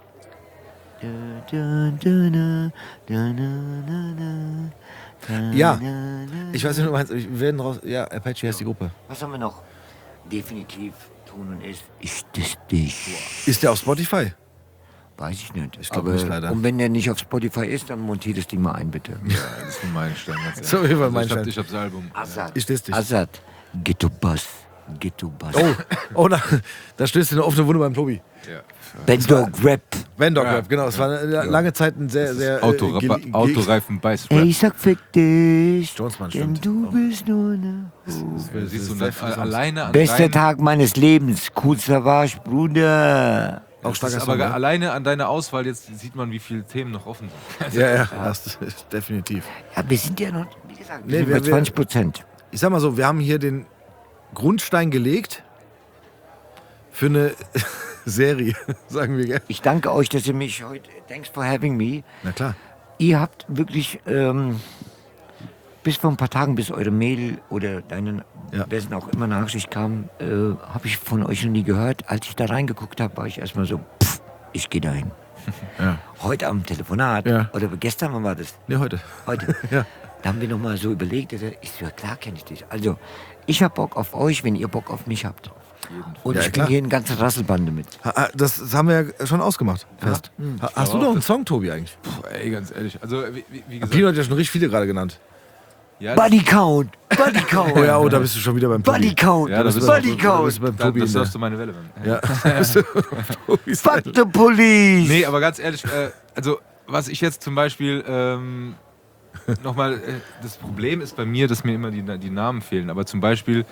Speaker 4: Ja. Ich weiß nicht, du meinst, wir werden raus. Ja, Apache heißt die Gruppe.
Speaker 5: Was haben wir noch? Definitiv tun und ist. Ist das dich?
Speaker 4: Ist der auf Spotify?
Speaker 5: Weiß ich nicht.
Speaker 4: Ich glaub
Speaker 5: Aber-
Speaker 4: nicht, leider.
Speaker 5: Und wenn der nicht auf Spotify ist, dann montiert das Ding mal ein, bitte.
Speaker 3: Ja, das ist von meinen Stein. Ganz ehrlich.
Speaker 4: So, wie bei
Speaker 3: Also
Speaker 4: meinen
Speaker 3: ich hab,
Speaker 4: Stein.
Speaker 3: ich hab das Album.
Speaker 5: Assad.
Speaker 4: Ich lese dich.
Speaker 5: Assad. Ghetto Bass. Ghetto Bass.
Speaker 4: Oh, oh da, da stößt du eine offene Wunde beim Tobi.
Speaker 3: Ja.
Speaker 5: Bendog Rap.
Speaker 4: Vandog
Speaker 3: Ja.
Speaker 4: Rap, genau. Es war eine, lange Zeit ein sehr, sehr.
Speaker 3: Auto,
Speaker 4: äh, gel- gel-
Speaker 3: Autoreifen Beiß.
Speaker 5: Ey, ich sag fick dich.
Speaker 4: Jonesmann,
Speaker 5: Denn
Speaker 4: stimmt.
Speaker 5: du bist nur eine.
Speaker 4: Das
Speaker 3: Ja, siehst du,
Speaker 4: sehr
Speaker 3: dann,
Speaker 4: viele Songs.
Speaker 3: alleine an
Speaker 5: Bester
Speaker 3: deinen,
Speaker 5: Tag meines Lebens. Coolster Warsch, Bruder.
Speaker 4: Auch
Speaker 3: das
Speaker 4: starker
Speaker 3: ist
Speaker 4: Song,
Speaker 3: aber
Speaker 4: ja.
Speaker 3: alleine an deiner Auswahl, jetzt sieht man, wie viele Themen noch offen sind.
Speaker 4: Ja, ja, das ist definitiv.
Speaker 5: Ja, wir sind ja noch, wie gesagt, wir
Speaker 4: Nee,
Speaker 5: sind
Speaker 4: wir-
Speaker 5: bei zwanzig Prozent.
Speaker 4: Ich sag mal so, wir haben hier den Grundstein gelegt für eine Serie, sagen wir, gell?
Speaker 5: Ich danke euch, dass ihr mich heute, thanks for having me.
Speaker 4: Na klar.
Speaker 5: Ihr habt wirklich ähm, bis vor ein paar Tagen, bis eure Mail oder deinen,
Speaker 4: Ja.
Speaker 5: wessen auch immer Nachricht kam, äh, habe ich von euch noch nie gehört. Als ich da reingeguckt habe, war ich erstmal so, pff, ich gehe dahin.
Speaker 4: Ja.
Speaker 5: Heute am Telefonat,
Speaker 4: Ja.
Speaker 5: oder gestern, wann war das?
Speaker 4: Nee, heute.
Speaker 5: Heute.
Speaker 4: Ja.
Speaker 5: Da haben wir nochmal so überlegt, ich so, ja klar kenne ich dich. Also, ich hab Bock auf euch, wenn ihr Bock auf mich habt. Und
Speaker 4: Ja,
Speaker 5: ich
Speaker 4: klar.
Speaker 5: bringe hier eine ganze Rasselbande mit.
Speaker 4: Ha- ha- Das, das haben wir ja schon ausgemacht. Fest. Ha- Hast du noch einen Song, Tobi, eigentlich?
Speaker 3: Puh, ey, ganz ehrlich. Also, wie, wie wie gesagt.
Speaker 4: Pino hat ja schon richtig viele gerade genannt.
Speaker 3: Ja,
Speaker 5: Buddy Count! Buddy Count!
Speaker 4: Oh ja, oh, da bist du schon wieder beim Tobi.
Speaker 5: Buddy Count!
Speaker 3: Ja, da bist du-
Speaker 5: Buddy
Speaker 4: Da
Speaker 5: Count!
Speaker 4: bist du beim
Speaker 3: da,
Speaker 4: Tobi
Speaker 3: das
Speaker 4: in der-
Speaker 3: hörst du meine Welle. Wenn.
Speaker 4: Ja. Bist du auf Tobis
Speaker 5: Fuck
Speaker 4: Seite.
Speaker 5: the police!
Speaker 3: Nee, aber ganz ehrlich, äh, also was ich jetzt zum Beispiel ähm, nochmal, äh, das Problem ist bei mir, dass mir immer die, die Namen fehlen. Aber zum Beispiel,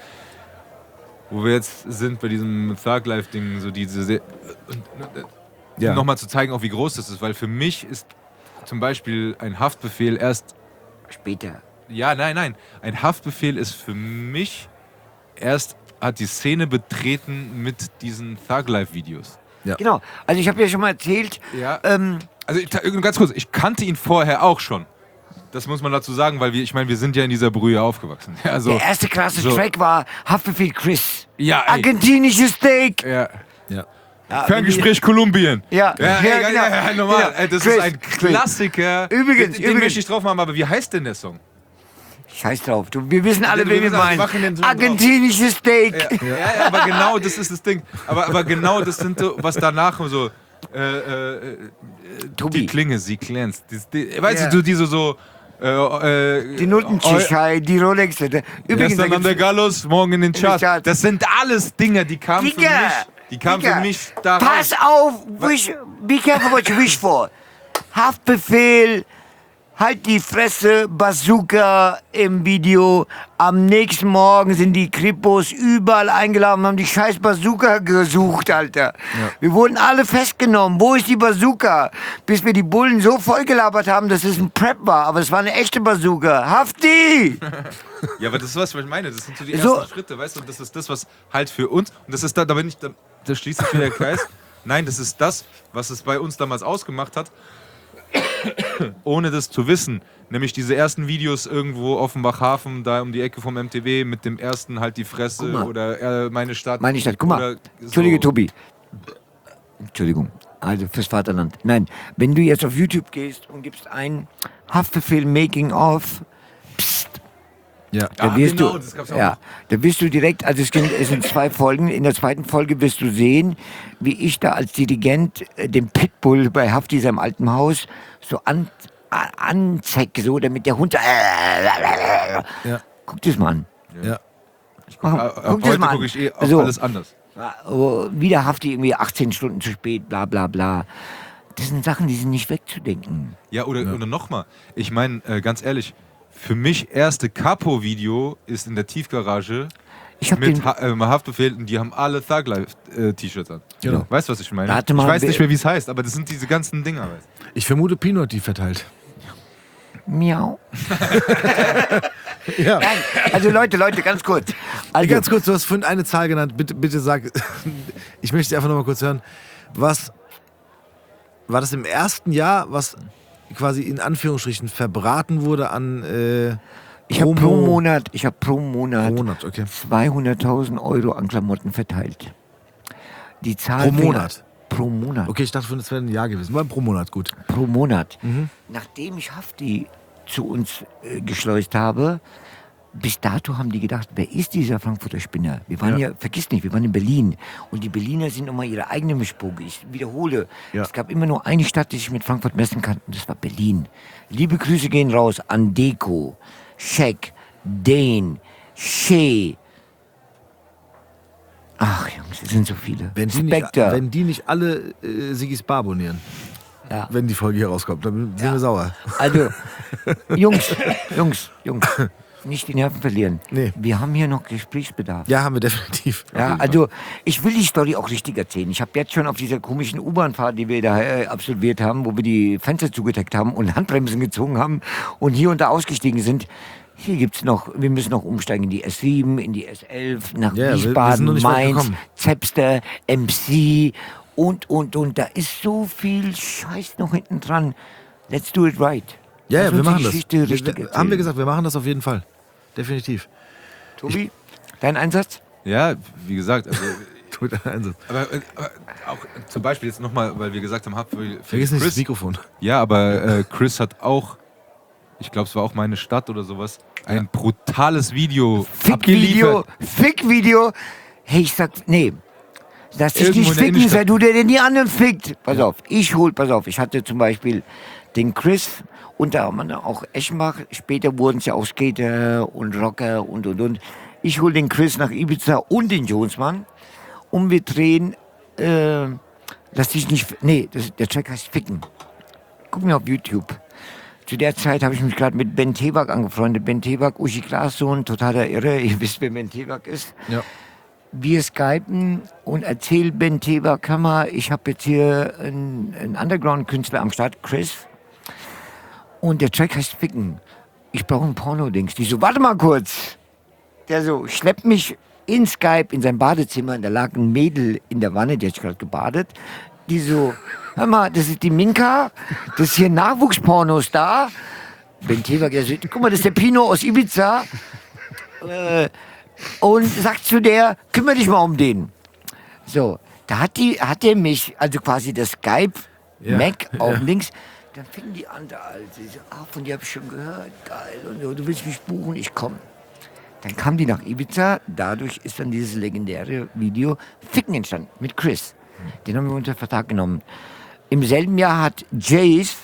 Speaker 3: wo wir jetzt sind bei diesem Thug Life Ding, so diese, Se- und, äh,
Speaker 4: Ja.
Speaker 3: um nochmal zu zeigen, auch wie groß das ist, weil für mich ist zum Beispiel ein Haftbefehl erst,
Speaker 5: Später.
Speaker 3: ja, nein, nein, ein Haftbefehl ist für mich erst, hat die Szene betreten mit diesen Thug Life Videos.
Speaker 4: Ja.
Speaker 5: Genau. Also ich habe ja schon mal erzählt,
Speaker 3: Ja.
Speaker 5: ähm,
Speaker 3: Also ich, ganz kurz, ich kannte ihn vorher auch schon. Das muss man dazu sagen, weil wir, ich meine, wir sind ja in dieser Brühe aufgewachsen. Also,
Speaker 5: der erste krasse
Speaker 3: so.
Speaker 5: Track war Haftbefehl Chris.
Speaker 3: Ja, ey.
Speaker 5: Argentinisches Steak.
Speaker 3: ja.
Speaker 4: Ja.
Speaker 5: Ja,
Speaker 3: Ferngespräch Kolumbien.
Speaker 5: Ja,
Speaker 3: ja,
Speaker 5: ja,
Speaker 3: ey,
Speaker 5: genau.
Speaker 3: ja, ja, normal.
Speaker 5: Genau.
Speaker 3: Ey, das
Speaker 5: Chris,
Speaker 3: ist ein
Speaker 5: Chris.
Speaker 3: Klassiker.
Speaker 5: Übrigens,
Speaker 3: den, den
Speaker 5: übrigens.
Speaker 3: möchte ich drauf machen, aber wie heißt denn der Song?
Speaker 5: Scheiß drauf. Du, wir wissen alle,
Speaker 3: Wir
Speaker 5: wen wir
Speaker 3: wissen alle,
Speaker 5: meinen.
Speaker 3: wir machen den Song
Speaker 5: Argentinisches Steak.
Speaker 3: Ja, ja, ja, aber genau das ist das Ding. Aber, aber genau das sind so, was danach so. Äh, äh, äh,
Speaker 5: Tobi.
Speaker 3: die Klinge, sie glänzt. Die, die, weißt
Speaker 5: Ja.
Speaker 3: du, diese so. Äh, äh,
Speaker 5: Die Nutentschechei, die Rolex. Übrigens,
Speaker 3: Übrigens,
Speaker 5: da
Speaker 3: dann an der
Speaker 5: gibt's-
Speaker 3: Gallus, morgen in den Charts.
Speaker 5: Charts.
Speaker 3: Das sind alles Dinge, die kamen für
Speaker 5: Digga,
Speaker 3: mich. Die kamen
Speaker 5: Digga,
Speaker 3: für mich da
Speaker 5: Pass
Speaker 3: raus.
Speaker 5: auf, wish, be careful what you wish for. Haftbefehl, halt die Fresse, Bazooka im Video. Am nächsten Morgen sind die Kripos überall eingeladen, haben die scheiß Bazooka gesucht, Alter. Wir wurden alle festgenommen. Wo ist die Bazooka? Bis wir die Bullen so vollgelabert haben, dass es ein Prep war. Aber es war eine echte Bazooka. Hafti!
Speaker 3: Ja, aber das ist was, was ich meine. Das sind so die ersten
Speaker 5: So.
Speaker 3: Schritte, weißt du? Und das ist das, was halt für uns. Und das ist da, da bin ich, da, da schließt sich wieder der Kreis. Nein, das ist das, was es bei uns damals ausgemacht hat. Ohne das zu wissen. Nämlich diese ersten Videos irgendwo Offenbach-Hafen, da um die Ecke vom M T V mit dem ersten halt die Fresse
Speaker 5: Guck mal.
Speaker 3: oder äh, meine Stadt.
Speaker 5: Meine Stadt, guck mal.
Speaker 3: Oder so.
Speaker 5: Entschuldige, Tobi. Entschuldigung. Also fürs Vaterland. Nein, wenn du jetzt auf YouTube gehst und gibst ein Haftbefehl Making of, psst,
Speaker 4: Ja.
Speaker 5: da
Speaker 3: Ah,
Speaker 5: wirst
Speaker 3: genau,
Speaker 5: du,
Speaker 3: das gab's auch
Speaker 5: ja,
Speaker 3: noch.
Speaker 5: da wirst du direkt, also es sind, es sind zwei Folgen, in der zweiten Folge wirst du sehen, wie ich da als Dirigent äh, den Pitbull bei Hafti seinem alten Haus so an, an, anzeige, so, damit der Hund, äh,
Speaker 4: Ja.
Speaker 5: guck das mal an.
Speaker 4: Ja.
Speaker 5: Mach,
Speaker 3: Äh, ab
Speaker 5: guck das
Speaker 3: heute
Speaker 5: mal an.
Speaker 3: gucke ich eh auf
Speaker 5: So.
Speaker 3: alles anders.
Speaker 5: Ja, oh, wieder Hafti irgendwie achtzehn Stunden zu spät, bla bla bla. Das sind Sachen, die sind nicht wegzudenken.
Speaker 3: Ja, oder, oder nochmal. Ich meine, äh, ganz ehrlich, für mich erste Capo-Video ist in der Tiefgarage
Speaker 5: Ich hab
Speaker 3: mit
Speaker 5: den,
Speaker 3: ha äh, Haftbefehl und die haben alle Thug Life-T-Shirts an.
Speaker 4: Genau.
Speaker 3: Weißt du, was ich meine?
Speaker 5: Warte mal,
Speaker 3: ich weiß
Speaker 5: wer-
Speaker 3: nicht mehr, wie es heißt, aber das sind diese ganzen Dinger. Weißt du?
Speaker 4: Ich vermute, Pino hat die verteilt.
Speaker 5: miau.
Speaker 4: Ja.
Speaker 5: Nein, also Leute, Leute, ganz kurz. Also,
Speaker 4: Ganz kurz, du hast vorhin eine Zahl genannt. Bitte, bitte sag, ich möchte einfach noch mal kurz hören. Was war das im ersten Jahr, was quasi in Anführungsstrichen verbraten wurde an äh,
Speaker 5: ich habe pro
Speaker 4: Promo-
Speaker 5: Monat, ich habe pro Monat
Speaker 4: Monat, okay.
Speaker 5: zweihunderttausend Euro an Klamotten verteilt. Die Zahl
Speaker 4: Pro
Speaker 5: fing-
Speaker 4: Monat?
Speaker 5: Pro Monat.
Speaker 4: Okay, ich dachte, das wäre ein Jahr gewesen. War pro Monat, gut.
Speaker 5: Pro Monat.
Speaker 4: Mhm.
Speaker 5: Nachdem ich Hafti zu uns äh, geschleust habe, bis dato haben die gedacht, wer ist dieser Frankfurter Spinner? Wir waren ja.
Speaker 4: Ja.
Speaker 5: vergiss nicht, wir waren in Berlin. Und die Berliner sind immer ihre eigene Mischpoke. Ich wiederhole,
Speaker 4: Ja.
Speaker 5: es gab immer nur eine Stadt, die sich mit Frankfurt messen kann, und das war Berlin. Liebe Grüße gehen raus an Deko, Scheck, Dane, Shea. Ach Jungs, es sind so viele.
Speaker 4: Wenn die nicht,
Speaker 5: Spectre.
Speaker 4: wenn die nicht alle äh, Sigis Bar abonnieren,
Speaker 5: Ja.
Speaker 4: wenn die Folge hier rauskommt, dann sind wir sauer.
Speaker 5: Also, Jungs, Jungs, Jungs, nicht die Nerven verlieren.
Speaker 4: Nee.
Speaker 5: Wir haben hier noch Gesprächsbedarf.
Speaker 4: Ja, haben wir definitiv.
Speaker 5: Ja, also ich will die Story auch richtig erzählen. Ich habe jetzt schon auf dieser komischen U-Bahn-Fahrt, die wir da äh, absolviert haben, wo wir die Fenster zugedeckt haben und Handbremsen gezogen haben und hier und da ausgestiegen sind. Hier gibt's noch, wir müssen noch umsteigen in die S sieben, in die S elf, nach
Speaker 4: Ja, wir- wir sind
Speaker 5: Wiesbaden,
Speaker 4: noch nicht weit
Speaker 5: Mainz,
Speaker 4: gekommen.
Speaker 5: Zepster, M C und, und, und. Da ist so viel Scheiß noch hinten dran. Let's do it right.
Speaker 4: Ja,
Speaker 5: Lass
Speaker 4: ja, wir
Speaker 5: uns die
Speaker 4: machen das.
Speaker 5: Geschichte
Speaker 4: Wir,
Speaker 5: richtig
Speaker 4: wir,
Speaker 5: erzählen.
Speaker 4: haben wir gesagt, wir machen das auf jeden Fall. Definitiv.
Speaker 5: Tobi, dein Einsatz?
Speaker 3: Ja, wie gesagt, also,
Speaker 4: Tut einen Einsatz.
Speaker 3: aber, äh, aber auch äh, zum Beispiel jetzt nochmal, weil wir gesagt haben, hab, für
Speaker 4: Vergiss nicht das
Speaker 3: Chris,
Speaker 4: Mikrofon.
Speaker 3: ja, aber äh, Chris hat auch ich glaube, es war auch meine Stadt oder sowas, ein brutales Video
Speaker 5: Fick-Video,
Speaker 3: abgeliefert.
Speaker 5: Fick-Video. Hey, ich sag, nee. Lass dich
Speaker 3: Irgendwo
Speaker 5: nicht
Speaker 3: in der
Speaker 5: ficken,
Speaker 3: Innenstadt.
Speaker 5: sei du, der den die anderen fickt. Pass auf, ich hol, pass auf, ich hatte zum Beispiel den Chris, unter anderem auch Eschenbach, später wurden es ja auch Skater und Rocker und und und. Ich hol den Chris nach Ibiza und den Jonesmann und wir drehen, äh, lass dich nicht, nee, das, der Track heißt Ficken. Guck mir auf YouTube. Zu der Zeit habe ich mich gerade mit Ben Tewak angefreundet. Ben Tewak, Uschi Glassohn, totaler Irre. Ihr wisst, wer Ben Tewak ist.
Speaker 4: Ja.
Speaker 5: Wir skypen und erzähl Ben Tewak, hör mal, ich habe jetzt hier einen, einen Underground-Künstler am Start, Chris. Und der Track heißt Ficken. Ich brauche ein Porno-Dings. Die so, warte mal kurz. Der so, schleppt mich in Skype in sein Badezimmer. Da lag ein Mädel in der Wanne, die hat sich gerade gebadet. Die so, hör mal, das ist die Minka, das ist hier Nachwuchspornos da. Ben Tewak, der so, guck mal, das ist der Pino aus Ibiza. Äh, und sagt zu der, kümmere dich mal um den. So, da hat die, hat der mich, also quasi das Skype,
Speaker 4: Ja,
Speaker 5: Mac auf
Speaker 4: ja.
Speaker 5: links, dann fing die an, da, also, sie so, ah, von dir habe ich schon gehört, geil, und so, du willst mich buchen, ich komm. Dann kam die nach Ibiza, dadurch ist dann dieses legendäre Video Ficken entstanden, mit Chris. Den haben wir unter Vertrag genommen. Im selben Jahr hat Jace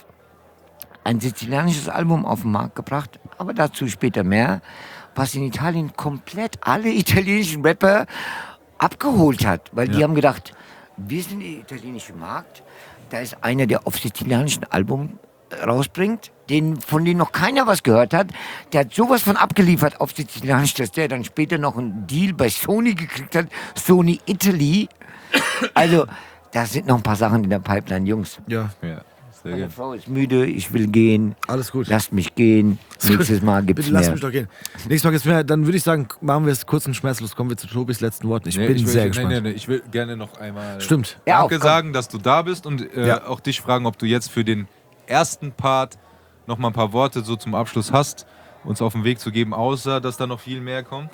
Speaker 5: ein sizilianisches Album auf den Markt gebracht, aber dazu später mehr, was in Italien komplett alle italienischen Rapper abgeholt hat. Weil die haben gedacht, wir sind der italienische Markt, da ist einer, der auf sizilianischen Album rausbringt, den, von dem noch keiner was gehört hat. Der hat sowas von abgeliefert auf sizilianisch, dass der dann später noch einen Deal bei Sony gekriegt hat, Sony Italy. Also, da sind noch ein paar Sachen in der Pipeline, Jungs.
Speaker 4: Ja,
Speaker 3: Ja, sehr
Speaker 5: Meine
Speaker 3: gut.
Speaker 5: Frau ist müde, ich will gehen.
Speaker 4: alles gut.
Speaker 5: Lasst mich gehen. Nächstes Mal gibt's
Speaker 4: Bitte lass
Speaker 5: mehr.
Speaker 4: mich doch gehen. Nächstes Mal gibt's mehr. Dann würde ich sagen, machen wir es kurz und schmerzlos. Kommen wir zu Tobis letzten Worten. Ich
Speaker 3: Nee,
Speaker 4: bin
Speaker 3: ich will,
Speaker 4: sehr
Speaker 3: nee,
Speaker 4: gespannt.
Speaker 3: Nee, nee, ich will gerne noch einmal
Speaker 4: Stimmt.
Speaker 5: Ja,
Speaker 3: Danke
Speaker 5: auch, komm.
Speaker 3: sagen, dass du da bist und äh,
Speaker 4: Ja.
Speaker 3: auch dich fragen, ob du jetzt für den ersten Part noch mal ein paar Worte so zum Abschluss hast, uns auf den Weg zu geben, außer dass da noch viel mehr kommt.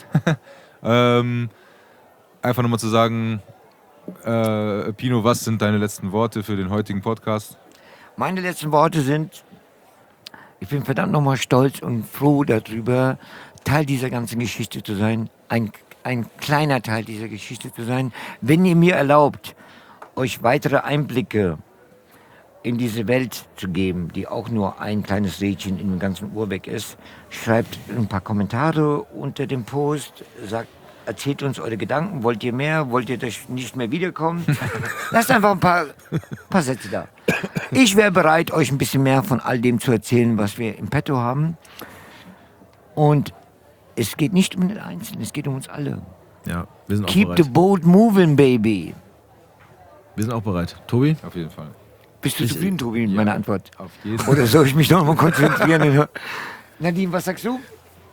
Speaker 3: ähm, einfach nochmal zu sagen, äh, Pino, was sind deine letzten Worte für den heutigen Podcast?
Speaker 5: Meine letzten Worte sind, ich bin verdammt nochmal stolz und froh darüber, Teil dieser ganzen Geschichte zu sein, ein, ein kleiner Teil dieser Geschichte zu sein. Wenn ihr mir erlaubt, euch weitere Einblicke in diese Welt zu geben, die auch nur ein kleines Rädchen in dem ganzen Urweg ist, schreibt ein paar Kommentare unter dem Post, sagt, erzählt uns eure Gedanken, wollt ihr mehr, wollt ihr das nicht mehr wiederkommen? Lasst einfach ein paar, paar Sätze da. Ich wäre bereit, euch ein bisschen mehr von all dem zu erzählen, was wir im Petto haben. Und es geht nicht um den Einzelnen, es geht um uns alle.
Speaker 4: Ja, wir sind auch
Speaker 5: Keep the
Speaker 4: bereit.
Speaker 5: boat moving, baby.
Speaker 4: Wir sind auch bereit. Tobi?
Speaker 3: Auf jeden Fall.
Speaker 5: Bist du zufrieden, Tobi, mit meiner Antwort?
Speaker 3: Auf jeden Fall.
Speaker 5: Oder soll ich mich noch mal konzentrieren? Nadine, was sagst du?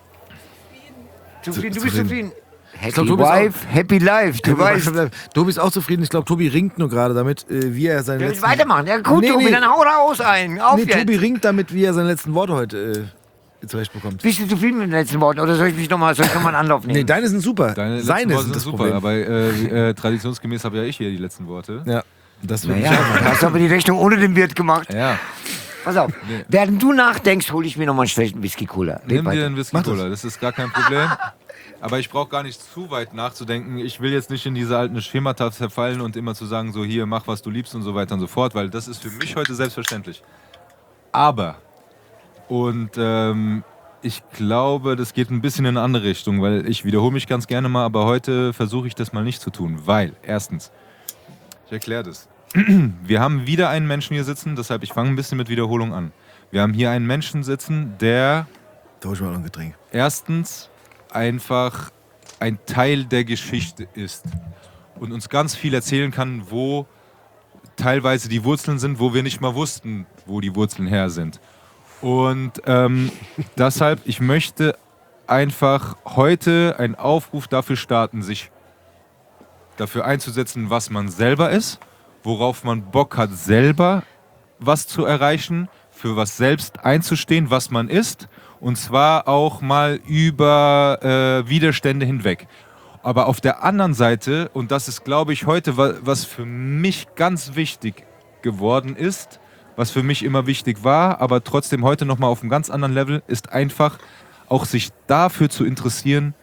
Speaker 5: Zufrieden, du bist
Speaker 4: Zufrieden.
Speaker 5: zufrieden. Happy
Speaker 4: glaub, Tobi ist
Speaker 5: wife, happy life, du weißt.
Speaker 4: Tobi ist auch zufrieden. Ich glaube, Tobi ringt nur gerade damit, äh, wie er seine
Speaker 5: Der will
Speaker 4: letzten...
Speaker 5: weitermachen. Ja gut,
Speaker 4: Nee,
Speaker 5: Tobi,
Speaker 4: nee.
Speaker 5: dann hau raus ein. Auf
Speaker 4: Nee,
Speaker 5: jetzt.
Speaker 4: Tobi ringt damit, wie er seine letzten Worte heute äh, zurechtbekommt.
Speaker 5: Bist du zufrieden mit den letzten Worten oder soll ich mich noch mal, soll ich noch mal einen Anlauf nehmen?
Speaker 4: Nee, deine sind super.
Speaker 3: Deine letzten
Speaker 4: Seine
Speaker 3: Worte
Speaker 4: sind
Speaker 3: sind
Speaker 4: das
Speaker 3: super,
Speaker 4: Problem.
Speaker 3: aber äh, äh, traditionsgemäß habe ja ich hier die letzten Worte.
Speaker 4: Ja, das wird
Speaker 5: Naja, du hast aber die Rechnung ohne den Wirt gemacht.
Speaker 3: Ja,
Speaker 5: Pass auf,
Speaker 3: Nee.
Speaker 5: während du nachdenkst, hole ich mir noch mal einen schlechten Whisky-Cola. Red
Speaker 3: nimm dir
Speaker 5: weiter.
Speaker 3: einen Whisky
Speaker 4: Mach das.
Speaker 3: Cola, das ist gar kein Problem. Aber ich brauche gar nicht zu weit nachzudenken. Ich will jetzt nicht in diese alten Schemata verfallen und immer zu sagen, so hier, mach, was du liebst und so weiter und so fort, weil das ist für mich heute selbstverständlich. Aber, und ähm, ich glaube, das geht ein bisschen in eine andere Richtung, weil ich wiederhole mich ganz gerne mal, aber heute versuche ich das mal nicht zu tun, weil, erstens, ich erkläre das. Wir haben wieder einen Menschen hier sitzen, deshalb ich fange ein bisschen mit Wiederholung an. Wir haben hier einen Menschen sitzen, der
Speaker 4: Da hol ich mal noch ein Getränk.
Speaker 3: erstens einfach ein Teil der Geschichte ist und uns ganz viel erzählen kann, wo teilweise die Wurzeln sind, wo wir nicht mal wussten, wo die Wurzeln her sind. Und ähm, deshalb, ich möchte einfach heute einen Aufruf dafür starten, sich dafür einzusetzen, was man selber ist, worauf man Bock hat, selber was zu erreichen, für was selbst einzustehen, was man ist, und zwar auch mal über äh, Widerstände hinweg. Aber auf der anderen Seite, und das ist, glaube ich, heute, wa- was für mich ganz wichtig geworden ist, was für mich immer wichtig war, aber trotzdem heute nochmal auf einem ganz anderen Level, ist einfach auch sich dafür zu interessieren,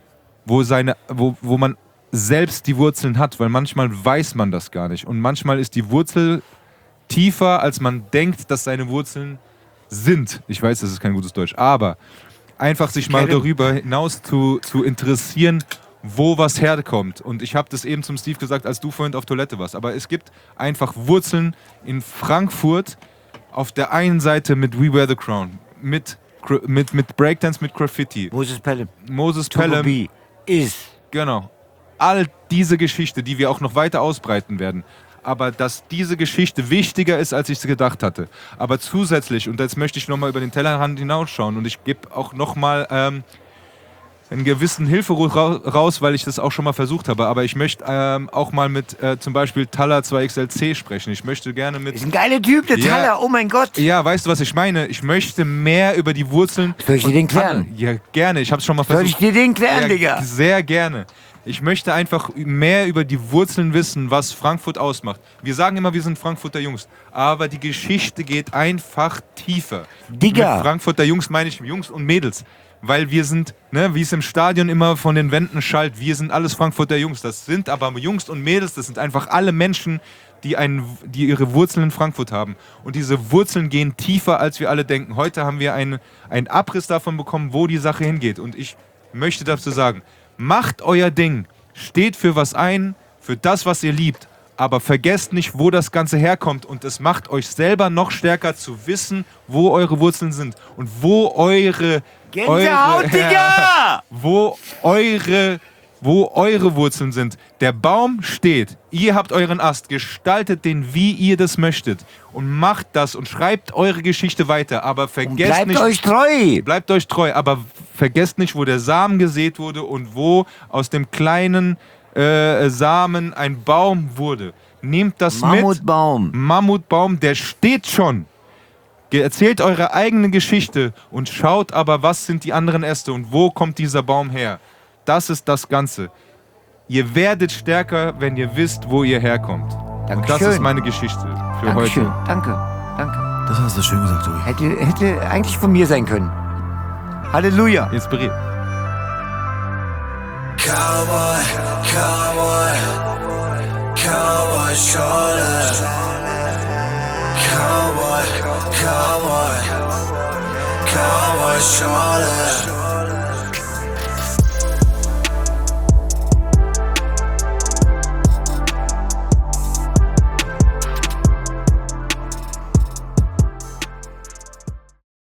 Speaker 3: wo, seine, wo, wo man selbst die Wurzeln hat, weil manchmal weiß man das gar nicht. Und manchmal ist die Wurzel tiefer, als man denkt, dass seine Wurzeln sind. Ich weiß, das ist kein gutes Deutsch, aber einfach sich mal darüber hinaus zu, zu interessieren, wo was herkommt. Und ich habe das eben zum Steve gesagt, als du vorhin auf Toilette warst. Aber es gibt einfach Wurzeln in Frankfurt auf der einen Seite mit We Wear the Crown, mit, mit, mit Breakdance, mit Graffiti.
Speaker 5: Moses Pelham.
Speaker 3: Moses Pelham.
Speaker 5: Ist.
Speaker 3: Genau. All diese Geschichte, die wir auch noch weiter ausbreiten werden. Aber dass diese Geschichte wichtiger ist, als ich es gedacht hatte. Aber zusätzlich, und jetzt möchte ich nochmal über den Tellerrand hinausschauen und ich gebe auch nochmal ähm, einen gewissen Hilferuf raus, weil ich das auch schon mal versucht habe. Aber ich möchte ähm, auch mal mit äh, zum Beispiel Talla zwei X L C sprechen. Ich möchte gerne mit...
Speaker 5: Ist ein geiler Typ, der
Speaker 3: Ja.
Speaker 5: Talla, oh mein Gott.
Speaker 3: Ja, weißt du, was ich meine? Ich möchte mehr über die Wurzeln...
Speaker 5: Soll ich dir den klären?
Speaker 3: Ja, gerne. Ich habe es schon mal
Speaker 5: Soll
Speaker 3: versucht.
Speaker 5: ich dir den klären,
Speaker 3: Ja,
Speaker 5: Digga?
Speaker 3: sehr gerne. Ich möchte einfach mehr über die Wurzeln wissen, was Frankfurt ausmacht. Wir sagen immer, wir sind Frankfurter Jungs, aber die Geschichte geht einfach tiefer.
Speaker 5: Digga.
Speaker 3: Mit Frankfurter Jungs meine ich Jungs und Mädels, weil wir sind, ne, wie es im Stadion immer von den Wänden schallt, wir sind alles Frankfurter Jungs. Das sind aber Jungs und Mädels, das sind einfach alle Menschen, die, einen, die ihre Wurzeln in Frankfurt haben. Und diese Wurzeln gehen tiefer, als wir alle denken. Heute haben wir einen, einen Abriss davon bekommen, wo die Sache hingeht. Und ich möchte dazu sagen, macht euer Ding, steht für was ein, für das, was ihr liebt, aber vergesst nicht, wo das Ganze herkommt und es macht euch selber noch stärker zu wissen, wo eure Wurzeln sind und wo eure,
Speaker 5: Gänsehaut,
Speaker 3: eure
Speaker 5: Digga!
Speaker 3: wo eure wo eure Wurzeln sind. Der Baum steht, ihr habt euren Ast, gestaltet den, wie ihr das möchtet und macht das und schreibt eure Geschichte weiter, aber vergesst
Speaker 5: Bleibt
Speaker 3: nicht,
Speaker 5: euch treu.
Speaker 3: bleibt euch treu, aber vergesst nicht, wo der Samen gesät wurde und wo aus dem kleinen äh, Samen ein Baum wurde. Nehmt das
Speaker 5: Mammutbaum.
Speaker 3: mit. Mammutbaum, der steht schon. Ge- Erzählt eure eigene Geschichte und schaut aber, was sind die anderen Äste und wo kommt dieser Baum her. Das ist das Ganze. Ihr werdet stärker, wenn ihr wisst, wo ihr herkommt. Und das
Speaker 5: Dankeschön.
Speaker 3: ist meine Geschichte für
Speaker 5: Dankeschön.
Speaker 3: heute.
Speaker 5: Danke. Danke.
Speaker 4: Das hast du schön gesagt, Tobi.
Speaker 5: Hätte, hätte eigentlich von mir sein können. Halleluja.
Speaker 3: Inspiriert.
Speaker 2: Cowboy, Cowboy, Cowboy Schorle. Cowboy, Cowboy, Cowboy Schorle.